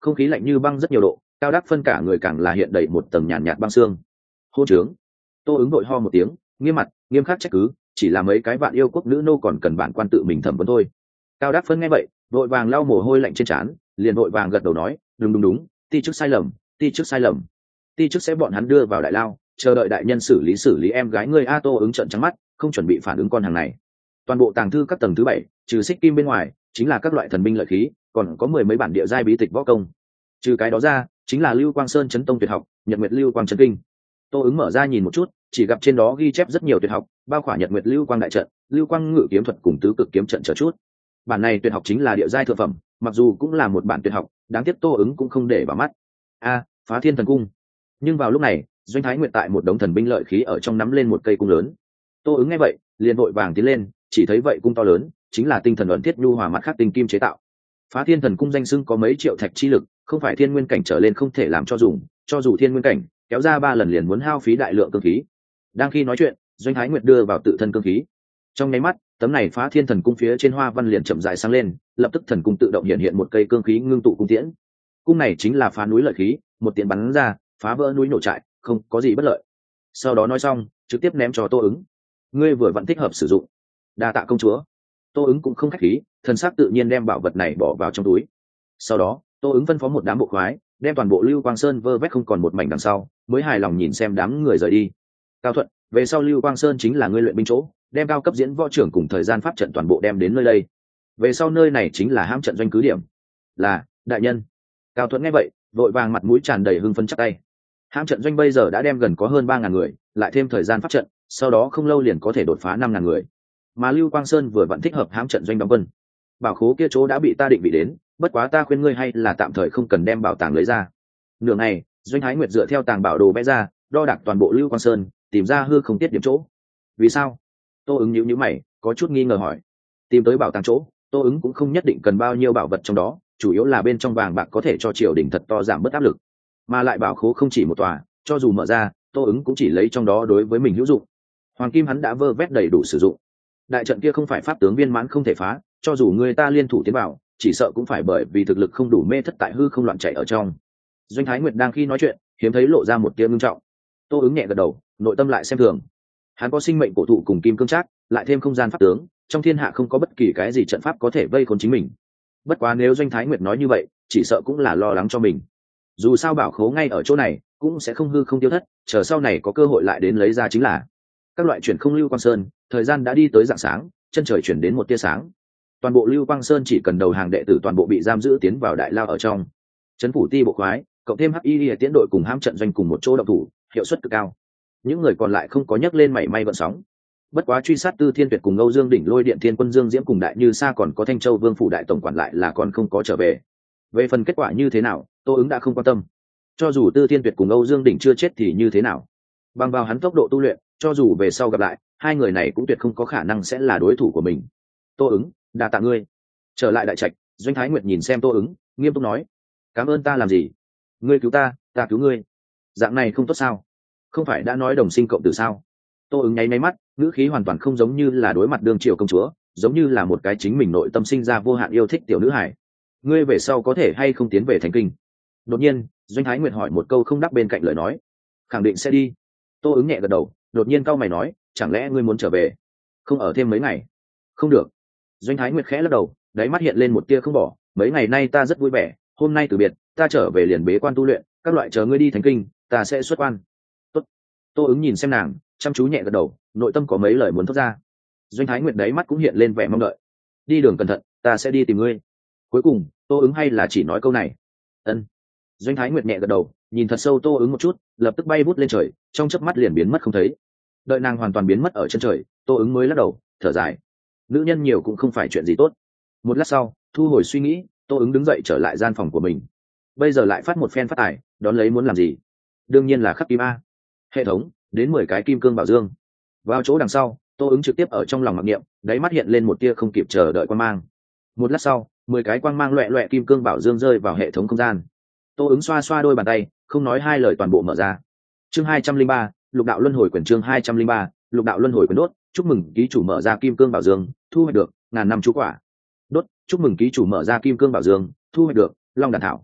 không khí lạnh như băng rất nhiều độ, Cao Đắc Phân cả người càng là hiện đầy một tầng nhàn nhạt, nhạt băng xương. Hô trướng. Tô ứng đội ho một tiếng, nghiêm mặt nghiêm khắc trách cứ, chỉ là mấy cái vạn yêu quốc nữ nô còn cần bản quan tự mình thẩm vấn thôi. Cao Đắc Phân nghe vậy vội vàng lau mồ hôi lạnh trên trán, liền vội vàng gật đầu nói, đúng đúng đúng, ti chức sai lầm, ti chức sai lầm, ti chức sẽ bọn hắn đưa vào đại lao, chờ đợi đại nhân xử lý xử lý em gái ngươi. A Tô ứng trận trắng mắt, không chuẩn bị phản ứng con hàng này. Toàn bộ tàng thư các tầng thứ bảy trừ xích kim bên ngoài chính là các loại thần binh lợi khí, còn có mười mấy bản địa giai bí tịch võ công. Trừ cái đó ra chính là Lưu Quang Sơn chấn tông tuyệt học, Nhật Nguyệt Lưu Quang chân kinh. Tô ứng mở ra nhìn một chút, chỉ gặp trên đó ghi chép rất nhiều tuyệt học, bao khỏa Nhật Nguyệt Lưu Quang đại trận, Lưu Quang ngự kiếm thuật cùng tứ cực kiếm trận chờ chút. Bản này tuyệt học chính là địa giai thượng phẩm, mặc dù cũng là một bản tuyệt học, đáng tiếc Tô ứng cũng không để vào mắt. A, Phá Thiên Thần Cung. Nhưng vào lúc này Doanh Thái Nguyệt tại một đống thần binh lợi khí ở trong nắm lên một cây cung lớn. Tô ứng nghe vậy liền vội vàng tiến lên, chỉ thấy vậy cung to lớn chính là tinh thần ẩn thiết nhu hòa mặt khác tinh kim chế tạo. Phá Thiên Thần Cung danh xưng có mấy triệu thạch chi lực, không phải thiên nguyên cảnh trở lên không thể làm cho dùng, cho dù thiên nguyên cảnh kéo ra ba lần liền muốn hao phí đại lượng cương khí. Đang khi nói chuyện Doanh Thái Nguyệt đưa vào tự thân cương khí, trong nháy mắt tấm này Phá Thiên Thần Cung phía trên hoa văn liền chậm rãi sáng lên, lập tức thần cung tự động hiện hiện một cây cương khí ngưng tụ cung tiễn. Cung này chính là phá núi lợi khí, một tiễn bắn ra phá vỡ núi nổ trại, không có gì bất lợi. Sau đó nói xong trực tiếp ném cho Tô ứng, ngươi vừa vẫn thích hợp sử dụng, đa tạ công chúa. Tô ứng cũng không khách khí, thần sắc tự nhiên đem bảo vật này bỏ vào trong túi. Sau đó Tô ứng phân phó một đám bộ khoái đem toàn bộ Lưu Quang Sơn vơ vét không còn một mảnh đằng sau, mới hài lòng nhìn xem đám người rời đi. Cao Thuận, về sau Lưu Quang Sơn chính là ngươi luyện binh chỗ, đem cao cấp diễn võ trưởng cùng thời gian pháp trận toàn bộ đem đến nơi đây. Về sau nơi này chính là hãm trận doanh cứ điểm. Là, đại nhân. Cao Thuận nghe vậy vội vàng mặt mũi tràn đầy hưng phấn chắp tay. Hãm trận doanh bây giờ đã đem gần có hơn ba ngàn người, lại thêm thời gian pháp trận, sau đó không lâu liền có thể đột phá năm ngàn người. Mà Lưu Quang Sơn vừa vẫn thích hợp hãm trận doanh đóng quân. Bảo khố kia chỗ đã bị ta định vị đến, bất quá ta khuyên ngươi hay là tạm thời không cần đem bảo tàng lấy ra. Nửa ngày Doanh Thái Nguyệt dựa theo tàng bảo đồ vẽ ra, đo đạc toàn bộ Lưu Quang Sơn, tìm ra hư không tiết điểm chỗ. Vì sao? Tô ứng nhíu nhíu mày, có chút nghi ngờ hỏi. Tìm tới bảo tàng chỗ, Tô ứng cũng không nhất định cần bao nhiêu bảo vật trong đó, chủ yếu là bên trong vàng bạc có thể cho triều đình thật to giảm bớt áp lực. Mà lại bảo khố không chỉ một tòa, cho dù mở ra, Tô ứng cũng chỉ lấy trong đó đối với mình hữu dụng. Hoàng kim hắn đã vơ vét đầy đủ sử dụng. Đại trận kia không phải pháp tướng viên mãn không thể phá, cho dù người ta liên thủ tiến vào, chỉ sợ cũng phải bởi vì thực lực không đủ mê thất tại hư không loạn chạy ở trong. Doanh Thái Nguyệt đang khi nói chuyện hiếm thấy lộ ra một tia ngưng trọng. Tô ứng nhẹ gật đầu, nội tâm lại xem thường. Hắn có sinh mệnh cổ thụ cùng kim cương trác, lại thêm không gian pháp tướng, trong thiên hạ không có bất kỳ cái gì trận pháp có thể vây khốn chính mình. Bất quá nếu Doanh Thái Nguyệt nói như vậy, chỉ sợ cũng là lo lắng cho mình. Dù sao bảo khố ngay ở chỗ này, cũng sẽ không hư không tiêu thất, chờ sau này có cơ hội lại đến lấy ra chính là. Các loại chuyển không Lưu Quang Sơn, thời gian đã đi tới rạng sáng, chân trời chuyển đến một tia sáng. Toàn bộ Lưu Quang Sơn chỉ cần đầu hàng đệ tử toàn bộ bị giam giữ tiến vào đại lao ở trong. Trấn phủ ti bộ khoái, cộng thêm hắc y tiến đội cùng hãm trận doanh cùng một chỗ động thủ, hiệu suất cực cao. Những người còn lại không có nhấc lên mảy may vận sóng. Bất quá truy sát Tư Thiên Tuyệt cùng Âu Dương đỉnh lôi điện thiên quân Dương Diễm cùng Đại Như Sa còn có Thanh Châu Vương phủ đại tổng quản lại là còn không có trở về. Về phần kết quả như thế nào, Tô ứng đã không quan tâm. Cho dù Tư Thiên Tuyệt cùng Âu Dương đỉnh chưa chết thì như thế nào? Bằng vào hắn tốc độ tu luyện, cho dù về sau gặp lại, hai người này cũng tuyệt không có khả năng sẽ là đối thủ của mình. Tô ứng, đa tạ ngươi. Trở lại đại trạch, Doanh Thái Nguyệt nhìn xem Tô ứng, nghiêm túc nói: cảm ơn ta làm gì? Ngươi cứu ta, ta cứu ngươi. Dạng này không tốt sao? Không phải đã nói đồng sinh cộng tử sao? Tô ứng nháy máy mắt, ngữ khí hoàn toàn không giống như là đối mặt đương triều công chúa, giống như là một cái chính mình nội tâm sinh ra vô hạn yêu thích tiểu nữ hải. Ngươi về sau có thể hay không tiến về thành kinh? Đột nhiên Doanh Thái Nguyệt hỏi một câu không đáp bên cạnh lời nói. Khẳng định sẽ đi. Tô ứng nhẹ gật đầu, đột nhiên cau mày nói: chẳng lẽ ngươi muốn trở về, không ở thêm mấy ngày? Không được. Doanh Thái Nguyệt khẽ lắc đầu, đáy mắt hiện lên một tia không bỏ. Mấy ngày nay ta rất vui vẻ, hôm nay từ biệt, ta trở về liền bế quan tu luyện, các loại chờ ngươi đi thành kinh, ta sẽ xuất quan. Tốt. Tô ứng nhìn xem nàng, chăm chú nhẹ gật đầu, nội tâm có mấy lời muốn thốt ra. Doanh Thái Nguyệt đáy mắt cũng hiện lên vẻ mong đợi. Đi đường cẩn thận, ta sẽ đi tìm ngươi. Cuối cùng Tô ứng hay là chỉ nói câu này. Ân. Doanh Thái Nguyệt nhẹ gật đầu, nhìn thật sâu Tô ứng một chút, lập tức bay vút lên trời, trong chớp mắt liền biến mất không thấy. Đợi nàng hoàn toàn biến mất ở chân trời, Tô ứng mới lắc đầu thở dài. Nữ nhân nhiều cũng không phải chuyện gì tốt. Một lát sau thu hồi suy nghĩ, Tô ứng đứng dậy trở lại gian phòng của mình. Bây giờ lại phát một phen phát tài, đón lấy muốn làm gì? Đương nhiên là khắc kim a. Hệ thống đến mười cái kim cương bảo dương. Vào chỗ đằng sau, Tô ứng trực tiếp ở trong lòng mặc niệm, đáy mắt hiện lên một tia không kịp chờ đợi quang mang. Một lát sau mười cái quang mang loẹ loẹ kim cương bảo dương rơi vào hệ thống không gian. Tô ứng xoa xoa đôi bàn tay, không nói hai lời toàn bộ mở ra. Chương hai trăm linh ba, lục đạo luân hồi quyền. Chương hai trăm linh ba, lục đạo luân hồi quyền. Đốt, chúc mừng ký chủ mở ra kim cương bảo dương, thu hoạch được ngàn năm chú quả. Đốt, chúc mừng ký chủ mở ra kim cương bảo dương, thu hoạch được long đàn thảo.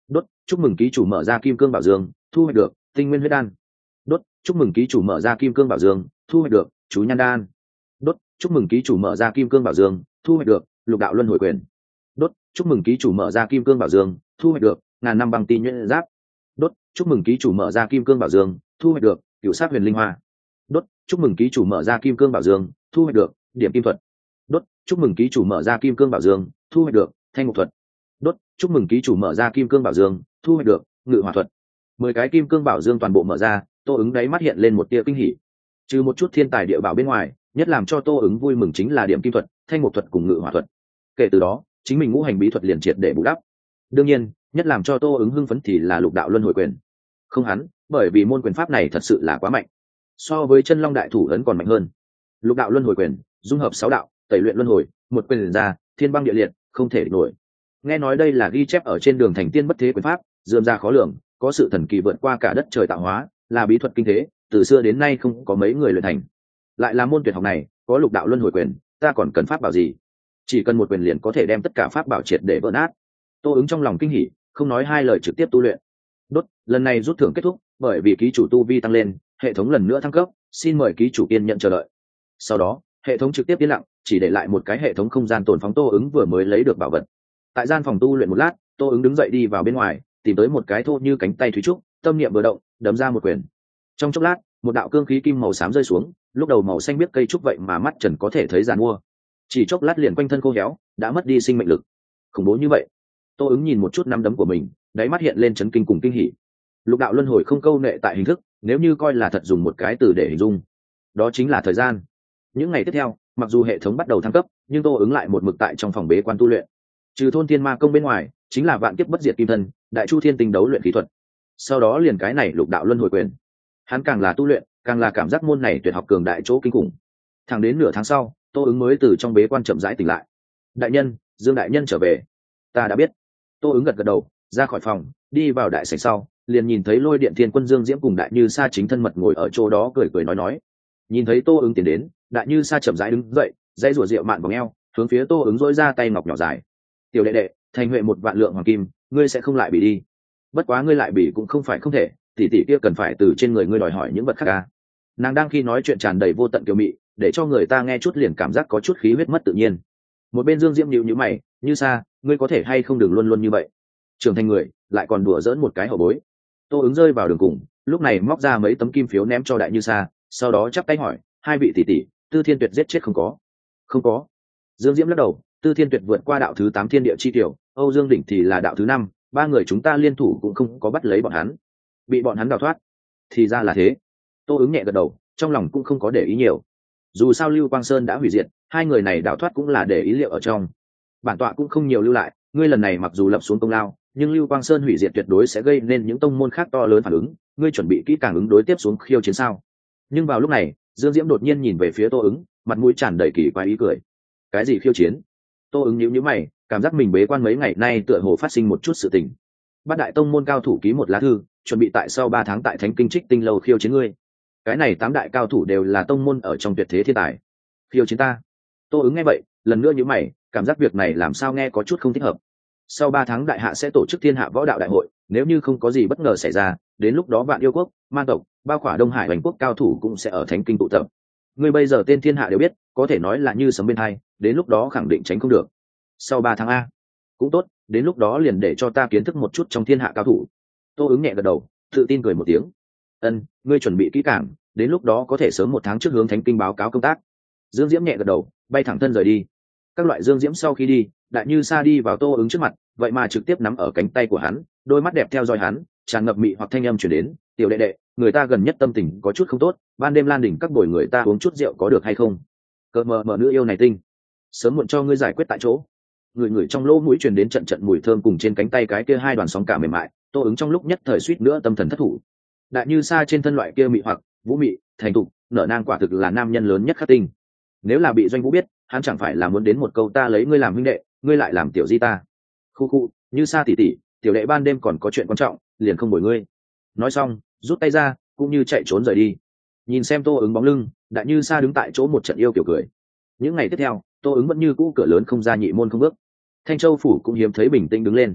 Đốt, chúc mừng ký chủ mở ra kim cương bảo dương, thu hoạch được tinh nguyên huyết đan. Đốt, chúc mừng ký chủ mở ra kim cương bảo dương, thu hoạch được chú nhan đan. Đốt, chúc mừng ký chủ mở ra kim cương bảo dương, thu hoạch được lục đạo luân hồi quyền. Đốt, chúc mừng ký chủ mở ra kim cương bảo dương, thu hoạch được ngàn năm bằng ti nhuyễn giáp. Đốt, chúc mừng ký chủ mở ra kim cương bảo dương, thu hoạch được cựu sát huyền linh hoa. Đốt, chúc mừng ký chủ mở ra kim cương bảo dương, thu hoạch được điểm kim thuật. Đốt, chúc mừng ký chủ mở ra kim cương bảo dương, thu hoạch được thanh ngục thuật. Đốt, chúc mừng ký chủ mở ra kim cương bảo dương, thu hoạch được ngự hỏa thuật. Mười cái kim cương bảo dương toàn bộ mở ra, Tô ứng đáy mắt hiện lên một tia kinh hỉ. Trừ một chút thiên tài địa bảo bên ngoài, nhất làm cho Tô ứng vui mừng chính là điểm kim thuật, thanh ngục thuật cùng ngự hỏa thuật. Kể từ đó, chính mình ngũ hành bí thuật liền triệt để bù đắp. Đương nhiên, nhất làm cho Tô ứng hưng phấn thì là lục đạo luân hồi quyền. Không hắn, bởi vì môn quyền pháp này thật sự là quá mạnh, so với chân long đại thủ ấn còn mạnh hơn. Lục đạo luân hồi quyền dung hợp sáu đạo, tẩy luyện luân hồi, một quyền ra thiên băng địa liệt, không thể địch nổi. Nghe nói đây là ghi chép ở trên đường thành tiên bất thế quyền pháp, dườm ra khó lường, có sự thần kỳ vượt qua cả đất trời tạo hóa, là bí thuật kinh thế, từ xưa đến nay không có mấy người luyện thành. Lại là môn tuyệt học này, có lục đạo luân hồi quyền, ta còn cần pháp bảo gì? Chỉ cần một quyền liền có thể đem tất cả pháp bảo triệt để vỡ nát. Tô ứng trong lòng kinh hỉ, không nói hai lời trực tiếp tu luyện. Đốt, lần này rút thưởng kết thúc, bởi vì ký chủ tu vi tăng lên, hệ thống lần nữa thăng cấp, xin mời ký chủ kiên nhận chờ đợi. Sau đó, hệ thống trực tiếp yên lặng, chỉ để lại một cái hệ thống không gian tồn phóng Tô ứng vừa mới lấy được bảo vật. Tại gian phòng tu luyện một lát, Tô ứng đứng dậy đi vào bên ngoài, tìm tới một cái thô như cánh tay thủy trúc, tâm niệm vừa động, đấm ra một quyền. Trong chốc lát, một đạo cương khí kim màu xám rơi xuống, lúc đầu màu xanh biết cây trúc vậy mà mắt trần có thể thấy giàn mua, chỉ chốc lát liền quanh thân khô héo, đã mất đi sinh mệnh lực. Khủng bố như vậy. Tô ứng nhìn một chút nắm đấm của mình, đáy mắt hiện lên chấn kinh cùng kinh hỉ. Lục đạo luân hồi không câu nệ tại hình thức, nếu như coi là thật dùng một cái từ để hình dung, đó chính là thời gian. Những ngày tiếp theo, mặc dù hệ thống bắt đầu thăng cấp, nhưng Tô ứng lại một mực tại trong phòng bế quan tu luyện. Trừ thôn thiên ma công bên ngoài, chính là vạn kiếp bất diệt kim thân, đại chu thiên tinh đấu luyện khí thuật. Sau đó liền cái này lục đạo luân hồi quyền. Hắn càng là tu luyện, càng là cảm giác môn này tuyệt học cường đại chỗ kinh khủng. Thẳng đến nửa tháng sau, Tô ứng mới từ trong bế quan chậm rãi tỉnh lại. Đại nhân, Dương đại nhân trở về. Ta đã biết. Tô ứng gật gật đầu, ra khỏi phòng, đi vào đại sảnh sau, liền nhìn thấy Lôi Điện Thiên Quân Dương Diễm cùng Đại Như Sa chính thân mật ngồi ở chỗ đó cười cười nói nói. Nhìn thấy Tô ứng tiến đến, Đại Như Sa chậm rãi đứng dậy, dãy rủa rượu mạn vòng eo, hướng phía Tô ứng dỗi ra tay ngọc nhỏ dài. Tiểu đệ đệ, thành huệ một vạn lượng hoàng kim, ngươi sẽ không lại bị đi. Bất quá ngươi lại bị cũng không phải không thể, tỷ tỷ kia cần phải từ trên người ngươi đòi hỏi những vật khác ca. Nàng đang khi nói chuyện tràn đầy vô tận kiều mị, để cho người ta nghe chút liền cảm giác có chút khí huyết mất tự nhiên. Một bên Dương Diễm nhíu nhíu mày, Như Sa, ngươi có thể hay không đừng luôn luôn như vậy. Trưởng thành người, lại còn đùa giỡn một cái hậu bối. Tô ứng rơi vào đường cùng, lúc này móc ra mấy tấm kim phiếu ném cho Đại Như Sa, sau đó chắp tay hỏi, hai vị tỷ tỷ, Tư Thiên Tuyệt giết chết không có? Không có. Dương Diễm lắc đầu, Tư Thiên Tuyệt vượt qua đạo thứ tám thiên địa chi tiểu, Âu Dương Đỉnh thì là đạo thứ năm, ba người chúng ta liên thủ cũng không có bắt lấy bọn hắn, bị bọn hắn đào thoát. Thì ra là thế. Tô ứng nhẹ gật đầu, trong lòng cũng không có để ý nhiều. Dù sao Lưu Quang Sơn đã hủy diệt, hai người này đào thoát cũng là để ý liệu ở trong. Bản tọa cũng không nhiều lưu lại, ngươi lần này mặc dù lập xuống công lao, nhưng Lưu Quang Sơn hủy diệt tuyệt đối sẽ gây nên những tông môn khác to lớn phản ứng, ngươi chuẩn bị kỹ càng ứng đối tiếp xuống khiêu chiến sao? Nhưng vào lúc này, Dương Diễm đột nhiên nhìn về phía Tô ứng, mặt mũi tràn đầy kỳ quái ý cười. Cái gì khiêu chiến? Tô ứng nhíu nhíu mày, cảm giác mình bế quan mấy ngày nay tựa hồ phát sinh một chút sự tình. Bát đại tông môn cao thủ ký một lá thư, chuẩn bị tại sau ba tháng tại Thánh Kinh Trích Tinh lâu khiêu chiến ngươi. Cái này tám đại cao thủ đều là tông môn ở trong tuyệt thế thiên tài. Khiêu chiến ta? Tô ứng nghe vậy, lần nữa nhíu mày, cảm giác việc này làm sao nghe có chút không thích hợp. Sau ba tháng đại hạ sẽ tổ chức thiên hạ võ đạo đại hội, nếu như không có gì bất ngờ xảy ra, đến lúc đó Vạn Yêu quốc, Man tộc, bao khỏa Đông Hải Hoành quốc cao thủ cũng sẽ ở Thánh Kinh tụ tập. Ngươi bây giờ tên thiên hạ đều biết, có thể nói là như sấm bên hai, đến lúc đó khẳng định tránh không được. Sau ba tháng a, cũng tốt, đến lúc đó liền để cho ta kiến thức một chút trong thiên hạ cao thủ. Tô ứng nhẹ gật đầu, tự tin cười một tiếng. Ân, ngươi chuẩn bị kỹ càng, đến lúc đó có thể sớm một tháng trước hướng Thánh Kinh báo cáo công tác. Dương Diễm nhẹ gật đầu, bay thẳng thân rời đi. Các loại Dương Diễm sau khi đi, Đại Như Sa đi vào Tô ứng trước mặt, vậy mà trực tiếp nắm ở cánh tay của hắn, đôi mắt đẹp theo dõi hắn, tràn ngập mị hoặc thanh âm truyền đến, tiểu đệ đệ, người ta gần nhất tâm tình có chút không tốt, ban đêm lan đỉnh các buổi người ta uống chút rượu có được hay không? Cờ mờ mờ nữ yêu này tinh, sớm muộn cho ngươi giải quyết tại chỗ. Người người trong lỗ mũi truyền đến trận trận mùi thơm cùng trên cánh tay cái kia hai đoàn sóng cả mềm mại, Tô ứng trong lúc nhất thời suýt nữa tâm thần thất thủ. Đại Như Sa trên thân loại kia mị hoặc, vũ mị, thành thục, nở nang quả thực là nam nhân lớn nhất khắc tinh. Nếu là bị Doanh Vũ biết, hắn chẳng phải là muốn đến một câu ta lấy ngươi làm huynh đệ, ngươi lại làm tiểu di ta. Khu khu, Như Sa tỷ tỷ, tiểu đệ ban đêm còn có chuyện quan trọng, liền không bồi ngươi. Nói xong, rút tay ra, cũng như chạy trốn rời đi. Nhìn xem Tô ứng bóng lưng, Đại Như Sa đứng tại chỗ một trận yêu kiểu cười. Những ngày tiếp theo, Tô ứng vẫn như cũ cửa lớn không ra nhị môn không bước. Thanh Châu phủ cũng hiếm thấy bình tĩnh đứng lên.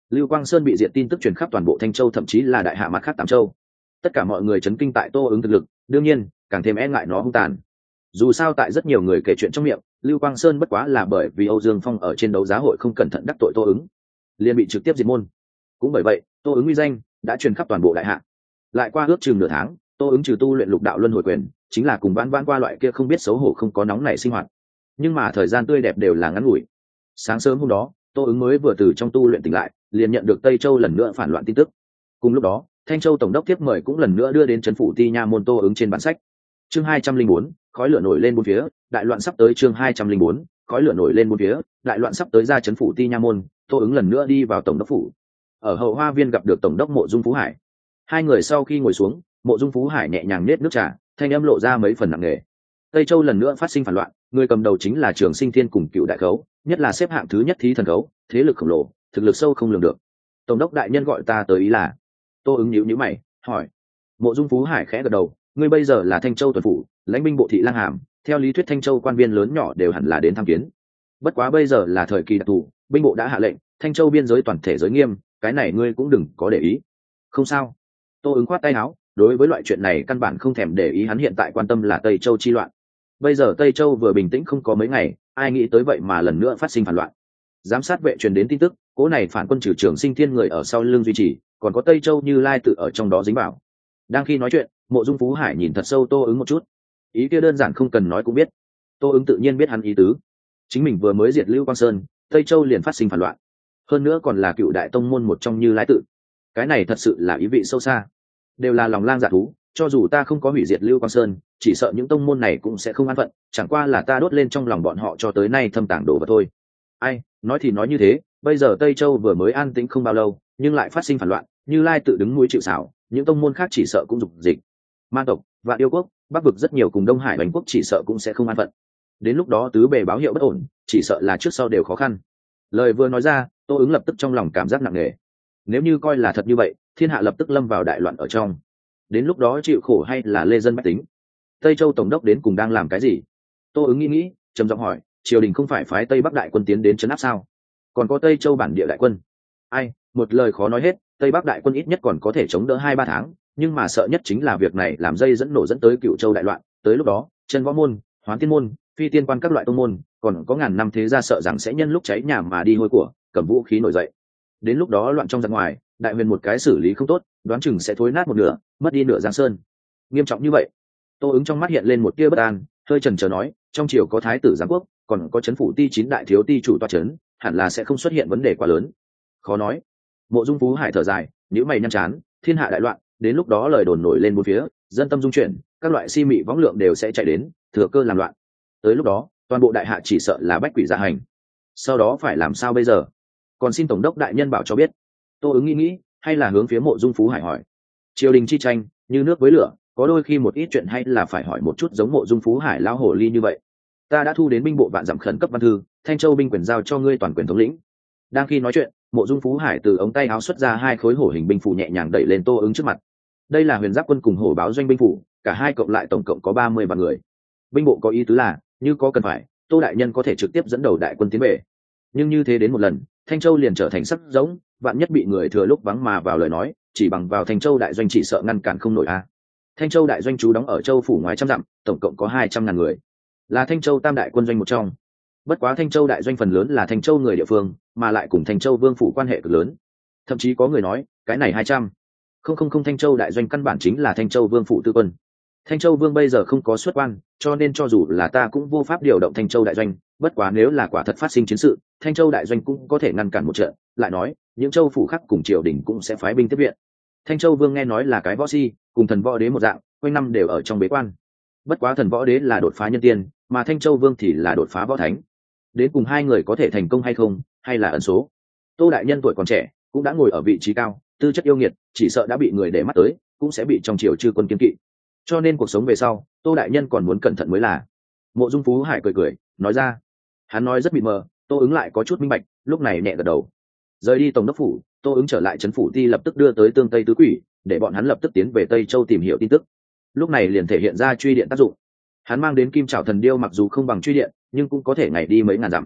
Lưu Quang Sơn bị diệt tin tức truyền khắp toàn bộ Thanh Châu, thậm chí là đại hạ mặt khác tám châu. Tất cả mọi người chấn kinh tại Tô ứng thực lực, đương nhiên càng thêm e ngại nó hung tàn. Dù sao tại rất nhiều người kể chuyện trong miệng, Lưu Quang Sơn bất quá là bởi vì Âu Dương Phong ở trên đấu giá hội không cẩn thận đắc tội Tô ứng, liền bị trực tiếp diệt môn. Cũng bởi vậy, Tô ứng uy danh đã truyền khắp toàn bộ đại hạ. Lại qua ước chừng nửa tháng, Tô ứng trừ tu luyện lục đạo luân hồi quyền, chính là cùng vãn vãn qua loại kia không biết xấu hổ không có nóng nảy sinh hoạt. Nhưng mà thời gian tươi đẹp đều là ngắn ngủi. Sáng sớm hôm đó, Tô ứng mới vừa từ trong tu luyện tỉnh lại, liền nhận được Tây Châu lần nữa phản loạn tin tức. Cùng lúc đó, Thanh Châu tổng đốc tiếp mời cũng lần nữa đưa đến trấn phủ Ti Nha môn Tô ứng trên bản sách. Chương hai trăm linh bốn, khói lửa nổi lên bốn phía, đại loạn sắp tới. Chương hai trăm linh bốn, khói lửa nổi lên bốn phía, đại loạn sắp tới. Ra trấn phủ Ti Nha môn, Tô ứng lần nữa đi vào tổng đốc phủ. Ở hậu hoa viên gặp được tổng đốc Mộ Dung Phú Hải. Hai người sau khi ngồi xuống, Mộ Dung Phú Hải nhẹ nhàng nết nước trà, thanh âm lộ ra mấy phần nặng nề. Tây Châu lần nữa phát sinh phản loạn, người cầm đầu chính là Trường Sinh Thiên cùng Cựu Đại Khấu, nhất là xếp hạng thứ nhất Thí Thần Khấu, thế lực khổng lồ, thực lực sâu không lường được. Tổng đốc đại nhân gọi ta tới ý là? Tô ứng nhíu nhíu mày, hỏi. Mộ Dung Phú Hải khẽ gật đầu, ngươi bây giờ là Thanh Châu tuần phủ, lãnh binh bộ thị lang hàm, theo lý thuyết Thanh Châu quan viên lớn nhỏ đều hẳn là đến tham kiến. Bất quá bây giờ là thời kỳ đặc thù, binh bộ đã hạ lệnh, Thanh Châu biên giới toàn thể giới nghiêm, cái này ngươi cũng đừng có để ý. Không sao. Tô ứng khoát tay áo, đối với loại chuyện này căn bản không thèm để ý, hắn hiện tại quan tâm là Tây Châu chi loạn. Bây giờ Tây Châu vừa bình tĩnh không có mấy ngày, ai nghĩ tới vậy mà lần nữa phát sinh phản loạn. Giám sát vệ truyền đến tin tức, cố này phản quân trừ Trường Sinh Thiên người ở sau lưng duy trì, còn có Tây Châu Như Lai tự ở trong đó dính vào. Đang khi nói chuyện, Mộ Dung Phú Hải nhìn thật sâu Tô ứng một chút. Ý kia đơn giản không cần nói cũng biết. Tô ứng tự nhiên biết hắn ý tứ. Chính mình vừa mới diệt Lưu Quang Sơn, Tây Châu liền phát sinh phản loạn. Hơn nữa còn là cựu đại tông môn một trong Như Lai tự. Cái này thật sự là ý vị sâu xa. Đều là lòng lang dạ thú, cho dù ta không có hủy diệt Lưu Quang Sơn, chỉ sợ những tông môn này cũng sẽ không an phận, chẳng qua là ta đốt lên trong lòng bọn họ cho tới nay thâm tàng đổ vào thôi. Ai, nói thì nói như thế, bây giờ Tây Châu vừa mới an tĩnh không bao lâu, nhưng lại phát sinh phản loạn, Như Lai tự đứng núi chịu sào, những tông môn khác chỉ sợ cũng dục dịch. Man tộc, Vạn Yêu quốc, Bắc vực rất nhiều cùng Đông Hải Hoành quốc chỉ sợ cũng sẽ không an phận. Đến lúc đó tứ bề báo hiệu bất ổn, chỉ sợ là trước sau đều khó khăn. Lời vừa nói ra, Tô ứng lập tức trong lòng cảm giác nặng nề. Nếu như coi là thật như vậy, thiên hạ lập tức lâm vào đại loạn ở trong. Đến lúc đó chịu khổ hay là lê dân bách tính? Tây Châu tổng đốc đến cùng đang làm cái gì? Tô ứng nghĩ nghĩ, trầm giọng hỏi, triều đình không phải phái Tây Bắc đại quân tiến đến trấn áp sao? Còn có Tây Châu bản địa đại quân. Ai, một lời khó nói hết, Tây Bắc đại quân ít nhất còn có thể chống đỡ hai ba tháng, nhưng mà sợ nhất chính là việc này làm dây dẫn nổ dẫn tới Cựu Châu đại loạn, tới lúc đó, chân võ môn, hoán tiên môn, phi tiên quan các loại tông môn, còn có ngàn năm thế gia sợ rằng sẽ nhân lúc cháy nhà mà đi hôi của, cầm vũ khí nổi dậy. Đến lúc đó loạn trong giặc ngoài, đại huyền một cái xử lý không tốt, đoán chừng sẽ thối nát một nửa, mất đi nửa giang sơn. Nghiêm trọng như vậy. Tô ứng trong mắt hiện lên một tia bất an, hơi chần chờ nói, trong triều có thái tử giám quốc, còn có trấn phủ Ti chín đại thiếu ti chủ toa trấn, hẳn là sẽ không xuất hiện vấn đề quá lớn. Khó nói. Mộ Dung Phú Hải thở dài, nhíu mày nhăn chán, thiên hạ đại loạn, đến lúc đó lời đồn nổi lên bốn phía, dân tâm dung chuyển, các loại si mị võng lượng đều sẽ chạy đến, thừa cơ làm loạn. Tới lúc đó, toàn bộ đại hạ chỉ sợ là bách quỷ dạ hành. Sau đó phải làm sao bây giờ? Còn xin tổng đốc đại nhân bảo cho biết. Tô ứng nghĩ nghĩ, hay là hướng phía Mộ Dung Phú Hải hỏi. Triều đình chi tranh, như nước với lửa, có đôi khi một ít chuyện hay là phải hỏi một chút giống Mộ Dung Phú Hải lao hồ ly như vậy. Ta đã thu đến binh bộ vạn dặm khẩn cấp văn thư, Thanh Châu binh quyền giao cho ngươi toàn quyền thống lĩnh. Đang khi nói chuyện, Mộ Dung Phú Hải từ ống tay áo xuất ra hai khối hổ hình binh phủ nhẹ nhàng đẩy lên Tô ứng trước mặt. Đây là Huyền Giáp quân cùng Hổ báo doanh binh phủ, cả hai cộng lại tổng cộng có ba mươi vạn người. Binh bộ có ý tứ là, như có cần phải, Tô đại nhân có thể trực tiếp dẫn đầu đại quân tiến về. Nhưng như thế đến một lần, Thanh Châu liền trở thành sắc giống, vạn nhất bị người thừa lúc vắng mà vào lời nói, chỉ bằng vào Thanh Châu đại doanh chỉ sợ ngăn cản không nổi a. Thanh Châu đại doanh trú đóng ở Châu phủ ngoài trăm dặm, tổng cộng có hai trăm ngàn người, là Thanh Châu tam đại quân doanh một trong. Bất quá Thanh Châu đại doanh phần lớn là Thanh Châu người địa phương, mà lại cùng Thanh Châu vương phủ quan hệ cực lớn. Thậm chí có người nói, cái này hai trăm không không không Thanh Châu đại doanh căn bản chính là Thanh Châu vương phủ tư quân. Thanh Châu vương bây giờ không có xuất quan, cho nên cho dù là ta cũng vô pháp điều động Thanh Châu đại doanh, bất quá nếu là quả thật phát sinh chiến sự, Thanh Châu đại doanh cũng có thể ngăn cản một trận. Lại nói, những châu phủ khác cùng triều đình cũng sẽ phái binh tiếp viện. Thanh Châu vương nghe nói là cái võ si, cùng thần võ đế một dạng, quanh năm đều ở trong bế quan. Bất quá thần võ đế là đột phá nhân tiên, mà Thanh Châu vương thì là đột phá võ thánh. Đến cùng hai người có thể thành công hay không, hay là ẩn số. Tô đại nhân tuổi còn trẻ, cũng đã ngồi ở vị trí cao, tư chất yêu nghiệt, chỉ sợ đã bị người để mắt tới, cũng sẽ bị trong triều chư quân kiêng kỵ. Cho nên cuộc sống về sau, Tô đại nhân còn muốn cẩn thận mới là. Mộ Dung Phú Hải cười cười, nói ra. Hắn nói rất mịt mờ, Tô ứng lại có chút minh bạch, lúc này nhẹ gật đầu. Rời đi tổng đốc phủ, Tô ứng trở lại trấn phủ Ti lập tức đưa tới Tương Tây tứ quỷ, để bọn hắn lập tức tiến về Tây Châu tìm hiểu tin tức. Lúc này liền thể hiện ra truy điện tác dụng. Hắn mang đến kim trảo thần điêu mặc dù không bằng truy điện, nhưng cũng có thể ngày đi mấy ngàn dặm.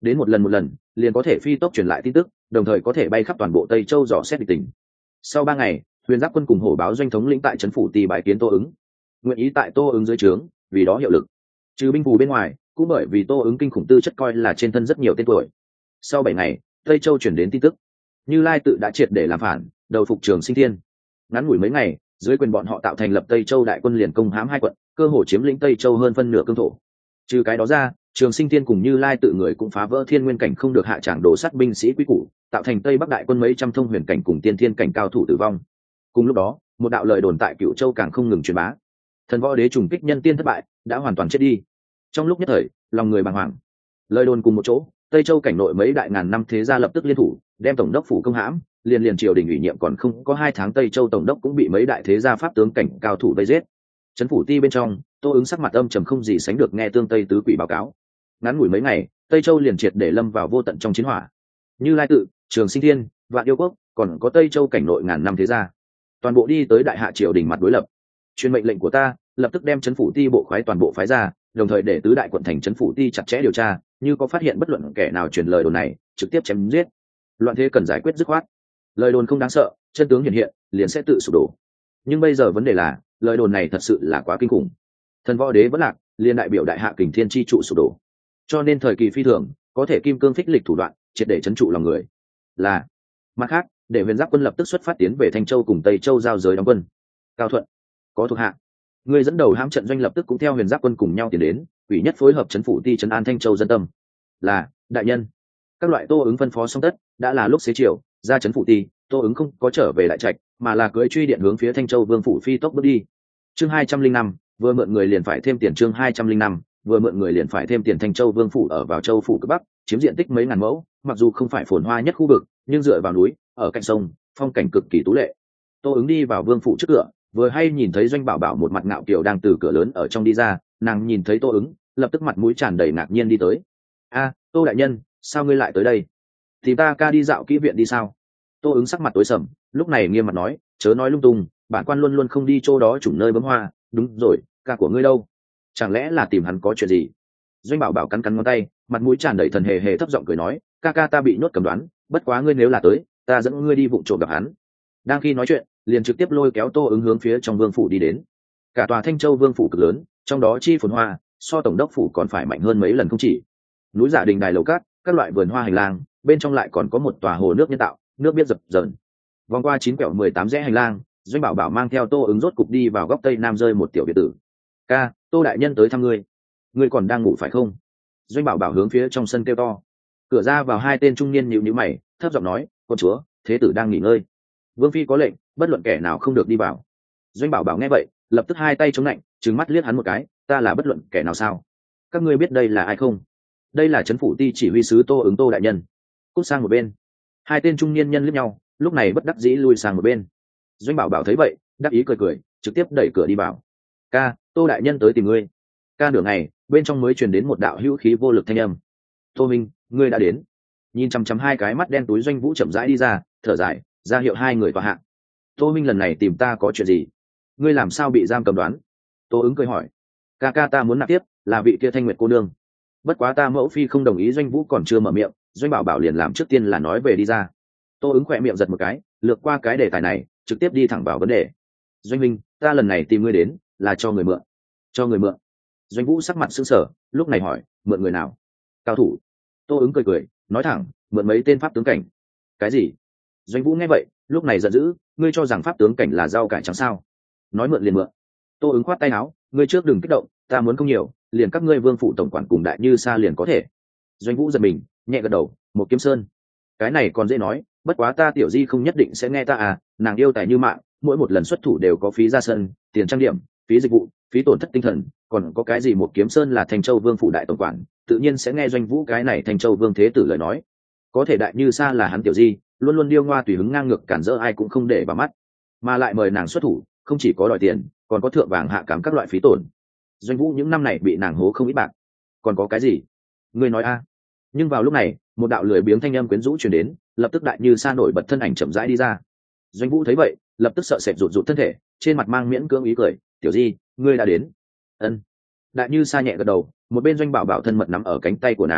đến một lần một lần liền có thể phi tốc truyền lại tin tức, đồng thời có thể bay khắp toàn bộ Tây Châu dò xét địch tình. Sau ba ngày, Huyền Giáp quân cùng hổ báo doanh thống lĩnh tại trấn phủ Ti bái kiến Tô ứng, nguyện ý tại Tô ứng dưới trướng, vì đó hiệu lực. Trừ binh phù bên ngoài, cũng bởi vì Tô ứng kinh khủng tư chất coi là trên thân rất nhiều tên tuổi. Sau bảy ngày, Tây Châu chuyển đến tin tức, Như Lai tự đã triệt để làm phản, đầu phục Trường Sinh Thiên. Ngắn ngủi mấy ngày, dưới quyền bọn họ tạo thành lập Tây Châu đại quân liền công hãm hai quận, cơ hồ chiếm lĩnh Tây Châu hơn phân nửa cương thổ. Trừ cái đó ra, Trường Sinh Thiên cùng Như Lai tự người cũng phá vỡ thiên nguyên cảnh không được hạ tràng đổ sát binh sĩ quý củ, tạo thành Tây Bắc đại quân mấy trăm thông huyền cảnh cùng tiên thiên cảnh cao thủ tử vong. Cùng lúc đó, một đạo lời đồn tại Cửu Châu càng không ngừng truyền bá. Thần võ đế trùng kích nhân tiên thất bại, đã hoàn toàn chết đi. Trong lúc nhất thời, lòng người bàng hoàng. Lời đồn cùng một chỗ, Tây Châu cảnh nội mấy đại ngàn năm thế gia lập tức liên thủ, đem tổng đốc phủ công hãm, liền liền triều đình ủy nhiệm còn không có hai tháng Tây Châu tổng đốc cũng bị mấy đại thế gia pháp tướng cảnh cao thủ vây giết. Trấn phủ Ti bên trong, Tô ứng sắc mặt âm trầm không gì sánh được nghe tương Tây tứ quỷ báo cáo. Ngắn ngủi mấy ngày, Tây Châu liền triệt để lâm vào vô tận trong chiến hỏa. Như Lai tự, Trường Sinh Thiên, Vạn Yêu Quốc, còn có Tây Châu cảnh nội ngàn năm thế gia, toàn bộ đi tới đại hạ triều đình mặt đối lập. Truyền mệnh lệnh của ta, lập tức đem trấn phủ Ti bộ khoái toàn bộ phái ra, đồng thời để tứ đại quận thành trấn phủ Ti chặt chẽ điều tra, như có phát hiện bất luận kẻ nào truyền lời đồn này, trực tiếp chém giết. Loạn thế cần giải quyết dứt khoát. Lời đồn không đáng sợ, chân tướng hiện hiện, liền sẽ tự sụp đổ. Nhưng bây giờ vấn đề là, lời đồn này thật sự là quá kinh khủng. Thần võ đế vẫn lạc, liền đại biểu đại hạ kình thiên chi trụ sụp đổ. Cho nên thời kỳ phi thường, có thể kim cương phích lịch thủ đoạn, triệt để trấn trụ lòng người. Là mặt khác, để Huyền Giáp quân lập tức xuất phát tiến về Thanh Châu cùng Tây Châu giao giới đóng quân. Cao Thuận, có thuộc hạ, người dẫn đầu hãm trận doanh lập tức cũng theo Huyền Giáp quân cùng nhau tiến đến, ủy nhất phối hợp trấn phủ Ti trấn an Thanh Châu dân tâm. Là đại nhân. Các loại Tô ứng phân phó xong tất, đã là lúc xế chiều, ra trấn phủ Ti, Tô ứng không có trở về lại trạch, mà là cưỡi truy điện hướng phía Thanh Châu vương phủ phi tốc bước đi. Chương hai trăm linh năm, vừa mượn người liền phải thêm tiền. Chương hai trăm linh năm, vừa mượn người liền phải thêm tiền. Thanh Châu vương phủ ở vào Châu phủ cực bắc, chiếm diện tích mấy ngàn mẫu, mặc dù không phải phồn hoa nhất khu vực, nhưng dựa vào núi, ở cạnh sông, phong cảnh cực kỳ tú lệ. Tô ứng đi vào vương phủ trước cửa, vừa hay nhìn thấy Doanh Bảo Bảo một mặt ngạo kiều đang từ cửa lớn ở trong đi ra, nàng nhìn thấy Tô ứng, lập tức mặt mũi tràn đầy ngạc nhiên đi tới. A, Tô đại nhân, sao ngươi lại tới đây? Thì ta ca đi dạo kỹ viện đi sao? Tô ứng sắc mặt tối sầm, lúc này nghiêm mặt nói, chớ nói lung tung, bản quan luôn luôn không đi chỗ đó chủng nơi bấm hoa. Đúng rồi, ca của ngươi đâu? Chẳng lẽ là tìm hắn có chuyện gì? Doanh Bảo Bảo cắn cắn ngón tay, mặt mũi tràn đầy thần hề hề thấp giọng cười nói, ca ca ta bị nhốt cầm đoán, bất quá ngươi nếu là tới, ta dẫn ngươi đi vụng trộm gặp hắn. Đang khi nói chuyện, liền trực tiếp lôi kéo Tô ứng hướng phía trong vương phủ đi đến. Cả tòa Thanh Châu vương phủ cực lớn, trong đó chi phồn hoa, so tổng đốc phủ còn phải mạnh hơn mấy lần không chỉ. Núi giả đình đài lầu cát, các loại vườn hoa hành lang, bên trong lại còn có một tòa hồ nước nhân tạo, nước biết dập dờn. Vòng qua chín quẹo mười tám rẽ hành lang, Doanh Bảo Bảo mang theo Tô ứng rốt cục đi vào góc tây nam rơi một tiểu biệt tử. Ca, Tô đại nhân tới thăm ngươi. Ngươi còn đang ngủ phải không? Doanh Bảo Bảo hướng phía trong sân kêu to. Cửa ra vào hai tên trung niên nhíu nhíu mày, thấp giọng nói, con chúa, thế tử đang nghỉ ngơi. Vương phi có lệnh, bất luận kẻ nào không được đi vào. Doanh Bảo Bảo nghe vậy, lập tức hai tay chống lạnh, trừng mắt liếc hắn một cái, ta là bất luận kẻ nào sao? Các ngươi biết đây là ai không? Đây là trấn phủ Ti chỉ huy sứ Tô ứng Tô đại nhân. Cút sang một bên. Hai tên trung niên nhân liếc nhau, lúc này bất đắc dĩ lui sang một bên. Doanh Bảo Bảo thấy vậy, đắc ý cười cười, trực tiếp đẩy cửa đi vào. Ca, Tô đại nhân tới tìm ngươi. Ca nửa ngày, bên trong mới truyền đến một đạo hữu khí vô lực thanh âm. Tô minh, ngươi đã đến. Nhìn chằm chằm hai cái mắt đen túi Doanh Vũ chậm rãi đi ra, thở dài, ra hiệu hai người tòa hạ. Tô minh lần này tìm ta có chuyện gì? Ngươi làm sao bị giam cầm đoán? Tô ứng cười hỏi. Ca ca ta muốn nạp tiếp, là vị kia Thanh Nguyệt cô nương. Bất quá ta mẫu phi không đồng ý. Doanh Vũ còn chưa mở miệng, Doanh Bảo Bảo liền làm trước tiên là nói về đi ra. Tô ứng khỏe miệng giật một cái, lược qua cái đề tài này, trực tiếp đi thẳng vào vấn đề. Doanh minh, ta lần này tìm ngươi đến, là cho người mượn. Cho người mượn? Doanh Vũ sắc mặt sững sờ, lúc này hỏi, mượn người nào? Cao thủ. Tô ứng cười cười, nói thẳng, mượn mấy tên pháp tướng cảnh. Cái gì? Doanh Vũ nghe vậy, lúc này giận dữ, ngươi cho rằng pháp tướng cảnh là rau cải trắng sao? Nói mượn liền mượn. Tô ứng khoát tay áo, ngươi trước đừng kích động, ta muốn không nhiều, liền các ngươi vương phụ tổng quản cùng đại như sa liền có thể. Doanh Vũ giật mình, nhẹ gật đầu, một kiếm sơn. Cái này còn dễ nói, bất quá ta tiểu di không nhất định sẽ nghe ta à, nàng yêu tài như mạng, mỗi một lần xuất thủ đều có phí ra sân, tiền trang điểm, phí dịch vụ, phí tổn thất tinh thần, còn có cái gì một kiếm sơn là Thanh Châu vương phụ đại tổng quản, tự nhiên sẽ nghe Doanh Vũ cái này Thanh Châu vương thế tử lời nói. Có thể đại như sa là hắn tiểu di, luôn luôn điêu ngoa tùy hứng ngang ngược cản rỡ ai cũng không để vào mắt, mà lại mời nàng xuất thủ, không chỉ có đòi tiền, còn có thượng vàng hạ cám các loại phí tổn. Doanh Vũ những năm này bị nàng hố không ít bạc. Còn có cái gì? Ngươi nói a. Nhưng vào lúc này, một đạo lười biếng thanh âm quyến rũ truyền đến, lập tức đại như sa nổi bật thân ảnh chậm rãi đi ra. Doanh Vũ thấy vậy, lập tức sợ sệt rụt rụt thân thể, trên mặt mang miễn cưỡng ý cười, "Tiểu Di, ngươi đã đến." Ân. Đại như sa nhẹ gật đầu, một bên Doanh Bảo Bảo thân mật nắm ở cánh tay của nàng,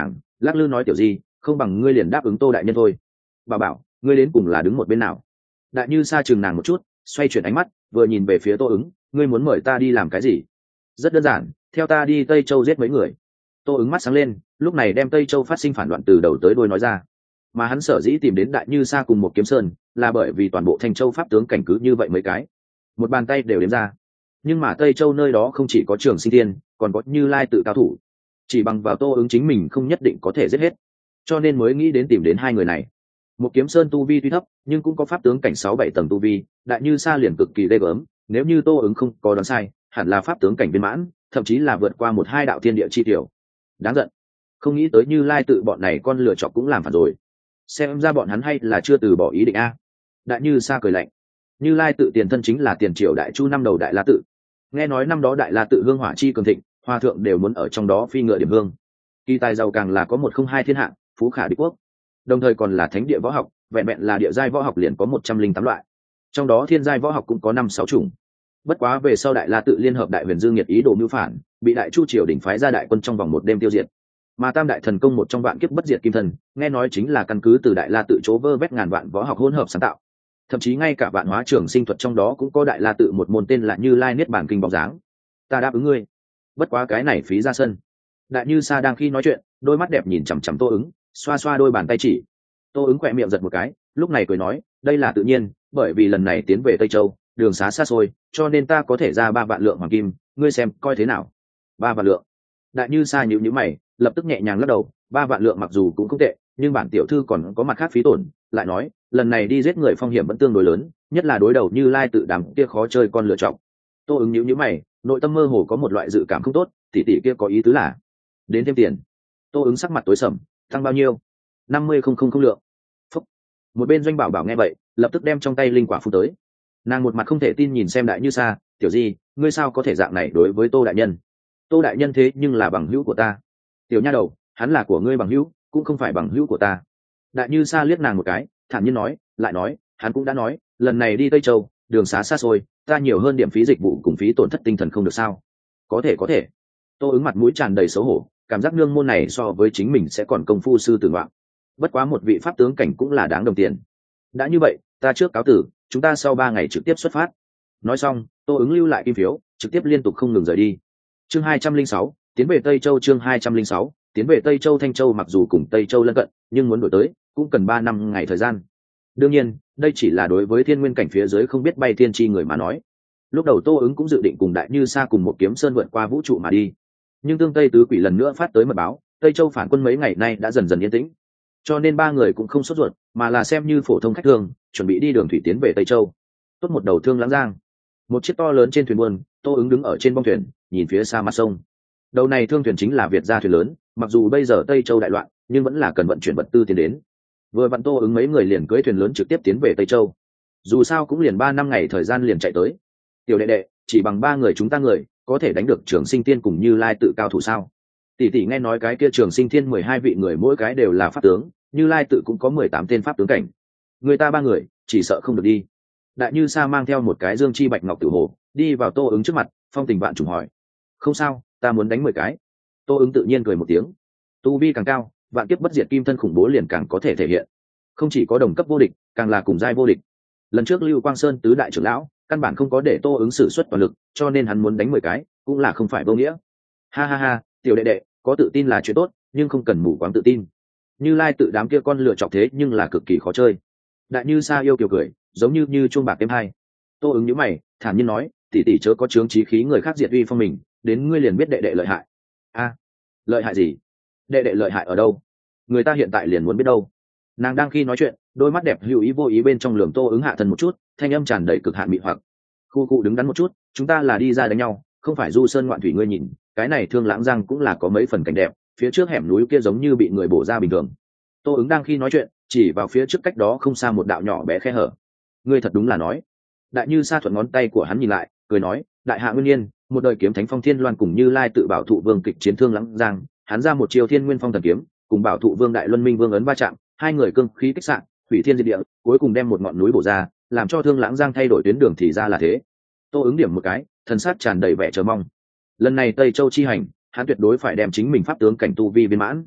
lắc lư nói tiểu gì không bằng ngươi liền đáp ứng Tô đại nhân thôi. Bà bảo ngươi đến cùng là đứng một bên nào. Đại Như Sa chừng nàng một chút, xoay chuyển ánh mắt vừa nhìn về phía Tô ứng, ngươi muốn mời ta đi làm cái gì? Rất đơn giản, theo ta đi Tây Châu giết mấy người. Tô ứng mắt sáng lên, lúc này đem Tây Châu phát sinh phản loạn từ đầu tới đuôi nói ra. Mà hắn sở dĩ tìm đến Đại Như Sa cùng một Kiếm Sơn là bởi vì toàn bộ Thanh Châu pháp tướng cảnh cứ như vậy mấy cái, một bàn tay đều đếm ra. Nhưng mà Tây Châu nơi đó không chỉ có Trường Sinh Tiên, còn có Như Lai tự cao thủ, chỉ bằng vào Tô ứng chính mình không nhất định có thể giết hết, cho nên mới nghĩ đến tìm đến hai người này. Một Kiếm Sơn tu vi tuy thấp nhưng cũng có pháp tướng cảnh sáu bảy tầng tu vi, Đại Như Sa liền cực kỳ ghê gớm, nếu như Tô ứng không có đoán sai hẳn là pháp tướng cảnh viên mãn, thậm chí là vượt qua một hai đạo thiên địa chi tiểu. Đáng giận, không nghĩ tới Như Lai tự bọn này con lựa chọc cũng làm phản rồi, xem ra bọn hắn hay là chưa từ bỏ ý định a. Đại Như Sa cười lạnh, Như Lai tự tiền thân chính là tiền triều đại chu năm đầu Đại La tự, nghe nói năm đó Đại La tự hương hỏa chi cường thịnh, hòa thượng đều muốn ở trong đó phi ngựa điểm hương, kỳ tài giàu càng là có một không hai thiên hạ, phú khả địch quốc, đồng thời còn là thánh địa võ học, vẹn vẹn là địa giai võ học liền có một trăm linh tám loại, trong đó thiên giai võ học cũng có năm sáu chủng. Bất quá về sau Đại La tự liên hợp Đại Huyền Dương Nhiệt ý đồ mưu phản, bị Đại Chu triều đỉnh phái ra đại quân trong vòng một đêm tiêu diệt. Mà Tam đại thần công một trong vạn kiếp bất diệt kim thân, nghe nói chính là căn cứ từ Đại La tự chỗ vơ vét ngàn vạn võ học hỗn hợp sáng tạo. Thậm chí ngay cả vạn hóa trường sinh thuật trong đó cũng có Đại La tự một môn tên là Như Lai Niết Bàn kinh bóng dáng. Ta đáp ứng ngươi, bất quá cái này phí ra sân. Đại Như Sa đang khi nói chuyện, đôi mắt đẹp nhìn chằm chằm Tô ứng, xoa xoa đôi bàn tay chỉ. Tô ứng khỏe miệng giật một cái, lúc này cười nói, đây là tự nhiên, bởi vì lần này tiến về Tây Châu đường xá xa xôi, cho nên ta có thể ra ba vạn lượng hoàng kim, ngươi xem coi thế nào. Ba vạn lượng. Đại Như Sa nhíu nhíu mày, lập tức nhẹ nhàng lắc đầu, ba vạn lượng mặc dù cũng không tệ, nhưng bản tiểu thư còn có mặt khác phí tổn, lại nói lần này đi giết người phong hiểm vẫn tương đối lớn, nhất là đối đầu Như Lai tự đàm kia khó chơi con lựa chọn. Tô ứng nhíu nhíu mày, nội tâm mơ hồ có một loại dự cảm không tốt, tỷ tỷ kia có ý tứ là đến thêm tiền. Tô ứng sắc mặt tối sầm, tăng bao nhiêu? Năm mươi không không không lượng. Phúc. Một bên Doanh Bảo Bảo nghe vậy, lập tức đem trong tay linh quả phun tới. Nàng một mặt không thể tin nhìn xem Đại Như Sa, tiểu gì ngươi sao có thể dạng này đối với Tô đại nhân? Tô đại nhân thế nhưng là bằng hữu của ta. Tiểu nha đầu, hắn là của ngươi bằng hữu, cũng không phải bằng hữu của ta. Đại Như Sa liếc nàng một cái, thản nhiên nói, lại nói hắn cũng đã nói lần này đi Tây Châu đường xá xa xôi, ta nhiều hơn điểm phí dịch vụ cùng phí tổn thất tinh thần không được sao? Có thể có thể. Tô ứng mặt mũi tràn đầy xấu hổ, cảm giác nương môn này so với chính mình sẽ còn công phu sư tử ngoạn. Bất quá một vị pháp tướng cảnh cũng là đáng đồng tiền. Đã như vậy ta trước cáo tử, chúng ta sau ba ngày trực tiếp xuất phát. Nói xong Tô ứng lưu lại kim phiếu, trực tiếp liên tục không ngừng rời đi. Chương hai trăm linh sáu, tiến về Tây Châu. Chương hai trăm linh sáu, tiến về Tây Châu. Thanh Châu mặc dù cùng Tây Châu lân cận, nhưng muốn đổi tới cũng cần ba năm ngày thời gian. Đương nhiên đây chỉ là đối với thiên nguyên cảnh phía dưới không biết bay thiên chi người mà nói. Lúc đầu Tô ứng cũng dự định cùng Đại Như Sa cùng một Kiếm Sơn vượt qua vũ trụ mà đi, nhưng tương Tây tứ quỷ lần nữa phát tới mật báo, Tây Châu phản quân mấy ngày nay đã dần dần yên tĩnh, cho nên ba người cũng không sốt ruột, mà là xem như phổ thông khách thường, chuẩn bị đi đường thủy tiến về Tây Châu. Tốt một đầu thương lãng giang, một chiếc to lớn trên thuyền buôn, Tô ứng đứng ở trên bong thuyền nhìn phía xa mặt sông. Đầu này thương thuyền chính là Việt gia thuyền lớn, mặc dù bây giờ Tây Châu đại loạn nhưng vẫn là cần vận chuyển vật tư tiến đến. Vừa vặn Tô ứng mấy người liền cưỡi thuyền lớn trực tiếp tiến về Tây Châu, dù sao cũng liền ba năm ngày thời gian liền chạy tới. Tiểu đệ đệ, chỉ bằng ba người chúng ta người có thể đánh được Trường Sinh Tiên cùng Như Lai tự cao thủ sao? Tỷ tỷ nghe nói cái kia Trường Sinh Thiên mười hai vị người mỗi cái đều là pháp tướng, Như Lai tự cũng có mười tám tên pháp tướng cảnh, người ta ba người chỉ sợ không được đi. Đại Như Sa mang theo một cái dương chi bạch ngọc tử hồ đi vào Tô ứng trước mặt, phong tình vạn trùng hỏi, không sao, ta muốn đánh mười cái. Tô ứng tự nhiên cười một tiếng, tu vi càng cao vạn kiếp bất diệt kim thân khủng bố liền càng có thể thể hiện, không chỉ có đồng cấp vô địch, càng là cùng giai vô địch. Lần trước Lưu Quang Sơn tứ đại trưởng lão căn bản không có để Tô ứng sử xuất toàn lực, cho nên hắn muốn đánh mười cái cũng là không phải vô nghĩa. Ha ha ha, tiểu đệ đệ, có tự tin là chuyện tốt, nhưng không cần mù quáng tự tin. Như Lai tự đám kia con lựa chọc thế nhưng là cực kỳ khó chơi. Đại Như Sa yêu kiều cười, giống như như chuông bạc thêm hai. Tô ứng nhíu mày, thản nhiên nói, tỷ tỷ chớ có chướng chí khí người khác diệt uy phong mình, đến ngươi liền biết đệ đệ lợi hại. A, lợi hại gì? Đệ đệ lợi hại ở đâu? Người ta hiện tại liền muốn biết đâu. Nàng đang khi nói chuyện, đôi mắt đẹp hữu ý vô ý bên trong lườm Tô ứng hạ thân một chút, thanh âm tràn đầy cực hạn mị hoặc. Khu cụ đứng đắn một chút, chúng ta là đi ra đánh nhau, không phải du sơn ngoạn thủy. Ngươi nhìn cái này thương lãng giang cũng là có mấy phần cảnh đẹp, phía trước hẻm núi kia giống như bị người bổ ra bình thường. Tô ứng đang khi nói chuyện chỉ vào phía trước cách đó không xa một đạo nhỏ bé khe hở. Ngươi thật đúng là nói. Đại Như Sa thuận ngón tay của hắn nhìn lại, cười nói, đại hạ nguyên nhiên một đời kiếm thánh Phong Thiên Loan cùng Như Lai tự bảo thụ vương kịch chiến thương lãng giang, hắn ra một chiêu Thiên Nguyên Phong thần kiếm, cùng bảo thụ vương Đại Luân Minh Vương ấn va chạm, hai người cương khí kích sạn, hủy thiên diệt địa, cuối cùng đem một ngọn núi bổ ra, làm cho thương lãng giang thay đổi tuyến đường. Thì ra là thế. Tô ứng điểm một cái, thần sắc tràn đầy vẻ chờ mong. Lần này Tây Châu chi hành, hắn tuyệt đối phải đem chính mình pháp tướng cảnh tu vi viên mãn.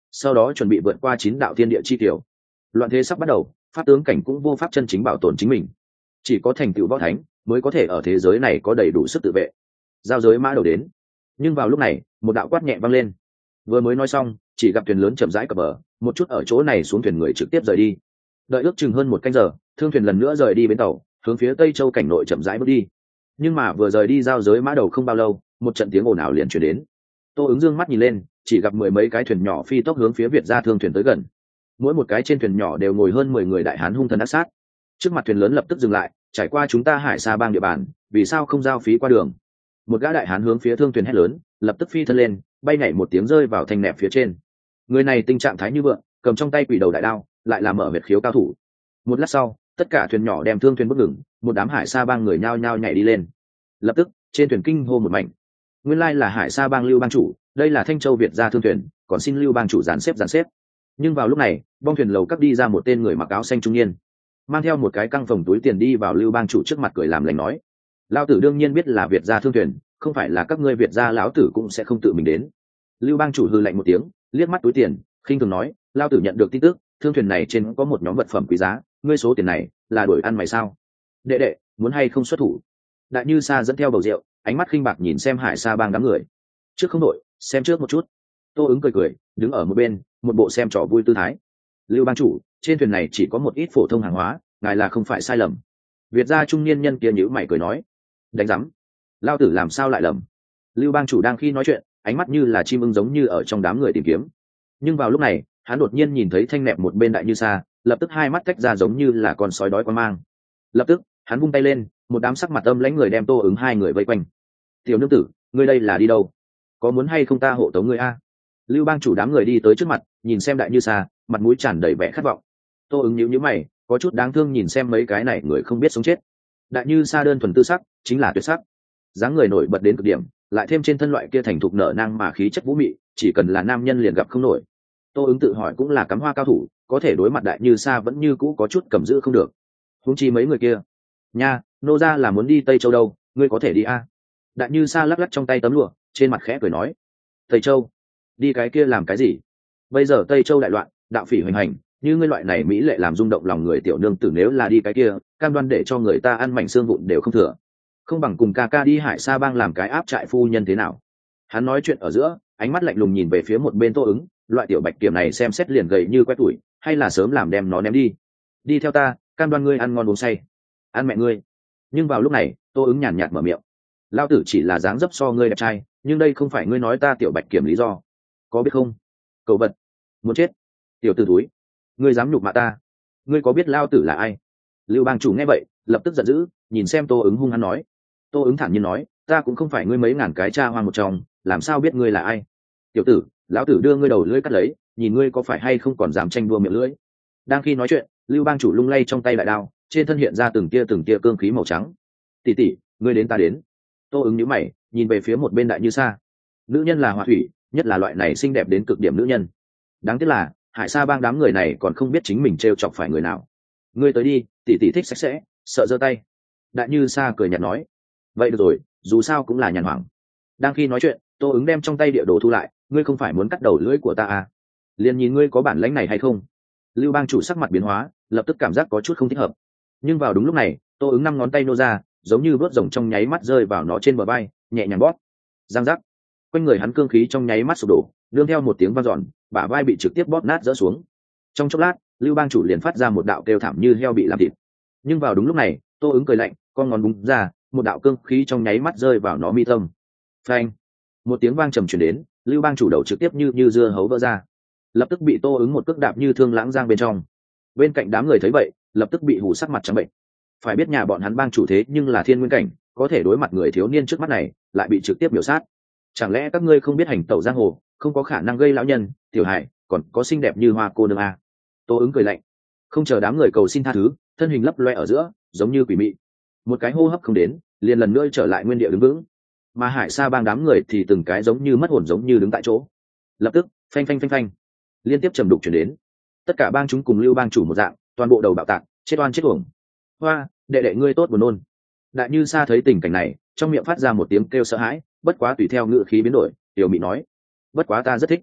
sau đó chuẩn bị vượt qua chín đạo thiên địa chi tiểu. Loạn thế sắp bắt đầu, pháp tướng cảnh cũng vô pháp chân chính bảo tồn chính mình, chỉ có thành tựu võ thánh mới có thể ở thế giới này có đầy đủ sức tự vệ. Giao giới mã đầu đến, nhưng vào lúc này một đạo quát nhẹ vang lên. Vừa mới nói xong, chỉ gặp thuyền lớn chậm rãi cập bờ, một chút ở chỗ này xuống thuyền người trực tiếp rời đi. Đợi ước chừng hơn một canh giờ, thương thuyền lần nữa rời đi bến tàu, hướng phía Tây Châu cảnh nội chậm rãi bước đi. Nhưng mà vừa rời đi giao giới mã đầu không bao lâu, một trận tiếng ồn ào liền truyền đến. Tô ứng dương mắt nhìn lên, chỉ gặp mười mấy cái thuyền nhỏ phi tốc hướng phía Việt gia thương thuyền tới gần. Mỗi một cái trên thuyền nhỏ đều ngồi hơn mười người đại hán hung thần ác sát. Trước mặt thuyền lớn lập tức dừng lại, trải qua chúng ta Hải Sa bang địa bàn, vì sao không giao phí qua đường? Một gã đại hán hướng phía thương thuyền hét lớn, lập tức phi thân lên, bay nhảy một tiếng rơi vào thanh nẹp phía trên. Người này tình trạng thái như vượng, cầm trong tay quỷ đầu đại đao, lại là mở huyệt khiếu cao thủ. Một lát sau, tất cả thuyền nhỏ đem thương thuyền bước ngừng, một đám Hải Sa bang người nhao nhao nhảy đi lên. Lập tức, trên thuyền kinh hô một mảnh. Nguyên lai là Hải Sa bang Lưu bang chủ, đây là Thanh Châu Việt gia thương thuyền, còn xin Lưu bang chủ dàn xếp dàn xếp. Nhưng vào lúc này, bong thuyền lầu cắt đi ra một tên người mặc áo xanh trung niên, mang theo một cái căng phồng túi tiền đi vào Lưu bang chủ trước mặt cười làm lành nói: Lão tử đương nhiên biết là Việt gia thương thuyền, không phải là các ngươi Việt gia lão tử cũng sẽ không tự mình đến. Lưu bang chủ hừ lạnh một tiếng, liếc mắt túi tiền, khinh thường nói: Lão tử nhận được tin tức, thương thuyền này trên có một nhóm vật phẩm quý giá, ngươi số tiền này là đổi ăn mày sao? Đệ đệ, muốn hay không xuất thủ? Đại Như Sa dẫn theo bầu rượu, ánh mắt khinh bạc nhìn xem Hải Sa bang đám người. Trước không đổi, xem trước một chút. Tô ứng cười cười, đứng ở một bên, một bộ xem trò vui tư thái. Lưu bang chủ, trên thuyền này chỉ có một ít phổ thông hàng hóa, ngài là không phải sai lầm. Việt gia trung niên nhân kia nhíu mày cười nói: đánh rắm, lao tử làm sao lại lầm? Lưu bang chủ đang khi nói chuyện, ánh mắt như là chim ưng giống như ở trong đám người tìm kiếm. Nhưng vào lúc này, hắn đột nhiên nhìn thấy thanh nẹp một bên Đại Như Sa, lập tức hai mắt tách ra giống như là con sói đói quan mang. Lập tức, hắn vung tay lên, một đám sắc mặt âm lãnh người đem Tô ứng hai người vây quanh. Tiểu nương tử, ngươi đây là đi đâu? Có muốn hay không ta hộ tống ngươi a? Lưu bang chủ đám người đi tới trước mặt, nhìn xem Đại Như Sa, mặt mũi tràn đầy vẻ khát vọng. Tô ứng nhíu nhíu mày, có chút đáng thương nhìn xem mấy cái này người không biết sống chết. Đại Như Sa đơn thuần tư sắc, chính là tuyệt sắc, dáng người nổi bật đến cực điểm, lại thêm trên thân loại kia thành thục nở nang mà khí chất vũ mị, chỉ cần là nam nhân liền gặp không nổi. Tô ứng tự hỏi cũng là cắm hoa cao thủ, có thể đối mặt Đại Như Sa vẫn như cũ có chút cầm giữ không được. Huống chi mấy người kia, nha, nô gia là muốn đi Tây Châu đâu, ngươi có thể đi a? Đại Như Sa lắc lắc trong tay tấm lụa, trên mặt khẽ cười nói: Tây Châu, đi cái kia làm cái gì? Bây giờ Tây Châu đại loạn, đạo phỉ hoành hành, như ngươi loại này mỹ lệ làm rung động lòng người tiểu nương tử nếu là đi cái kia, cam đoan để cho người ta ăn mảnh xương vụn đều không thừa. Không bằng cùng ca ca đi Hải Sa bang làm cái áp trại phu nhân thế nào? Hắn nói chuyện ở giữa, ánh mắt lạnh lùng nhìn về phía một bên Tô ứng, loại tiểu bạch kiểm này xem xét liền gầy như que tuổi, hay là sớm làm đem nó ném đi. Đi theo ta, cam đoan ngươi ăn ngon uống say. Ăn mẹ ngươi. Nhưng vào lúc này, Tô ứng nhàn nhạt mở miệng: lao tử chỉ là dáng dấp so ngươi đẹp trai, nhưng đây không phải ngươi nói ta tiểu bạch kiểm lý do, có biết không? Cầu vật, muốn chết, tiểu tử túi, ngươi dám nhục mạ ta, ngươi có biết lao tử là ai? Lưu bang chủ nghe vậy, lập tức giận dữ, nhìn xem Tô ứng hung hăng nói. Tô ứng thản nhiên nói: ta cũng không phải ngươi mấy ngàn cái cha hoang một trong, làm sao biết ngươi là ai? Tiểu tử, lão tử đưa ngươi đầu lưỡi cắt lấy, nhìn ngươi có phải hay không còn dám tranh đua miệng lưỡi. Đang khi nói chuyện, Lưu bang chủ lung lay trong tay đại đao, trên thân hiện ra từng tia từng tia cương khí màu trắng. Tỷ tỷ, ngươi đến ta đến. Tô ứng nhíu mày, nhìn về phía một bên Đại Như Sa. Nữ nhân là hỏa thủy, nhất là loại này xinh đẹp đến cực điểm nữ nhân. Đáng tiếc là Hải Sa bang đám người này còn không biết chính mình trêu chọc phải người nào. Ngươi tới đi, tỷ tỷ thích sạch sẽ, sợ giơ tay. Đại Như Sa cười nhạt nói: vậy được rồi, dù sao cũng là nhàn hoảng. Đang khi nói chuyện, Tô ứng đem trong tay địa đồ thu lại: ngươi không phải muốn cắt đầu lưỡi của ta à? Liền nhìn ngươi có bản lãnh này hay không. Lưu bang chủ sắc mặt biến hóa, lập tức cảm giác có chút không thích hợp. Nhưng vào đúng lúc này, Tô ứng năm ngón tay nô ra, giống như vớt rồng trong nháy mắt rơi vào nó trên bờ vai, nhẹ nhàng bóp. Giang giác, quanh người hắn cương khí trong nháy mắt sụp đổ, nương theo một tiếng vang dọn, bả vai bị trực tiếp bóp nát rỡ xuống. Trong chốc lát, Lưu bang chủ liền phát ra một đạo kêu thảm như heo bị làm thịt. Nhưng vào đúng lúc này, Tô ứng cười lạnh, con ngón búng ra, một đạo cương khí trong nháy mắt rơi vào nó mi tâm. Phanh, một tiếng vang trầm truyền đến, Lưu bang chủ đầu trực tiếp như như dưa hấu vỡ ra, lập tức bị Tô ứng một cước đạp như thương lãng giang bên trong. Bên cạnh đám người thấy vậy, lập tức bị hù sắc mặt trắng bệnh. Phải biết nhà bọn hắn bang chủ thế nhưng là thiên nguyên cảnh, có thể đối mặt người thiếu niên trước mắt này, lại bị trực tiếp biểu sát. Chẳng lẽ các ngươi không biết hành tẩu giang hồ, không có khả năng gây lão nhân, tiểu hài, còn có xinh đẹp như hoa cô nương à? Tô ứng cười lạnh, không chờ đám người cầu xin tha thứ, thân hình lấp loe ở giữa, giống như quỷ mị. Một cái hô hấp không đến, liền lần nữa trở lại nguyên địa đứng vững. Mà Hải Sa bang đám người thì từng cái giống như mất hồn giống như đứng tại chỗ. Lập tức, phanh phanh phanh phanh, liên tiếp trầm đục chuyển đến. Tất cả bang chúng cùng Lưu bang chủ một dạng, toàn bộ đầu bạo tạc, chết oan chết uổng. Hoa, đệ đệ ngươi tốt buồn nôn. Đại Như Sa thấy tình cảnh này, trong miệng phát ra một tiếng kêu sợ hãi, bất quá tùy theo ngữ khí biến đổi, tiểu mị nói: bất quá ta rất thích.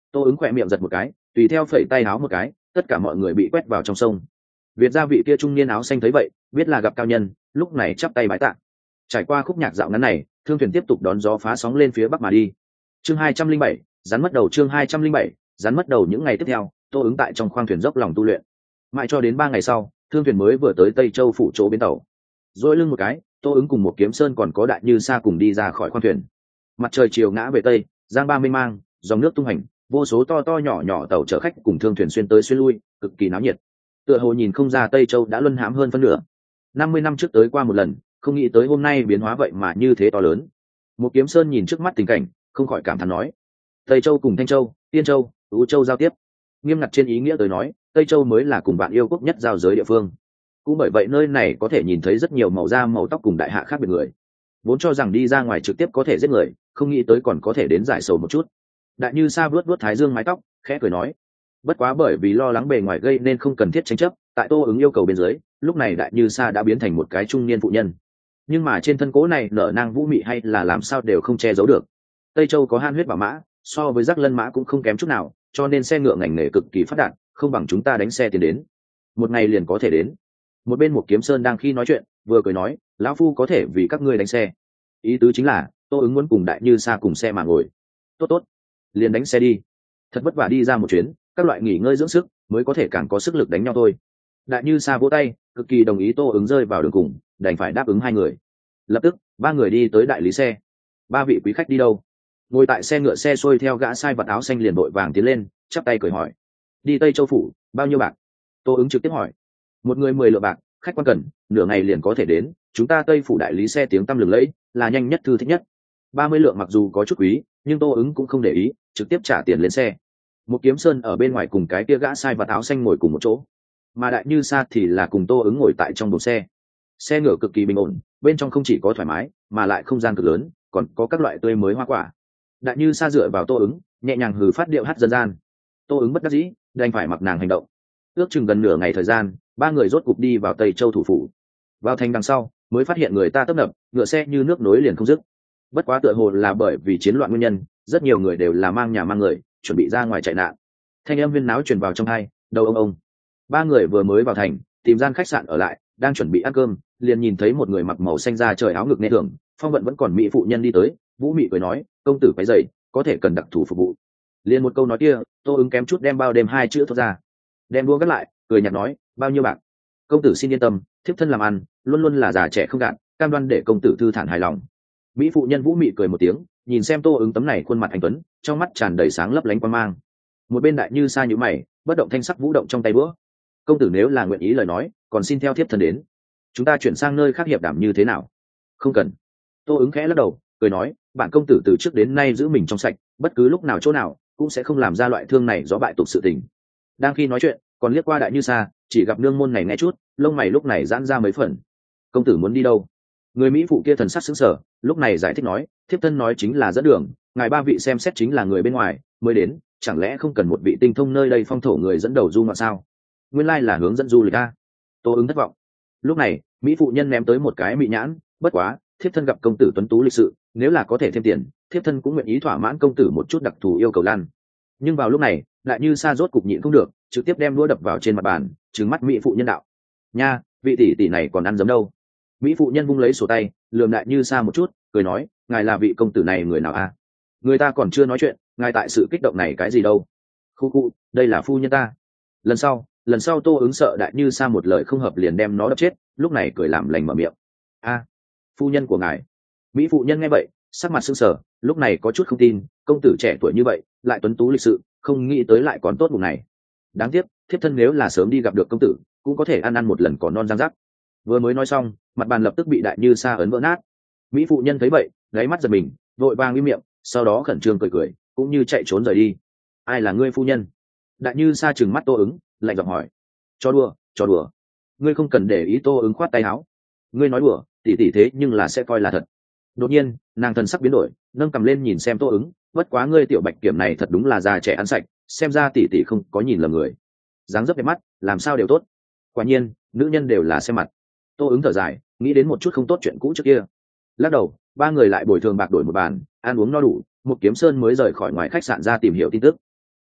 Tô ứng khỏe miệng giật một cái, tùy theo phẩy tay áo một cái, tất cả mọi người bị quét vào trong sông. Việt gia vị kia trung niên áo xanh thấy vậy, biết là gặp cao nhân, lúc này chắp tay bái tạ. Trải qua khúc nhạc dạo ngắn này, thương thuyền tiếp tục đón gió phá sóng lên phía bắc mà đi. Chương hai trăm linh bảy, rắn mất đầu. Chương hai trăm linh bảy, rắn mất đầu. Những ngày tiếp theo, Tô ứng tại trong khoang thuyền dốc lòng tu luyện. Mãi cho đến ba ngày sau, thương thuyền mới vừa tới Tây Châu phủ chỗ bến tàu. Rồi lưng một cái, Tô ứng cùng một kiếm sơn còn có Đại Như Sa cùng đi ra khỏi khoang thuyền. Mặt trời chiều ngã về tây, giang ba mênh mang, dòng nước tung hành, vô số to to nhỏ nhỏ tàu chở khách cùng thương thuyền xuyên tới xuyên lui, cực kỳ náo nhiệt. Tựa hồ nhìn không ra Tây Châu đã luân hãm hơn phân nửa. Năm mươi năm trước tới qua một lần, không nghĩ tới hôm nay biến hóa vậy mà như thế to lớn. Một kiếm sơn nhìn trước mắt tình cảnh, không khỏi cảm thán nói: Tây Châu cùng Thanh Châu, Tiên Châu, Ú Châu giao tiếp. Nghiêm ngặt trên ý nghĩa tới nói, Tây Châu mới là cùng bạn yêu quốc nhất giao giới địa phương. Cũng bởi vậy nơi này có thể nhìn thấy rất nhiều màu da màu tóc cùng đại hạ khác biệt người. Vốn cho rằng đi ra ngoài trực tiếp có thể giết người, không nghĩ tới còn có thể đến giải sầu một chút. Đại Như Sa vuốt vuốt thái dương mái tóc, khẽ cười nói: bất quá bởi vì lo lắng bề ngoài gây nên không cần thiết tranh chấp, tại Tô ứng yêu cầu bên dưới, lúc này Đại Như Sa đã biến thành một cái trung niên phụ nhân. Nhưng mà trên thân cố này nở nang vũ mị hay là làm sao đều không che giấu được. Tây Châu có han huyết bảo mã, so với giác lân mã cũng không kém chút nào, cho nên xe ngựa ngành nghề cực kỳ phát đạt, không bằng chúng ta đánh xe tiến đến, một ngày liền có thể đến. Một bên một kiếm sơn đang khi nói chuyện, vừa cười nói: lão phu có thể vì các ngươi đánh xe. Ý tứ chính là Tô ứng muốn cùng Đại Như Sa cùng xe mà ngồi. Tốt tốt, liền đánh xe đi. Thật vất vả đi ra một chuyến, các loại nghỉ ngơi dưỡng sức mới có thể càng có sức lực đánh nhau thôi. Đại Như Sa vỗ tay, cực kỳ đồng ý Tô ứng rơi vào đường cùng, đành phải đáp ứng hai người. Lập tức ba người đi tới đại lý xe. Ba vị quý khách đi đâu? Ngồi tại xe ngựa xe xuôi theo gã sai vật áo xanh liền vội vàng tiến lên, chắp tay cười hỏi: đi Tây Châu phủ, bao nhiêu bạc? Tô ứng trực tiếp hỏi. Một người mười lượng bạc, khách quan cần, nửa ngày liền có thể đến. Chúng ta Tây phủ đại lý xe tiếng tăm lừng lẫy, là nhanh nhất thư thích nhất. Ba mươi lượng mặc dù có chút quý, nhưng Tô ứng cũng không để ý, trực tiếp trả tiền lên xe. Một kiếm sơn ở bên ngoài cùng cái kia gã sai vật áo xanh ngồi cùng một chỗ, mà Đại Như Sa thì là cùng Tô ứng ngồi tại trong buồng xe. Xe ngựa cực kỳ bình ổn, bên trong không chỉ có thoải mái mà lại không gian cực lớn, còn có các loại tươi mới hoa quả. Đại Như Sa dựa vào Tô ứng, nhẹ nhàng hừ phát điệu hát dân gian. Tô ứng bất đắc dĩ, đành phải mặc nàng hành động. Ước chừng gần nửa ngày thời gian, ba người rốt cục đi vào Tây Châu thủ phủ. Vào thành đằng sau, mới phát hiện người ta tấp nập, ngựa xe như nước nối liền không dứt. Bất quá tựa hồ là bởi vì chiến loạn nguyên nhân, rất nhiều người đều là mang nhà mang người, chuẩn bị ra ngoài chạy nạn. Thanh âm huyên náo truyền vào trong hai, đầu ông ông. Ba người vừa mới vào thành, tìm gian khách sạn ở lại, đang chuẩn bị ăn cơm, liền nhìn thấy một người mặc màu xanh da trời áo ngực nghe thường, phong vận vẫn còn mỹ phụ nhân đi tới, vũ mị cười nói: công tử quấy rầy, có thể cần đặc thù phục vụ. Liền một câu nói kia, Tô ứng kém chút đem bao đêm hai chữ thốt ra. Đem đua gắt lại, cười nhạt nói: bao nhiêu bạc? Công tử xin yên tâm, thiếp thân làm ăn luôn luôn là già trẻ không gạt, cam đoan để công tử thư thản hài lòng. Mỹ phụ nhân vũ mị cười một tiếng, nhìn xem Tô ứng tấm này khuôn mặt anh tuấn, trong mắt tràn đầy sáng lấp lánh quan mang. Một bên Đại Như Sa nhíu mày, bất động thanh sắc vũ động trong tay bữa. Công tử nếu là nguyện ý lời nói, còn xin theo thiếp thân đến, chúng ta chuyển sang nơi khác hiệp đảm như thế nào? Không cần. Tô ứng khẽ lắc đầu, cười nói: bản công tử từ trước đến nay giữ mình trong sạch, bất cứ lúc nào chỗ nào cũng sẽ không làm ra loại thương này gió bại tục sự tình. Đang khi nói chuyện, còn liếc qua Đại Như Sa, chỉ gặp nương môn này nghe chút, lông mày lúc này giãn ra mấy phần. Công tử muốn đi đâu? Người mỹ phụ kia thần sắc sững sờ, lúc này giải thích nói: thiếp thân nói chính là dẫn đường, ngài ba vị xem xét chính là người bên ngoài mới đến, chẳng lẽ không cần một vị tinh thông nơi đây phong thổ người dẫn đầu du ngoạn sao? Nguyên lai là hướng dẫn du lịch a. Tô ứng thất vọng. Lúc này mỹ phụ nhân ném tới một cái mị nhãn: bất quá thiếp thân gặp công tử tuấn tú lịch sự, nếu là có thể thêm tiền, thiếp thân cũng nguyện ý thỏa mãn công tử một chút đặc thù yêu cầu lan. Nhưng vào lúc này, Đại Như Sa rốt cục nhịn không được, trực tiếp đem đũa đập vào trên mặt bàn, trừng mắt mỹ phụ nhân đạo: nha, vị tỷ tỷ này còn ăn giấm đâu? Mỹ phụ nhân vung lấy sổ tay, lườm Đại Như Sa một chút, cười nói: ngài là vị công tử này người nào a? Người ta còn chưa nói chuyện, ngài tại sự kích động này cái gì đâu? Khu khu, đây là phu nhân ta. Lần sau, lần sau Tô ứng sợ Đại Như Sa một lời không hợp liền đem nó đập chết, lúc này cười làm lành mở miệng: a, phu nhân của ngài. Mỹ phụ nhân nghe vậy, sắc mặt sưng sờ, lúc này có chút không tin, công tử trẻ tuổi như vậy, lại tuấn tú lịch sự, không nghĩ tới lại còn tốt bụng này. Đáng tiếc, thiếp thân nếu là sớm đi gặp được công tử, cũng có thể ăn ăn một lần còn non răng rắc. Vừa mới nói xong, mặt bàn lập tức bị Đại Như Sa ấn vỡ nát. Mỹ phụ nhân thấy vậy, gáy mắt giật mình, vội vàng im miệng, sau đó khẩn trương cười cười, cũng như chạy trốn rời đi. Ai là ngươi phu nhân? Đại Như Sa trừng mắt Tô ứng, lạnh giọng hỏi. Cho đùa, cho đùa. Ngươi không cần để ý. Tô ứng khoát tay áo. Ngươi nói đùa, tỷ tỷ thế nhưng là sẽ coi là thật. Đột nhiên, nàng thần sắc biến đổi, nâng cầm lên nhìn xem Tô ứng, bất quá ngươi tiểu bạch kiểm này thật đúng là già trẻ ăn sạch, xem ra tỷ tỷ không có nhìn lầm người. Dáng dấp đẹp mắt, làm sao đều tốt. Quả nhiên, nữ nhân đều là xem mặt. Tô ứng thở dài, nghĩ đến một chút không tốt chuyện cũ trước kia. Lắc đầu, ba người lại bồi thường bạc đổi một bàn, ăn uống no đủ, một kiếm sơn mới rời khỏi ngoài khách sạn ra tìm hiểu tin tức.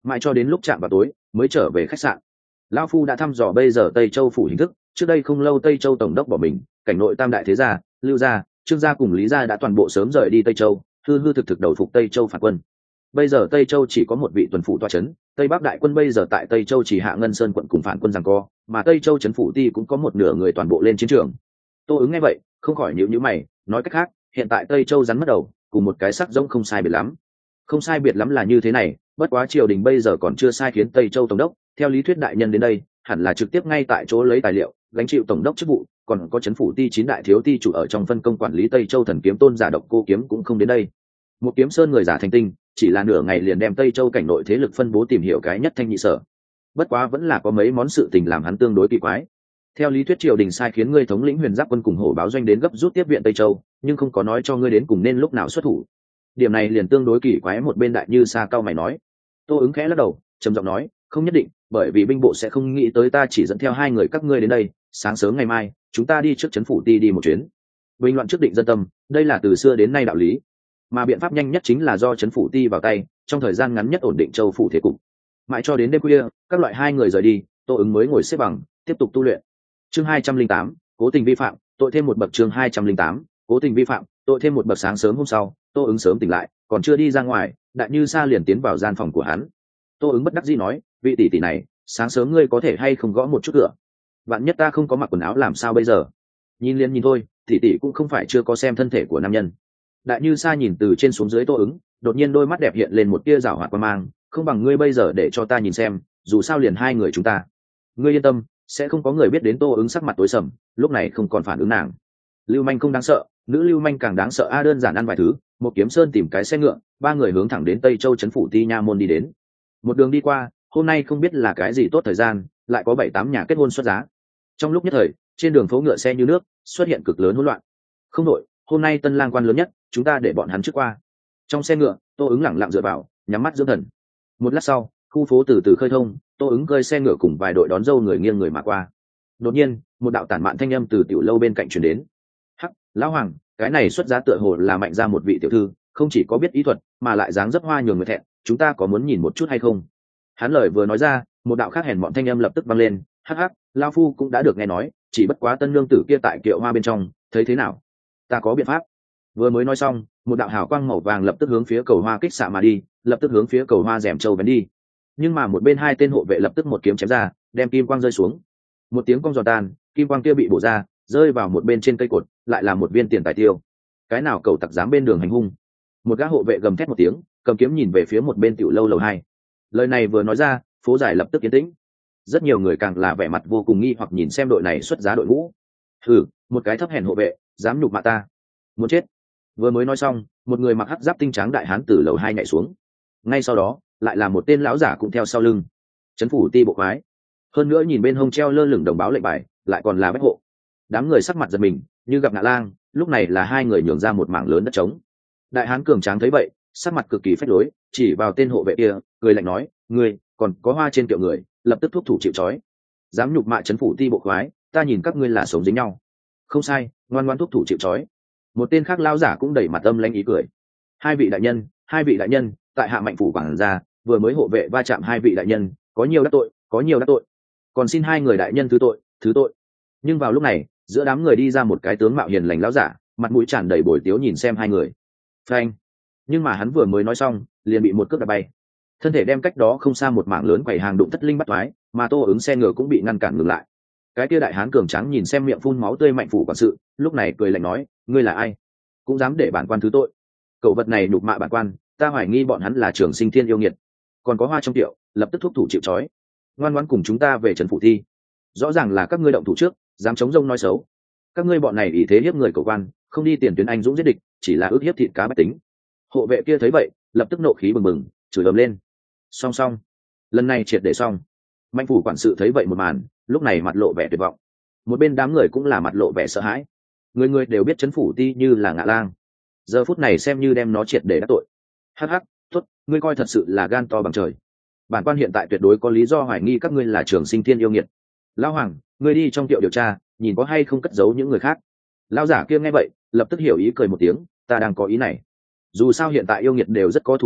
mãi cho đến lúc chạm vào tối mới trở về khách sạn. Lão phu đã thăm dò bây giờ Tây Châu phủ hình thức, trước đây không lâu Tây Châu tổng đốc bỏ mình, cảnh nội tam đại thế gia, Lưu gia, Trương gia cùng Lý gia đã toàn bộ sớm rời đi Tây Châu, hư hư thực thực đầu phục Tây Châu phản quân. Bây giờ Tây Châu chỉ có một vị tuần phủ tọa trấn, Tây Bắc đại quân bây giờ tại Tây Châu chỉ hạ Ngân Sơn quận cùng phản quân giằng co, mà Tây Châu trấn phủ ti cũng có một nửa người toàn bộ lên chiến trường. Tô ứng nghe vậy, không khỏi nhíu nhíu mày, nói cách khác, hiện tại Tây Châu rắn mất đầu, cùng một cái sắc rỗng không sai biệt lắm. Không sai biệt lắm là như thế này, bất quá triều đình bây giờ còn chưa sai khiến Tây Châu tổng đốc, theo lý thuyết đại nhân đến đây, hẳn là trực tiếp ngay tại chỗ lấy tài liệu, gánh chịu tổng đốc chức vụ, còn có trấn phủ ti chín đại thiếu ti chủ ở trong phân công quản lý Tây Châu thần kiếm tôn giả độc cô kiếm cũng không đến đây. Một kiếm sơn người giả thành tinh, chỉ là nửa ngày liền đem Tây Châu cảnh nội thế lực phân bố tìm hiểu cái nhất thanh nhị sở. Bất quá vẫn là có mấy món sự tình làm hắn tương đối kỳ quái. Theo lý thuyết triều đình sai khiến ngươi thống lĩnh Huyền Giáp quân cùng hổ báo doanh đến gấp rút tiếp viện Tây Châu, nhưng không có nói cho ngươi đến cùng nên lúc nào xuất thủ. Điểm này liền tương đối kỳ quái. Một bên đại như Sa cao mày nói. Tô ứng khẽ lắc đầu, trầm giọng nói, không nhất định, bởi vì binh bộ sẽ không nghĩ tới ta chỉ dẫn theo hai người các ngươi đến đây. Sáng sớm ngày mai, chúng ta đi trước trấn phủ ti đi một chuyến. Bình loạn trước định dân tâm, đây là từ xưa đến nay đạo lý. Mà biện pháp nhanh nhất chính là do trấn phủ ti vào tay, trong thời gian ngắn nhất ổn định châu phủ thế cục. Mãi cho đến đêm khuya, các loại hai người rời đi, Tô ứng mới ngồi xếp bằng, tiếp tục tu luyện. Chương hai trăm linh tám, cố tình vi phạm, tội thêm một bậc. Chương hai trăm linh tám, cố tình vi phạm, tội thêm một bậc. Sáng sớm hôm sau, Tô ứng sớm tỉnh lại, còn chưa đi ra ngoài, đại như Sa liền tiến vào gian phòng của hắn. Tô ứng bất đắc dĩ nói, vị tỷ tỷ này, sáng sớm ngươi có thể hay không gõ một chút cửa? Vạn nhất ta không có mặc quần áo làm sao bây giờ? Nhìn liền nhìn thôi, tỷ tỷ cũng không phải chưa có xem thân thể của nam nhân. Đại như Sa nhìn từ trên xuống dưới Tô ứng, đột nhiên đôi mắt đẹp hiện lên một tia rảo hoạt quan mang, không bằng ngươi bây giờ để cho ta nhìn xem, dù sao liền hai người chúng ta. Ngươi yên tâm, sẽ không có người biết đến. Tô ứng sắc mặt tối sầm, lúc này không còn phản ứng nàng. Lưu manh không đáng sợ, nữ lưu manh càng đáng sợ a. Đơn giản ăn vài thứ, một kiếm sơn tìm cái xe ngựa, ba người hướng thẳng đến Tây Châu trấn phủ ti nha môn đi đến. Một đường đi qua, hôm nay không biết là cái gì tốt thời gian, lại có bảy tám nhà kết hôn xuất giá. Trong lúc nhất thời, trên đường phố ngựa xe như nước, xuất hiện cực lớn hỗn loạn. Không đội, hôm nay tân lang quan lớn nhất, chúng ta để bọn hắn trước qua. Trong xe ngựa, Tô ứng lẳng lặng dựa vào, nhắm mắt dưỡng thần. Một lát sau, khu phố từ từ khơi thông, Tô ứng cơi xe ngựa cùng vài đội đón dâu người nghiêng người mà qua. Đột nhiên, một đạo tản mạn thanh âm từ tiểu lâu bên cạnh truyền đến. Hắc, lão hoàng, cái này xuất giá tựa hồ là mạnh ra một vị tiểu thư, không chỉ có biết ý thuật, mà lại dáng dấp hoa nhường người thẹn, chúng ta có muốn nhìn một chút hay không? Hắn lời vừa nói ra, một đạo khác hèn mọn thanh âm lập tức vang lên. Hắc hắc, lão phu cũng đã được nghe nói, chỉ bất quá tân nương tử kia tại kiệu hoa bên trong, thấy thế nào? Ta có biện pháp. Vừa mới nói xong, một đạo hào quang màu vàng lập tức hướng phía cầu hoa kích xạ mà đi, lập tức hướng phía cầu hoa rèm châu vén đi. Nhưng mà một bên hai tên hộ vệ lập tức một kiếm chém ra, đem kim quang rơi xuống. Một tiếng cong giòn tan, kim quang kia bị bổ ra, rơi vào một bên trên cây cột, lại là một viên tiền tài tiêu. Cái nào cầu tặc dám bên đường hành hung? Một gã hộ vệ gầm thét một tiếng, cầm kiếm nhìn về phía một bên tiểu lâu lầu hai. Lời này vừa nói ra, phố dài lập tức yên tĩnh. Rất nhiều người càng là vẻ mặt vô cùng nghi hoặc nhìn xem đội này xuất giá đội ngũ. Hừ, một cái thấp hèn hộ vệ, dám nhục mạ ta, muốn chết. Vừa mới nói xong, một người mặc hắc giáp tinh tráng đại hán từ lầu hai nhảy xuống. Ngay sau đó, lại là một tên lão giả cũng theo sau lưng. Trấn phủ ti bộ khoái. Hơn nữa nhìn bên hông treo lơ lửng đồng báo lệnh bài, lại còn là bách hộ. Đám người sắc mặt giật mình, như gặp ngạ lang. Lúc này là hai người nhường ra một mảng lớn đất trống. Đại hán cường tráng thấy vậy, sắc mặt cực kỳ phách lối, chỉ vào tên hộ vệ kia, cười lạnh nói, ngươi còn có hoa trên kiệu người, lập tức thúc thủ chịu trói. Dám nhục mạ trấn phủ ti bộ khoái, ta nhìn các ngươi là sống dính nhau. Không sai, ngoan ngoan thúc thủ chịu trói. Một tên khác lão giả cũng đẩy mặt âm lãnh ý cười. Hai vị đại nhân, hai vị đại nhân, tại hạ Mạnh phủ quản gia, vừa mới hộ vệ va chạm hai vị đại nhân, có nhiều đắc tội, có nhiều đắc tội, còn xin hai người đại nhân thứ tội, thứ tội. Nhưng vào lúc này, giữa đám người đi ra một cái tướng mạo hiền lành lão giả, mặt mũi tràn đầy bồi tiếu nhìn xem hai người. Phanh! Nhưng mà hắn vừa mới nói xong, liền bị một cước đạp bay. Thân thể đem cách đó không xa một mảng lớn quầy hàng đụng thất linh bắt thoái, mà Tô ứng xe ngựa cũng bị ngăn cản ngừng lại. Cái kia đại hán cường tráng nhìn xem miệng phun máu tươi Mạnh phủ quản sự, lúc này cười lạnh nói, ngươi là ai, cũng dám để bản quan thứ tội? Cậu vật này nhục mạ bản quan, ta hoài nghi bọn hắn là Trường Sinh Thiên yêu nghiệt. Còn có hoa trong tiệu, lập tức thúc thủ chịu trói, ngoan ngoãn cùng chúng ta về trấn phủ thi. Rõ ràng là các ngươi động thủ trước, dám chống rông nói xấu. Các ngươi bọn này ý thế hiếp người cầu quan, không đi tiền tuyến anh dũng giết địch, chỉ là ước hiếp thịt cá bách tính. Hộ vệ kia thấy vậy, lập tức nộ khí bừng bừng, chửi ầm lên. Song song, lần này triệt để xong. Mạnh phủ quản sự thấy vậy một màn, lúc này mặt lộ vẻ tuyệt vọng. Một bên đám người cũng là mặt lộ vẻ sợ hãi. Người người đều biết trấn phủ ti như là ngạ lang, giờ phút này xem như đem nó triệt để đắc tội. Hắc hắc, tốt, ngươi coi thật sự là gan to bằng trời. Bản quan hiện tại tuyệt đối có lý do hoài nghi các ngươi là Trường Sinh Thiên yêu nghiệt. Lão hoàng, ngươi đi trong tiệu điều tra, nhìn có hay không cất giấu những người khác. Lão giả kia nghe vậy, lập tức hiểu ý cười một tiếng, ta đang có ý này. Dù sao hiện tại yêu nghiệt đều rất có thủ đoạn,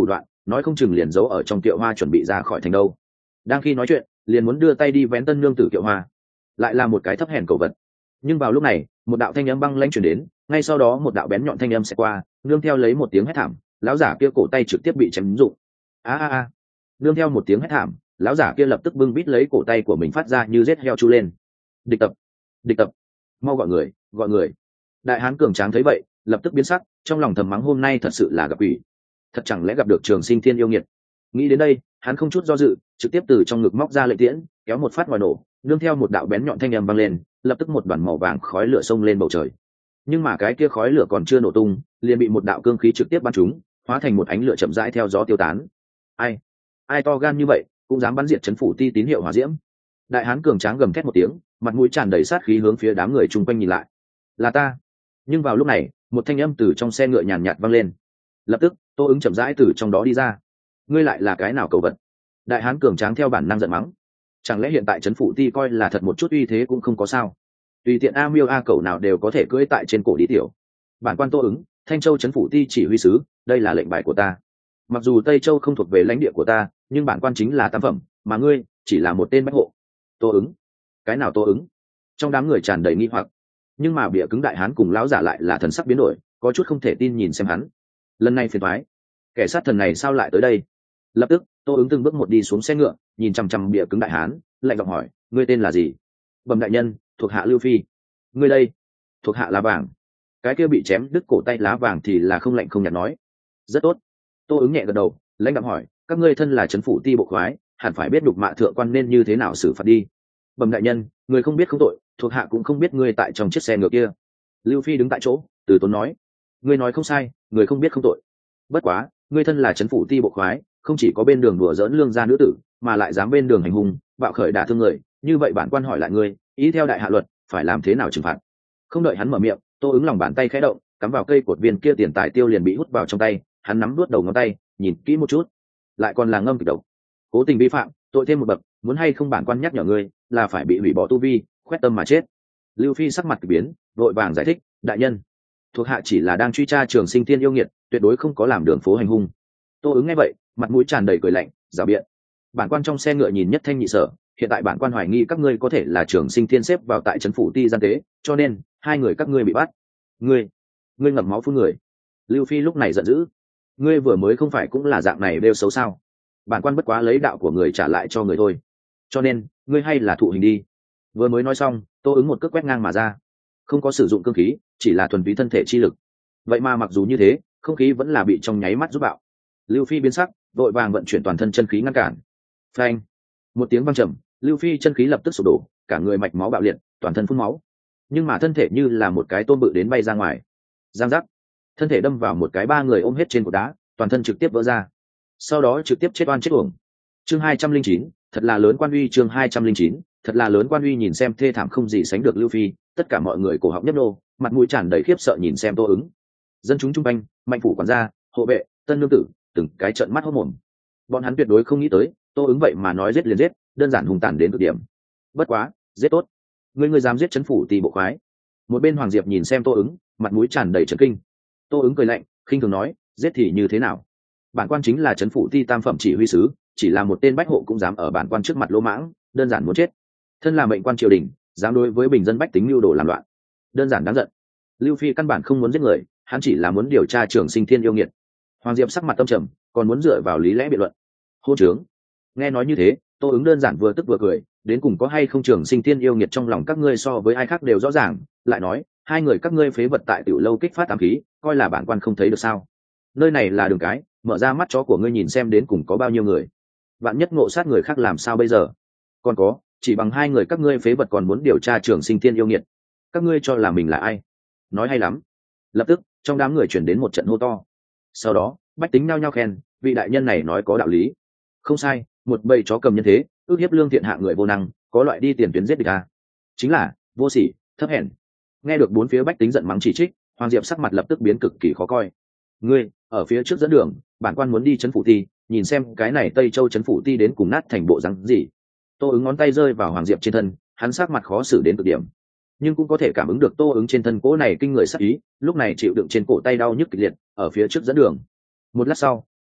nói không chừng liền giấu ở trong kiệu hoa chuẩn bị ra khỏi thành đâu. Đang khi nói chuyện liền muốn đưa tay đi vén tân nương tử kiệu hoa, lại là một cái thấp hèn cầu vật. Nhưng vào lúc này một đạo thanh âm băng lãnh truyền đến, ngay sau đó một đạo bén nhọn thanh âm sẽ qua, nương theo lấy một tiếng hét thảm, lão giả kia cổ tay trực tiếp bị chém rụng. A a a! Nương theo một tiếng hét thảm, lão giả kia lập tức bưng bít lấy cổ tay của mình phát ra như rết heo chu lên. Địch tập, địch tập, mau gọi người, gọi người. Đại hán cường tráng thấy vậy lập tức biến sắc, trong lòng thầm mắng hôm nay thật sự là gặp quỷ, thật chẳng lẽ gặp được Trường Sinh Thiên yêu nghiệt. Nghĩ đến đây hắn không chút do dự trực tiếp từ trong ngực móc ra lệnh tiễn, kéo một phát ngoài nổ, nương theo một đạo bén nhọn thanh âm vang lên, lập tức một đoàn màu vàng khói lửa xông lên bầu trời. Nhưng mà cái kia khói lửa còn chưa nổ tung liền bị một đạo cương khí trực tiếp bắn trúng, hóa thành một ánh lửa chậm rãi theo gió tiêu tán. Ai ai to gan như vậy cũng dám bắn diệt trấn phủ ti tín hiệu hỏa diễm? Đại hán cường tráng gầm thét một tiếng, mặt mũi tràn đầy sát khí hướng phía đám người chung quanh nhìn lại. Là ta. Nhưng vào lúc này một thanh âm từ trong xe ngựa nhàn nhạt vang lên, lập tức Tô Ứng chậm rãi từ trong đó đi ra. Ngươi lại là cái nào cầu vật? Đại hán cường tráng theo bản năng giận mắng. Chẳng lẽ hiện tại trấn phủ ti coi là thật một chút uy thế cũng không có sao? Tùy tiện a miêu a cẩu nào đều có thể cưỡi tại trên cổ đi tiểu. Bản quan Tô Ứng, Thanh Châu trấn phủ ti chỉ huy sứ, đây là lệnh bài của ta. Mặc dù Tây Châu không thuộc về lãnh địa của ta, nhưng bản quan chính là tam phẩm, mà ngươi chỉ là một tên bách hộ. Tô Ứng? Cái nào Tô Ứng? Trong đám người tràn đầy nghi hoặc. Nhưng mà bịa cứng đại hán cùng lão giả lại là thần sắc biến đổi, có chút không thể tin nhìn xem hắn. Lần này phiền toái, kẻ sát thần này sao lại tới đây? Lập tức Tô Ứng từng bước một đi xuống xe ngựa, nhìn chằm chằm bịa cứng đại hán, lạnh giọng hỏi, ngươi tên là gì? Bẩm đại nhân, thuộc hạ Lưu Phi. Ngươi đây? Thuộc hạ lá vàng. Cái kia bị chém đứt cổ tay lá vàng thì là không lạnh không nhạt nói. Rất tốt. Tô Ứng nhẹ gật đầu, lãnh đạm hỏi, các ngươi thân là trấn phủ ti bộ khoái, hẳn phải biết đục mạ thượng quan nên như thế nào xử phạt đi. Bẩm đại nhân, người không biết không tội, thuộc hạ cũng không biết ngươi tại trong chiếc xe ngựa kia. Lưu Phi đứng tại chỗ từ tốn nói, ngươi nói không sai, người không biết không tội. Bất quá ngươi thân là trấn phủ ti bộ khoái, không chỉ có bên đường đùa dỡn lương gia nữ tử, mà lại dám bên đường hành hung bạo khởi đả thương người, như vậy bản quan hỏi lại ngươi, ý theo đại hạ luật phải làm thế nào trừng phạt? Không đợi hắn mở miệng, Tô Ứng lòng bàn tay khẽ động, cắm vào cây cột viên kia tiền tài tiêu liền bị hút vào trong tay, hắn nắm đuốt đầu ngón tay nhìn kỹ một chút, lại còn là ngâm kịch độc, cố tình vi phạm, tội thêm một bậc, muốn hay không bản quan nhắc nhở ngươi, là phải bị hủy bỏ tu vi, khoét tâm mà chết. Lưu Phi sắc mặt kỳ biến, vội vàng giải thích, đại nhân, thuộc hạ chỉ là đang truy tra Trường Sinh Thiên yêu nghiệt, tuyệt đối không có làm đường phố hành hung. Tô Ứng nghe vậy mặt mũi tràn đầy cười lạnh, rào biện, bản quan trong xe ngựa nhìn nhất thanh nhị sở, hiện tại bản quan hoài nghi các ngươi có thể là Trường Sinh Thiên xếp vào tại trấn phủ ti gian tế, cho nên hai người các ngươi bị bắt. Ngươi, ngươi ngậm máu phun người. Lưu Phi lúc này giận dữ, ngươi vừa mới không phải cũng là dạng này đều xấu sao? Bản quan bất quá lấy đạo của người trả lại cho người thôi, cho nên ngươi hay là thụ hình đi. Vừa mới nói xong, Tô Ứng một cước quét ngang mà ra, không có sử dụng cương khí, chỉ là thuần túy thân thể chi lực. Vậy mà mặc dù như thế, không khí vẫn là bị trong nháy mắt giúp bạo. Lưu Phi biến sắc, vội vàng vận chuyển toàn thân chân khí ngăn cản. Phanh! Một tiếng vang trầm, Lưu Phi chân khí lập tức sụp đổ, cả người mạch máu bạo liệt, toàn thân phun máu. Nhưng mà thân thể như là một cái tôm bự đến bay ra ngoài. Giang giác! Thân thể đâm vào một cái ba người ôm hết trên cột đá, toàn thân trực tiếp vỡ ra. Sau đó trực tiếp chết oan chết uổng. Chương hai trăm linh chín, thật là lớn quan uy. Chương hai trăm linh chín, thật là lớn quan uy. Nhìn xem thê thảm không gì sánh được Lưu Phi, tất cả mọi người cổ họng nhấp nô, mặt mũi tràn đầy khiếp sợ nhìn xem Tô Ứng. Dân chúng chung quanh, mạnh phủ quản gia, hộ vệ, tân nương tử, từng cái trợn mắt hốt mồm. Bọn hắn tuyệt đối không nghĩ tới, Tô Ứng vậy mà nói giết liền giết, đơn giản hùng tàn đến cực điểm. Bất quá, giết tốt. Ngươi ngươi dám giết trấn phủ ti bộ khoái? Một bên Hoàng Diệp nhìn xem Tô Ứng, mặt mũi tràn đầy chấn kinh. Tô Ứng cười lạnh, khinh thường nói, giết thì như thế nào? Bản quan chính là trấn phủ ti tam phẩm chỉ huy sứ, chỉ là một tên bách hộ cũng dám ở bản quan trước mặt lỗ mãng, đơn giản muốn chết. Thân là mệnh quan triều đình, dám đối với bình dân bách tính mưu đồ làm loạn, đơn giản đáng giận. Lưu Phi căn bản không muốn giết người, hắn chỉ là muốn điều tra Trường Sinh Thiên yêu nghiệt. Hoàng Diệp sắc mặt tâm trầm, còn muốn dựa vào lý lẽ biện luận. Hô trướng! Nghe nói như thế, Tô Ứng đơn giản vừa tức vừa cười, đến cùng có hay không Trường Sinh Thiên yêu nghiệt trong lòng các ngươi so với ai khác đều rõ ràng, lại nói, hai người các ngươi phế vật tại tiểu lâu kích phát ám khí, coi là bản quan không thấy được sao? Nơi này là đường cái, mở ra mắt chó của ngươi nhìn xem đến cùng có bao nhiêu người. Vạn nhất ngộ sát người khác làm sao bây giờ? Còn có, chỉ bằng hai người các ngươi phế vật còn muốn điều tra Trường Sinh Thiên yêu nghiệt, các ngươi cho là mình là ai? Nói hay lắm. Lập tức trong đám người chuyển đến một trận hô to. Sau đó bách tính nao nhao khen, vị đại nhân này nói có đạo lý. Không sai, một bầy chó cầm nhân thế, ước hiếp lương thiện hạ người vô năng, có loại đi tiền tuyến giết địch à. Chính là vô sỉ, thấp hèn. Nghe được bốn phía bách tính giận mắng chỉ trích, Hoàng Diệp sắc mặt lập tức biến cực kỳ khó coi. Ngươi ở phía trước dẫn đường, bản quan muốn đi trấn phủ ti, nhìn xem cái này Tây Châu trấn phủ ti đến cùng nát thành bộ rắn gì. Tô Ứng ngón tay rơi vào Hoàng Diệp trên thân, hắn sắc mặt khó xử đến cực điểm, nhưng cũng có thể cảm ứng được Tô Ứng trên thân cỗ này kinh người sắc ý, lúc này chịu đựng trên cổ tay đau nhức kịch liệt, ở phía trước dẫn đường. Một lát sau,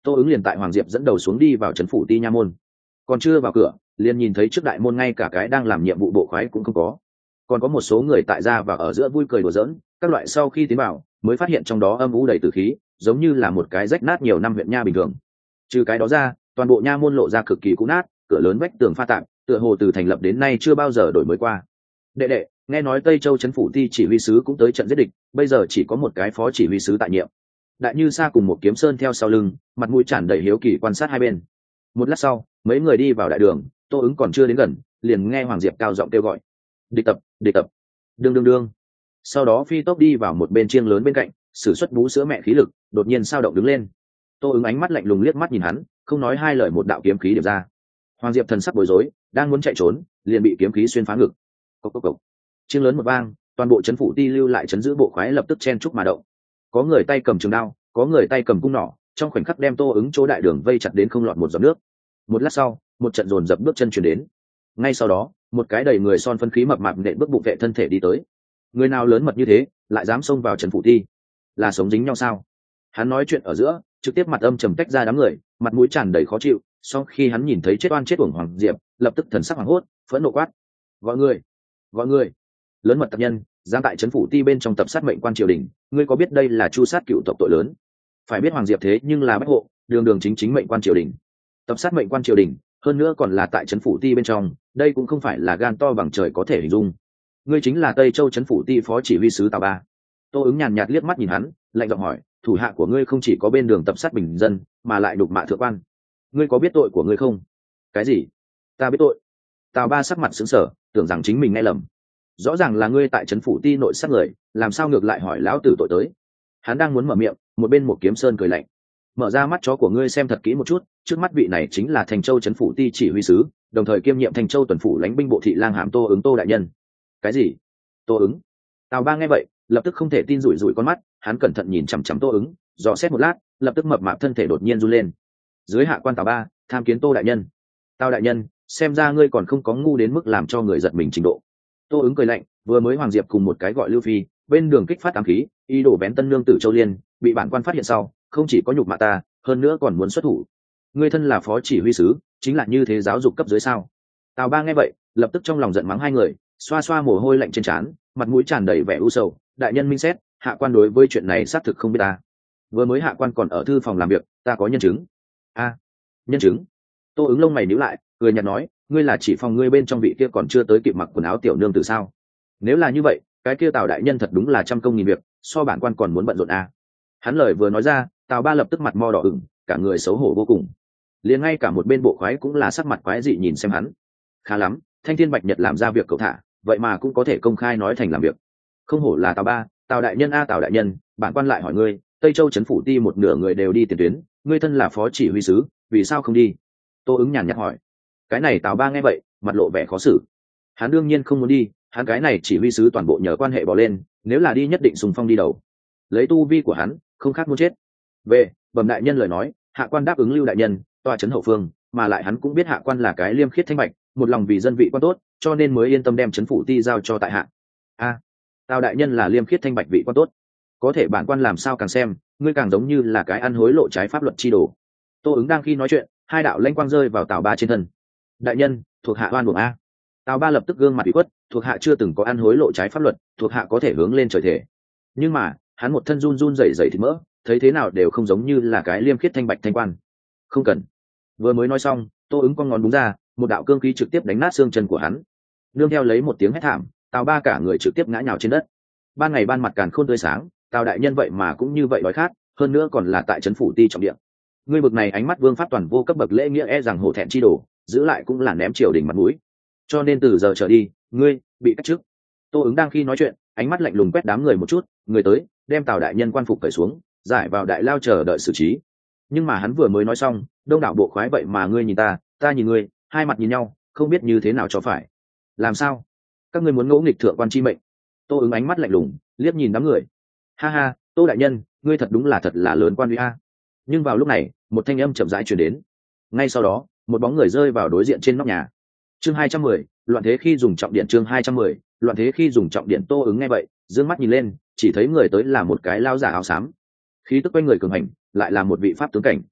Tô ứng liền tại Hoàng Diệp dẫn đầu xuống đi vào trấn phủ ti nha môn. Còn chưa vào cửa liền nhìn thấy trước đại môn ngay cả cái đang làm nhiệm vụ bộ khoái cũng không có, còn có một số người tại ra và ở giữa vui cười đùa giỡn các loại. Sau khi tiến vào mới phát hiện trong đó âm u đầy tử khí, giống như là một cái rách nát nhiều năm huyện nha bình thường. Trừ cái đó ra, toàn bộ nha môn lộ ra cực kỳ cũ nát, cửa lớn vách tường pha tạm, tựa hồ từ thành lập đến nay chưa bao giờ đổi mới qua. Đệ đệ, nghe nói Tây Châu trấn phủ ti chỉ huy sứ cũng tới trận giết địch, bây giờ chỉ có một cái phó chỉ huy sứ tại nhiệm. Đại Như Sa cùng một kiếm sơn theo sau lưng, mặt mũi tràn đầy hiếu kỳ quan sát hai bên. Một lát sau, mấy người đi vào đại đường, Tô ứng còn chưa đến gần liền nghe Hoàng Diệp cao giọng kêu gọi: địch tập, địch tập, đương đương đương. Sau đó phi tốc đi vào một bên chiêng lớn bên cạnh, sử xuất bú sữa mẹ khí lực, đột nhiên sao động đứng lên. Tô ứng ánh mắt lạnh lùng liếc mắt nhìn hắn, không nói hai lời một đạo kiếm khí điểm ra. Hoàng Diệp thần sắc bối rối, đang muốn chạy trốn liền bị kiếm khí xuyên phá ngực. Cốc cốc cốc. Chiêng lớn một vang, toàn bộ trấn phủ ti lưu lại trấn giữ bộ khoái lập tức chen chúc mà động. Có người tay cầm trường đao, có người tay cầm cung nỏ, trong khoảnh khắc đem Tô ứng chỗ đại đường vây chặt đến không lọt một giọt nước. Một lát sau, một trận dồn dập bước chân chuyển đến. Ngay sau đó, một cái đầy người son phân khí mập mạp nện bước bụng vệ thân thể đi tới. Người nào lớn mật như thế lại dám xông vào trấn phủ ti, là sống dính nhau sao? Hắn nói chuyện ở giữa trực tiếp mặt âm trầm tách ra đám người, mặt mũi tràn đầy khó chịu. Sau khi hắn nhìn thấy chết oan chết uổng Hoàng Diệp, lập tức thần sắc hoảng hốt, phẫn nộ quát: gọi người, gọi người! Lớn mật tập nhân giang tại trấn phủ ti bên trong tập sát mệnh quan triều đình, ngươi có biết đây là chu sát cựu tộc tội lớn? Phải biết Hoàng Diệp thế nhưng là bách hộ, đường đường chính chính mệnh quan triều đình, tập sát mệnh quan triều đình, hơn nữa còn là tại trấn phủ ti bên trong, đây cũng không phải là gan to bằng trời có thể hình dung. Ngươi chính là Tây Châu trấn phủ ti phó chỉ huy sứ Tào Ba. Tô ứng nhàn nhạt liếc mắt nhìn hắn, lạnh giọng hỏi: thủ hạ của ngươi không chỉ có bên đường tập sát bình dân, mà lại đục mạ thượng quan, ngươi có biết tội của ngươi không? Cái gì? Ta biết tội? Tào Ba sắc mặt sững sờ, tưởng rằng chính mình nghe lầm. Rõ ràng là ngươi tại trấn phủ ti nội sát người, làm sao ngược lại hỏi lão tử tội tới? Hắn đang muốn mở miệng, một bên một kiếm sơn cười lạnh: mở ra mắt chó của ngươi xem thật kỹ một chút, trước mắt vị này chính là Thành Châu trấn phủ ti chỉ huy sứ, đồng thời kiêm nhiệm Thành Châu tuần phủ lãnh binh bộ thị lang hàm Tô ứng Tô đại nhân. Cái gì? Tô ứng? Tào Ba nghe vậy lập tức không thể tin, rủi rủi con mắt, hắn cẩn thận nhìn chằm chằm Tô ứng, dò xét một lát, lập tức mập mạp thân thể đột nhiên run lên. Dưới hạ quan Tào Ba tham kiến Tô đại nhân. Tào đại nhân, xem ra ngươi còn không có ngu đến mức làm cho người giật mình trình độ. Tô ứng cười lạnh, vừa mới Hoàng Diệp cùng một cái gọi Lưu Phi bên đường kích phát ám khí, ý đồ bén tân nương tử Châu Liên, bị bản quan phát hiện sau, không chỉ có nhục mạ ta, hơn nữa còn muốn xuất thủ. Ngươi thân là phó chỉ huy sứ, chính là như thế giáo dục cấp dưới sao? Tào Ba nghe vậy lập tức trong lòng giận mắng hai người, xoa xoa mồ hôi lạnh trên trán, mặt mũi tràn đầy vẻ u sầu. Đại nhân minh xét, hạ quan đối với chuyện này xác thực không biết ta. Vừa mới hạ quan còn ở thư phòng làm việc, ta có nhân chứng. A, nhân chứng? Tô ứng lông mày nhíu lại, cười nhạt nói: ngươi là chỉ phòng ngươi bên trong vị kia còn chưa tới kịp mặc quần áo tiểu nương tử sao? Nếu là như vậy, cái kia Tào đại nhân thật đúng là trăm công nghìn việc, so bản quan còn muốn bận rộn a. Hắn lời vừa nói ra, Tào Ba lập tức mặt mo đỏ ửng, cả người xấu hổ vô cùng. Liền ngay cả một bên bộ khoái cũng là sắc mặt quái dị nhìn xem hắn. Khá lắm, Thanh Thiên Bạch Nhật làm ra việc cậu thả, vậy mà cũng có thể công khai nói thành làm việc. Không hổ là Tào Ba, Tào đại nhân a Tào đại nhân, bản quan lại hỏi ngươi, Tây Châu trấn phủ ti một nửa người đều đi tiền tuyến, ngươi thân là phó chỉ huy sứ, vì sao không đi? Tô ứng nhàn nhạt hỏi. Cái này Tào Ba nghe vậy, mặt lộ vẻ khó xử. Hắn đương nhiên không muốn đi, hắn cái này chỉ huy sứ toàn bộ nhờ quan hệ bỏ lên, nếu là đi nhất định xung phong đi đầu. Lấy tu vi của hắn, không khác muốn chết. Về, bẩm đại nhân lời nói, hạ quan đáp ứng Lưu đại nhân, tòa trấn hậu phương, mà lại hắn cũng biết hạ quan là cái liêm khiết thanh bạch, một lòng vì dân vị quan tốt, cho nên mới yên tâm đem trấn phủ ti giao cho tại hạ. A, Tào đại nhân là liêm khiết thanh bạch vị quan tốt, có thể bản quan làm sao càng xem, ngươi càng giống như là cái ăn hối lộ trái pháp luật chi đồ. Tô ứng đang khi nói chuyện, hai đạo lãnh quang rơi vào Tào Ba trên thân. Đại nhân, thuộc hạ oan uổng a. Tào Ba lập tức gương mặt ủy khuất, thuộc hạ chưa từng có ăn hối lộ trái pháp luật, thuộc hạ có thể hướng lên trời thể. Nhưng mà hắn một thân run run rẩy rẩy thịt mỡ, thấy thế nào đều không giống như là cái liêm khiết thanh bạch thanh quan. Không cần. Vừa mới nói xong, Tô ứng con ngón đúng ra, một đạo cương khí trực tiếp đánh nát xương chân của hắn. Nương theo lấy một tiếng hét thảm, Tào Ba cả người trực tiếp ngã nhào trên đất. Ban ngày ban mặt càn khôn tươi sáng, Tào đại nhân vậy mà cũng như vậy đói khát, hơn nữa còn là tại trấn phủ ti trọng địa. Ngươi bực này ánh mắt vương pháp toàn vô cấp bậc lễ nghĩa e rằng hổ thẹn chi đồ, giữ lại cũng là ném triều đình mặt mũi. Cho nên từ giờ trở đi, ngươi bị cách chức. Tô ứng đang khi nói chuyện, ánh mắt lạnh lùng quét đám người một chút, người tới, đem Tào đại nhân quan phục cởi xuống, giải vào đại lao chờ đợi xử trí. Nhưng mà hắn vừa mới nói xong, đông đảo bộ khoái vậy mà ngươi nhìn ta, ta nhìn ngươi, hai mặt nhìn nhau, không biết như thế nào cho phải. Làm sao? Các ngươi muốn ngỗ nghịch thượng quan chi mệnh? Tô ứng ánh mắt lạnh lùng, liếc nhìn đám người. Ha ha, Tô đại nhân, ngươi thật đúng là thật là lớn quan uy a. Nhưng vào lúc này, một thanh âm chậm rãi truyền đến. Ngay sau đó, một bóng người rơi vào đối diện trên nóc nhà. Chương hai trăm mười, loạn thế khi dùng trọng điện. Chương hai trăm mười, loạn thế khi dùng trọng điện. Tô ứng nghe vậy, dương mắt nhìn lên, chỉ thấy người tới là một cái lao giả áo xám. Khí tức quanh người cường hành, lại là một vị pháp tướng cảnh.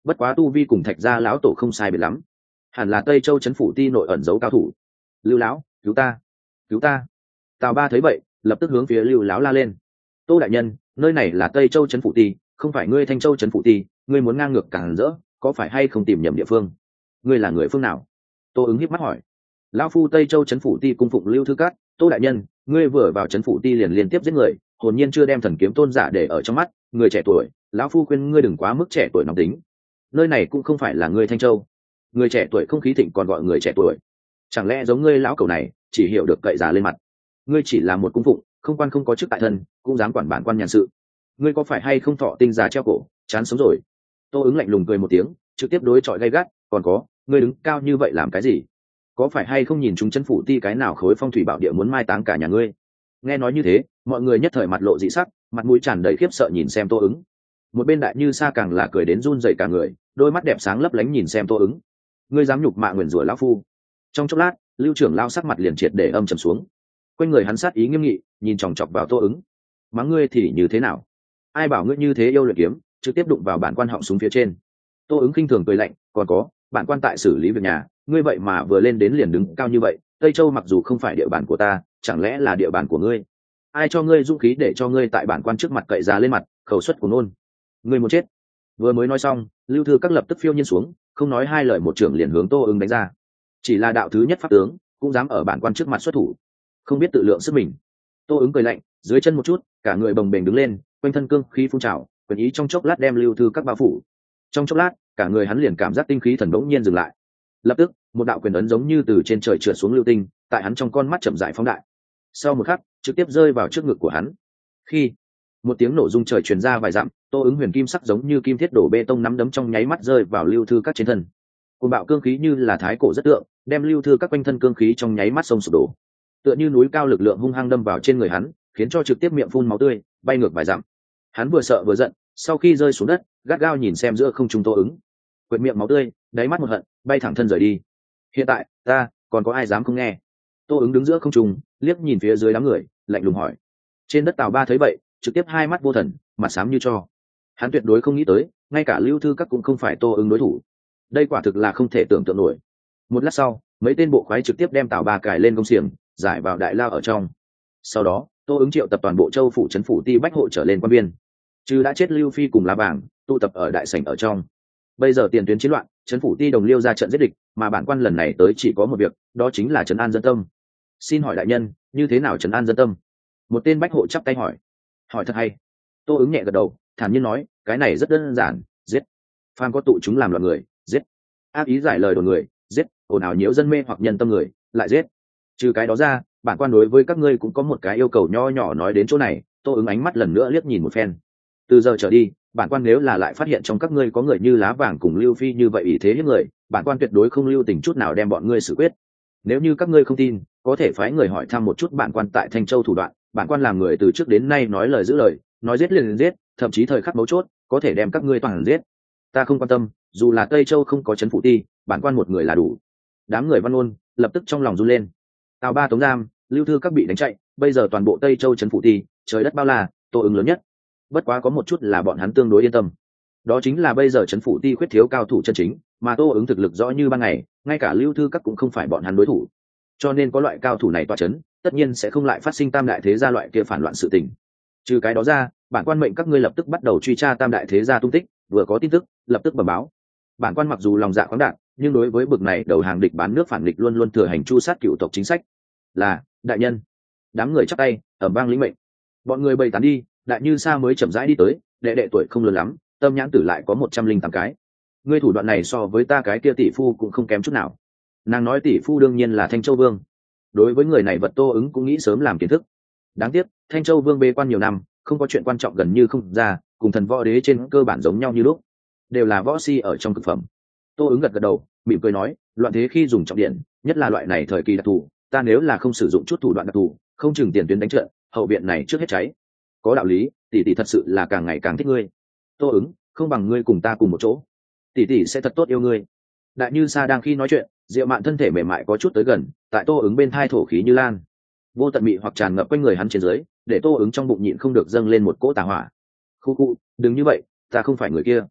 bất quá tu vi cùng thạch gia lão tổ không sai biệt lắm, hẳn là tây châu trấn phủ ti nội ẩn giấu cao thủ. Lưu lão, cứu ta, cứu ta! Tào Ba thấy vậy lập tức hướng phía Lưu lão la lên. Tô đại nhân, nơi này là tây châu trấn phủ ti, không phải ngươi thanh châu trấn phủ ti, ngươi muốn ngang ngược càng rỡ, có phải hay không tìm nhầm địa phương? Ngươi là người phương nào? Tô ứng híp mắt hỏi. Lão phu tây châu trấn phủ ti cung phụng Lưu Thư Cát. Tô đại nhân, ngươi vừa vào trấn phủ ti liền liên tiếp giết người, hồn nhiên chưa đem thần kiếm tôn giả để ở trong mắt. Người trẻ tuổi, lão phu khuyên ngươi đừng quá mức trẻ tuổi nóng tính. Nơi này cũng không phải là ngươi thanh châu. Người trẻ tuổi không khí thịnh còn gọi người trẻ tuổi, chẳng lẽ giống ngươi lão cẩu này chỉ hiểu được cậy già lên mặt? Ngươi chỉ là một cung phụng, không quan không có chức tại thân, cũng dám quản bản quan nhàn sự. Ngươi có phải hay không thọ tinh già treo cổ, chán sống rồi? Tô ứng lạnh lùng cười một tiếng, trực tiếp đối chọi gay gắt. Còn có, ngươi đứng cao như vậy làm cái gì? Có phải hay không nhìn chúng chân phủ ti cái nào khối phong thủy bảo địa muốn mai táng cả nhà ngươi? Nghe nói như thế, mọi người nhất thời mặt lộ dị sắc, mặt mũi tràn đầy khiếp sợ nhìn xem Tô ứng. Một bên Đại Như Sa càng là cười đến run rẩy cả người, đôi mắt đẹp sáng lấp lánh nhìn xem Tô ứng. Ngươi dám nhục mạ nguyền rủa lão phu? Trong chốc lát, Lưu trưởng lao sắc mặt liền triệt để âm trầm xuống. Quanh người hắn sát ý nghiêm nghị, nhìn chòng chọc vào Tô ứng. Mắng ngươi thì như thế nào? Ai bảo ngươi như thế yêu luyện kiếm, trực tiếp đụng vào bản quan họng súng phía trên. Tô ứng khinh thường cười lạnh, còn có, bản quan tại xử lý việc nhà, ngươi vậy mà vừa lên đến liền đứng cao như vậy. Tây Châu mặc dù không phải địa bàn của ta, chẳng lẽ là địa bàn của ngươi? Ai cho ngươi dũng khí để cho ngươi tại bản quan trước mặt cậy ra lên mặt, khẩu suất của nôn? Ngươi muốn chết? Vừa mới nói xong, Lưu Thư các lập tức phiêu nhiên xuống, không nói hai lời một trưởng liền hướng Tô ứng đánh ra. Chỉ là đạo thứ nhất pháp tướng, cũng dám ở bản quan trước mặt xuất thủ, không biết tự lượng sức mình. Tô ứng cười lạnh, dưới chân một chút, cả người bồng bềnh đứng lên, quanh thân cương khí phun trào, quyền ý trong chốc lát đem Lưu Thư các bao phủ. Trong chốc lát, cả người hắn liền cảm giác tinh khí thần đống nhiên dừng lại. Lập tức, một đạo quyền ấn giống như từ trên trời trượt xuống lưu tinh, tại hắn trong con mắt chậm rãi phóng đại. Sau một khắc, trực tiếp rơi vào trước ngực của hắn. Khi một tiếng nổ rung trời truyền ra vài dặm, Tô ứng huyền kim sắc giống như kim thiết đổ bê tông nắm đấm trong nháy mắt rơi vào Lưu Thư các trên thân. Cuồng bạo cương khí như là thái cổ rất tượng, đem Lưu Thư các quanh thân cương khí trong nháy mắt xông sụp đổ. Tựa như núi cao lực lượng hung hăng đâm vào trên người hắn, khiến cho trực tiếp miệng phun máu tươi, bay ngược vài dặm. Hắn vừa sợ vừa giận, sau khi rơi xuống đất, gắt gao nhìn xem giữa không trung Tô ứng, quệt miệng máu tươi, đáy mắt một hận, bay thẳng thân rời đi. Hiện tại, ta còn có ai dám không nghe? Tô ứng đứng giữa không trung, liếc nhìn phía dưới đám người, lạnh lùng hỏi. Trên đất Tào Ba thấy vậy, trực tiếp hai mắt vô thần, mặt xám như tro. Hắn tuyệt đối không nghĩ tới, ngay cả Lưu Thư các cũng không phải Tô ứng đối thủ. Đây quả thực là không thể tưởng tượng nổi. Một lát sau, mấy tên bộ khoái trực tiếp đem Tào Ba cài lên công xiềng, giải vào đại lao ở trong. Sau đó, Tô ứng triệu tập toàn bộ châu phủ trấn phủ ti bách hộ trở lên quan biên, chứ đã chết Lưu Phi cùng Lá Vàng tụ tập ở đại sảnh ở trong. Bây giờ tiền tuyến chiến loạn, trấn phủ ti đồng liêu ra trận giết địch, mà bản quan lần này tới chỉ có một việc, đó chính là trấn an dân tâm. Xin hỏi đại nhân, như thế nào trấn an dân tâm? Một tên bách hộ chắp tay hỏi. Hỏi thật hay. Tô ứng nhẹ gật đầu, thản nhiên nói, cái này rất đơn giản, giết. Phàm có tụ chúng làm loạn người, giết. Ác ý giải lời đồn người, giết. Ồn ào nhiễu dân mê hoặc nhân tâm người, lại giết. Trừ cái đó ra, bản quan đối với các ngươi cũng có một cái yêu cầu nho nhỏ nói đến chỗ này. Tô ứng ánh mắt lần nữa liếc nhìn một phen. Từ giờ trở đi, bản quan nếu là lại phát hiện trong các ngươi có người như Lá Vàng cùng Lưu Phi như vậy ý thế hiếp người, bản quan tuyệt đối không lưu tình chút nào đem bọn ngươi xử quyết. Nếu như các ngươi không tin, có thể phái người hỏi thăm một chút bản quan tại Thanh Châu thủ đoạn. Bản quan làm người từ trước đến nay nói lời giữ lời, nói giết liền giết, thậm chí thời khắc mấu chốt có thể đem các ngươi toàn giết. Ta không quan tâm, dù là Tây Châu không có trấn phủ ti, bản quan một người là đủ. Đám người văn ôn lập tức trong lòng run lên. Tào Ba tống giam, Lưu Thư các bị đánh chạy, bây giờ toàn bộ Tây Châu trấn phủ ti, trời đất bao la, Tô ứng lớn nhất. Bất quá có một chút là bọn hắn tương đối yên tâm, đó chính là bây giờ trấn phủ ti khuyết thiếu cao thủ chân chính, mà Tô ứng thực lực rõ như ban ngày, ngay cả Lưu Thư các cũng không phải bọn hắn đối thủ, cho nên có loại cao thủ này tọa trấn, tất nhiên sẽ không lại phát sinh tam đại thế gia loại kia phản loạn sự tình. Trừ cái đó ra, bản quan mệnh các ngươi lập tức bắt đầu truy tra tam đại thế gia tung tích, vừa có tin tức lập tức bẩm báo. Bản quan mặc dù lòng dạ khoáng đạt, nhưng đối với bực này đầu hàng địch bán nước phản địch luôn luôn thừa hành chu sát cựu tộc chính sách. Là đại nhân. Đám người chắp tay ẩm vang lĩnh mệnh. Bọn người bày tán đi, Đại Như Sa mới chậm rãi đi tới, đệ đệ tuổi không lớn lắm, tâm nhãn tử lại có một trăm linh tám cái. Ngươi thủ đoạn này so với ta cái kia tỷ phu cũng không kém chút nào. Nàng nói tỷ phu đương nhiên là Thanh Châu Vương. Đối với người này vật Tô ứng cũng nghĩ sớm làm kiến thức. Đáng tiếc, Thanh Châu Vương bê quan nhiều năm, không có chuyện quan trọng gần như không ra, cùng thần võ đế trên cơ bản giống nhau như lúc, đều là võ si ở trong cực phẩm. Tô ứng gật gật đầu, mỉm cười nói, loạn thế khi dùng trọng điện, nhất là loại này thời kỳ đặc thù, ta nếu là không sử dụng chút thủ đoạn đặc thù, không chừng tiền tuyến đánh trận, hậu viện này trước hết cháy. Có đạo lý, tỷ tỷ thật sự là càng ngày càng thích ngươi. Tô ứng, không bằng ngươi cùng ta cùng một chỗ, tỷ tỷ sẽ thật tốt yêu ngươi. Đại Như Sa đang khi nói chuyện, Diệu Mạn thân thể mềm mại có chút tới gần, tại Tô ứng bên thai thổ khí như lan, vô tận mị hoặc tràn ngập quanh người hắn trên dưới, để Tô ứng trong bụng nhịn không được dâng lên một cỗ tà hỏa. Khu khu, đừng như vậy, ta không phải người kia.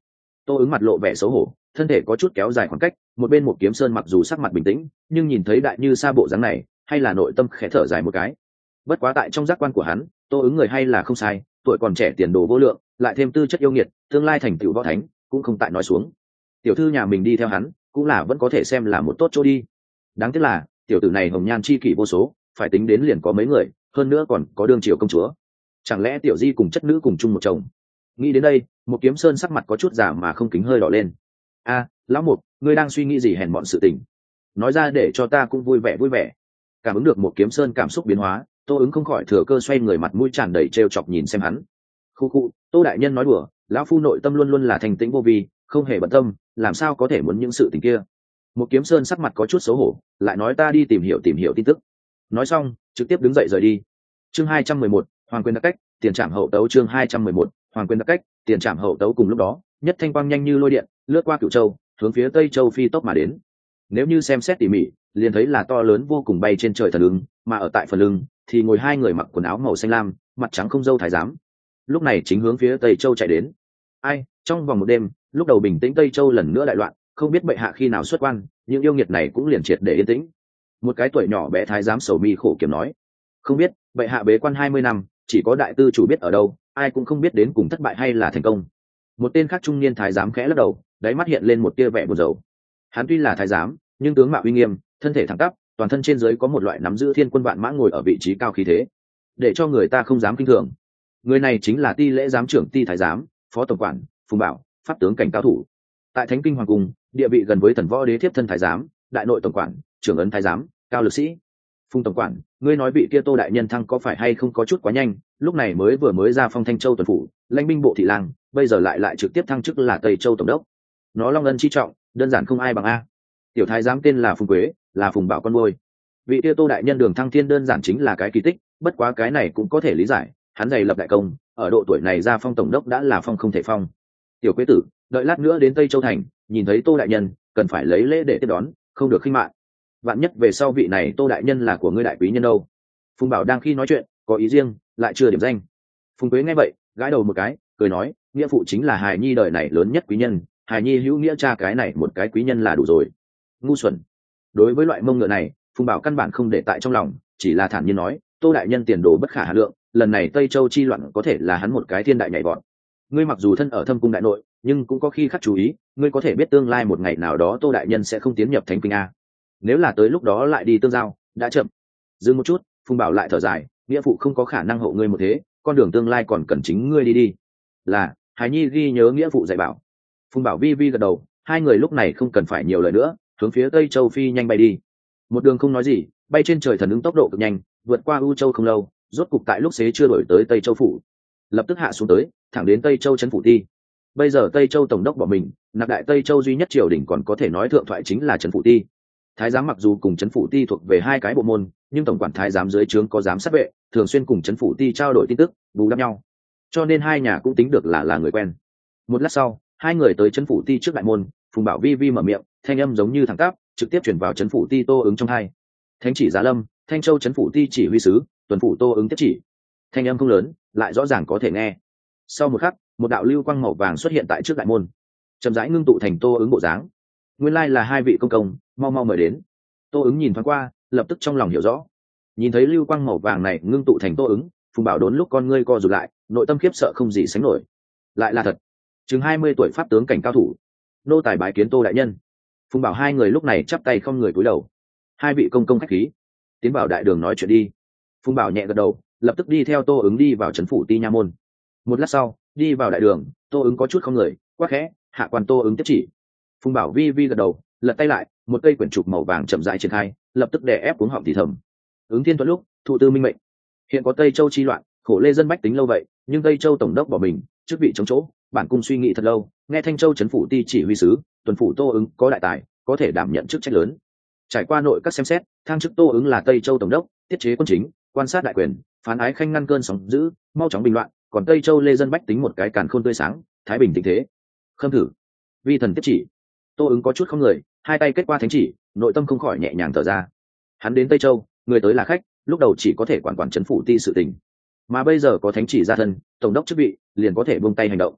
Tô ứng mặt lộ vẻ xấu hổ, thân thể có chút kéo dài khoảng cách, một bên một kiếm sơn mặc dù sắc mặt bình tĩnh, nhưng nhìn thấy đại như sa bộ dáng này, hay là nội tâm khẽ thở dài một cái. Bất quá tại trong giác quan của hắn, Tô ứng người hay là không sai, tuổi còn trẻ tiền đồ vô lượng, lại thêm tư chất yêu nghiệt, tương lai thành tựu võ thánh cũng không tại nói xuống. Tiểu thư nhà mình đi theo hắn, cũng là vẫn có thể xem là một tốt chỗ đi. Đáng tiếc là tiểu tử này hồng nhan chi kỷ vô số, phải tính đến liền có mấy người, hơn nữa còn có đương triều công chúa. Chẳng lẽ tiểu di cùng chất nữ cùng chung một chồng? Nghĩ đến đây, một kiếm sơn sắc mặt có chút giả mà không kính hơi đỏ lên. A, lão mục, ngươi đang suy nghĩ gì hèn mọn sự tình? Nói ra để cho ta cũng vui vẻ vui vẻ. Cảm ứng được một kiếm sơn cảm xúc biến hóa, Tô ứng không khỏi thừa cơ xoay người, mặt mũi tràn đầy trêu chọc nhìn xem hắn. Khu khu, Tô đại nhân nói đùa, lão phu nội tâm luôn luôn là thành tĩnh vô vi, không hề bận tâm, làm sao có thể muốn những sự tình kia. Một kiếm sơn sắc mặt có chút xấu hổ, lại nói ta đi tìm hiểu tìm hiểu tin tức. Nói xong, trực tiếp đứng dậy rời đi. Chương hai trăm mười một, Hoàng quyền đặc cách, tiền trảm hậu tấu. Chương hai trăm mười một, Hoàng quyền đặc cách, tiền trảm hậu tấu. Cùng lúc đó, nhất thanh quang nhanh như lôi điện, lướt qua Cửu Châu, hướng phía Tây Châu phi tốc mà đến. Nếu như xem xét tỉ mỉ, liền thấy là to lớn vô cùng bay trên trời thần ứng, mà ở tại phần lưng thì ngồi hai người mặc quần áo màu xanh lam, mặt trắng không râu thái giám. Lúc này chính hướng phía Tây Châu chạy đến. Ai, trong vòng một đêm, lúc đầu bình tĩnh Tây Châu lần nữa đại loạn, không biết bệ hạ khi nào xuất quan, những yêu nghiệt này cũng liền triệt để yên tĩnh. Một cái tuổi nhỏ bé thái giám sầu mi khổ kiểm nói, không biết bệ hạ bế quan hai mươi năm, chỉ có đại tư chủ biết ở đâu, ai cũng không biết đến cùng thất bại hay là thành công. Một tên khác trung niên thái giám khẽ lắc đầu, đáy mắt hiện lên một tia vẻ buồn rầu. Hắn tuy là thái giám, nhưng tướng mạo uy nghiêm, thân thể thẳng tắp, toàn thân trên dưới có một loại nắm giữ thiên quân vạn mã ngồi ở vị trí cao khí thế, để cho người ta không dám kinh thường. Người này chính là Ti lễ giám trưởng Ti thái giám, phó tổng quản Phùng Bảo, pháp tướng cảnh cao thủ. Tại Thánh Kinh Hoàng Cung, địa vị gần với Thần Võ Đế thiếp thân thái giám, đại nội tổng quản, trưởng ấn thái giám, cao lực sĩ. Phùng tổng quản, ngươi nói vị kia Tô đại nhân thăng có phải hay không có chút quá nhanh, lúc này mới vừa mới ra phong Thanh Châu tuần phủ, lãnh binh bộ thị lang, bây giờ lại lại trực tiếp thăng chức là Tây Châu tổng đốc. Nó long ân chi trọng, đơn giản không ai bằng a. Tiểu thái giám tên là Phùng Quế, là Phùng Bảo con nuôi. Vị kia Tô đại nhân đường thăng thiên đơn giản chính là cái kỳ tích, bất quá cái này cũng có thể lý giải, hắn dày lập đại công, ở độ tuổi này ra phong tổng đốc đã là phong không thể phong. Tiểu Quế tử, đợi lát nữa đến Tây Châu thành, nhìn thấy Tô đại nhân, cần phải lấy lễ để tiếp đón, không được khinh mạn. Vạn nhất về sau vị này Tô đại nhân là của ngươi đại quý nhân đâu? Phùng Bảo đang khi nói chuyện, có ý riêng, lại chưa điểm danh. Phùng Quế nghe vậy, gãi đầu một cái, cười nói, nghĩa phụ chính là hài nhi đời này lớn nhất quý nhân, hài nhi hữu nghĩa cha cái này một cái quý nhân là đủ rồi. Ngu xuẩn. Đối với loại mông ngựa này, Phùng Bảo căn bản không để tại trong lòng, chỉ là thản nhiên nói, Tô đại nhân tiền đồ bất khả hà lượng, lần này Tây Châu chi loạn có thể là hắn một cái thiên đại nhảy vọt. Ngươi mặc dù thân ở Thâm cung đại nội, nhưng cũng có khi khắc chú ý, ngươi có thể biết tương lai một ngày nào đó Tô đại nhân sẽ không tiến nhập Thánh Kinh a. Nếu là tới lúc đó lại đi tương giao, đã chậm. Dừng một chút, Phùng Bảo lại thở dài, nghĩa phụ không có khả năng hộ ngươi một thế, con đường tương lai còn cần chính ngươi đi đi. Là, Hải nhi ghi nhớ nghĩa phụ dạy bảo. Phùng Bảo vi vi gật đầu, hai người lúc này không cần phải nhiều lời nữa, hướng phía Tây Châu phi nhanh bay đi. Một đường không nói gì, bay trên trời thần ứng tốc độ cực nhanh, vượt qua U Châu không lâu, rốt cục tại lúc xế chưa đổi tới Tây Châu phủ. Lập tức hạ xuống tới, thẳng đến Tây Châu trấn phủ ti. Bây giờ Tây Châu tổng đốc bỏ mình, nạp đại Tây Châu duy nhất triều đình còn có thể nói thượng thoại chính là trấn phủ ti. Thái giám mặc dù cùng trấn phủ ti thuộc về hai cái bộ môn, nhưng tổng quản thái giám dưới trướng có giám sát vệ, thường xuyên cùng trấn phủ ti trao đổi tin tức, bù đắp nhau. Cho nên hai nhà cũng tính được là là người quen. Một lát sau, hai người tới trấn phủ ti trước đại môn, Phùng Bảo vi vi mở miệng, thanh âm giống như thẳng tắp, trực tiếp chuyển vào trấn phủ ti Tô ứng trong hai. Thánh chỉ giá lâm, Thanh Châu trấn phủ ti chỉ huy sứ, tuần phủ Tô ứng tiếp chỉ. Thanh âm không lớn, lại rõ ràng có thể nghe. Sau một khắc, một đạo lưu quang màu vàng xuất hiện tại trước đại môn, chậm rãi ngưng tụ thành Tô ứng bộ dáng. Nguyên lai là hai vị công công, mau mau mời đến. Tô ứng nhìn thoáng qua, lập tức trong lòng hiểu rõ. Nhìn thấy lưu quang màu vàng này ngưng tụ thành Tô ứng, Phùng Bảo đốn lúc con ngươi co rụt lại, nội tâm khiếp sợ không gì sánh nổi. Lại là thật. Chừng hai mươi tuổi pháp tướng cảnh cao thủ, nô tài bái kiến Tô đại nhân. Phùng Bảo hai người lúc này chắp tay không người cúi đầu. Hai vị công công khách khí, tiến vào đại đường nói chuyện đi. Phùng Bảo nhẹ gật đầu, lập tức đi theo Tô ứng đi vào trấn phủ ti nha môn. Một lát sau, đi vào đại đường, Tô ứng có chút không người, quát khẽ, hạ quan Tô ứng tiếp chỉ. Phùng Bảo vi vi gật đầu, lật tay lại, một cây quyển trục màu vàng chậm rãi triển khai, lập tức đè ép cuống họng thì thầm. Ứng thiên thuận lúc, thụ tư minh mệnh. Hiện có Tây Châu chi loạn, khổ lê dân bách tính lâu vậy, nhưng Tây Châu tổng đốc bỏ mình, chức vị chống chỗ, bản cung suy nghĩ thật lâu, nghe Thanh Châu trấn phủ ti chỉ huy sứ, tuần phủ Tô ứng có đại tài, có thể đảm nhận chức trách lớn. Trải qua nội các xem xét, thăng chức Tô ứng là Tây Châu tổng đốc, tiết chế quân chính, quan sát đại quyền, phán ái khanh ngăn cơn sóng dữ, mau chóng bình loạn, còn Tây Châu lê dân bách tính một cái càn khôn tươi sáng, thái bình tình thế. Khâm thử. Vi thần tiếp chỉ. Tô ứng có chút không người, hai tay kết qua thánh chỉ, nội tâm không khỏi nhẹ nhàng thở ra. Hắn đến Tây Châu, người tới là khách, lúc đầu chỉ có thể quản quản trấn phủ ti sự tình, mà bây giờ có thánh chỉ ra thân, tổng đốc chức vị, liền có thể buông tay hành động.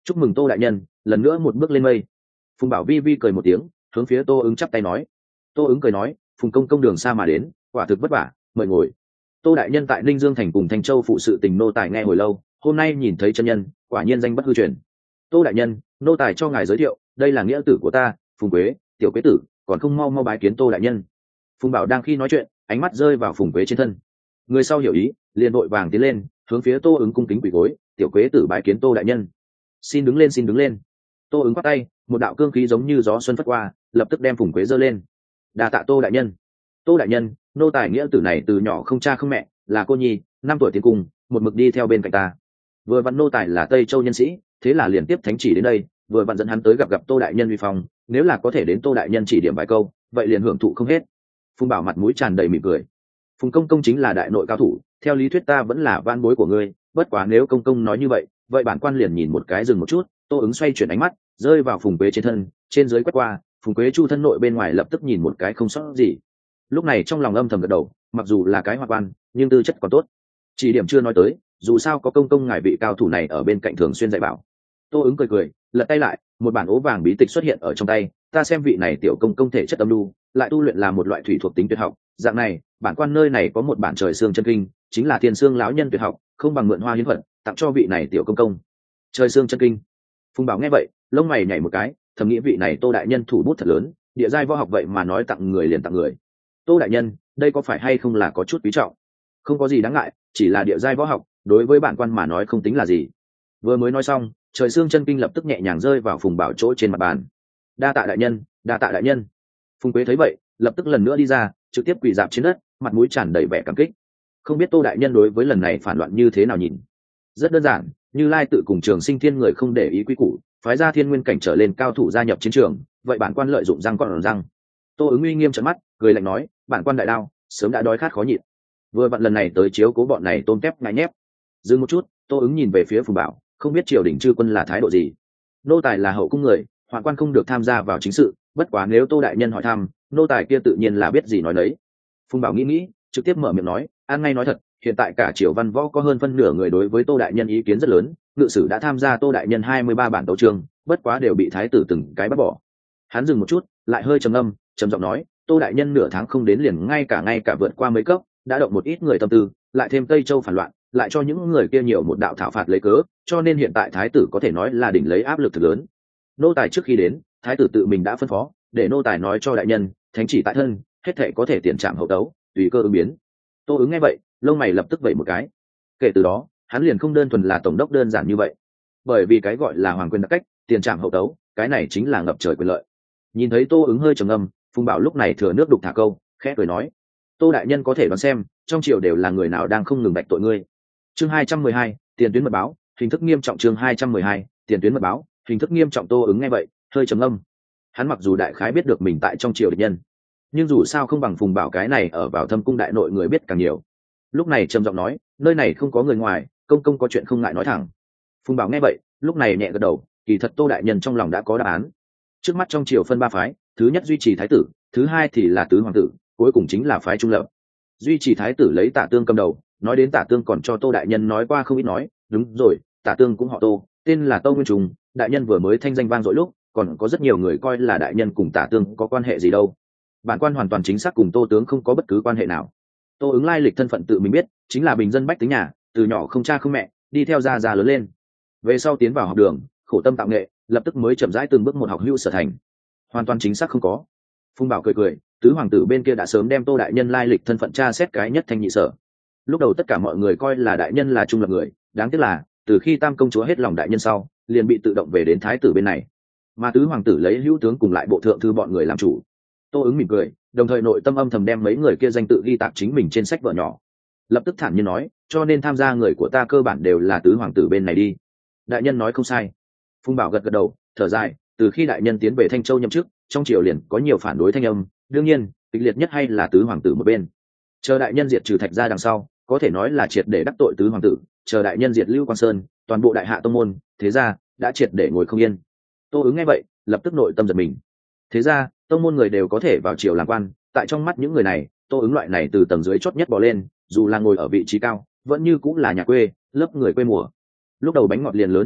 chúc mừng Tô đại nhân lần nữa một bước lên mây. Phùng Bảo vi vi cười một tiếng, hướng phía Tô ứng chắp tay nói. Tô ứng cười nói, Phùng công công đường xa mà đến, quả thực vất vả, mời ngồi. Tô đại nhân tại Ninh Dương thành cùng Thanh Châu phụ sự tình nô tài nghe hồi lâu, hôm nay nhìn thấy chân nhân, quả nhiên danh bất hư truyền. Tô đại nhân, nô tài cho ngài giới thiệu, đây là nghĩa tử của ta, Phùng Quế, tiểu Quế tử, còn không mau mau bái kiến Tô đại nhân. Phùng Bảo đang khi nói chuyện, ánh mắt rơi vào Phùng Quế trên thân. Người sau hiểu ý, liền vội vàng tiến lên, hướng phía Tô ứng cung kính quỳ gối, tiểu Quế tử bái kiến Tô đại nhân. Xin đứng lên, xin đứng lên. Tô ứng bắt tay, một đạo cương khí giống như gió xuân phất qua, lập tức đem Phùng Quế giơ lên. Đa tạ Tô đại nhân. Tô đại nhân, nô tài nghĩa tử này từ nhỏ không cha không mẹ, là cô nhi, năm tuổi tiến cùng, một mực đi theo bên cạnh ta. Vừa vặn nô tài là Tây Châu nhân sĩ, thế là liền tiếp thánh chỉ đến đây, vừa vặn dẫn hắn tới gặp gặp Tô đại nhân uy phong, nếu là có thể đến Tô đại nhân chỉ điểm vài câu, vậy liền hưởng thụ không hết. Phùng Bảo mặt mũi tràn đầy mỉm cười. Phùng công công chính là đại nội cao thủ, theo lý thuyết ta vẫn là van bối của ngươi, bất quá nếu công công nói như vậy, vậy bản quan liền nhìn một cái dừng một chút. Tô ứng xoay chuyển ánh mắt, rơi vào Phùng Quế trên thân, trên dưới quét qua, Phùng Quế chu thân nội bên ngoài lập tức nhìn một cái không sót gì. Lúc này trong lòng âm thầm gật đầu, mặc dù là cái hoa quan, nhưng tư chất còn tốt. Chỉ điểm chưa nói tới, dù sao có công công ngài vị cao thủ này ở bên cạnh thường xuyên dạy bảo. Tô ứng cười cười, lật tay lại, một bản ố vàng bí tịch xuất hiện ở trong tay. Ta xem vị này tiểu công công thể chất âm lưu, lại tu luyện là một loại thủy thuộc tính tuyệt học. Dạng này, bản quan nơi này có một bản trời xương chân kinh, chính là thiên xương lão nhân tuyệt học, không bằng mượn hoa hiến vật, tặng cho vị này tiểu công công. Trời xương chân kinh. Phùng Bảo nghe vậy, lông mày nhảy một cái, thầm nghĩ vị này Tô đại nhân thủ bút thật lớn, địa giai võ học vậy mà nói tặng người liền tặng người. Tô đại nhân, đây có phải hay không là có chút quý trọng? Không có gì đáng ngại, chỉ là địa giai võ học, đối với bản quan mà nói không tính là gì. Vừa mới nói xong, trời xương chân kinh lập tức nhẹ nhàng rơi vào Phùng Bảo chỗ trên mặt bàn. Đa tạ đại nhân, đa tạ đại nhân. Phùng Quế thấy vậy, lập tức lần nữa đi ra, trực tiếp quỳ dạp trên đất, mặt mũi tràn đầy vẻ cảm kích. Không biết Tô đại nhân đối với lần này phản loạn như thế nào nhìn? Rất đơn giản, Như Lai tự cùng Trường Sinh Thiên người không để ý quy củ, phái ra thiên nguyên cảnh trở lên cao thủ gia nhập chiến trường, vậy bản quan lợi dụng răng còn răng. Tô ứng uy nghiêm trợn mắt, cười lạnh nói, bản quan đại đao, sớm đã đói khát khó nhịn. Vừa vặn lần này tới chiếu cố bọn này tôm tép ngại nhép. Dừng một chút, Tô ứng nhìn về phía Phùng Bảo, không biết triều đình chư quân là thái độ gì. Nô tài là hậu cung người, hoạn quan không được tham gia vào chính sự, bất quá nếu Tô đại nhân hỏi thăm, nô tài kia tự nhiên là biết gì nói đấy. Phùng Bảo nghĩ nghĩ, trực tiếp mở miệng nói, an ngay nói thật, hiện tại cả triều văn võ có hơn phân nửa người đối với Tô đại nhân ý kiến rất lớn, ngự sử đã tham gia Tô đại nhân hai mươi ba bản tấu chương, bất quá đều bị thái tử từng cái bắt bỏ. Hắn dừng một chút, lại hơi trầm âm, trầm giọng nói, Tô đại nhân nửa tháng không đến liền ngay cả ngay cả vượt qua mấy cấp, đã động một ít người tâm tư, lại thêm Tây Châu phản loạn, lại cho những người kia nhiều một đạo thảo phạt lấy cớ, cho nên hiện tại thái tử có thể nói là đỉnh lấy áp lực thực lớn. Nô tài trước khi đến, thái tử tự mình đã phân phó, để nô tài nói cho đại nhân, thánh chỉ tại thân, hết thảy có thể tiền trảm hậu tấu, tùy cơ ứng biến. Tô ứng nghe vậy, lông mày lập tức vẩy một cái. Kể từ đó, hắn liền không đơn thuần là tổng đốc đơn giản như vậy, bởi vì cái gọi là hoàng quyền đặc cách, tiền trảm hậu tấu, cái này chính là ngập trời quyền lợi. Nhìn thấy Tô ứng hơi trầm ngâm, Phùng Bảo lúc này thừa nước đục thả câu, khẽ cười nói, Tô đại nhân có thể đoán xem, trong triều đều là người nào đang không ngừng bạch tội ngươi. Chương hai trăm mười hai, tiền tuyến mật báo, hình thức nghiêm trọng. Chương hai trăm mười hai, tiền tuyến mật báo, hình thức nghiêm trọng. Tô ứng nghe vậy, hơi trầm ngâm. Hắn mặc dù đại khái biết được mình tại trong triều địch nhân, nhưng dù sao không bằng Phùng Bảo cái này ở vào thâm cung đại nội người biết càng nhiều. Lúc này trầm giọng nói, nơi này không có người ngoài, công công có chuyện không ngại nói thẳng. Phùng Bảo nghe vậy, lúc này nhẹ gật đầu, kỳ thật Tô đại nhân trong lòng đã có đáp án. Trước mắt trong triều phân ba phái, thứ nhất duy trì thái tử, thứ hai thì là tứ hoàng tử, cuối cùng chính là phái trung lập. Duy trì thái tử lấy Tả Tương cầm đầu, nói đến Tả Tương còn cho Tô đại nhân nói qua không ít nói, đúng rồi, Tả Tương cũng họ Tô, tên là Tô Nguyên Trùng, đại nhân vừa mới thanh danh vang dội lúc, còn có rất nhiều người coi là đại nhân cùng Tả Tương có quan hệ gì đâu. Bản quan hoàn toàn chính xác cùng Tô tướng không có bất cứ quan hệ nào. Tô ứng lai lịch thân phận tự mình biết, chính là bình dân bách tính nhà, từ nhỏ không cha không mẹ, đi theo gia già lớn lên. Về sau tiến vào học đường, khổ tâm tạo nghệ, lập tức mới chậm rãi từng bước một học hữu sở thành. Hoàn toàn chính xác không có. Phùng Bảo cười cười, tứ hoàng tử bên kia đã sớm đem Tô đại nhân lai lịch thân phận tra xét cái nhất thanh nhị sở. Lúc đầu tất cả mọi người coi là đại nhân là trung lập người, đáng tiếc là từ khi tam công chúa hết lòng đại nhân sau, liền bị tự động về đến thái tử bên này, mà tứ hoàng tử lấy hữu tướng cùng lại bộ thượng thư bọn người làm chủ. Tô ứng mỉm cười, đồng thời nội tâm âm thầm đem mấy người kia danh tự ghi tạc chính mình trên sách vở nhỏ, lập tức thản nhiên nói, cho nên tham gia người của ta cơ bản đều là tứ hoàng tử bên này đi. Đại nhân nói không sai. Phùng Bảo gật gật đầu, thở dài, từ khi đại nhân tiến về Thanh Châu nhậm chức, trong triều liền có nhiều phản đối thanh âm, đương nhiên kịch liệt nhất hay là tứ hoàng tử một bên. Chờ đại nhân diệt trừ Thạch gia đằng sau, có thể nói là triệt để đắc tội tứ hoàng tử, chờ đại nhân diệt Lưu Quang Sơn, toàn bộ đại hạ tông môn, thế ra đã triệt để ngồi không yên. Tô ứng nghe vậy, lập tức nội tâm giật mình. Thế ra, tông môn người đều có thể vào triều làm quan, tại trong mắt những người này, Tô ứng loại này từ tầng dưới chót nhất bò lên, dù là ngồi ở vị trí cao, vẫn như cũng là nhà quê, lớp người quê mùa. Lúc đầu bánh ngọt liền lớn như vậy,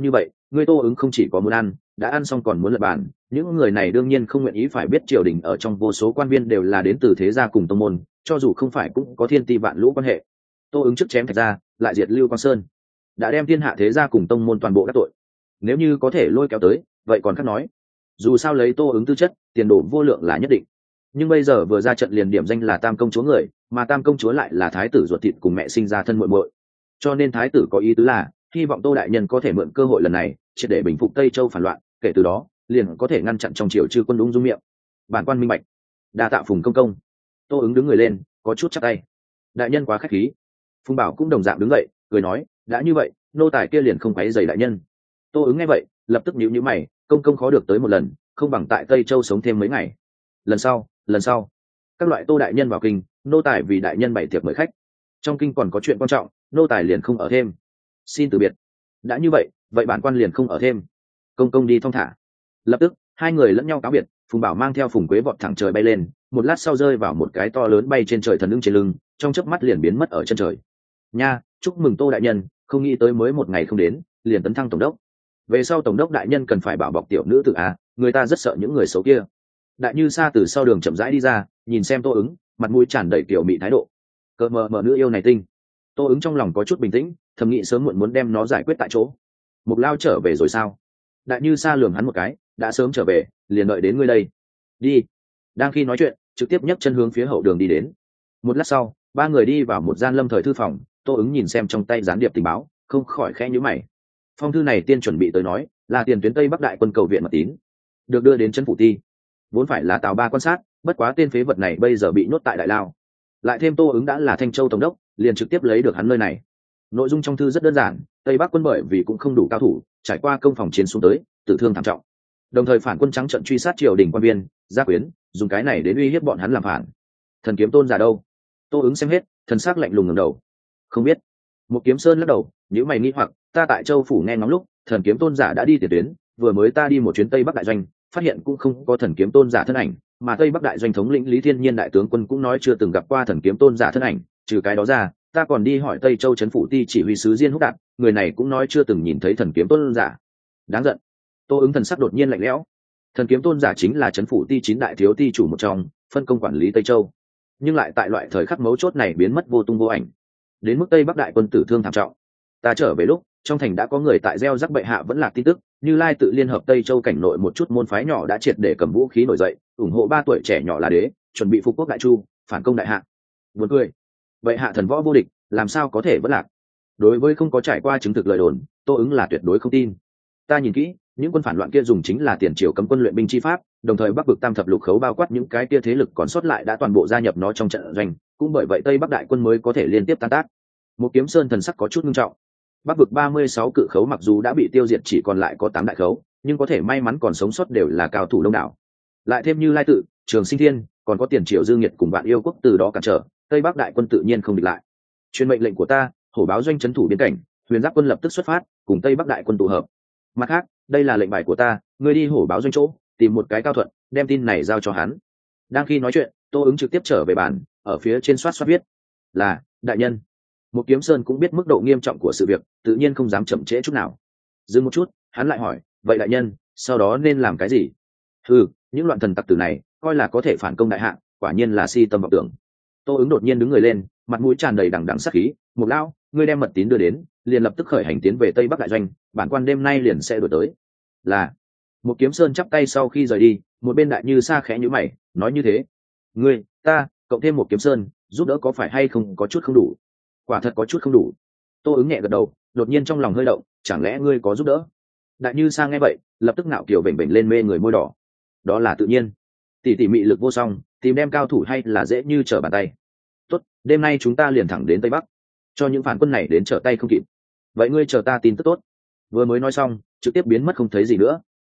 ngươi Tô Ứng không chỉ có muốn ăn, đã ăn xong còn muốn lật bàn. Những người này đương nhiên không nguyện ý phải biết triều đình ở trong vô số quan viên đều là đến từ thế gia cùng tông môn, cho dù không phải cũng có thiên ti vạn lũ quan hệ. Tô Ứng trước chém Thạch gia, lại diệt Lưu Quang Sơn, đã đem thiên hạ thế gia cùng tông môn toàn bộ các tội. Nếu như có thể lôi kéo tới, vậy còn khác nói. Dù sao lấy Tô Ứng tư chất, tiền đồ vô lượng là nhất định. Nhưng bây giờ vừa ra trận liền điểm danh là Tam công chúa người, mà Tam công chúa lại là thái tử ruột thịt cùng mẹ sinh ra thân muội muội. Cho nên thái tử có ý tứ là hy vọng Tô đại nhân có thể mượn cơ hội lần này triệt để bình phục Tây Châu phản loạn, kể từ đó liền có thể ngăn chặn trong triều chư quân ung dung miệng. Bản quan minh bạch. Đa tạ Phùng công công. Tô Ứng đứng người lên, có chút chắp tay. Đại nhân quá khách khí. Phùng Bảo cũng đồng dạng đứng dậy, cười nói, đã như vậy, nô tài kia liền không quấy rầy đại nhân. Tô Ứng nghe vậy, lập tức nhíu nhíu mày, công công khó được tới một lần, không bằng tại Tây Châu sống thêm mấy ngày. Lần sau, lần sau. Các loại Tô đại nhân vào kinh, nô tài vì đại nhân bày tiệc mời khách. Trong kinh còn có chuyện quan trọng, nô tài liền không ở thêm. Xin từ biệt. Đã như vậy, vậy bản quan liền không ở thêm. Công công đi thong thả. Lập tức, hai người lẫn nhau cáo biệt, Phùng Bảo mang theo Phùng Quế vọt thẳng trời bay lên, một lát sau rơi vào một cái to lớn bay trên trời thần ưng trên lưng, trong chớp mắt liền biến mất ở chân trời. Nha, chúc mừng Tô đại nhân, không nghĩ tới mới một ngày không đến, liền tấn thăng tổng đốc. Về sau tổng đốc đại nhân cần phải bảo bọc tiểu nữ tử a, người ta rất sợ những người xấu kia. Đại Như Sa từ sau đường chậm rãi đi ra, nhìn xem Tô Ứng, mặt mũi tràn đầy kiểu mị thái độ. Cờ mờ mờ nữ yêu này tinh. Tô Ứng trong lòng có chút bình tĩnh, thầm nghĩ sớm muộn muốn đem nó giải quyết tại chỗ. Mục Lao trở về rồi sao? Đại Như Sa lườm hắn một cái, đã sớm trở về, liền đợi đến ngươi đây. Đi. Đang khi nói chuyện, trực tiếp nhấc chân hướng phía hậu đường đi đến. Một lát sau, ba người đi vào một gian lâm thời thư phòng. Tô Ứng nhìn xem trong tay gián điệp tình báo, không khỏi khẽ nhíu mày. Phong thư này tiên chuẩn bị tới nói, là tiền tuyến Tây Bắc đại quân cầu viện mật tín, được đưa đến chân phủ ti. Vốn phải là Tào Ba quan sát, bất quá tên phế vật này bây giờ bị nhốt tại đại lao. Lại thêm Tô Ứng đã là Thanh Châu tổng đốc, liền trực tiếp lấy được hắn nơi này. Nội dung trong thư rất đơn giản, Tây Bắc quân bởi vì cũng không đủ cao thủ, trải qua công phòng chiến xuống tới, tử thương thảm trọng. Đồng thời phản quân trắng trận truy sát triều đình quan viên, gia quyến, dùng cái này đến uy hiếp bọn hắn làm phản. Thần Kiếm Tôn giả đâu? Tô Ứng xem hết, thần sắc lạnh lùng ngẩng đầu. Không biết. Một Kiếm Sơn lắc đầu, nếu mày nghĩ hoặc, ta tại Châu phủ nghe ngóng lúc, Thần Kiếm Tôn giả đã đi tiền tuyến, vừa mới ta đi một chuyến Tây Bắc đại doanh, phát hiện cũng không có Thần Kiếm Tôn giả thân ảnh, mà Tây Bắc đại doanh thống lĩnh Lý Thiên Nhiên đại tướng quân cũng nói chưa từng gặp qua Thần Kiếm Tôn giả thân ảnh, trừ cái đó ra, ta còn đi hỏi Tây Châu trấn phủ ti chỉ huy sứ Diên Húc Đạt, người này cũng nói chưa từng nhìn thấy Thần Kiếm Tôn giả. Đáng giận. Tô Ứng thần sắc đột nhiên lạnh lẽo. Thần Kiếm Tôn giả chính là trấn phủ ti chín đại thiếu ti chủ một trong, phân công quản lý Tây Châu, nhưng lại tại loại thời khắc mấu chốt này biến mất vô tung vô ảnh, đến mức Tây Bắc đại quân tử thương thảm trọng. Ta trở về lúc trong thành đã có người tại gieo rắc bệ hạ vẫn là tin tức, Như Lai tự liên hợp Tây Châu cảnh nội một chút môn phái nhỏ đã triệt để cầm vũ khí nổi dậy, ủng hộ ba tuổi trẻ nhỏ là đế, chuẩn bị phục quốc đại chu, phản công đại hạ. Buồn cười, bệ hạ thần võ vô địch, làm sao có thể vẫn lạc? Đối với không có trải qua chứng thực lời đồn, Tô Ứng là tuyệt đối không tin. Ta nhìn kỹ, những quân phản loạn kia dùng chính là tiền triều cấm quân luyện binh chi pháp, đồng thời Bắc vực tam thập lục khấu bao quát những cái kia thế lực còn sót lại đã toàn bộ gia nhập nó trong trận doanh, cũng bởi vậy Tây Bắc đại quân mới có thể liên tiếp tan tác. Một Kiếm Sơn thần sắc có chút nghiêm trọng. Bắc vực ba mươi sáu cự khấu mặc dù đã bị tiêu diệt chỉ còn lại có tám đại khấu, nhưng có thể may mắn còn sống sót đều là cao thủ đông đảo. Lại thêm Như Lai tự, Trường Sinh Thiên, còn có tiền triều Dương Nhiệt cùng Vạn Yêu quốc từ đó cản trở, Tây Bắc đại quân tự nhiên không địch lại. Truyền mệnh lệnh của ta, hổ báo doanh trấn thủ biên cảnh, Huyền Giáp quân lập tức xuất phát, cùng Tây Bắc đại quân tụ hợp. Mặt khác, đây là lệnh bài của ta, ngươi đi hổ báo doanh chỗ, tìm một cái cao thuận, đem tin này giao cho hắn. Đang khi nói chuyện, Tô Ứng trực tiếp trở về bàn, ở phía trên soát soát viết là đại nhân. Một Kiếm Sơn cũng biết mức độ nghiêm trọng của sự việc, tự nhiên không dám chậm trễ chút nào. Dừng một chút, hắn lại hỏi, vậy đại nhân, sau đó nên làm cái gì? Ừ, những loạn thần tặc tử này, coi là có thể phản công đại hạ, quả nhiên là si tâm vọng tưởng. Tô Ứng đột nhiên đứng người lên, mặt mũi tràn đầy đằng đằng sát khí. Mục Lão, ngươi đem mật tín đưa đến, liền lập tức khởi hành tiến về Tây Bắc đại doanh, bản quan đêm nay liền sẽ đuổi tới. Là. Một Kiếm Sơn chắp tay sau khi rời đi, một bên Đại Như Sa khẽ nhíu mày, nói như thế, ngươi, ta, cộng thêm một Kiếm Sơn, giúp đỡ có phải hay không có chút không đủ? Quả thật có chút không đủ. Tô Ứng nhẹ gật đầu, đột nhiên trong lòng hơi động, chẳng lẽ ngươi có giúp đỡ? Đại Như Sa nghe vậy, lập tức ngạo kiều vểnh vểnh lên mê người môi đỏ. Đó là tự nhiên. Tỷ tỷ mị lực vô song, tìm đem cao thủ hay là dễ như trở bàn tay. Tốt, đêm nay chúng ta liền thẳng đến Tây Bắc, cho những phản quân này đến trở tay không kịp. Vậy ngươi chờ ta tin tức tốt. Vừa mới nói xong, trực tiếp biến mất không thấy gì nữa.